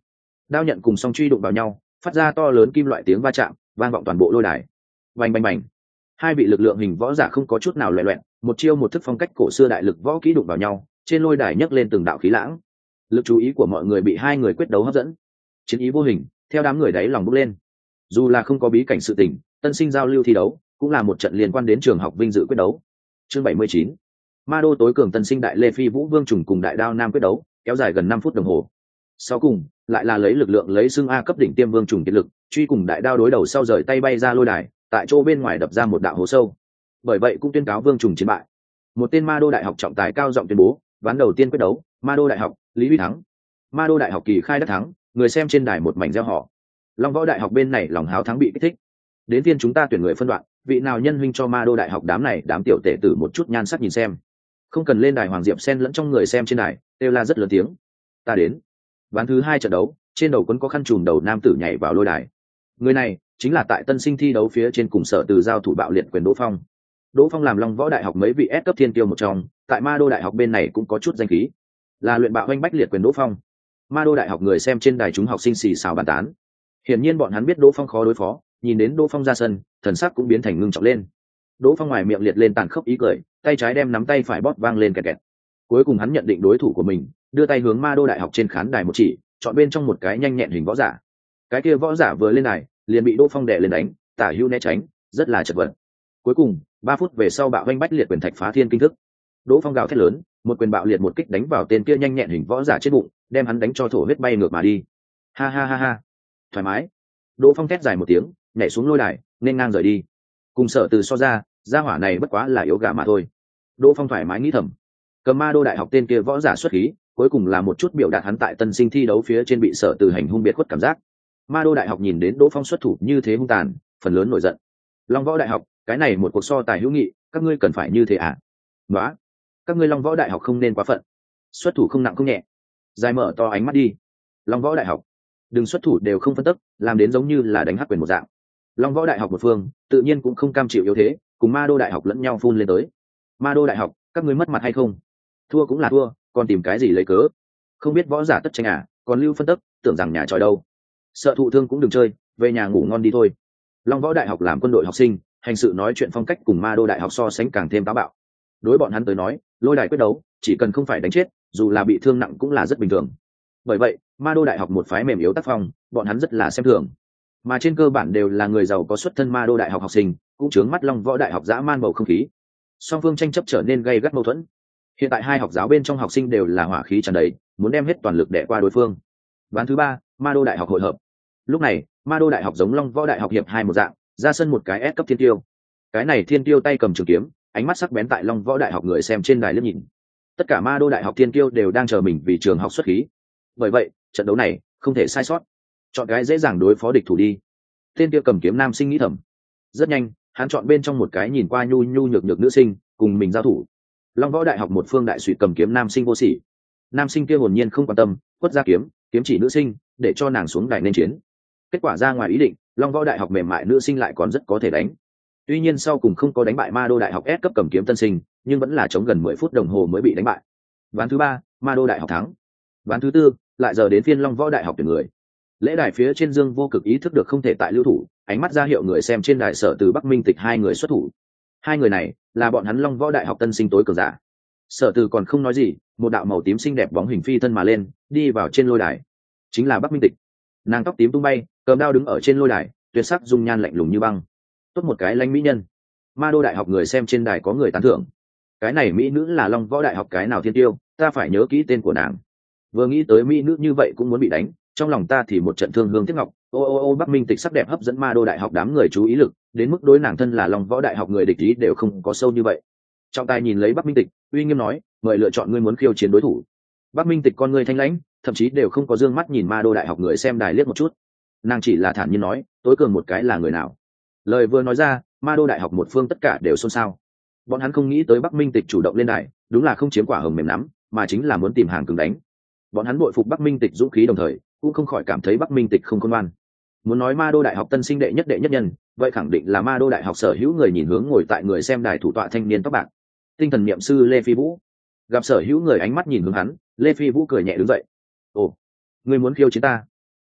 Đao nhận cùng song truy đụng vào nhau, phát ra to lớn kim loại tiếng va chạm, vang vọng toàn bộ lôi đài. Bành bành bành. Hai vị lực lượng hình võ giả không có chút nào loẹt loẹt, một chiêu một thức phong cách cổ xưa đại lực võ kỹ đụng vào nhau, trên lôi đài nhấc lên từng đạo khí lãng. Lực chú ý của mọi người bị hai người quyết đấu hấp dẫn, chiến ý vô hình theo đám người đáy lòng bốc lên. Dù là không có bí cảnh sự tình, tân sinh giao lưu thi đấu cũng là một trận liên quan đến trường học vinh dự quyết đấu. Chương 79. Ma đô tối cường tân sinh đại Lê Phi Vũ Vương Trùng cùng đại đao nam quyết đấu, kéo dài gần 5 phút đồng hồ. Sau cùng, lại là lấy lực lượng lấy xưng A cấp đỉnh tiêm Vương Trùng kiệt lực, truy cùng đại đao đối đầu sau rời tay bay ra lôi đài, tại chỗ bên ngoài đập ra một đạo hố sâu. Bởi vậy cũng tuyên cáo Vương Trùng chiến bại. Một tên Ma đô đại học trọng tài cao giọng tuyên bố, ván đầu tiên quyết đấu, Ma đô đại học, Lý Huy thắng. Ma đô đại học kỳ khai đắc thắng, người xem trên đài một mảnh reo hò. Long võ đại học bên này lòng háo thắng bị kích thích. Đến phiên chúng ta tuyển người phân đoạn, vị nào nhân huynh cho Ma đô đại học đám này đám tiểu tể tử một chút nhan sắc nhìn xem. Không cần lên đài Hoàng Diệp xen lẫn trong người xem trên đài, kêu la rất lớn tiếng. Ta đến. Ván thứ 2 trận đấu, trên đầu quấn có khăn trùm đầu nam tử nhảy vào lôi đài. Người này chính là tại tân sinh thi đấu phía trên cùng sở từ giao thủ bạo liệt quyền Đỗ Phong. Đỗ Phong làm Long võ đại học mấy vị S cấp thiên tiêu một trong, tại Ma đô đại học bên này cũng có chút danh khí, là luyện bạo oanh bách liệt quyền Đỗ Phong. Ma đô đại học người xem trên đài chúng học sinh xì xào bàn tán. Hiển nhiên bọn hắn biết Đỗ Phong khó đối phó, nhìn đến Đỗ Phong ra sân, thần sắc cũng biến thành ngưng trọng lên. Đỗ Phong ngoài miệng liệt lên tàn khốc ý cười, tay trái đem nắm tay phải bóp vang lên kẹt kẹt. Cuối cùng hắn nhận định đối thủ của mình, đưa tay hướng Ma đô đại học trên khán đài một chỉ, chọn bên trong một cái nhanh nhẹn hình võ giả. Cái kia võ giả vừa lên đài, liền bị Đỗ Phong đè lên đánh, tả hữu né tránh, rất là chật vật. Cuối cùng, 3 phút về sau bạo vanh bách liệt quyền thạch phá thiên kinh thức. Đỗ Phong gào thét lớn, một quyền bạo liệt một kích đánh vào tên kia nhanh nhẹn hình võ giả trên bụng, đem hắn đánh cho thổ huyết bay ngược mà đi. Ha ha ha ha, thoải mái. Đỗ Phong thét dài một tiếng, nhảy xuống lôi đài, nên ngang rời đi. Cùng sở từ so ra, gia hỏa này bất quá là yếu gà mà thôi. Đỗ Phong thoải mái nghĩ thầm. Cầm Ma đô đại học tên kia võ giả xuất khí, cuối cùng là một chút biểu đạt hắn tại tân sinh thi đấu phía trên bị sở từ hành hung biệt khuất cảm giác. Ma đô đại học nhìn đến Đỗ Phong xuất thủ như thế hung tàn, phần lớn nổi giận. Long võ đại học, cái này một cuộc so tài hữu nghị, các ngươi cần phải như thế à? Đó, các ngươi Long võ đại học không nên quá phận, xuất thủ không nặng không nhẹ. Dài mở to ánh mắt đi. Long võ đại học, đừng xuất thủ đều không phân tức, làm đến giống như là đánh hắc quyền một dạng. Long võ đại học một phương, tự nhiên cũng không cam chịu yếu thế, cùng Ma đô đại học lẫn nhau phun lên tới. Ma đô đại học, các ngươi mất mặt hay không? Thua cũng là thua, còn tìm cái gì lấy cớ? Không biết võ giả tất tranh à, còn lưu phân tức, tưởng rằng nhà tròi đâu. Sợ thụ thương cũng đừng chơi, về nhà ngủ ngon đi thôi. Long võ đại học làm quân đội học sinh, hành sự nói chuyện phong cách cùng Ma đô đại học so sánh càng thêm táo bạo. Đối bọn hắn tới nói, lôi đài quyết đấu, chỉ cần không phải đánh chết, dù là bị thương nặng cũng là rất bình thường. Bởi vậy, Ma đô đại học một phái mềm yếu tác phong, bọn hắn rất là xem thường. Mà trên cơ bản đều là người giàu có xuất thân Ma đô đại học học sinh, cũng chướng mắt Long võ đại học dã man bầu không khí. Song phương tranh chấp trở nên gay gắt mâu thuẫn. Hiện tại hai học giáo bên trong học sinh đều là hỏa khí tràn đầy, muốn đem hết toàn lực đè qua đối phương. Ván thứ 3, Ma đô đại học hội hợp. Lúc này, Ma đô đại học giống Long võ đại học hiệp hai một dạng, ra sân một cái S cấp thiên tiêu. Cái này thiên tiêu tay cầm trường kiếm, ánh mắt sắc bén tại Long võ đại học người xem trên đài liếc nhìn. Tất cả Ma đô đại học thiên tiêu đều đang chờ mình vì trường học xuất khí. Bởi vậy, trận đấu này không thể sai sót. Chọn cái dễ dàng đối phó địch thủ đi. Tên kia cầm kiếm nam sinh nghĩ thầm. Rất nhanh, hắn chọn bên trong một cái nhìn qua nhu nhu nhược nhược nữ sinh, cùng mình giao thủ. Long võ đại học một phương đại suy cầm kiếm nam sinh vô sỉ. Nam sinh kia hồn nhiên không quan tâm, quất ra kiếm, kiếm chỉ nữ sinh, để cho nàng xuống đài nên chiến. Kết quả ra ngoài ý định, Long võ đại học mềm mại nữ sinh lại còn rất có thể đánh. Tuy nhiên sau cùng không có đánh bại Ma đô đại học S cấp cầm kiếm tân sinh, nhưng vẫn là chống gần 10 phút đồng hồ mới bị đánh bại. Ván thứ 3, Ma đô đại học thắng. Ván thứ 4, lại giờ đến phiên Long võ đại học tuyển người. Lễ đài phía trên Dương vô cực ý thức được không thể tại lưu thủ, ánh mắt ra hiệu người xem trên đài sở từ Bắc Minh Tịch hai người xuất thủ. Hai người này là bọn hắn Long võ đại học tân sinh tối cường giả. Sở từ còn không nói gì, một đạo màu tím xinh đẹp bóng hình phi thân mà lên, đi vào trên lôi đài. Chính là Bắc Minh Tịch. Nàng tóc tím tung bay, cầm đao đứng ở trên lôi đài, tuyệt sắc dung nhan lạnh lùng như băng. Tốt một cái lãnh mỹ nhân. Ma đô đại học người xem trên đài có người tán thưởng. Cái này mỹ nữ là Long võ đại học cái nào thiên tiêu, ta phải nhớ kỹ tên của nàng. Vừa nghĩ tới mỹ nữ như vậy cũng muốn bị đánh, trong lòng ta thì một trận thương hương tiếc ngọc. Ô Bắc Minh Tịch sắc đẹp hấp dẫn Ma đô đại học đám người chú ý lực, đến mức đối nàng thân là Long võ đại học người địch ý đều không có sâu như vậy. Trọng tài nhìn lấy Bắc Minh Tịch, uy nghiêm nói, mời lựa chọn ngươi muốn khiêu chiến đối thủ. Bắc Minh Tịch con ngươi thanh lãnh, thậm chí đều không có dương mắt nhìn Ma đô đại học người xem đài liếc một chút. Nàng chỉ là thản nhiên nói, tối cường một cái là người nào. Lời vừa nói ra, Ma đô đại học một phương tất cả đều xôn xao. Bọn hắn không nghĩ tới Bắc Minh Tịch chủ động lên đài, đúng là không chiếm quả hồng mềm nắm, mà chính là muốn tìm hàng cứng đánh. Bọn hắn bội phục Bắc Minh Tịch dũng khí đồng thời cũng không khỏi cảm thấy Bắc Minh Tịch không khôn ngoan. Muốn nói Ma đô đại học tân sinh đệ nhất nhân, vậy khẳng định là Ma đô đại học sở hữu người nhìn hướng ngồi tại người xem đài thủ tọa thanh niên tóc bạc, tinh thần niệm sư Lê Phi Vũ. Gặp sở hữu người ánh mắt nhìn hướng hắn, Lê Phi Vũ cười nhẹ đứng dậy. Ồ, ngươi muốn khiêu chiến ta?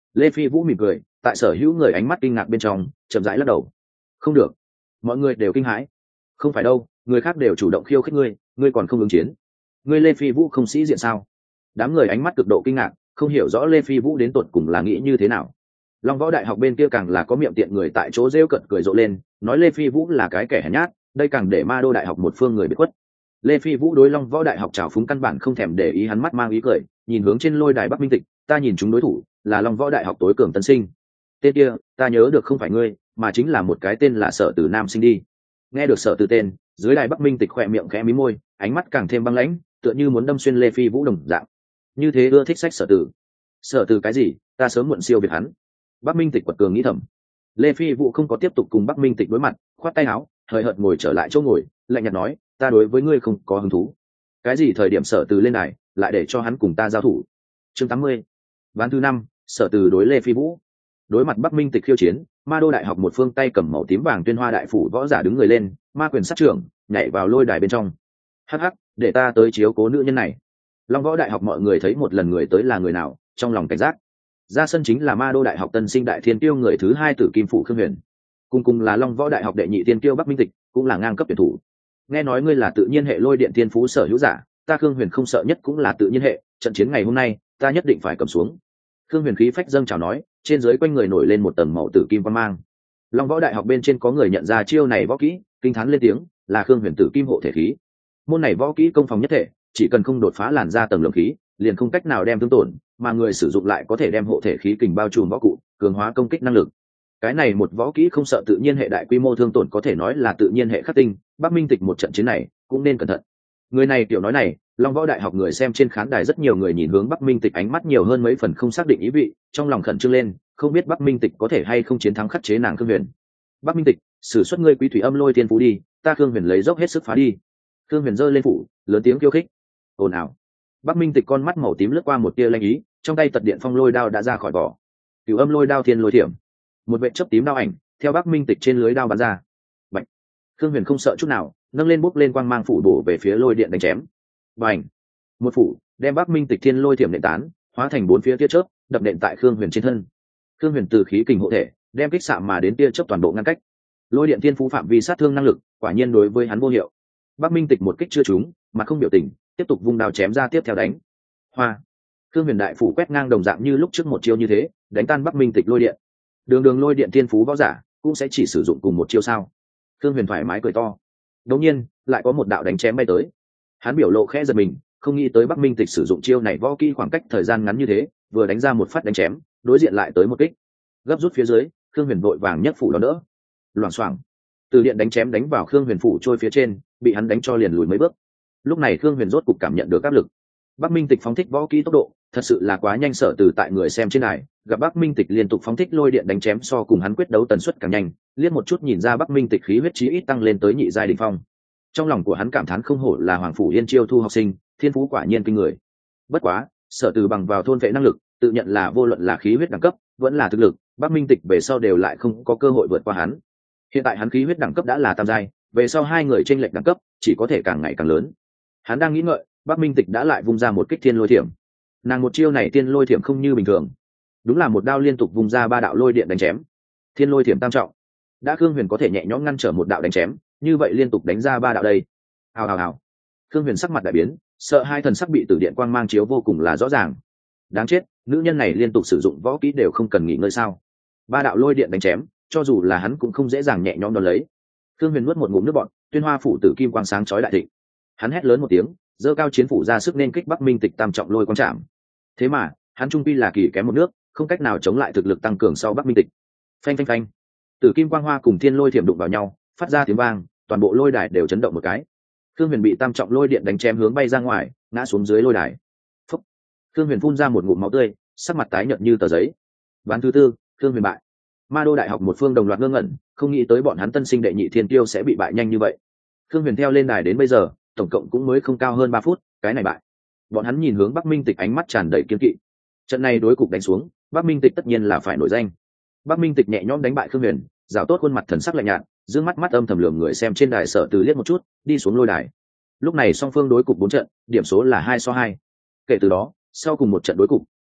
Lê Phi Vũ mỉm cười, tại sở hữu người ánh mắt kinh ngạc bên trong chậm rãi lắc đầu. Không được. Mọi người đều kinh hãi. Không phải đâu, người khác đều chủ động khiêu khích ngươi, ngươi còn không ứng chiến. Ngươi Lê Phi Vũ không sĩ diện sao? Đám người ánh mắt cực độ kinh ngạc, không hiểu rõ Lê Phi Vũ đến tột cùng là nghĩ như thế nào. Long Võ Đại học bên kia càng là có miệng tiện người tại chỗ rêu cận cười rộ lên, nói Lê Phi Vũ là cái kẻ hèn nhát, đây càng để Ma Đô Đại học một phương người bị khuất. Lê Phi Vũ đối Long Võ Đại học trào phúng căn bản không thèm để ý, hắn mắt mang ý cười, nhìn hướng trên lôi đài Bắc Minh Tịch, ta nhìn chúng đối thủ là Long Võ Đại học tối cường tân sinh. Tên kia, ta nhớ được không phải ngươi, mà chính là một cái tên là Sở Từ nam sinh đi. Nghe được Sở Từ tên, dưới đài Bắc Minh Tịch khỏe miệng khẽ mí môi, ánh mắt càng thêm băng lãnh, tựa như muốn đâm xuyên Lê Phi Vũ đồng dạng. Như thế ưa thích sách Sở Từ. Sở Từ cái gì, ta sớm muộn siêu việt hắn. Bắc Minh Tịch quật cường nghĩ thầm. Lê Phi Vũ không có tiếp tục cùng Bắc Minh Tịch đối mặt, khoát tay áo, hời hợt ngồi trở lại chỗ ngồi, lạnh nhạt nói, ta đối với ngươi không có hứng thú. Cái gì thời điểm Sở Từ lên đài, lại để cho hắn cùng ta giao thủ. Chương 80. Ván thứ 5, Sở Từ đối Lê Phi Vũ. Đối mặt Bắc Minh Tịch khiêu chiến, Ma Đô Đại học một phương tay cầm màu tím vàng tuyên hoa đại phủ võ giả đứng người lên, ma quyền sát trưởng, nhảy vào lôi đài bên trong. Hắc hắc, để ta tới chiếu cố nữ nhân này. Long Võ Đại học mọi người thấy một lần người tới là người nào, trong lòng cảnh giác. Ra sân chính là Ma Đô Đại học tân sinh đại thiên tiêu người thứ 2 Tử Kim Phủ Khương Huyền. Cùng là Long Võ Đại học đệ nhị thiên tiêu Bắc Minh Tịch, cũng là ngang cấp tuyển thủ. Nghe nói ngươi là tự nhiên hệ lôi điện thiên phú sở hữu giả, ta Khương Huyền không sợ nhất cũng là tự nhiên hệ, trận chiến ngày hôm nay, ta nhất định phải cầm xuống. Khương Huyền khí phách dâng chào nói, trên dưới quanh người nổi lên một tầng màu tử kim quang mang. Long Võ Đại học bên trên có người nhận ra chiêu này võ kỹ, kinh thán lên tiếng, là Khương Huyền tử kim hộ thể khí. Môn này võ kỹ công phòng nhất thể, chỉ cần không đột phá làn ra tầng lượng khí, liền không cách nào đem thương tổn, mà người sử dụng lại có thể đem hộ thể khí kình bao trùm võ cụ, cường hóa công kích năng lực. Cái này một võ kỹ không sợ tự nhiên hệ đại quy mô thương tổn, có thể nói là tự nhiên hệ khắc tinh. Bắc Minh Tịch một trận chiến này cũng nên cẩn thận. Người này tiểu nói này, Long Võ Đại học người xem trên khán đài rất nhiều người nhìn hướng Bắc Minh Tịch, ánh mắt nhiều hơn mấy phần không xác định ý vị, trong lòng khẩn trương lên, không biết Bắc Minh Tịch có thể hay không chiến thắng khắc chế nàng Khương Huyền. Bắc Minh Tịch, sử xuất ngươi Quý Thủy Âm Lôi Tiên Phú đi, ta Khương Huyền lấy dốc hết sức phá đi. Khương Huyền giơ lên phủ, lớn tiếng khiêu khích. Ồn ào. Bắc Minh Tịch con mắt màu tím lướt qua một tia lanh ý, trong tay tật điện phong lôi đao đã ra khỏi vỏ. Cửu Âm Lôi Đao Thiên Lôi Thiểm. Một vệt chớp tím đao ảnh theo Bắc Minh Tịch trên lưới đao bắn ra. Bạch. Khương Huyền không sợ chút nào, nâng lên bốc lên quang mang phủ bổ về phía lôi điện đánh chém. Bành. Một phủ đem Bắc Minh Tịch Thiên Lôi Thiểm nện tán, hóa thành 4 phía tia chớp, đập nện tại Khương Huyền trên thân. Khương Huyền từ khí kình hộ thể, đem kích xạ mà đến tia chớp toàn bộ ngăn cách. Lôi điện thiên phú phạm vi sát thương năng lực, quả nhiên đối với hắn vô hiệu. Bắc Minh Tịch một kích chưa trúng, mà không biểu tình, tiếp tục vung đao chém ra tiếp theo đánh. Hoa. Khương Huyền đại phủ quét ngang đồng dạng như lúc trước một chiêu như thế, đánh tan Bắc Minh Tịch lôi điện. Đường lôi điện thiên phú võ giả cũng sẽ chỉ sử dụng cùng một chiêu sao? Khương Huyền thoải mái cười to. Đột nhiên, lại có một đạo đánh chém bay tới. Hắn biểu lộ khẽ giật mình, không nghĩ tới Bắc Minh Tịch sử dụng chiêu này võ kỹ khoảng cách thời gian ngắn như thế, vừa đánh ra một phát đánh chém, đối diện lại tới một kích. Gấp rút phía dưới, Khương Huyền vội vàng nhấc phủ đón đỡ. Loảng xoảng. Từ điện đánh chém đánh vào Khương Huyền phủ trôi phía trên, bị hắn đánh cho liền lùi mấy bước. Lúc này Khương Huyền rốt cục cảm nhận được áp lực. Bắc Minh Tịch phóng thích võ kỹ tốc độ thật sự là quá nhanh, Sở Từ tại người xem trên này gặp Bắc Minh Tịch liên tục phóng thích lôi điện đánh chém so cùng hắn quyết đấu tần suất càng nhanh, liếc một chút nhìn ra Bắc Minh Tịch khí huyết chí ít tăng lên tới nhị giai đỉnh phong. Trong lòng của hắn cảm thán không hổ là Hoàng phủ Yên chiêu thu học sinh, thiên phú quả nhiên kinh người. Bất quá, Sở Từ bằng vào thôn vệ năng lực, tự nhận là vô luận là khí huyết đẳng cấp, vẫn là thực lực, Bắc Minh Tịch về sau đều lại không có cơ hội vượt qua hắn. Hiện tại hắn khí huyết đẳng cấp đã là tam giai, về sau hai người chênh lệch đẳng cấp chỉ có thể càng ngày càng lớn. Hắn đang nghĩ ngợi, Bắc Minh Tịch đã lại vung ra một kích Thiên Lôi Thiểm. Nàng một chiêu này Thiên Lôi Thiểm không như bình thường, đúng là một đao liên tục vung ra 3 đạo lôi điện đánh chém. Thiên Lôi Thiểm tam trọng, đã Khương Huyền có thể nhẹ nhõm ngăn trở một đạo đánh chém, như vậy liên tục đánh ra 3 đạo đây. Hào hào hào. Khương Huyền sắc mặt đại biến, sợ hai thần sắc bị tử điện quang mang chiếu vô cùng là rõ ràng. Đáng chết, nữ nhân này liên tục sử dụng võ kỹ đều không cần nghỉ ngơi sao? 3 đạo lôi điện đánh chém, cho dù là hắn cũng không dễ dàng nhẹ nhõm đón lấy. Khương Huyền nuốt một ngụm nước bọt, tuyên hoa phủ tử kim quang sáng chói đại thịnh. Hắn hét lớn một tiếng, giơ cao chiến phủ ra sức nên kích Bắc Minh Tịch tam trọng lôi quang trảm. Thế mà, hắn trung quy là kỳ kém một nước, không cách nào chống lại thực lực tăng cường sau Bắc Minh Tịch. Phanh phanh phanh. Tử kim quang hoa cùng Thiên Lôi Thiểm đụng vào nhau, phát ra tiếng vang, toàn bộ lôi đài đều chấn động một cái. Khương Huyền bị tam trọng lôi điện đánh chém hướng bay ra ngoài, ngã xuống dưới lôi đài. Phúc. Khương Huyền phun ra một ngụm máu tươi, sắc mặt tái nhợt như tờ giấy. Ván thứ 4, Khương Huyền bại. Ma Đô Đại học một phương đồng loạt ngơ ngẩn, không nghĩ tới bọn hắn tân sinh đệ nhị thiên tiêu sẽ bị bại nhanh như vậy. Khương Huyền theo lên đài đến bây giờ, tổng cộng cũng mới không cao hơn 3 phút, cái này bại. Bọn hắn nhìn hướng Bắc Minh Tịch ánh mắt tràn đầy kiên kỵ. Trận này đối cục đánh xuống, Bắc Minh Tịch tất nhiên là phải nổi danh. Bắc Minh Tịch nhẹ nhõm đánh bại Khương Huyền, rảo tốt khuôn mặt thần sắc lạnh nhạt, dương mắt âm thầm lườm người xem trên đài Sở Từ liếc một chút, đi xuống lôi đài. Lúc này song phương đối cục 4 trận, điểm số là 2-2. Kể từ đó, sau cùng một trận đối cục,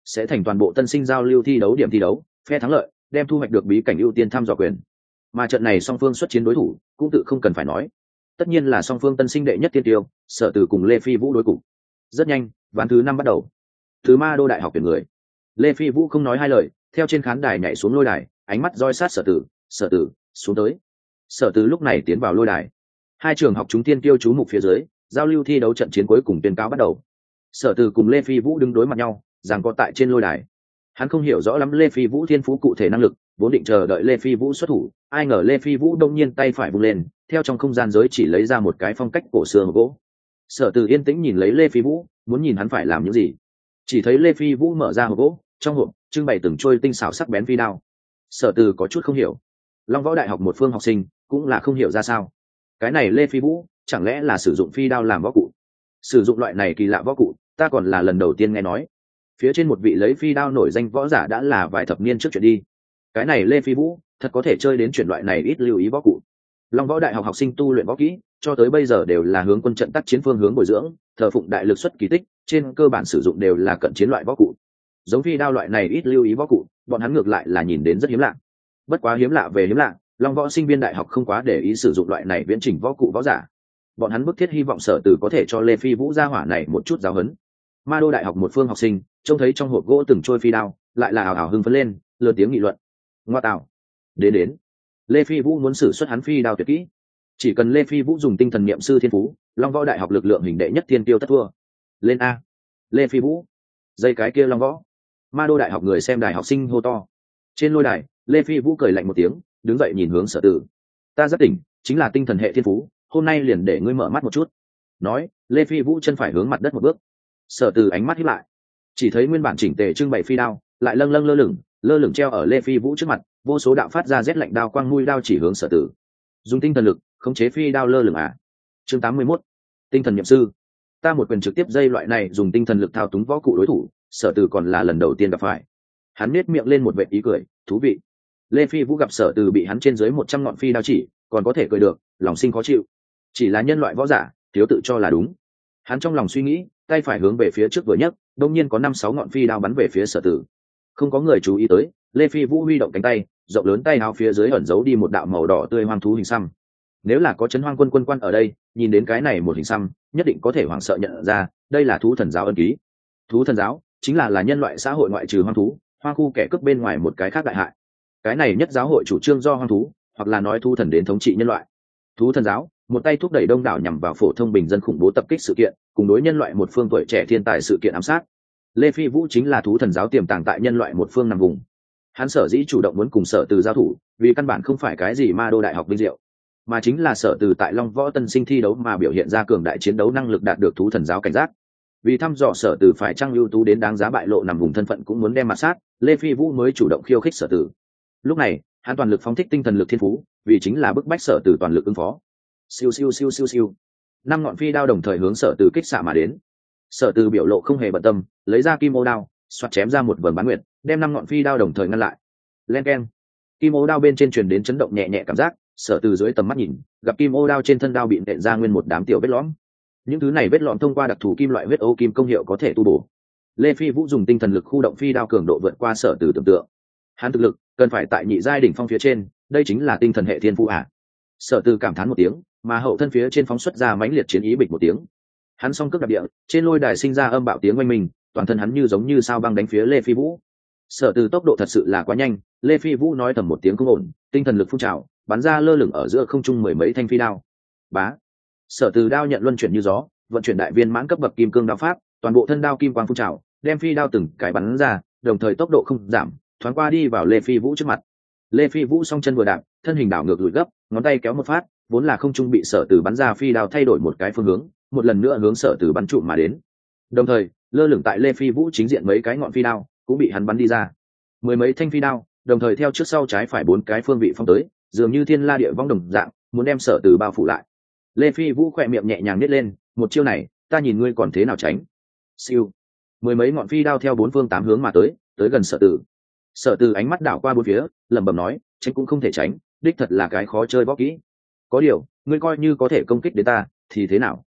sẽ thành toàn bộ tân sinh giao lưu thi đấu điểm thi đấu, phe thắng lợi đem thu hoạch được bí cảnh ưu tiên thăm dò quyền. Mà trận này song phương xuất chiến đối thủ cũng tự không cần phải nói, tất nhiên là song phương tân sinh đệ nhất tiên tiêu Sở Từ cùng Lê Phi Vũ đối cục. Rất nhanh, ván thứ 5 bắt đầu. Thứ Ma Đô đại học tuyển người, Lê Phi Vũ không nói hai lời, theo trên khán đài nhảy xuống lôi đài, ánh mắt roi sát Sở Từ xuống tới. Sở Từ lúc này tiến vào lôi đài. Hai trường học chúng tiên tiêu chú mục phía dưới, giao lưu thi đấu trận chiến cuối cùng tuyên cáo bắt đầu. Sở Từ cùng Lê Phi Vũ đứng đối mặt nhau, giằng co tại trên lôi đài. Hắn không hiểu rõ lắm Lê Phi Vũ thiên phú cụ thể năng lực, vốn định chờ đợi Lê Phi Vũ xuất thủ, ai ngờ Lê Phi Vũ đông nhiên tay phải vung lên, theo trong không gian giới chỉ lấy ra một cái phong cách cổ xưa hộp gỗ. Sở Từ yên tĩnh nhìn lấy Lê Phi Vũ, muốn nhìn hắn phải làm những gì. Chỉ thấy Lê Phi Vũ mở ra hộp gỗ, trong hộp trưng bày từng trôi tinh xảo sắc bén phi đao. Sở Từ có chút không hiểu, Long Võ Đại học một phương học sinh cũng là không hiểu ra sao. Cái này Lê Phi Vũ chẳng lẽ là sử dụng phi đao làm võ cụ? Sử dụng loại này kỳ lạ võ cụ, ta còn là lần đầu tiên nghe nói. Phía trên một vị lấy phi đao nổi danh võ giả đã là vài thập niên trước chuyện đi. Cái này Lê Phi Vũ thật có thể chơi đến chuyển loại này ít lưu ý võ cụ. Long Võ Đại học học sinh tu luyện võ kỹ cho tới bây giờ đều là hướng quân trận tác chiến phương hướng bồi dưỡng, thờ phụng đại lực xuất kỳ tích, trên cơ bản sử dụng đều là cận chiến loại võ cụ. Giống phi đao loại này ít lưu ý võ cụ, bọn hắn ngược lại là nhìn đến rất hiếm lạ. Bất quá hiếm lạ về hiếm lạ, Long Võ sinh viên đại học không quá để ý sử dụng loại này viễn trình võ cụ võ giả. Bọn hắn bức thiết hy vọng Sở Từ có thể cho Lê Phi Vũ ra hỏa này một chút giáo huấn. Ma Đô đại học một phương học sinh trông thấy trong hộp gỗ từng trôi phi đao, lại là ảo ảo hưng phấn lên, lớn tiếng nghị luận. Ngoa tạo, đến Lê Phi Vũ muốn sử xuất hắn phi đao tuyệt kỹ. Chỉ cần Lê Phi Vũ dùng tinh thần niệm sư thiên phú, Long Võ đại học lực lượng hình đệ nhất thiên tiêu tất thua. Lên a, Lê Phi Vũ, dây cái kia Long Võ. Ma Đô đại học người xem đài học sinh hô to. Trên lôi đài, Lê Phi Vũ cười lạnh một tiếng, đứng dậy nhìn hướng Sở Từ. Ta rất tỉnh, chính là tinh thần hệ thiên phú, hôm nay liền để ngươi mở mắt một chút. Nói, Lê Phi Vũ chân phải hướng mặt đất một bước. Sở Từ ánh mắt híp lại, chỉ thấy nguyên bản chỉnh tề trưng bày phi đao lại lâng lâng lơ lửng treo ở Lê Phi Vũ trước mặt, vô số đạo phát ra rét lạnh đao quang mũi đao chỉ hướng Sở Từ. Dùng tinh thần lực khống chế phi đao lơ lửng à? Chương 81, tinh thần niệm sư. Ta một quyền trực tiếp dây loại này dùng tinh thần lực thao túng võ cụ đối thủ, Sở Từ còn là lần đầu tiên gặp phải. Hắn nét miệng lên một vệt ý cười, thú vị. Lê Phi Vũ gặp Sở Từ bị hắn trên dưới 100 ngọn phi đao chỉ, còn có thể cười được, lòng sinh khó chịu. Chỉ là nhân loại võ giả, thiếu tự cho là đúng. Hắn trong lòng suy nghĩ, tay phải hướng về phía trước vừa nhấc, đột nhiên có 5-6 ngọn phi đao bắn về phía Sở Từ. Không có người chú ý tới, Lê Phi Vũ huy động cánh tay, rộng lớn tay áo phía dưới ẩn giấu đi một đạo màu đỏ tươi hoang thú hình xăm. Nếu là có Trấn Hoang quân quan ở đây, nhìn đến cái này một hình xăm, nhất định có thể hoảng sợ nhận ra, đây là thú thần giáo ân ký. Thú thần giáo chính là nhân loại xã hội ngoại trừ hoang thú, hoang khu kẻ cướp bên ngoài một cái khác đại hại. Cái này nhất giáo hội chủ trương do hoang thú, hoặc là nói thú thần đến thống trị nhân loại. Thú thần giáo một tay thúc đẩy đông đảo nhằm vào phổ thông bình dân khủng bố tập kích sự kiện, cùng đối nhân loại một phương tuổi trẻ thiên tài sự kiện ám sát. Lê Phi Vũ chính là thú thần giáo tiềm tàng tại nhân loại một phương nằm vùng. Hắn sở dĩ chủ động muốn cùng Sở Từ giao thủ, vì căn bản không phải cái gì Ma Đô đại học vinh diệu, mà chính là Sở Từ tại Long Võ tân sinh thi đấu mà biểu hiện ra cường đại chiến đấu năng lực đạt được thú thần giáo cảnh giác. Vì thăm dò Sở Từ phải trang ưu tú đến đáng giá bại lộ nằm vùng thân phận cũng muốn đem mặt sát, Lê Phi Vũ mới chủ động khiêu khích Sở Từ. Lúc này, hắn toàn lực phóng thích tinh thần lực thiên phú, vì chính là bức bách Sở Từ toàn lực ứng phó. Siêu siêu siêu siêu siêu. 5 ngọn phi đao đồng thời hướng Sở Từ kích xạ mà đến. Sở Từ biểu lộ không hề bận tâm, lấy ra kim ô đao, xoạt chém ra một vầng bán nguyệt, đem 5 ngọn phi đao đồng thời ngăn lại. Len keng. Kim ô đao bên trên truyền đến chấn động nhẹ nhẹ cảm giác, Sở Từ dưới tầm mắt nhìn, gặp kim ô đao trên thân đao bị nện ra nguyên một đám tiểu vết lõm. Những thứ này vết lõm thông qua đặc thù kim loại huyết ô kim công hiệu có thể tu bổ. Lê Phi Vũ dùng tinh thần lực khu động phi đao cường độ vượt qua Sở Từ tưởng tượng. Hắn thực lực cần phải tại nhị giai đỉnh phong phía trên, đây chính là tinh thần hệ thiên phú à? Sở Từ cảm thán một tiếng, mà hậu thân phía trên phóng xuất ra mãnh liệt chiến ý bịch một tiếng. Hắn song cước đạp địa, trên lôi đài sinh ra âm bạo tiếng oanh minh, toàn thân hắn như giống như sao băng đánh phía Lê Phi Vũ. Sở Từ tốc độ thật sự là quá nhanh, Lê Phi Vũ nói thầm một tiếng không ổn, tinh thần lực phun trào, bắn ra lơ lửng ở giữa không trung mười mấy thanh phi đao. Bá. Sở Từ đao nhận luân chuyển như gió, vận chuyển đại viên mãn cấp bậc kim cương đao pháp, toàn bộ thân đao kim quang phun trào, đem phi đao từng cái bắn ra, đồng thời tốc độ không giảm, thoáng qua đi vào Lê Phi Vũ trước mặt. Lê Phi Vũ song chân vừa đạp, thân hình đảo ngược lùi gấp, ngón tay kéo một phát, vốn là không trung bị Sở Từ bắn ra phi đao thay đổi một cái phương hướng, một lần nữa hướng Sở Từ bắn trụm mà đến. Đồng thời, lơ lửng tại Lê Phi Vũ chính diện mấy cái ngọn phi đao cũng bị hắn bắn đi ra. Mười mấy thanh phi đao, đồng thời theo trước sau trái phải 4 cái phương vị phong tới, dường như thiên la địa vong đồng dạng, muốn đem Sở Từ bao phủ lại. Lê Phi Vũ khỏe miệng nhẹ nhàng nhếch lên, một chiêu này, ta nhìn ngươi còn thế nào tránh. Siêu. Mười mấy ngọn phi đao theo 4 phương 8 hướng mà tới gần Sở Từ. Sở Từ ánh mắt đảo qua bốn phía, lẩm bẩm nói, tránh cũng không thể tránh, đích thật là cái khó chơi võ kỹ. Có điều, ngươi coi như có thể công kích đến ta, thì thế nào?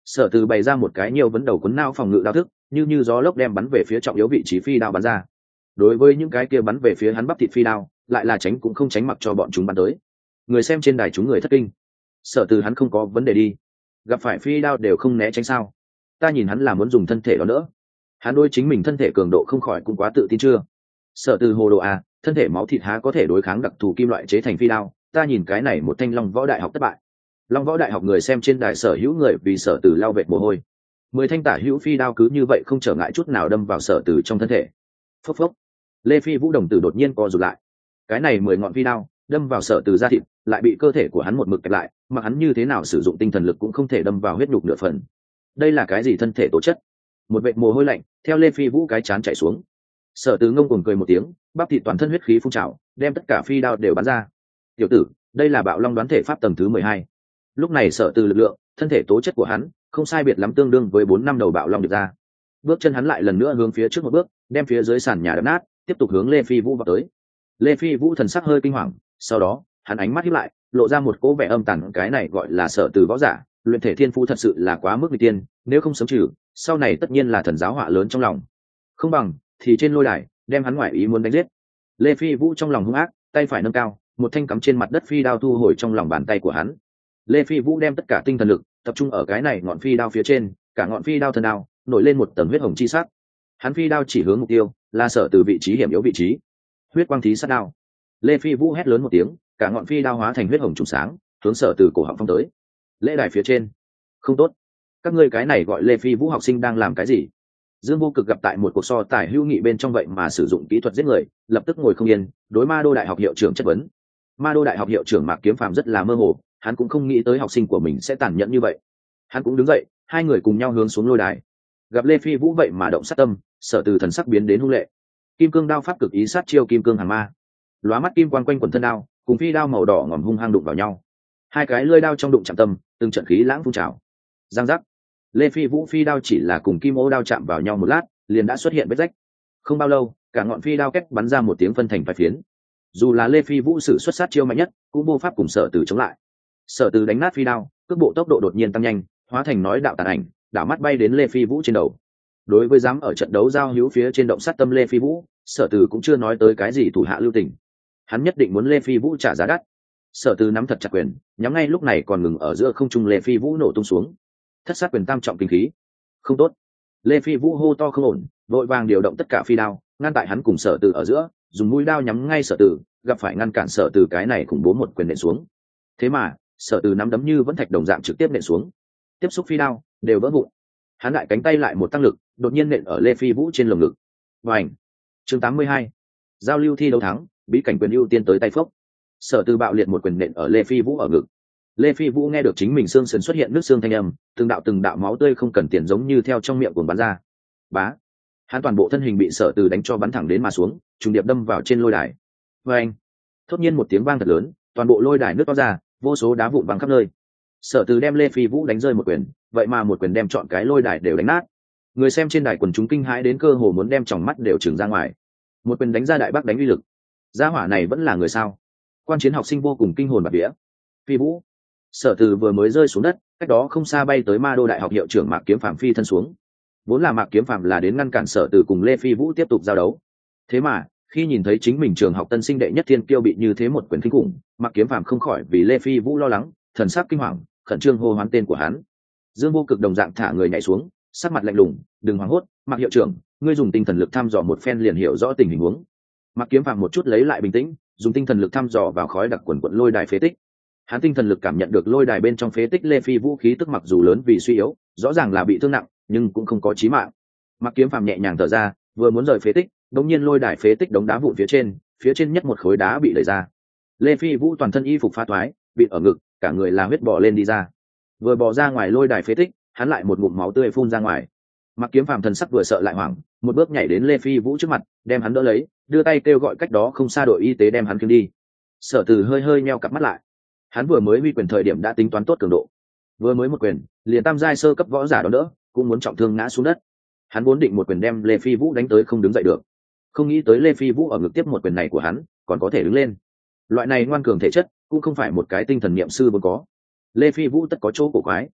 Sở Từ bày ra một cái nhiều vấn đầu cuốn não phòng ngự đao thức, như gió lốc đem bắn về phía trọng yếu vị trí phi đao bắn ra. Đối với những cái kia bắn về phía hắn bắp thịt phi đao, lại là tránh cũng không tránh, mặc cho bọn chúng bắn tới. Người xem trên đài chúng người thất kinh. Sở Từ hắn không có vấn đề đi, gặp phải phi đao đều không né tránh sao? Ta nhìn hắn là muốn dùng thân thể đó nữa. Hắn đối chính mình thân thể cường độ không khỏi cũng quá tự tin chưa? Sở Từ hồ đồ à, thân thể máu thịt há có thể đối kháng đặc thù kim loại chế thành phi đao? Ta nhìn cái này một thanh Long Võ Đại học thất bại. Long Võ Đại học người xem trên đài sở hữu người vì Sở Từ lau vệt mồ hôi. 10 thanh tả hữu phi đao cứ như vậy không trở ngại chút nào đâm vào Sở Từ trong thân thể. Phốc phốc. Lê Phi Vũ đồng tử đột nhiên co rụt lại. Cái này 10 ngọn phi đao đâm vào Sở Từ da thịt, lại bị cơ thể của hắn một mực kẹp lại, mà hắn như thế nào sử dụng tinh thần lực cũng không thể đâm vào huyết nhục nửa phần. Đây là cái gì thân thể tố chất? Một vệt mồ hôi lạnh theo Lê Phi Vũ cái chán chảy xuống. Sở Từ ngông cuồng cười một tiếng, bắp thịt toàn thân huyết khí phun trào, đem tất cả phi đao đều bắn ra. Tiểu tử, đây là Bạo Long đoán thể pháp tầng thứ 12. Lúc này Sở Từ lực lượng, thân thể tố chất của hắn không sai biệt lắm tương đương với 4 năm đầu Bạo Long được ra. Bước chân hắn lại lần nữa hướng phía trước một bước, đem phía dưới sàn nhà đập nát, tiếp tục hướng Lê Phi Vũ vào tới. Lê Phi Vũ thần sắc hơi kinh hoàng, sau đó hắn ánh mắt híp lại, lộ ra một cố vẻ âm tàn. Cái này gọi là Sở Từ võ giả, luyện thể thiên phú thật sự là quá mức nguy tiên, nếu không sớm trừ, sau này tất nhiên là thần giáo họa lớn trong lòng. Không bằng thì trên lôi đài đem hắn ngoại ý muốn đánh giết. Lê Phi Vũ trong lòng hung ác, tay phải nâng cao, một thanh cắm trên mặt đất phi đao thu hồi trong lòng bàn tay của hắn. Lê Phi Vũ đem tất cả tinh thần lực tập trung ở cái này ngọn phi đao phía trên, cả ngọn phi đao thân đao nổi lên một tầng huyết hồng chi sắc. Hắn phi đao chỉ hướng mục tiêu, là Sở Từ vị trí hiểm yếu vị trí. Huyết quang thí sát đao. Lê Phi Vũ hét lớn một tiếng, cả ngọn phi đao hóa thành huyết hồng trùng sáng, hướng Sở Từ cổ họng phong tới. Lễ đài phía trên. Không tốt, các ngươi cái này gọi Lê Phi Vũ học sinh đang làm cái gì? Dương Vô Cực gặp tại một cuộc so tài hữu nghị bên trong vậy mà sử dụng kỹ thuật giết người, lập tức ngồi không yên, đối Ma Đô Đại học hiệu trưởng chất vấn. Ma Đô Đại học hiệu trưởng Mạc Kiếm Phàm rất là mơ hồ, hắn cũng không nghĩ tới học sinh của mình sẽ tàn nhẫn như vậy. Hắn cũng đứng dậy, hai người cùng nhau hướng xuống lôi đài. Gặp Lê Phi Vũ vậy mà động sát tâm, Sở Từ thần sắc biến đến hung lệ. Kim cương đao pháp cực ý sát chiêu kim cương hàng ma, lóa mắt kim quang quanh quần thân đao, cùng phi đao màu đỏ ngòm hung hăng đụng vào nhau. Hai cái lưỡi đao trong đụng chạm tâm, từng trận khí lãng phun trào. Giang giác. Lê Phi Vũ phi đao chỉ là cùng kim ô đao chạm vào nhau một lát, liền đã xuất hiện vết rách. Không bao lâu, cả ngọn phi đao kết bắn ra một tiếng phân thành vài phiến. Dù là Lê Phi Vũ sử xuất sát chiêu mạnh nhất, cũng vô pháp cùng Sở Từ chống lại. Sở Từ đánh nát phi đao, cước bộ tốc độ đột nhiên tăng nhanh, hóa thành nói đạo tàn ảnh, đảo mắt bay đến Lê Phi Vũ trên đầu. Đối với dám ở trận đấu giao hữu phía trên động sát tâm Lê Phi Vũ, Sở Từ cũng chưa nói tới cái gì thủ hạ lưu tình. Hắn nhất định muốn Lê Phi Vũ trả giá đắt. Sở Từ nắm thật chặt quyền, nhắm ngay lúc này còn ngừng ở giữa không trung Lê Phi Vũ nổ tung xuống. Thất sát quyền tam trọng kinh khí. Không tốt. Lê Phi Vũ hô to không ổn, vội vàng điều động tất cả phi đao, ngăn tại hắn cùng Sở Từ ở giữa, dùng mũi đao nhắm ngay Sở Từ, gặp phải ngăn cản Sở Từ cái này khủng bố một quyền nện xuống. Thế mà, Sở Từ nắm đấm như vẫn thạch đồng dạng trực tiếp nện xuống. Tiếp xúc phi đao đều vỡ vụn. Hắn lại cánh tay lại một tăng lực, đột nhiên nện ở Lê Phi Vũ trên lồng ngực. Bành. Chương 82. Giao lưu thi đấu thắng, bí cảnh quyền ưu tiên tới tay phốc. Sở Từ bạo liệt một quyền nện ở Lê Phi Vũ ở ngực. Lê Phi Vũ nghe được chính mình xương sườn xuất hiện nước xương thanh âm, từng đạo máu tươi không cần tiền giống như theo trong miệng cuồng bắn ra. Bá. Hắn toàn bộ thân hình bị Sở Từ đánh cho bắn thẳng đến mà xuống, trùng điệp đâm vào trên lôi đài. Oeng. Thốt nhiên một tiếng vang thật lớn, toàn bộ lôi đài nứt toát ra, vô số đá vụn văng khắp nơi. Sở Từ đem Lê Phi Vũ đánh rơi một quyền, vậy mà một quyền đem trọn cái lôi đài đều đánh nát. Người xem trên đài quần chúng kinh hãi đến cơ hồ muốn đem tròng mắt đều trừng ra ngoài. Một quyền đánh ra đại bác đánh uy lực. Gia hỏa này vẫn là người sao? Quan chiến học sinh vô cùng kinh hồn bạt vía. Phi Vũ. Sở Từ vừa mới rơi xuống đất, cách đó không xa bay tới Ma Đô Đại học hiệu trưởng Mạc Kiếm Phàm phi thân xuống. Vốn là Mạc Kiếm Phàm là đến ngăn cản Sở Từ cùng Lê Phi Vũ tiếp tục giao đấu. Thế mà, khi nhìn thấy chính mình trường học tân sinh đệ nhất thiên kiêu bị như thế một quyền kinh khủng, Mạc Kiếm Phàm không khỏi vì Lê Phi Vũ lo lắng, thần sắc kinh hoàng, khẩn trương hô hoán tên của hắn. Dương Vô Cực đồng dạng thả người nhảy xuống, sắc mặt lạnh lùng, đừng hoảng hốt, Mạc hiệu trưởng, ngươi dùng tinh thần lực thăm dò một phen liền hiểu rõ tình hình huống. Mạc Kiếm Phàm một chút lấy lại bình tĩnh, dùng tinh thần lực thăm dò vào khói đặc quần quận lôi đài phế tích. Hắn tinh thần lực cảm nhận được lôi đài bên trong phế tích Lê Phi Vũ khí tức mặc dù lớn vì suy yếu, rõ ràng là bị thương nặng, nhưng cũng không có chí mạng. Mạc Kiếm Phàm nhẹ nhàng thở ra, vừa muốn rời phế tích, đột nhiên lôi đài phế tích đống đá vụn phía trên nhất một khối đá bị đẩy ra. Lê Phi Vũ toàn thân y phục phá thoái, bị ở ngực, cả người là huyết bò lên đi ra. Vừa bò ra ngoài lôi đài phế tích, hắn lại một ngụm máu tươi phun ra ngoài. Mạc Kiếm Phàm thần sắc vừa sợ lại hoảng, một bước nhảy đến Lê Phi Vũ trước mặt, đem hắn đỡ lấy, đưa tay kêu gọi cách đó không xa đội y tế đem hắn khiêng đi. Sở Từ hơi nheo cặp mắt lại. Hắn vừa mới huy quyền thời điểm đã tính toán tốt cường độ, vừa mới một quyền liền tam giai sơ cấp võ giả đó đỡ, cũng muốn trọng thương ngã xuống đất. Hắn vốn định một quyền đem Lê Phi Vũ đánh tới không đứng dậy được, không nghĩ tới Lê Phi Vũ ở ngực tiếp một quyền này của hắn còn có thể đứng lên. Loại này ngoan cường thể chất cũng không phải một cái tinh thần niệm sư vốn có. Lê Phi Vũ tất có chỗ cổ quái.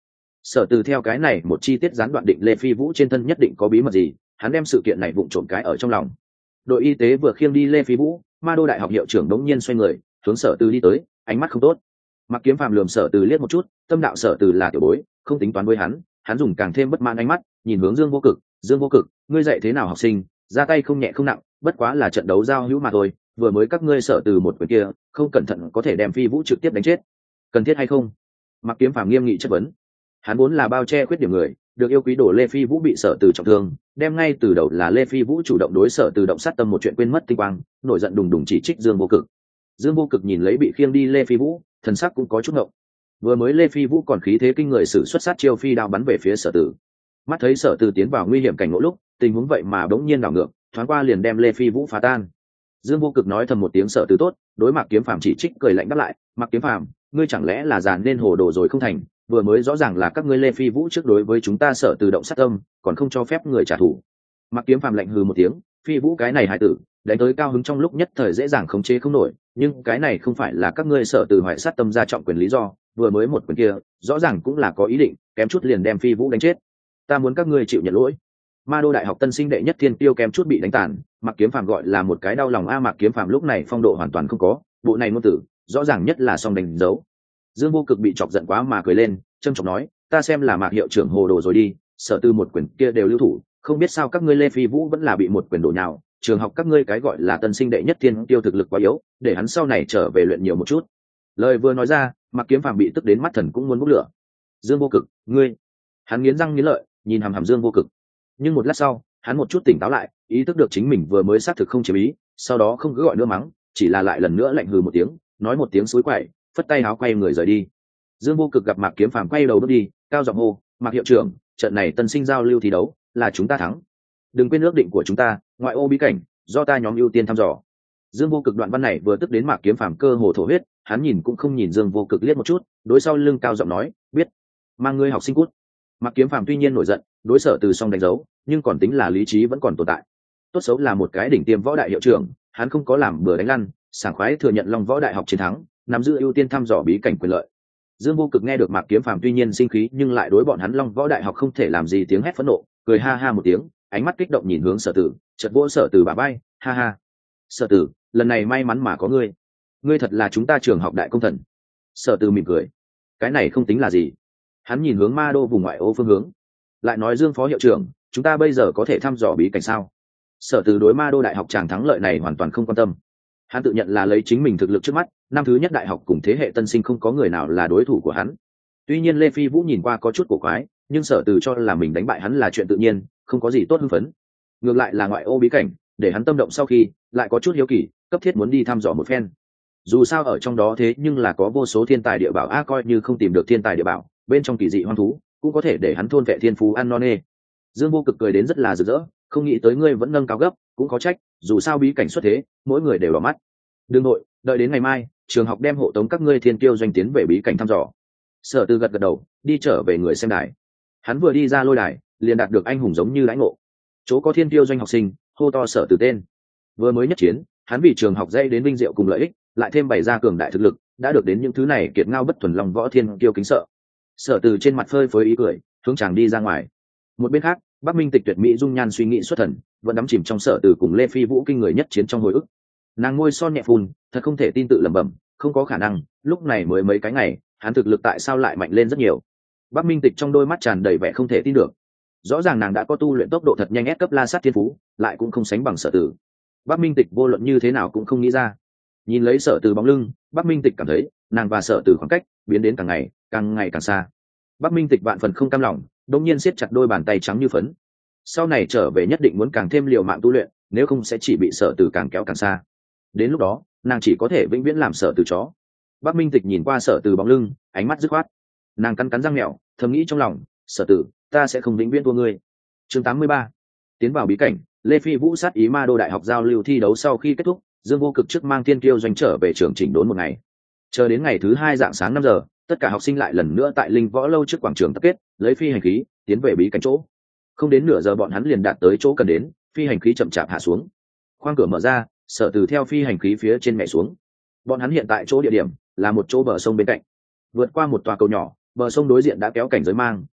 Sở Từ theo cái này một chi tiết gián đoạn định Lê Phi Vũ trên thân nhất định có bí mật gì, hắn đem sự kiện này vụng trộm cái ở trong lòng. Đội y tế vừa khiêng đi Lê Phi Vũ, Ma Đô đại học hiệu trưởng đống nhiên xoay người hướng Sở Từ đi tới, ánh mắt không tốt. Mặc Kiếm Phàm lườm Sở Từ liếc một chút, tâm đạo Sở Từ là tiểu bối, không tính toán với hắn dùng càng thêm bất mãn ánh mắt nhìn hướng Dương Vô Cực. Dương Vô Cực, ngươi dạy thế nào học sinh, ra tay không nhẹ không nặng, bất quá là trận đấu giao hữu mà thôi, vừa mới các ngươi Sở Từ một quyền kia không cẩn thận có thể đem Phi Vũ trực tiếp đánh chết, cần thiết hay không? Mặc Kiếm Phàm nghiêm nghị chất vấn. Hắn vốn là bao che khuyết điểm người, được yêu quý đồ Lê Phi Vũ bị Sở Từ trọng thương, đem ngay từ đầu là Lê Phi Vũ chủ động đối Sở Từ động sát tâm một chuyện quên mất tinh quang, nổi giận đùng đùng chỉ trích Dương Vô Cực. Dương Vô Cực nhìn lấy bị khiêng đi Lê Phi Vũ, thần sắc cũng có chút ngộng. Vừa mới Lê Phi Vũ còn khí thế kinh người sử xuất sát chiêu phi đao bắn về phía Sở Từ, mắt thấy Sở Từ tiến vào nguy hiểm cảnh ngộ lúc, tình huống vậy mà bỗng nhiên đảo ngược, thoáng qua liền đem Lê Phi Vũ phá tan. Dương Vô Cực nói thầm một tiếng Sở Từ tốt, đối Mạc Kiếm Phàm chỉ trích cười lạnh đáp lại, Mạc Kiếm Phàm, ngươi chẳng lẽ là giàn nên hồ đồ rồi không thành, vừa mới rõ ràng là các ngươi Lê Phi Vũ trước đối với chúng ta Sở Từ động sát tâm, còn không cho phép người trả thù. Mạc Kiếm Phàm lạnh hừ một tiếng, Phi Vũ cái này hài tử, đánh tới cao hứng trong lúc nhất thời dễ dàng khống chế không nổi, nhưng cái này không phải là các ngươi Sở Từ hoại sát tâm ra trọng quyền lý do, vừa mới một quyền kia rõ ràng cũng là có ý định kém chút liền đem Phi Vũ đánh chết, ta muốn các ngươi chịu nhận lỗi. Ma Đô đại học tân sinh đệ nhất thiên tiêu kém chút bị đánh tàn, Mạc Kiếm Phàm gọi là một cái đau lòng a. Mạc Kiếm Phàm lúc này phong độ hoàn toàn không có, bộ này ngôn tử rõ ràng nhất là song đánh dấu. Dương Vô Cực bị chọc giận quá mà cười lên, trâm trọng nói, ta xem là Mạc hiệu trưởng hồ đồ rồi đi, Sở Từ một quyền kia đều lưu thủ, không biết sao các ngươi Lê Phi Vũ vẫn là bị một quyền đổ nhào, trường học các ngươi cái gọi là tân sinh đệ nhất thiên tiêu thực lực quá yếu, để hắn sau này trở về luyện nhiều một chút. Lời vừa nói ra, Mạc Kiếm Phàm bị tức đến mắt thần cũng muốn bốc lửa. Dương Vô Cực, ngươi! Hắn nghiến răng nghiến lợi nhìn hằm hằm Dương Vô Cực, nhưng một lát sau hắn một chút tỉnh táo lại, ý thức được chính mình vừa mới xác thực không chiếm ý, sau đó không cứ gọi nữa mắng, chỉ là lại lần nữa lạnh hừ một tiếng, nói một tiếng xối quậy, phất tay áo quay người rời đi. Dương Vô Cực gặp Mạc Kiếm Phàm quay đầu bước đi, cao giọng hô, Mạc hiệu trưởng, trận này tân sinh giao lưu thi đấu là chúng ta thắng, đừng quên ước định của chúng ta, ngoại ô bí cảnh do ta nhóm ưu tiên thăm dò. Dương Vô Cực đoạn văn này vừa tức đến Mạc Kiếm Phàm cơ hồ thổ huyết, hắn nhìn cũng không nhìn Dương Vô Cực liếc một chút, đối sau lưng cao giọng nói, biết, mang ngươi học sinh cút. Mạc Kiếm Phàm tuy nhiên nổi giận, đối Sở Từ song đánh dấu, nhưng còn tính là lý trí vẫn còn tồn tại. Tốt xấu là một cái đỉnh tiêm võ đại hiệu trưởng, hắn không có làm bừa đánh lăn, sảng khoái thừa nhận Long Võ đại học chiến thắng, nắm giữ ưu tiên thăm dò bí cảnh quyền lợi. Dương Vô Cực nghe được Mạc Kiếm Phàm tuy nhiên sinh khí, nhưng lại đối bọn hắn Long Võ đại học không thể làm gì tiếng hét phẫn nộ, cười ha ha một tiếng, ánh mắt kích động nhìn hướng Sở Từ, chợt vỗ Sở Từ bả vai, ha ha. Sở Từ, lần này may mắn mà có ngươi, ngươi thật là chúng ta trường học đại công thần. Sở Từ mỉm cười, cái này không tính là gì. Hắn nhìn hướng Ma Đô vùng ngoại ô phương hướng, lại nói, Dương phó hiệu trưởng, chúng ta bây giờ có thể thăm dò bí cảnh sao? Sở Từ đối Ma Đô đại học chàng thắng lợi này hoàn toàn không quan tâm. Hắn tự nhận là lấy chính mình thực lực trước mắt, năm thứ nhất đại học cùng thế hệ tân sinh không có người nào là đối thủ của hắn. Tuy nhiên Lê Phi Vũ nhìn qua có chút cổ quái, nhưng Sở Từ cho là mình đánh bại hắn là chuyện tự nhiên, không có gì tốt hưng phấn. Ngược lại là ngoại ô bí cảnh, để hắn tâm động sau khi lại có chút hiếu kỳ, cấp thiết muốn đi thăm dò một phen. Dù sao ở trong đó thế nhưng là có vô số thiên tài địa bảo, coi như không tìm được thiên tài địa bảo, bên trong kỳ dị hoang thú cũng có thể để hắn thôn vệ thiên phú ăn no nê. Dương Vô Cực cười đến rất là rực rỡ, không nghĩ tới ngươi vẫn nâng cao gấp, cũng có trách, dù sao bí cảnh xuất thế, mỗi người đều đỏ mắt. Đừng nội, đợi đến ngày mai, trường học đem hộ tống các ngươi thiên kiêu doanh tiến về bí cảnh thăm dò. Sở Từ gật gật đầu, đi trở về người xem đài. Hắn vừa đi ra lôi đài, liền đạt được anh hùng giống như lãnh ngộ. Chỗ có thiên kiêu doanh học sinh, hô to Sở Từ tên. Vừa mới nhất chiến, hắn vì trường học dây đến vinh diệu cùng lợi ích, lại thêm bày ra cường đại thực lực, đã được đến những thứ này kiệt ngao bất thuần lòng võ thiên kiêu kính sợ. Sở Từ trên mặt phơi phới ý cười, hướng chàng đi ra ngoài. Một bên khác, Bắc Minh Tịch tuyệt mỹ dung nhan suy nghĩ xuất thần, vẫn đắm chìm trong Sở Từ cùng Lê Phi Vũ kinh người nhất chiến trong hồi ức. Nàng môi son nhẹ phun, thật không thể tin tự lẩm bẩm, không có khả năng, lúc này mới mấy cái ngày, hắn thực lực tại sao lại mạnh lên rất nhiều. Bắc Minh Tịch trong đôi mắt tràn đầy vẻ không thể tin được. Rõ ràng nàng đã có tu luyện tốc độ thật nhanh, ép cấp la sát thiên phú, lại cũng không sánh bằng Sở Từ. Bắc Minh Tịch vô luận như thế nào cũng không nghĩ ra. Nhìn lấy Sở Từ bóng lưng, Bắc Minh Tịch cảm thấy nàng và Sở Từ khoảng cách biến đến càng ngày càng xa. Bắc Minh Tịch vạn phần không cam lòng, đống nhiên siết chặt đôi bàn tay trắng như phấn. Sau này trở về nhất định muốn càng thêm liều mạng tu luyện, nếu không sẽ chỉ bị Sở Từ càng kéo càng xa. Đến lúc đó, nàng chỉ có thể vĩnh viễn làm Sở Từ chó. Bắc Minh Tịch nhìn qua Sở Từ bóng lưng, ánh mắt dứt khoát. Nàng cắn răng mèo, thầm nghĩ trong lòng, Sở Từ, ta sẽ không vĩnh viễn thua ngươi. Chương 83. Tiến vào bí cảnh, Lê Phi Vũ sát ý Ma Đô đại học giao lưu thi đấu sau khi kết thúc, Dương Vô Cực trước mang thiên kiêu doanh trở về trường chỉnh đốn một ngày. Chờ đến ngày thứ hai dạng sáng 5 giờ, tất cả học sinh lại lần nữa tại Linh Võ lâu trước quảng trường tập kết, lấy phi hành khí tiến về bí cảnh chỗ. Không đến nửa giờ bọn hắn liền đạt tới chỗ cần đến, phi hành khí chậm chạp hạ xuống. Khoang cửa mở ra, Sở Từ theo phi hành khí phía trên mẹ xuống. Bọn hắn hiện tại chỗ địa điểm là một chỗ bờ sông bên cạnh. Vượt qua một tòa cầu nhỏ, bờ sông đối diện đã kéo cảnh giới mang,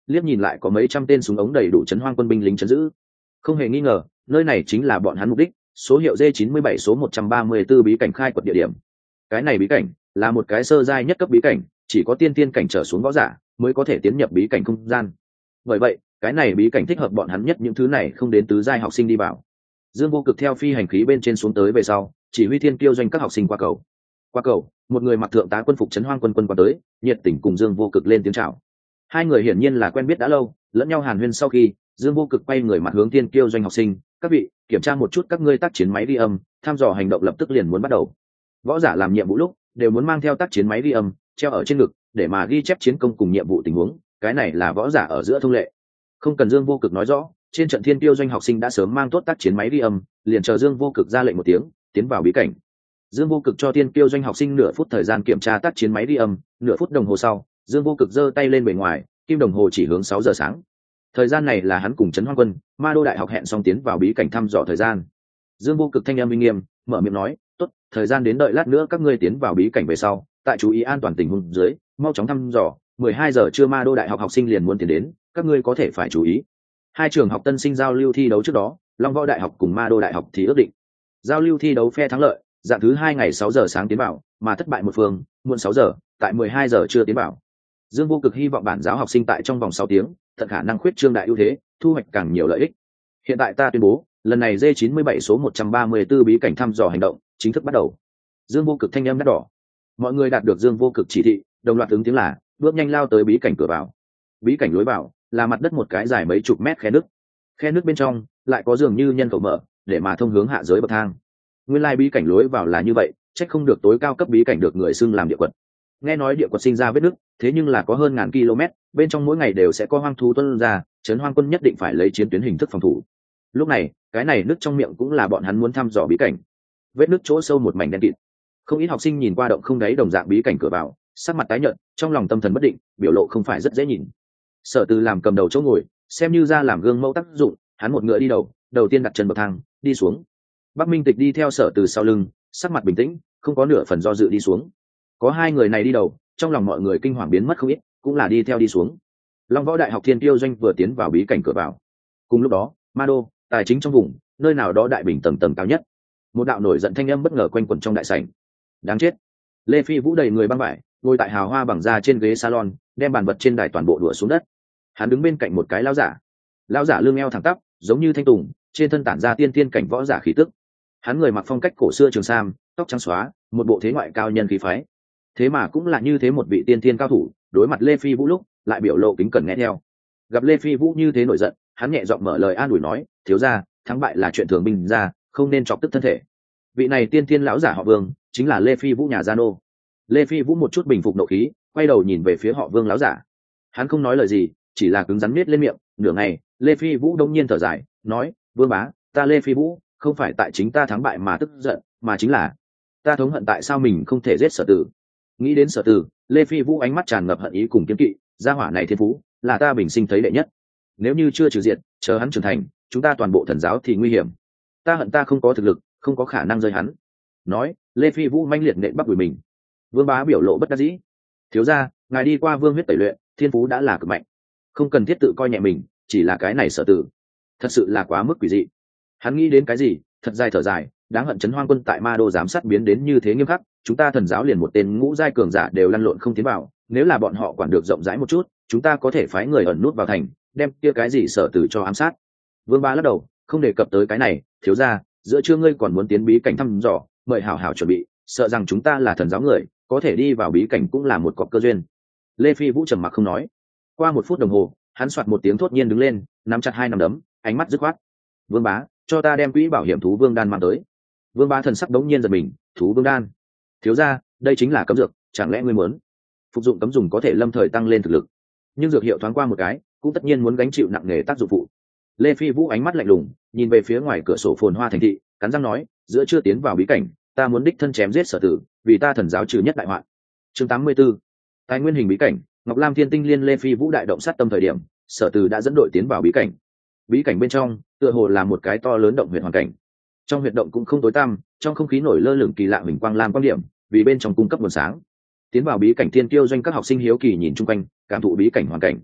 liếc nhìn lại có mấy trăm tên súng ống đầy đủ trấn hoang quân binh lính trấn giữ. Không hề nghi ngờ, nơi này chính là bọn hắn mục đích, số hiệu D97 số 134 bí cảnh khai quật địa điểm. Cái này bí cảnh là một cái sơ giai nhất cấp bí cảnh, chỉ có tiên tiên cảnh trở xuống võ giả mới có thể tiến nhập bí cảnh không gian. Bởi vậy, cái này bí cảnh thích hợp bọn hắn nhất những thứ này không đến tứ giai học sinh đi vào. Dương Vô Cực theo phi hành khí bên trên xuống tới về sau, chỉ huy Thiên Kiêu doanh các học sinh qua cầu. Qua cầu, một người mặc thượng tá quân phục trấn hoang quân quân qua tới, nhiệt tình cùng Dương Vô Cực lên tiếng chào. Hai người hiển nhiên là quen biết đã lâu, lẫn nhau hàn huyên sau khi, Dương Vô Cực quay người mặt hướng Thiên Kiêu doanh học sinh, các vị, kiểm tra một chút các ngươi tác chiến máy ghi âm, thăm dò hành động lập tức liền muốn bắt đầu. Võ giả làm nhiệm vụ lúc đều muốn mang theo tác chiến máy ghi âm, treo ở trên ngực để mà ghi chép chiến công cùng nhiệm vụ tình huống, cái này là võ giả ở giữa thông lệ. Không cần Dương Vô Cực nói rõ, trên trận Thiên Kiêu doanh học sinh đã sớm mang tốt tác chiến máy ghi âm, liền chờ Dương Vô Cực ra lệnh một tiếng, tiến vào bí cảnh. Dương Vô Cực cho Thiên Kiêu doanh học sinh nửa phút thời gian kiểm tra tác chiến máy ghi âm, nửa phút đồng hồ sau, Dương Vô Cực giơ tay lên bề ngoài, kim đồng hồ chỉ hướng 6 giờ sáng. Thời gian này là hắn cùng Trấn Hoang Quân, Ma Đô đại học hẹn xong tiến vào bí cảnh thăm dò thời gian. Dương Vô Cực thanh âm uy nghiêm, mở miệng nói, "Tốt, thời gian đến đợi lát nữa các ngươi tiến vào bí cảnh về sau, tại chú ý an toàn tình huống dưới, mau chóng thăm dò, 12 giờ trưa Ma Đô đại học học sinh liền muốn tiến đến, các ngươi có thể phải chú ý." Hai trường học tân sinh giao lưu thi đấu trước đó, Long Võ đại học cùng Ma Đô đại học thì ước định. Giao lưu thi đấu phe thắng lợi, dạng thứ 2 ngày 6 giờ sáng tiến vào, mà thất bại một phương, muộn 6 giờ, tại 12 giờ trưa tiến vào. Dương Vô Cực hy vọng bản giáo học sinh tại trong vòng 6 tiếng, tận khả năng khuyết trương đại ưu thế, thu hoạch càng nhiều lợi ích. Hiện tại ta tuyên bố, lần này D97 số 134 bí cảnh thăm dò hành động chính thức bắt đầu. Dương Vô Cực thanh âm đắt đỏ. Mọi người đạt được Dương Vô Cực chỉ thị, đồng loạt ứng tiếng là, bước nhanh lao tới bí cảnh cửa vào. Bí cảnh lối vào là mặt đất một cái dài mấy chục mét khe nước. Khe nước bên trong lại có dường như nhân khẩu mở, để mà thông hướng hạ giới bậc thang. Nguyên lai bí cảnh lối vào là như vậy, trách không được tối cao cấp bí cảnh được người xưng làm địa quật. Nghe nói địa quật sinh ra vết nứt, thế nhưng là có hơn ngàn km, bên trong mỗi ngày đều sẽ có hoang thú tuôn ra, Trấn Hoang Quân nhất định phải lấy chiến tuyến hình thức phòng thủ. Lúc này, cái này nứt trong miệng cũng là bọn hắn muốn thăm dò bí cảnh. Vết nứt chỗ sâu một mảnh đen kịt. Không ít học sinh nhìn qua động không đáy đồng dạng bí cảnh cửa vào, sắc mặt tái nhợt, trong lòng tâm thần bất định, biểu lộ không phải rất dễ nhìn. Sở Từ làm cầm đầu chỗ ngồi, xem như ra làm gương mẫu tác dụng, hắn một ngựa đi đầu tiên đặt chân bậc thang, đi xuống. Bắc Minh Tịch đi theo Sở Từ sau lưng, sắc mặt bình tĩnh, không có nửa phần do dự đi xuống. Có hai người này đi đầu, trong lòng mọi người kinh hoàng biến mất không ít, cũng là đi theo đi xuống. Long Võ đại học Thiên Kiêu doanh vừa tiến vào bí cảnh cửa vào. Cùng lúc đó, Ma Đô, tài chính trong vùng, nơi nào đó đại bình tầng tầng cao nhất. Một đạo nổi giận thanh âm bất ngờ quanh quẩn trong đại sảnh. Đáng chết! Lê Phi Vũ đầy người băng vải, ngồi tại hào hoa bằng da trên ghế salon, đem bàn vật trên đài toàn bộ đùa xuống đất. Hắn đứng bên cạnh một cái lão giả. Lão giả lưng eo thẳng tắp, giống như thanh tùng, trên thân tản ra tiên tiên cảnh võ giả khí tức. Hắn người mặc phong cách cổ xưa trường sam, tóc trắng xóa, một bộ thế ngoại cao nhân khí phái. Thế mà cũng là như thế một vị tiên tiên cao thủ, đối mặt Lê Phi Vũ lúc lại biểu lộ kính cẩn nghe theo. Gặp Lê Phi Vũ như thế nổi giận, hắn nhẹ giọng mở lời an ủi nói, thiếu gia, thắng bại là chuyện thường bình ra, không nên chọc tức thân thể. Vị này tiên tiên lão giả họ Vương, chính là Lê Phi Vũ nhà gia nô. Lê Phi Vũ một chút bình phục nộ khí, quay đầu nhìn về phía họ Vương lão giả. Hắn không nói lời gì, chỉ là cứng rắn miết lên miệng. Nửa ngày, Lê Phi Vũ đông nhiên thở dài, nói, Vương bá, ta Lê Phi Vũ không phải tại chính ta thắng bại mà tức giận, mà chính là ta thống hận tại sao mình không thể giết Sở Tử. Nghĩ đến Sở Tử, Lê Phi Vũ ánh mắt tràn ngập hận ý cùng kiên kỵ. Gia hỏa này thiên phú là ta bình sinh thấy đệ nhất, nếu như chưa trừ diệt, chờ hắn trưởng thành, chúng ta toàn bộ thần giáo thì nguy hiểm. Ta hận ta không có thực lực, không có khả năng rơi hắn. Nói, Lê Phi Vũ manh liệt nện bắp đùi mình. Vương bá biểu lộ bất đắc dĩ. Thiếu gia, ngài đi qua vương huyết tẩy luyện, thiên phú đã là cực mạnh, không cần thiết tự coi nhẹ mình, chỉ là cái này Sở Tử thật sự là quá mức quỷ dị. Hắn nghĩ đến cái gì, thật dài thở dài, đáng hận Trấn Hoang Quân tại Ma Đô giám sát biến đến như thế nghiêm khắc, chúng ta thần giáo liền một tên ngũ giai cường giả đều lăn lộn không tiến vào, nếu là bọn họ quản được rộng rãi một chút, chúng ta có thể phái người ẩn nút vào thành, đem kia cái gì Sở Tử cho ám sát. Vương bá lắc đầu, không đề cập tới cái này. Thiếu gia, giữa trưa ngươi còn muốn tiến bí cảnh thăm dò, mời hảo hảo chuẩn bị, sợ rằng chúng ta là thần giáo người, có thể đi vào bí cảnh cũng là một cọc cơ duyên. Lê Phi Vũ trầm mặc không nói. Qua 1 phút đồng hồ, hắn soạt một tiếng thốt nhiên đứng lên, nắm chặt hai nắm đấm, ánh mắt dứt khoát. Vương bá, cho ta đem quỹ bảo hiểm thú vương đan mang tới. Vương bá thần sắc đống nhiên giật mình, thú vương đan? Thiếu gia, đây chính là cấm dược, chẳng lẽ ngươi muốn? Phục dụng cấm dùng có thể lâm thời tăng lên thực lực, nhưng dược hiệu thoáng qua một cái, cũng tất nhiên muốn gánh chịu nặng nề tác dụng phụ. Lê Phi Vũ ánh mắt lạnh lùng, nhìn về phía ngoài cửa sổ phồn hoa thành thị, cắn răng nói, giữa chưa tiến vào bí cảnh, ta muốn đích thân chém giết Sở Tử, vì ta thần giáo trừ nhất đại hoạn. Chương 84. Tài nguyên hình bí cảnh. Ngọc Lam Thiên Tinh Liên Lê Phi Vũ đại động sát tâm thời điểm, Sở Tử đã dẫn đội tiến vào bí cảnh. Bí cảnh bên trong, tựa hồ là một cái to lớn động huyệt hoàn cảnh. Trong huyệt động cũng không tối tăm, trong không khí nổi lơ lửng kỳ lạ huỳnh quang lam quang điểm, vì bên trong cung cấp nguồn sáng. Tiến vào bí cảnh Thiên Kiêu doanh các học sinh hiếu kỳ nhìn chung quanh, cảm thụ bí cảnh hoàn cảnh.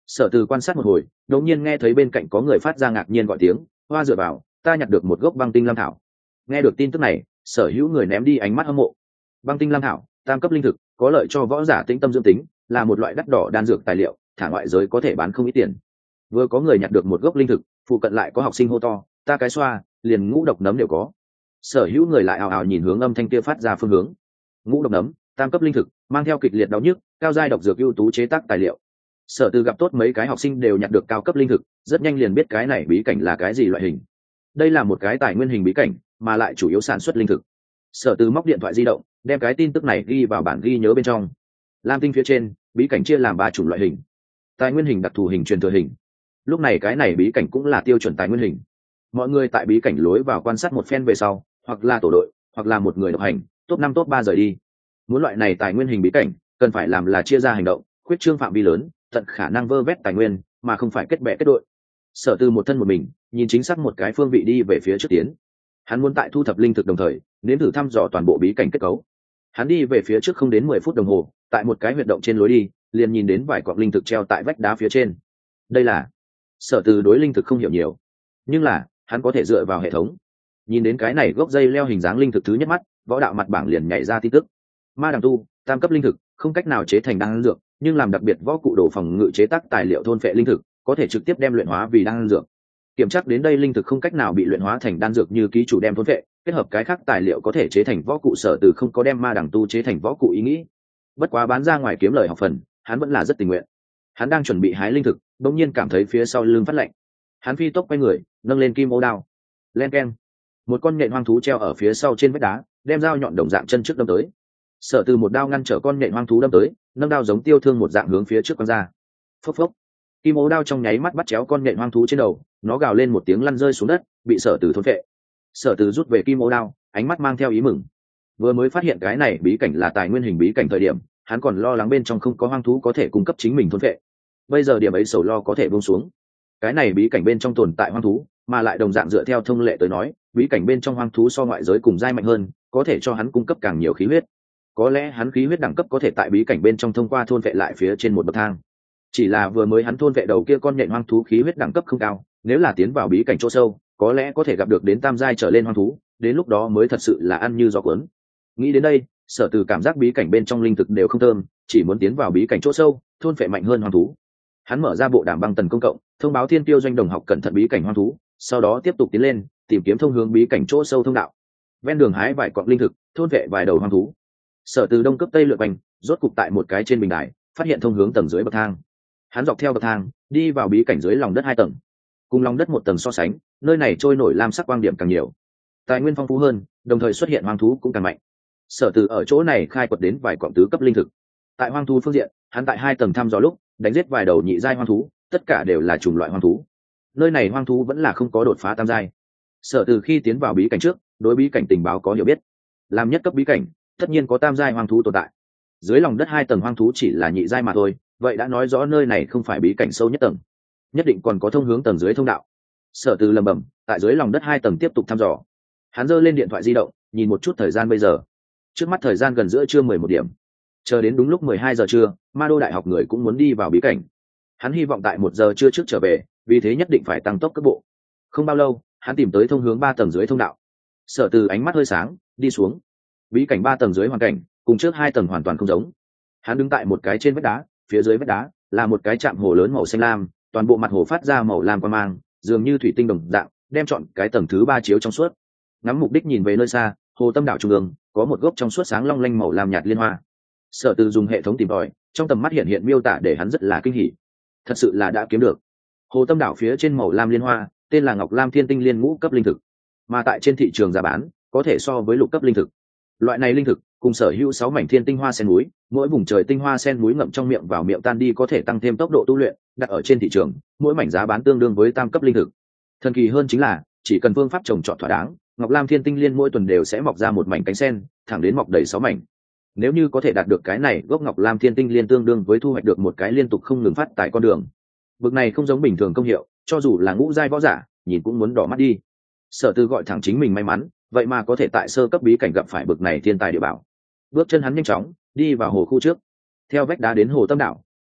Sở Từ quan sát một hồi, đột nhiên nghe thấy bên cạnh có người phát ra ngạc nhiên gọi tiếng, hoa dựa vào, ta nhặt được một gốc băng tinh lam thảo. Nghe được tin tức này, sở hữu người ném đi ánh mắt hâm mộ. Băng tinh lam thảo, tam cấp linh thực, có lợi cho võ giả tĩnh tâm dưỡng tính, là một loại đắt đỏ đan dược tài liệu, thả ngoại giới có thể bán không ít tiền. Vừa có người nhặt được một gốc linh thực, phụ cận lại có học sinh hô to, ta cái xoa, liền ngũ độc nấm đều có. Sở hữu người lại ào ào nhìn hướng âm thanh kia phát ra phương hướng. Ngũ độc nấm, tam cấp linh thực, mang theo kịch liệt đau nhức, cao giai độc dược ưu tú chế tác tài liệu. Sở Từ gặp tốt mấy cái học sinh đều nhặt được cao cấp linh thực, rất nhanh liền biết cái này bí cảnh là cái gì loại hình. Đây là một cái tài nguyên hình bí cảnh, mà lại chủ yếu sản xuất linh thực. Sở Từ móc điện thoại di động, đem cái tin tức này ghi vào bản ghi nhớ bên trong. Lam tinh phía trên, bí cảnh chia làm 3 chủng loại hình: tài nguyên hình, đặc thù hình, truyền thừa hình. Lúc này cái này bí cảnh cũng là tiêu chuẩn tài nguyên hình. Mọi người tại bí cảnh lối vào quan sát một phen về sau, hoặc là tổ đội, hoặc là một người độc hành, top 5 top 3 rời đi. Muốn loại này tài nguyên hình bí cảnh, cần phải làm là chia ra hành động, khuyết trương phạm vi lớn, tận khả năng vơ vét tài nguyên, mà không phải kết bè kết đội. Sở Từ một thân một mình, nhìn chính xác một cái phương vị đi về phía trước tiến. Hắn muốn tại thu thập linh thực đồng thời, nếm thử thăm dò toàn bộ bí cảnh kết cấu. Hắn đi về phía trước không đến 10 phút đồng hồ, tại một cái huyệt động trên lối đi, liền nhìn đến vài cọng linh thực treo tại vách đá phía trên. Đây là... Sở Từ đối linh thực không hiểu nhiều, nhưng là hắn có thể dựa vào hệ thống nhìn đến cái này gốc dây leo hình dáng linh thực thứ nhất mắt, võ đạo mặt bảng liền nhảy ra tin tức. Ma đằng tu, tam cấp linh thực, không cách nào chế thành đan dược, nhưng làm đặc biệt võ cụ đồ phòng ngự chế tác tài liệu thôn phệ linh thực, có thể trực tiếp đem luyện hóa vì đan dược. Kiểm tra đến đây linh thực không cách nào bị luyện hóa thành đan dược như ký chủ đem thôn phệ, kết hợp cái khác tài liệu có thể chế thành võ cụ. Sở Từ không có đem ma đằng tu chế thành võ cụ ý nghĩ, bất quá bán ra ngoài kiếm lời học phần, hắn vẫn là rất tình nguyện. Hắn đang chuẩn bị hái linh thực, bỗng nhiên cảm thấy phía sau lưng phát lạnh. Hắn phi tốc quay người, nâng lên kim ô đao. Len keng, một con nhện hoang thú treo ở phía sau trên vách đá, đem dao nhọn đồng dạng chân trước đâm tới. Sở Từ một đao ngăn trở con nhện hoang thú đâm tới, nâng đao giống tiêu thương một dạng hướng phía trước quăng ra. Phốc phốc, kim ô đao trong nháy mắt bắt chéo con nhện hoang thú trên đầu, nó gào lên một tiếng lăn rơi xuống đất, bị Sở Từ thôn phệ. Sở Từ rút về kim ô đao, ánh mắt mang theo ý mừng. Vừa mới phát hiện cái này bí cảnh là tài nguyên hình bí cảnh thời điểm, hắn còn lo lắng bên trong không có hoang thú có thể cung cấp chính mình thôn phệ. Bây giờ điểm ấy sầu lo có thể buông xuống. Cái này bí cảnh bên trong tồn tại hoang thú, mà lại đồng dạng dựa theo thông lệ tới nói, bí cảnh bên trong hoang thú so ngoại giới cùng giai mạnh hơn, có thể cho hắn cung cấp càng nhiều khí huyết. Có lẽ hắn khí huyết đẳng cấp có thể tại bí cảnh bên trong thông qua thôn vệ lại phía trên một bậc thang. Chỉ là vừa mới hắn thôn vệ đầu kia con nhện hoang thú khí huyết đẳng cấp không cao, nếu là tiến vào bí cảnh chỗ sâu, có lẽ có thể gặp được đến tam giai trở lên hoang thú, đến lúc đó mới thật sự là ăn như gió cuốn. Nghĩ đến đây, Sở Từ cảm giác bí cảnh bên trong linh thực đều không thơm, chỉ muốn tiến vào bí cảnh chỗ sâu, thôn vệ mạnh hơn hoang thú. Hắn mở ra bộ đàm băng tần công cộng, thông báo Thiên Tiêu doanh đồng học cẩn thận bí cảnh hoang thú, sau đó tiếp tục tiến lên, tìm kiếm thông hướng bí cảnh chỗ sâu thông đạo. Ven đường hái vài cọng linh thực, thôn vệ vài đầu hoang thú. Sở Từ đông cấp tây lượn quanh, rốt cục tại một cái trên bình đài, phát hiện thông hướng tầng dưới bậc thang. Hắn dọc theo bậc thang, đi vào bí cảnh dưới lòng đất 2 tầng. Cùng lòng đất 1 tầng so sánh, nơi này trôi nổi lam sắc quang điểm càng nhiều, tài nguyên phong phú hơn, đồng thời xuất hiện hoang thú cũng càng mạnh. Sở Từ ở chỗ này khai quật đến vài cọng tứ cấp linh thực. Tại hoang thú phương diện, hắn tại 2 tầng thăm dò lúc, đánh giết vài đầu nhị giai hoang thú, tất cả đều là chủng loại hoang thú. Nơi này hoang thú vẫn là không có đột phá tam giai. Sở Từ khi tiến vào bí cảnh trước, đối bí cảnh tình báo có hiểu biết. Làm nhất cấp bí cảnh, tất nhiên có tam giai hoang thú tồn tại. Dưới lòng đất 2 tầng hoang thú chỉ là nhị giai mà thôi, vậy đã nói rõ nơi này không phải bí cảnh sâu nhất tầng, nhất định còn có thông hướng tầng dưới thông đạo. Sở Từ lẩm bẩm, tại dưới lòng đất 2 tầng tiếp tục thăm dò. Hắn giơ lên điện thoại di động, nhìn một chút thời gian bây giờ. Trước mắt thời gian gần giữa trưa 11 điểm. Chờ đến đúng lúc 12 giờ trưa, Ma Đô đại học người cũng muốn đi vào bí cảnh. Hắn hy vọng tại 1 giờ trưa trước trở về, vì thế nhất định phải tăng tốc cấp bộ. Không bao lâu, hắn tìm tới thông hướng 3 tầng dưới thông đạo. Sở Từ ánh mắt hơi sáng, đi xuống. Bí cảnh 3 tầng dưới hoàn cảnh cùng trước 2 tầng hoàn toàn không giống. Hắn đứng tại một cái trên vách đá, phía dưới vách đá là một cái trạm hồ lớn màu xanh lam, toàn bộ mặt hồ phát ra màu lam quang mang, dường như thủy tinh đồng dạng, đem trọn cái tầng thứ 3 chiếu trong suốt. Ngắm mục đích nhìn về nơi xa, hồ tâm đảo trung ương có một gốc trong suốt sáng long lanh màu lam nhạt liên hoa. Sở Từ dùng hệ thống tìm tòi, trong tầm mắt hiện miêu tả để hắn rất là kinh hỉ. Thật sự là đã kiếm được. Hồ tâm đảo phía trên màu lam liên hoa, tên là Ngọc Lam Thiên Tinh Liên ngũ cấp linh thực, mà tại trên thị trường giá bán có thể so với lục cấp linh thực. Loại này linh thực cùng sở hữu 6 mảnh thiên tinh hoa sen muối, mỗi vùng trời tinh hoa sen muối ngậm trong miệng vào miệng tan đi có thể tăng thêm tốc độ tu luyện, đặt ở trên thị trường, mỗi mảnh giá bán tương đương với tam cấp linh thực. Thần kỳ hơn chính là, chỉ cần phương pháp trồng trọt thỏa đáng, Ngọc Lam Thiên Tinh Liên mỗi tuần đều sẽ mọc ra một mảnh cánh sen, thẳng đến mọc đầy 6 mảnh. Nếu như có thể đạt được cái này, gốc Ngọc Lam Thiên Tinh Liên tương đương với thu hoạch được một cái liên tục không ngừng phát tại con đường. Bực này không giống bình thường công hiệu, cho dù là ngũ giai võ giả, nhìn cũng muốn đỏ mắt đi. Sở Từ gọi thẳng chính mình may mắn, vậy mà có thể tại sơ cấp bí cảnh gặp phải bực này thiên tài địa bảo. Bước chân hắn nhanh chóng đi vào hồ khu trước, theo vách đá đến hồ tâm đảo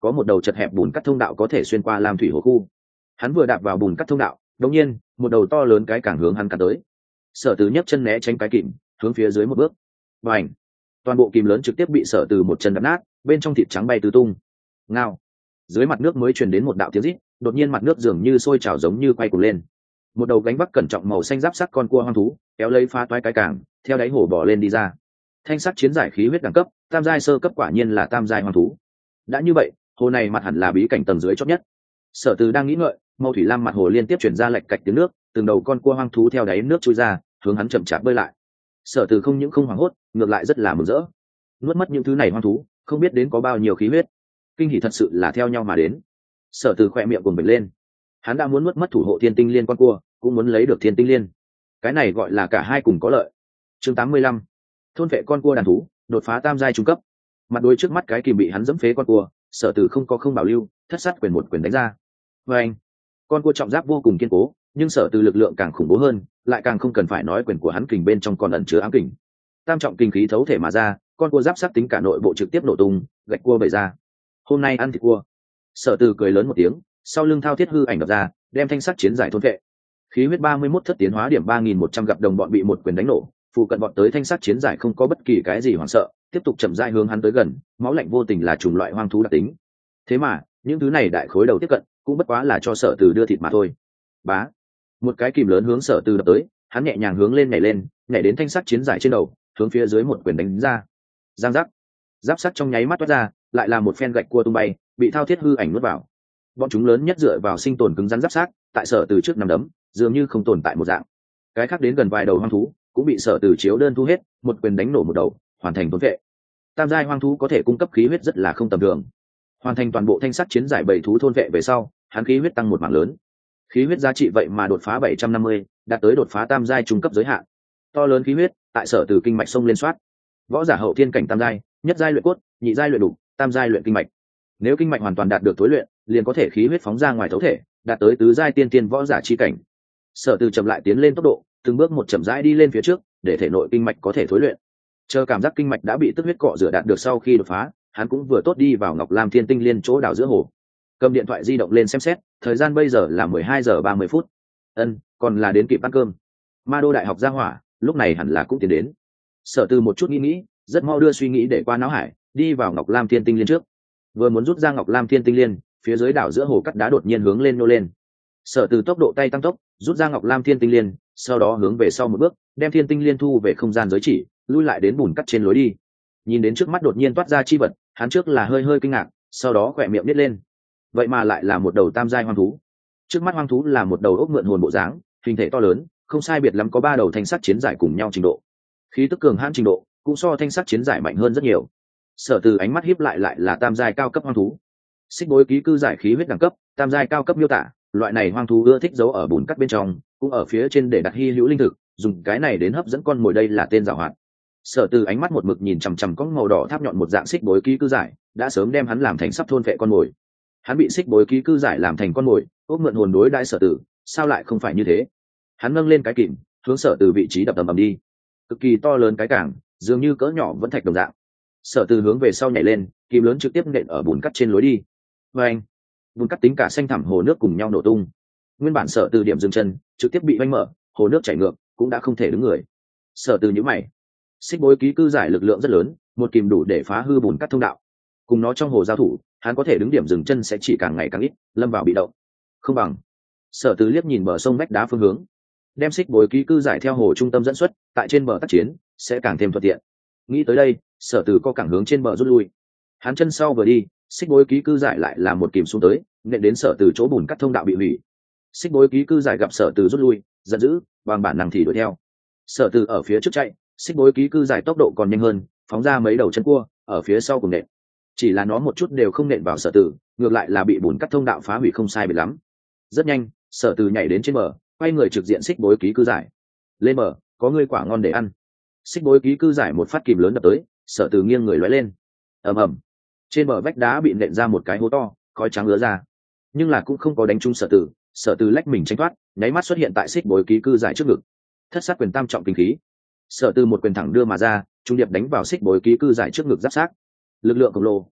có một đầu chật hẹp bùn cắt thông đạo có thể xuyên qua lam thủy hồ khu. Hắn vừa đạp vào bùn cắt thông đạo, đột nhiên một đầu to lớn cái càng hướng hắn cắn tới. Sở Từ nhấc chân né tránh cái kìm, hướng phía dưới một bước. Bành! Toàn bộ kìm lớn trực tiếp bị Sở Từ một chân đập nát, bên trong thịt trắng bay tứ tung. Ngao! Dưới mặt nước mới truyền đến một đạo tiếng rít, đột nhiên mặt nước dường như sôi trào giống như quay cuồng lên. Một đầu gánh vác cẩn trọng màu xanh giáp sắc con cua hoang thú, kéo lấy phá toái cái càng, theo đáy hồ bò lên đi ra. Thanh sắc chiến giải khí huyết đẳng cấp, tam giai sơ cấp, quả nhiên là tam giai hoang thú. Đã như vậy, hồ này mặt hẳn là bí cảnh tầng dưới chót nhất. Sở Từ đang nghĩ ngợi, màu thủy lam mặt hồ liên tiếp chuyển ra lệch cạch tiếng nước, từng đầu con cua hoang thú theo đáy nước trôi ra, hướng hắn chậm chạp bơi lại. Sở Từ không những không hoảng hốt, ngược lại rất là mừng rỡ. Nuốt mất những thứ này hoang thú, không biết đến có bao nhiêu khí huyết. Kinh hỉ thật sự là theo nhau mà đến. Sở Từ khỏe miệng cuồng bật lên. Hắn đã muốn nuốt mất thủ hộ thiên tinh liên con cua, cũng muốn lấy được thiên tinh liên. Cái này gọi là cả hai cùng có lợi. Chương 85. Thôn vệ con cua đàn thú, đột phá tam giai trung cấp. Mặt đuôi trước mắt cái kìm bị hắn dẫm phế con cua, Sở Từ không bảo lưu, thất sát quyền một quyền đánh ra. Và anh, con cua trọng giáp vô cùng kiên cố, nhưng Sở Từ lực lượng càng khủng bố hơn, lại càng không cần phải nói quyền của hắn kình bên trong còn ẩn chứa ám kình. Tam trọng kinh khí thấu thể mà ra, con cua giáp sắc tính cả nội bộ trực tiếp nổ tung, gạch cua bể ra. Hôm nay ăn thịt cua. Sở Từ cười lớn một tiếng, sau lưng thao thiết hư ảnh đập ra, đem thanh sắt chiến giải thôn vệ. Khí huyết 31 thất tiến hóa điểm 3100 gặp đồng bọn bị một quyền đánh nổ, phụ cận bọn tới thanh sắt chiến giải không có bất kỳ cái gì hoảng sợ, tiếp tục chậm rãi hướng hắn tới gần, máu lạnh vô tình là chủng loại hoang thú đặc tính. Thế mà, những thứ này đại khối đầu tiếp cận, cũng bất quá là cho Sở Từ đưa thịt mà thôi. Bá, một cái kìm lớn hướng Sở Từ đập tới, hắn nhẹ nhàng hướng lên, nhảy đến thanh sắt chiến giải trên đầu, hướng phía dưới một quyền đánh ra. Giang giác, giáp sắt trong nháy mắt toát ra, lại là một phen gạch cua tung bay, bị thao thiết hư ảnh nuốt vào. Bọn chúng lớn nhất dựa vào sinh tồn cứng rắn giáp sát, tại Sở Từ trước nằm đấm, dường như không tồn tại một dạng. Cái khác đến gần vài đầu hoang thú, cũng bị Sở Từ chiếu đơn thu hết, một quyền đánh nổ một đầu, hoàn thành thôn vệ. Tam giai hoang thú có thể cung cấp khí huyết rất là không tầm thường. Hoàn thành toàn bộ thanh sắt chiến giải 7 thú thôn vệ về sau, hắn khí huyết tăng một mảng lớn. Khí huyết giá trị vậy mà đột phá 750, đạt tới đột phá tam giai trung cấp giới hạn. To lớn khí huyết, tại Sở Từ kinh mạch sông lên soát. Võ giả hậu thiên cảnh tam giai, nhất giai luyện cốt, nhị giai luyện đủ, tam giai luyện kinh mạch. Nếu kinh mạch hoàn toàn đạt được tối luyện, liền có thể khí huyết phóng ra ngoài thấu thể, đạt tới tứ giai tiên tiên võ giả chi cảnh. Sở Từ chậm lại tiến lên tốc độ, từng bước một chậm rãi đi lên phía trước, để thể nội kinh mạch có thể thối luyện. Chờ cảm giác kinh mạch đã bị tức huyết cọ rửa đạt được sau khi đột phá, hắn cũng vừa tốt đi vào Ngọc Lam Thiên Tinh Liên chỗ đảo giữa hồ. Cầm điện thoại di động lên xem xét, thời gian bây giờ là 12 giờ 30 phút. Còn là đến kịp ăn cơm. Ma Đô đại học gia hỏa, lúc này hẳn là cũng tiến đến. Sở Từ một chút nghĩ, rất mau đưa suy nghĩ để qua não hải, đi vào Ngọc Lam Thiên Tinh Liên trước. Vừa muốn rút ra Ngọc Lam Thiên Tinh Liên, phía dưới đảo giữa hồ cắt đá đột nhiên hướng lên nô lên. Sở Từ tốc độ tay tăng tốc, rút ra Ngọc Lam Thiên Tinh Liên, sau đó hướng về sau một bước, đem Thiên Tinh Liên thu về không gian giới chỉ, lui lại đến bùn cắt trên lối đi. Nhìn đến trước mắt đột nhiên toát ra chi vật, hắn trước là hơi kinh ngạc, sau đó khỏe miệng nít lên. Vậy mà lại là một đầu tam giai hoang thú. Trước mắt hoang thú là một đầu ốc mượn hồn bộ dáng, hình thể to lớn, không sai biệt lắm có 3 đầu thanh sắt chiến giải cùng nhau trình độ. Khí tức cường hãn trình độ cũng so thanh sắt chiến giải mạnh hơn rất nhiều. Sở Từ ánh mắt híp lại là tam giai cao cấp hoang thú. Xích Bối ký cư giải khí huyết đẳng cấp, tam giai cao cấp miêu tả, loại này hoang thú ưa thích giấu ở bùn cắt bên trong, cũng ở phía trên để đặt hy hữu linh thực, dùng cái này đến hấp dẫn con mồi, đây là tên giàu hoạt. Sở Từ ánh mắt một mực nhìn chằm chằm có màu đỏ tháp nhọn một dạng xích bối ký cư giải, đã sớm đem hắn làm thành sắp thôn vệ con mồi. Hắn bị xích bối ký cư giải làm thành con mồi, ốc mượn hồn đối đãi Sở Từ, sao lại không phải như thế? Hắn nâng lên cái kìm, hướng Sở Từ vị trí đập ầm đi. Cực kỳ to lớn cái cảng, dường như cỡ nhỏ vẫn thạch đồng dạng. Sở Từ hướng về sau nhảy lên, kìm lớn trực tiếp nện ở bùn cắt trên lối đi. Và anh, bùn cắt tính cả xanh thẳm hồ nước cùng nhau nổ tung. Nguyên bản Sở Từ điểm dừng chân, trực tiếp bị vanh mở, hồ nước chảy ngược, cũng đã không thể đứng người. Sở Từ nhíu mày. Xích bối ký cư giải lực lượng rất lớn, một kìm đủ để phá hư bùn cắt thông đạo. Cùng nó trong hồ giao thủ, hắn có thể đứng điểm dừng chân sẽ chỉ càng ngày càng ít, lâm vào bị động. Không bằng. Sở Từ liếc nhìn bờ sông vách đá phương hướng, đem xích bối ký cư giải theo hồ trung tâm dẫn xuất, tại trên bờ tác chiến sẽ càng thêm thuận tiện. Nghĩ tới đây, Sở Từ co cẳng hướng trên bờ rút lui. Hắn chân sau vừa đi, xích bối ký cư giải lại là một kìm xuống tới, nện đến Sở Từ chỗ bùn cắt thông đạo bị hủy. Xích bối ký cư giải gặp Sở Từ rút lui, giận dữ, bằng bản năng thì đuổi theo. Sở Từ ở phía trước chạy, xích bối ký cư giải tốc độ còn nhanh hơn, phóng ra mấy đầu chân cua ở phía sau cùng nện. Chỉ là nó một chút đều không nện vào Sở Từ, ngược lại là bị bùn cắt thông đạo phá hủy không sai biệt lắm. Rất nhanh, Sở Từ nhảy đến trên bờ, quay người trực diện xích bối ký cư giải. Lên bờ, có ngươi quả ngon để ăn. Xích bối ký cư giải một phát kìm lớn đập tới, Sở Từ nghiêng người lóe lên. Ầm ầm, trên bờ vách đá bị nện ra một cái hố to, khói trắng ứa ra, nhưng là cũng không có đánh trúng Sở Từ. Sở Từ lách mình tránh thoát, nháy mắt xuất hiện tại xích bối ký cư giải trước ngực. Thất sát quyền tam trọng kinh khí. Sở Từ một quyền thẳng đưa mà ra, trung điệp đánh vào xích bối ký cư giải trước ngực giáp sát. Lực lượng khổng lồ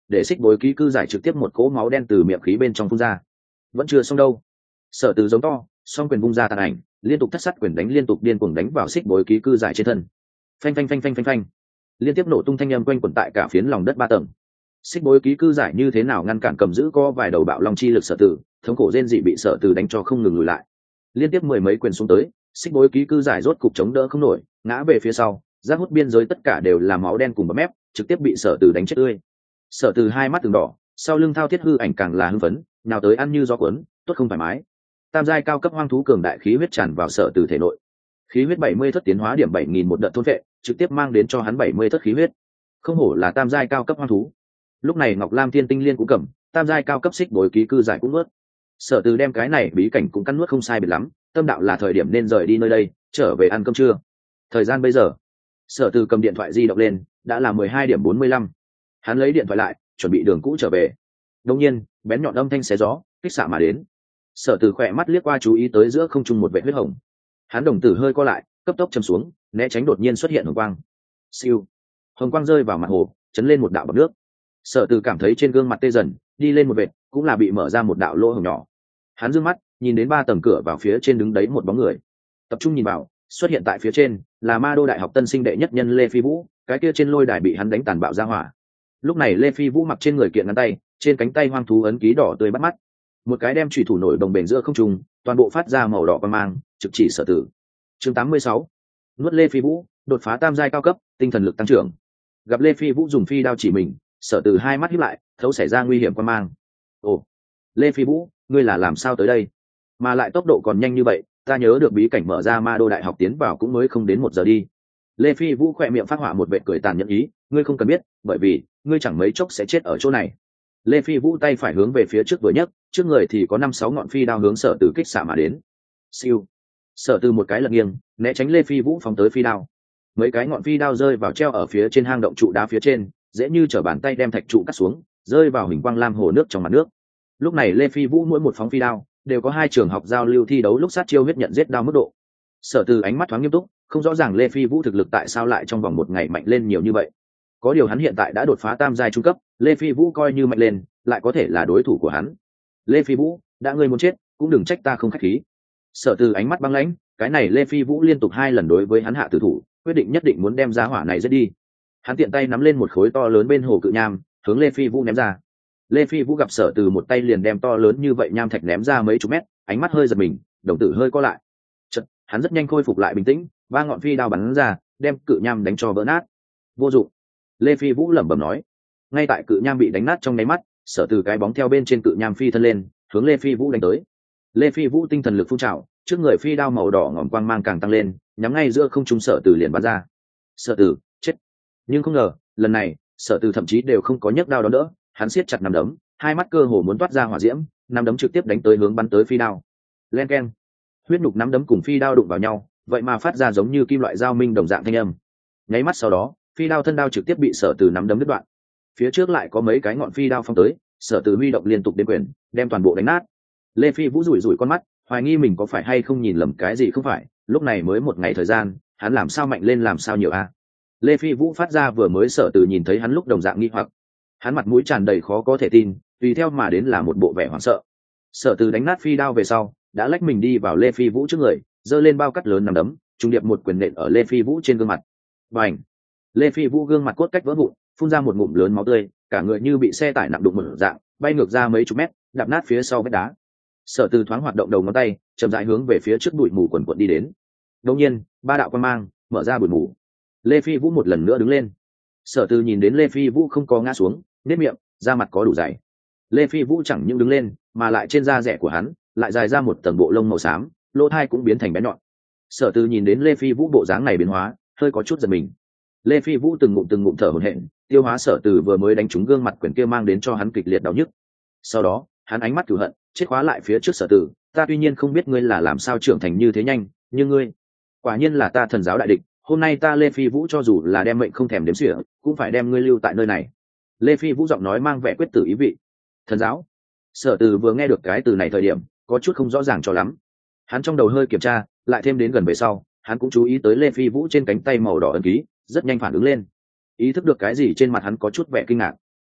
để xích bối ký cư giải trực tiếp một cỗ máu đen từ miệng khí bên trong phun ra. Vẫn chưa xong đâu. Sở Từ giống to, song quyền vung ra tàn ảnh, liên tục thất sát quyền đánh liên tục điên cuồng đánh vào xích bối ký cư giải trên thân. Phanh phanh phanh phanh phanh phanh. Liên tiếp nổ tung thanh âm quanh quẩn tại cả phiến lòng đất 3 tầng. Xích bối ký cư giải như thế nào ngăn cản cầm giữ có vài đầu bạo long chi lực Sở Từ, thống khổ rên dị bị Sở Từ đánh cho không ngừng lùi lại. Liên tiếp mười mấy quyền xuống tới, xích bối ký cư giải rốt cục chống đỡ không nổi, ngã về phía sau, giác hút biên giới tất cả đều là máu đen cùng bầm mép, trực tiếp bị Sở Từ đánh chết tươi. Sở Từ hai mắt từng đỏ, sau lưng thao thiết hư ảnh càng là hưng phấn, nào tới ăn như gió cuốn, tốt không thoải mái. Tam giai cao cấp hoang thú cường đại khí huyết tràn vào Sở Từ thể nội. Khí huyết 70 thất tiến hóa điểm 7000 một đợt thôn vệ, trực tiếp mang đến cho hắn 70 thất khí huyết. Không hổ là tam giai cao cấp hoang thú. Lúc này Ngọc Lam Thiên Tinh Liên cũng cầm, tam giai cao cấp xích bối ký cư giải cũng nuốt. Sở Từ đem cái này bí cảnh cũng cắn nuốt không sai biệt lắm, tâm đạo là thời điểm nên rời đi nơi đây, trở về ăn cơm trưa. Thời gian bây giờ, Sở Từ cầm điện thoại di động lên, đã là 12:45. Hắn lấy điện thoại lại, chuẩn bị đường cũ trở về. Đột nhiên, bén nhọn âm thanh xé gió, kích xạ mà đến. Sở Từ khỏe mắt liếc qua chú ý tới giữa không trung một vệt huyết hồng. Hắn đồng tử hơi co lại, cấp tốc chầm xuống, né tránh đột nhiên xuất hiện hồng quang. Siêu, hồng quang rơi vào mặt hồ, chấn lên một đạo bọt nước. Sở Từ cảm thấy trên gương mặt tê dần, đi lên một vệt, cũng là bị mở ra một đạo lỗ hổng nhỏ. Hắn dương mắt, nhìn đến 3 tầng cửa vào phía trên đứng đấy một bóng người. Tập trung nhìn vào, xuất hiện tại phía trên là Ma Đô Đại học tân sinh đệ nhất nhân Lê Phi Vũ, cái kia trên lôi đài bị hắn đánh tàn bạo ra hỏa. Lúc này Lê Phi Vũ mặc trên người kiện ngắn tay, trên cánh tay hoang thú ấn ký đỏ tươi bắt mắt. Một cái đem chủy thủ nổi đồng bền giữa không trung, toàn bộ phát ra màu đỏ quang mang, trực chỉ Sở Từ. Chương 86. Nuốt Lê Phi Vũ, đột phá tam giai cao cấp, tinh thần lực tăng trưởng. Gặp Lê Phi Vũ dùng phi đao chỉ mình, Sở Từ hai mắt híp lại, thấu xảy ra nguy hiểm quang mang. Ồ, Lê Phi Vũ, ngươi là làm sao tới đây? Mà lại tốc độ còn nhanh như vậy, ta nhớ được bí cảnh mở ra Ma Đô Đại học tiến vào cũng mới không đến 1 giờ đi. Lê Phi Vũ khỏe miệng phát họa một vệt cười tàn nhẫn ý, ngươi không cần biết, bởi vì ngươi chẳng mấy chốc sẽ chết ở chỗ này. Lê Phi Vũ tay phải hướng về phía trước vừa nhấc, trước người thì có 5-6 ngọn phi đao hướng Sở Từ kích xạ mà đến. Siêu. Sở Từ một cái lật nghiêng, né tránh Lê Phi Vũ phóng tới phi đao. Mấy cái ngọn phi đao rơi vào treo ở phía trên hang động trụ đá phía trên, dễ như trở bàn tay đem thạch trụ cắt xuống, rơi vào hình quang lam hồ nước trong mặt nước. Lúc này Lê Phi Vũ mỗi một phóng phi đao đều có 2 trường học giao lưu thi đấu lúc sát chiêu huyết nhận giết đao mức độ. Sở Từ ánh mắt thoáng nghiêm túc, không rõ ràng Lê Phi Vũ thực lực tại sao lại trong vòng 1 ngày mạnh lên nhiều như vậy. Có điều hắn hiện tại đã đột phá tam giai trung cấp, Lê Phi Vũ coi như mạnh lên, lại có thể là đối thủ của hắn. Lê Phi Vũ, đã ngươi muốn chết, cũng đừng trách ta không khách khí. Sở Từ ánh mắt băng lãnh, cái này Lê Phi Vũ liên tục 2 lần đối với hắn hạ tử thủ, quyết định nhất định muốn đem ra hỏa này giết đi. Hắn tiện tay nắm lên một khối to lớn bên hồ cự nham, hướng Lê Phi Vũ ném ra. Lê Phi Vũ gặp Sở Từ một tay liền đem to lớn như vậy nham thạch ném ra mấy chục mét, ánh mắt hơi giật mình, đồng tử hơi co lại. Chợt, hắn rất nhanh khôi phục lại bình tĩnh, 3 ngọn phi đao bắn ra, đem cự nham đánh cho vỡ nát. Vô dụng. Lê Phi Vũ lẩm bẩm nói. Ngay tại cự nham bị đánh nát trong nháy mắt, Sở Từ cái bóng theo bên trên cự nham phi thân lên, hướng Lê Phi Vũ đánh tới. Lê Phi Vũ tinh thần lực phun trào, trước người phi đao màu đỏ ngòm quang mang càng tăng lên, nhắm ngay giữa không trung Sở Từ liền bắn ra. Sở Từ, chết. Nhưng không ngờ, lần này, Sở Từ thậm chí đều không có nhấc đao đón đỡ, hắn siết chặt nắm đấm, hai mắt cơ hồ muốn toát ra hỏa diễm, nắm đấm trực tiếp đánh tới hướng bắn tới phi đao. Len keng. Huyết nhục nắm đấm cùng phi đao đụng vào nhau, vậy mà phát ra giống như kim loại dao minh đồng dạng thanh âm. Nháy mắt sau đó, phi đao thân đao trực tiếp bị Sở Từ nắm đấm đứt đoạn. Phía trước lại có mấy cái ngọn phi đao phong tới, Sở Từ huy động liên tục đến quyền, đem toàn bộ đánh nát. Lê Phi Vũ rủi rủi con mắt, hoài nghi mình có phải hay không nhìn lầm cái gì không phải, lúc này mới 1 ngày thời gian, hắn làm sao mạnh lên làm sao nhiều a. Lê Phi Vũ phát ra vừa mới Sở Từ nhìn thấy hắn lúc đồng dạng nghi hoặc. Hắn mặt mũi tràn đầy khó có thể tin, tùy theo mà đến là một bộ vẻ hoảng sợ. Sở Từ đánh nát phi đao về sau, đã lách mình đi vào Lê Phi Vũ trước người, giơ lên bao cắt lớn nằm đấm, trùng điệp một quyền nện ở Lê Phi Vũ trên gương mặt. Bành! Lê Phi Vũ gương mặt cốt cách vỡ vụn, phun ra một ngụm lớn máu tươi, cả người như bị xe tải nặng đụng một dạng, bay ngược ra mấy chục mét, đạp nát phía sau vách đá. Sở Từ thoáng hoạt động đầu ngón tay, chậm rãi hướng về phía trước bụi mù quần quật đi đến. Đột nhiên, 3 đạo quang mang mở ra bụi mù. Lê Phi Vũ một lần nữa đứng lên. Sở Từ nhìn đến Lê Phi Vũ không có ngã xuống, nét miệng, da mặt có đủ dày. Lê Phi Vũ chẳng những đứng lên, mà lại trên da rẻ của hắn lại dài ra một tầng bộ lông màu xám, lỗ tai cũng biến thành bén nhọn. Sở Từ nhìn đến Lê Phi Vũ bộ dáng này biến hóa, hơi có chút giật mình. Lê Phi Vũ từng ngụm thở hổn hển, tiêu hóa Sở Từ vừa mới đánh trúng gương mặt quyền kia mang đến cho hắn kịch liệt đau nhức. Sau đó, hắn ánh mắt cừu hận, chết khóa lại phía trước Sở Từ, ta tuy nhiên không biết ngươi là làm sao trưởng thành như thế nhanh, nhưng ngươi, quả nhiên là ta thần giáo đại địch, hôm nay ta Lê Phi Vũ cho dù là đem mệnh không thèm đếm xỉa, cũng phải đem ngươi lưu tại nơi này. Lê Phi Vũ giọng nói mang vẻ quyết tử ý vị. Thần giáo? Sở Từ vừa nghe được cái từ này thời điểm, có chút không rõ ràng cho lắm. Hắn trong đầu hơi kiểm tra, lại thêm đến gần về sau, hắn cũng chú ý tới Lê Phi Vũ trên cánh tay màu đỏ ấn ký, rất nhanh phản ứng lên. Ý thức được cái gì trên mặt hắn có chút vẻ kinh ngạc.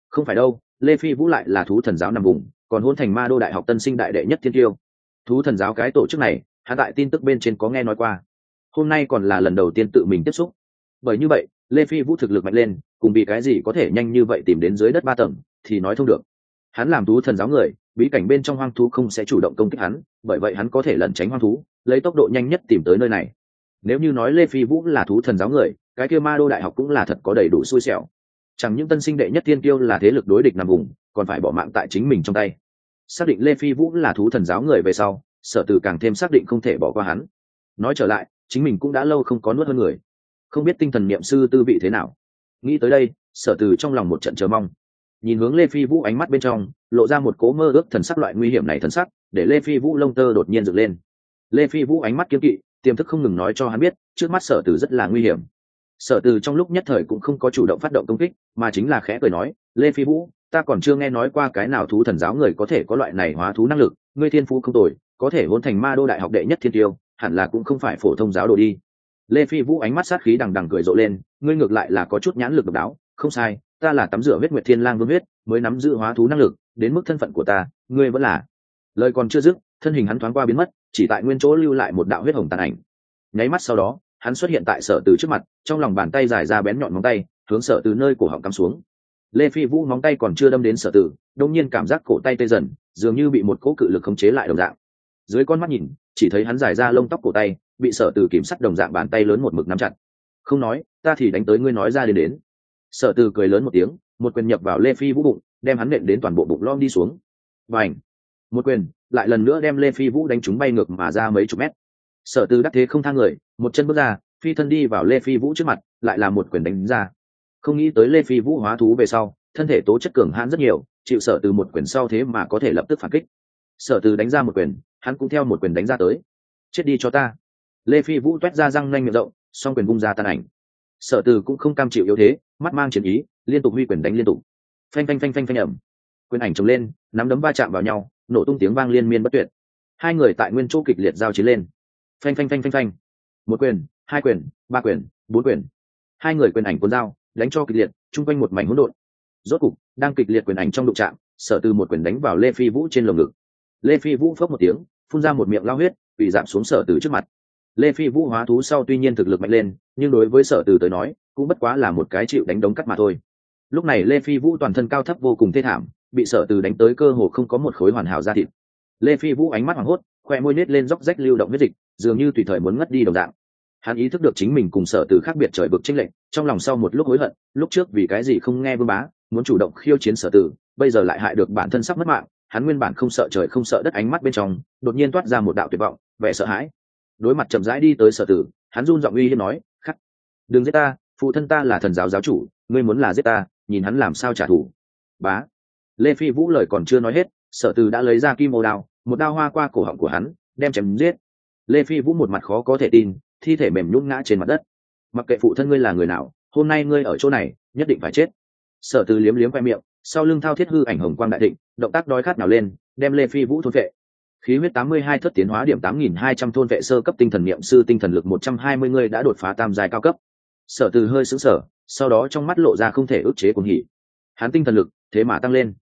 Không phải đâu, Lê Phi Vũ lại là thú thần giáo nằm vùng, còn hôn thành Ma Đô Đại học tân sinh đại đệ nhất thiên tiêu. Thú thần giáo cái tổ chức này, hắn tại tin tức bên trên có nghe nói qua. Hôm nay còn là lần đầu tiên tự mình tiếp xúc. Bởi như vậy, Lê Phi Vũ thực lực mạnh lên, cùng vì cái gì có thể nhanh như vậy tìm đến dưới đất 3 tầng, thì nói thông được. Hắn làm thú thần giáo người, bí cảnh bên trong hoang thú không sẽ chủ động công kích hắn, bởi vậy hắn có thể lẩn tránh hoang thú, lấy tốc độ nhanh nhất tìm tới nơi này. Nếu như nói Lê Phi Vũ là thú thần giáo người, cái kia Ma Đô Đại học cũng là thật có đầy đủ xui xẻo. Chẳng những tân sinh đệ nhất thiên tiêu là thế lực đối địch nằm vùng, còn phải bỏ mạng tại chính mình trong tay. Xác định Lê Phi Vũ là thú thần giáo người về sau, Sở Từ càng thêm xác định không thể bỏ qua hắn. Nói trở lại, chính mình cũng đã lâu không có nuốt hơn người, không biết tinh thần niệm sư tư vị thế nào. Nghĩ tới đây, Sở Từ trong lòng một trận chờ mong. Nhìn hướng Lê Phi Vũ, ánh mắt bên trong lộ ra một cố mơ ước thần sắc, loại nguy hiểm này thần sắc để Lê Phi Vũ lông tơ đột nhiên dựng lên. Lê Phi Vũ ánh mắt kiên kỵ, tiềm thức không ngừng nói cho hắn biết trước mắt Sở Từ rất là nguy hiểm. Sở Từ trong lúc nhất thời cũng không có chủ động phát động công kích, mà chính là khẽ cười nói, Lê Phi Vũ, ta còn chưa nghe nói qua cái nào thú thần giáo người có thể có loại này hóa thú năng lực, ngươi thiên phú không tồi, có thể hôn thành Ma Đô Đại học đệ nhất thiên tiêu, hẳn là cũng không phải phổ thông giáo đồ đi. Lê Phi Vũ ánh mắt sát khí đằng đằng cười rộ lên, ngươi ngược lại là có chút nhãn lực độc đáo, không sai, ta là tắm rửa huyết nguyệt thiên lang vương huyết, mới nắm giữ hóa thú năng lực, đến mức thân phận của ta, ngươi vẫn là. Lời còn chưa dứt, thân hình hắn thoáng qua biến mất, chỉ tại nguyên chỗ lưu lại một đạo huyết hồng tàn ảnh. Nháy mắt sau đó, hắn xuất hiện tại Sở Từ trước mặt, trong lòng bàn tay dài ra bén nhọn móng tay, hướng Sở Từ nơi cổ họng cắm xuống. Lê Phi Vũ móng tay còn chưa đâm đến Sở Từ, đột nhiên cảm giác cổ tay tê dần, dường như bị một cỗ cự lực khống chế lại đồng dạng. Dưới con mắt nhìn, chỉ thấy hắn dài ra lông tóc cổ tay, bị Sở Từ kiểm sắt đồng dạng bàn tay lớn một mực nắm chặt. Không nói, ta thì đánh tới ngươi nói ra đến. Sở Từ cười lớn một tiếng, một quyền nhập vào Lê Phi Vũ bụng, đem hắn nện đến toàn bộ bụng lom đi xuống. Bành! Một quyền, lại lần nữa đem Lê Phi Vũ đánh trúng bay ngược mà ra mấy chục mét. Sở Từ đắc thế không thang người, một chân bước ra, phi thân đi vào Lê Phi Vũ trước mặt, lại là một quyền đánh ra. Không nghĩ tới Lê Phi Vũ hóa thú về sau, thân thể tố chất cường hãn rất nhiều, chịu Sở Từ một quyền sau thế mà có thể lập tức phản kích. Sở Từ đánh ra một quyền, hắn cũng theo một quyền đánh ra tới. Chết đi cho ta! Lê Phi Vũ toét ra răng nanh miệng rộng, song quyền vung ra tàn ảnh. Sở Từ cũng không cam chịu yếu thế, mắt mang chiến ý, liên tục huy quyền đánh liên tục. Phanh phanh phanh phanh phanh ầm. Quyền ảnh chồng lên, nắm đấm va chạm vào nhau, nổ tung tiếng vang liên miên bất tuyệt. Hai người tại nguyên chỗ kịch liệt giao chiến lên. Phanh phanh phanh phanh phanh. Một quyền, hai quyền, ba quyền, bốn quyền. Hai người quyền ảnh cuốn dao, đánh cho kịch liệt, trung quanh một mảnh hỗn độn. Rốt cục, đang kịch liệt quyền ảnh trong đụng chạm, Sở Từ một quyền đánh vào Lê Phi Vũ trên lồng ngực. Lê Phi Vũ phốc một tiếng, phun ra một miệng lao huyết, bị giảm xuống Sở Từ trước mặt. Lê Phi Vũ hóa thú sau tuy nhiên thực lực mạnh lên, nhưng đối với Sở Từ tới nói, cũng bất quá là một cái chịu đánh đống cắt mà thôi. Lúc này Lê Phi Vũ toàn thân cao thấp vô cùng thê thảm, bị Sở Từ đánh tới cơ hồ không có một khối hoàn hảo da thịt. Lê Phi Vũ ánh mắt hoảng hốt, khoe môi nết lên róc rách lưu động huyết dịch, dường như tùy thời muốn ngất đi đồng dạng. Hắn ý thức được chính mình cùng Sở Từ khác biệt trời vực chênh lệch, trong lòng sau một lúc hối hận, lúc trước vì cái gì không nghe Vương Bá, muốn chủ động khiêu chiến Sở Từ, bây giờ lại hại được bản thân sắp mất mạng. Hắn nguyên bản không sợ trời không sợ đất, ánh mắt bên trong đột nhiên toát ra một đạo tuyệt vọng, vẻ sợ hãi. Đối mặt chậm rãi đi tới Sở Từ, hắn run giọng uy hiếp nói, "Khắc, đừng giết ta, phụ thân ta là thần giáo giáo chủ, ngươi muốn là giết ta, nhìn hắn làm sao trả thù." Bá. Lê Phi Vũ lời còn chưa nói hết, Sở Từ đã lấy ra kim ô đao, một đao hoa qua cổ họng của hắn, đem chém giết. Lê Phi Vũ một mặt khó có thể tin, thi thể mềm nhũn ngã trên mặt đất. Mặc kệ phụ thân ngươi là người nào, hôm nay ngươi ở chỗ này, nhất định phải chết. Sở Từ liếm liếm khoe miệng, sau lưng thao thiết hư ảnh hồng quang đại thịnh, động tác đói khát nào lên, đem Lê Phi Vũ thôn phệ. Khí huyết 82 thất tiến hóa điểm 8200 thôn vệ sơ cấp tinh thần niệm sư tinh thần lực 120 người đã đột phá tam giai cao cấp. Sở Từ hơi sững sờ, sau đó trong mắt lộ ra không thể ức chế cuồng hỉ. Hắn tinh thần lực thế mà tăng lên.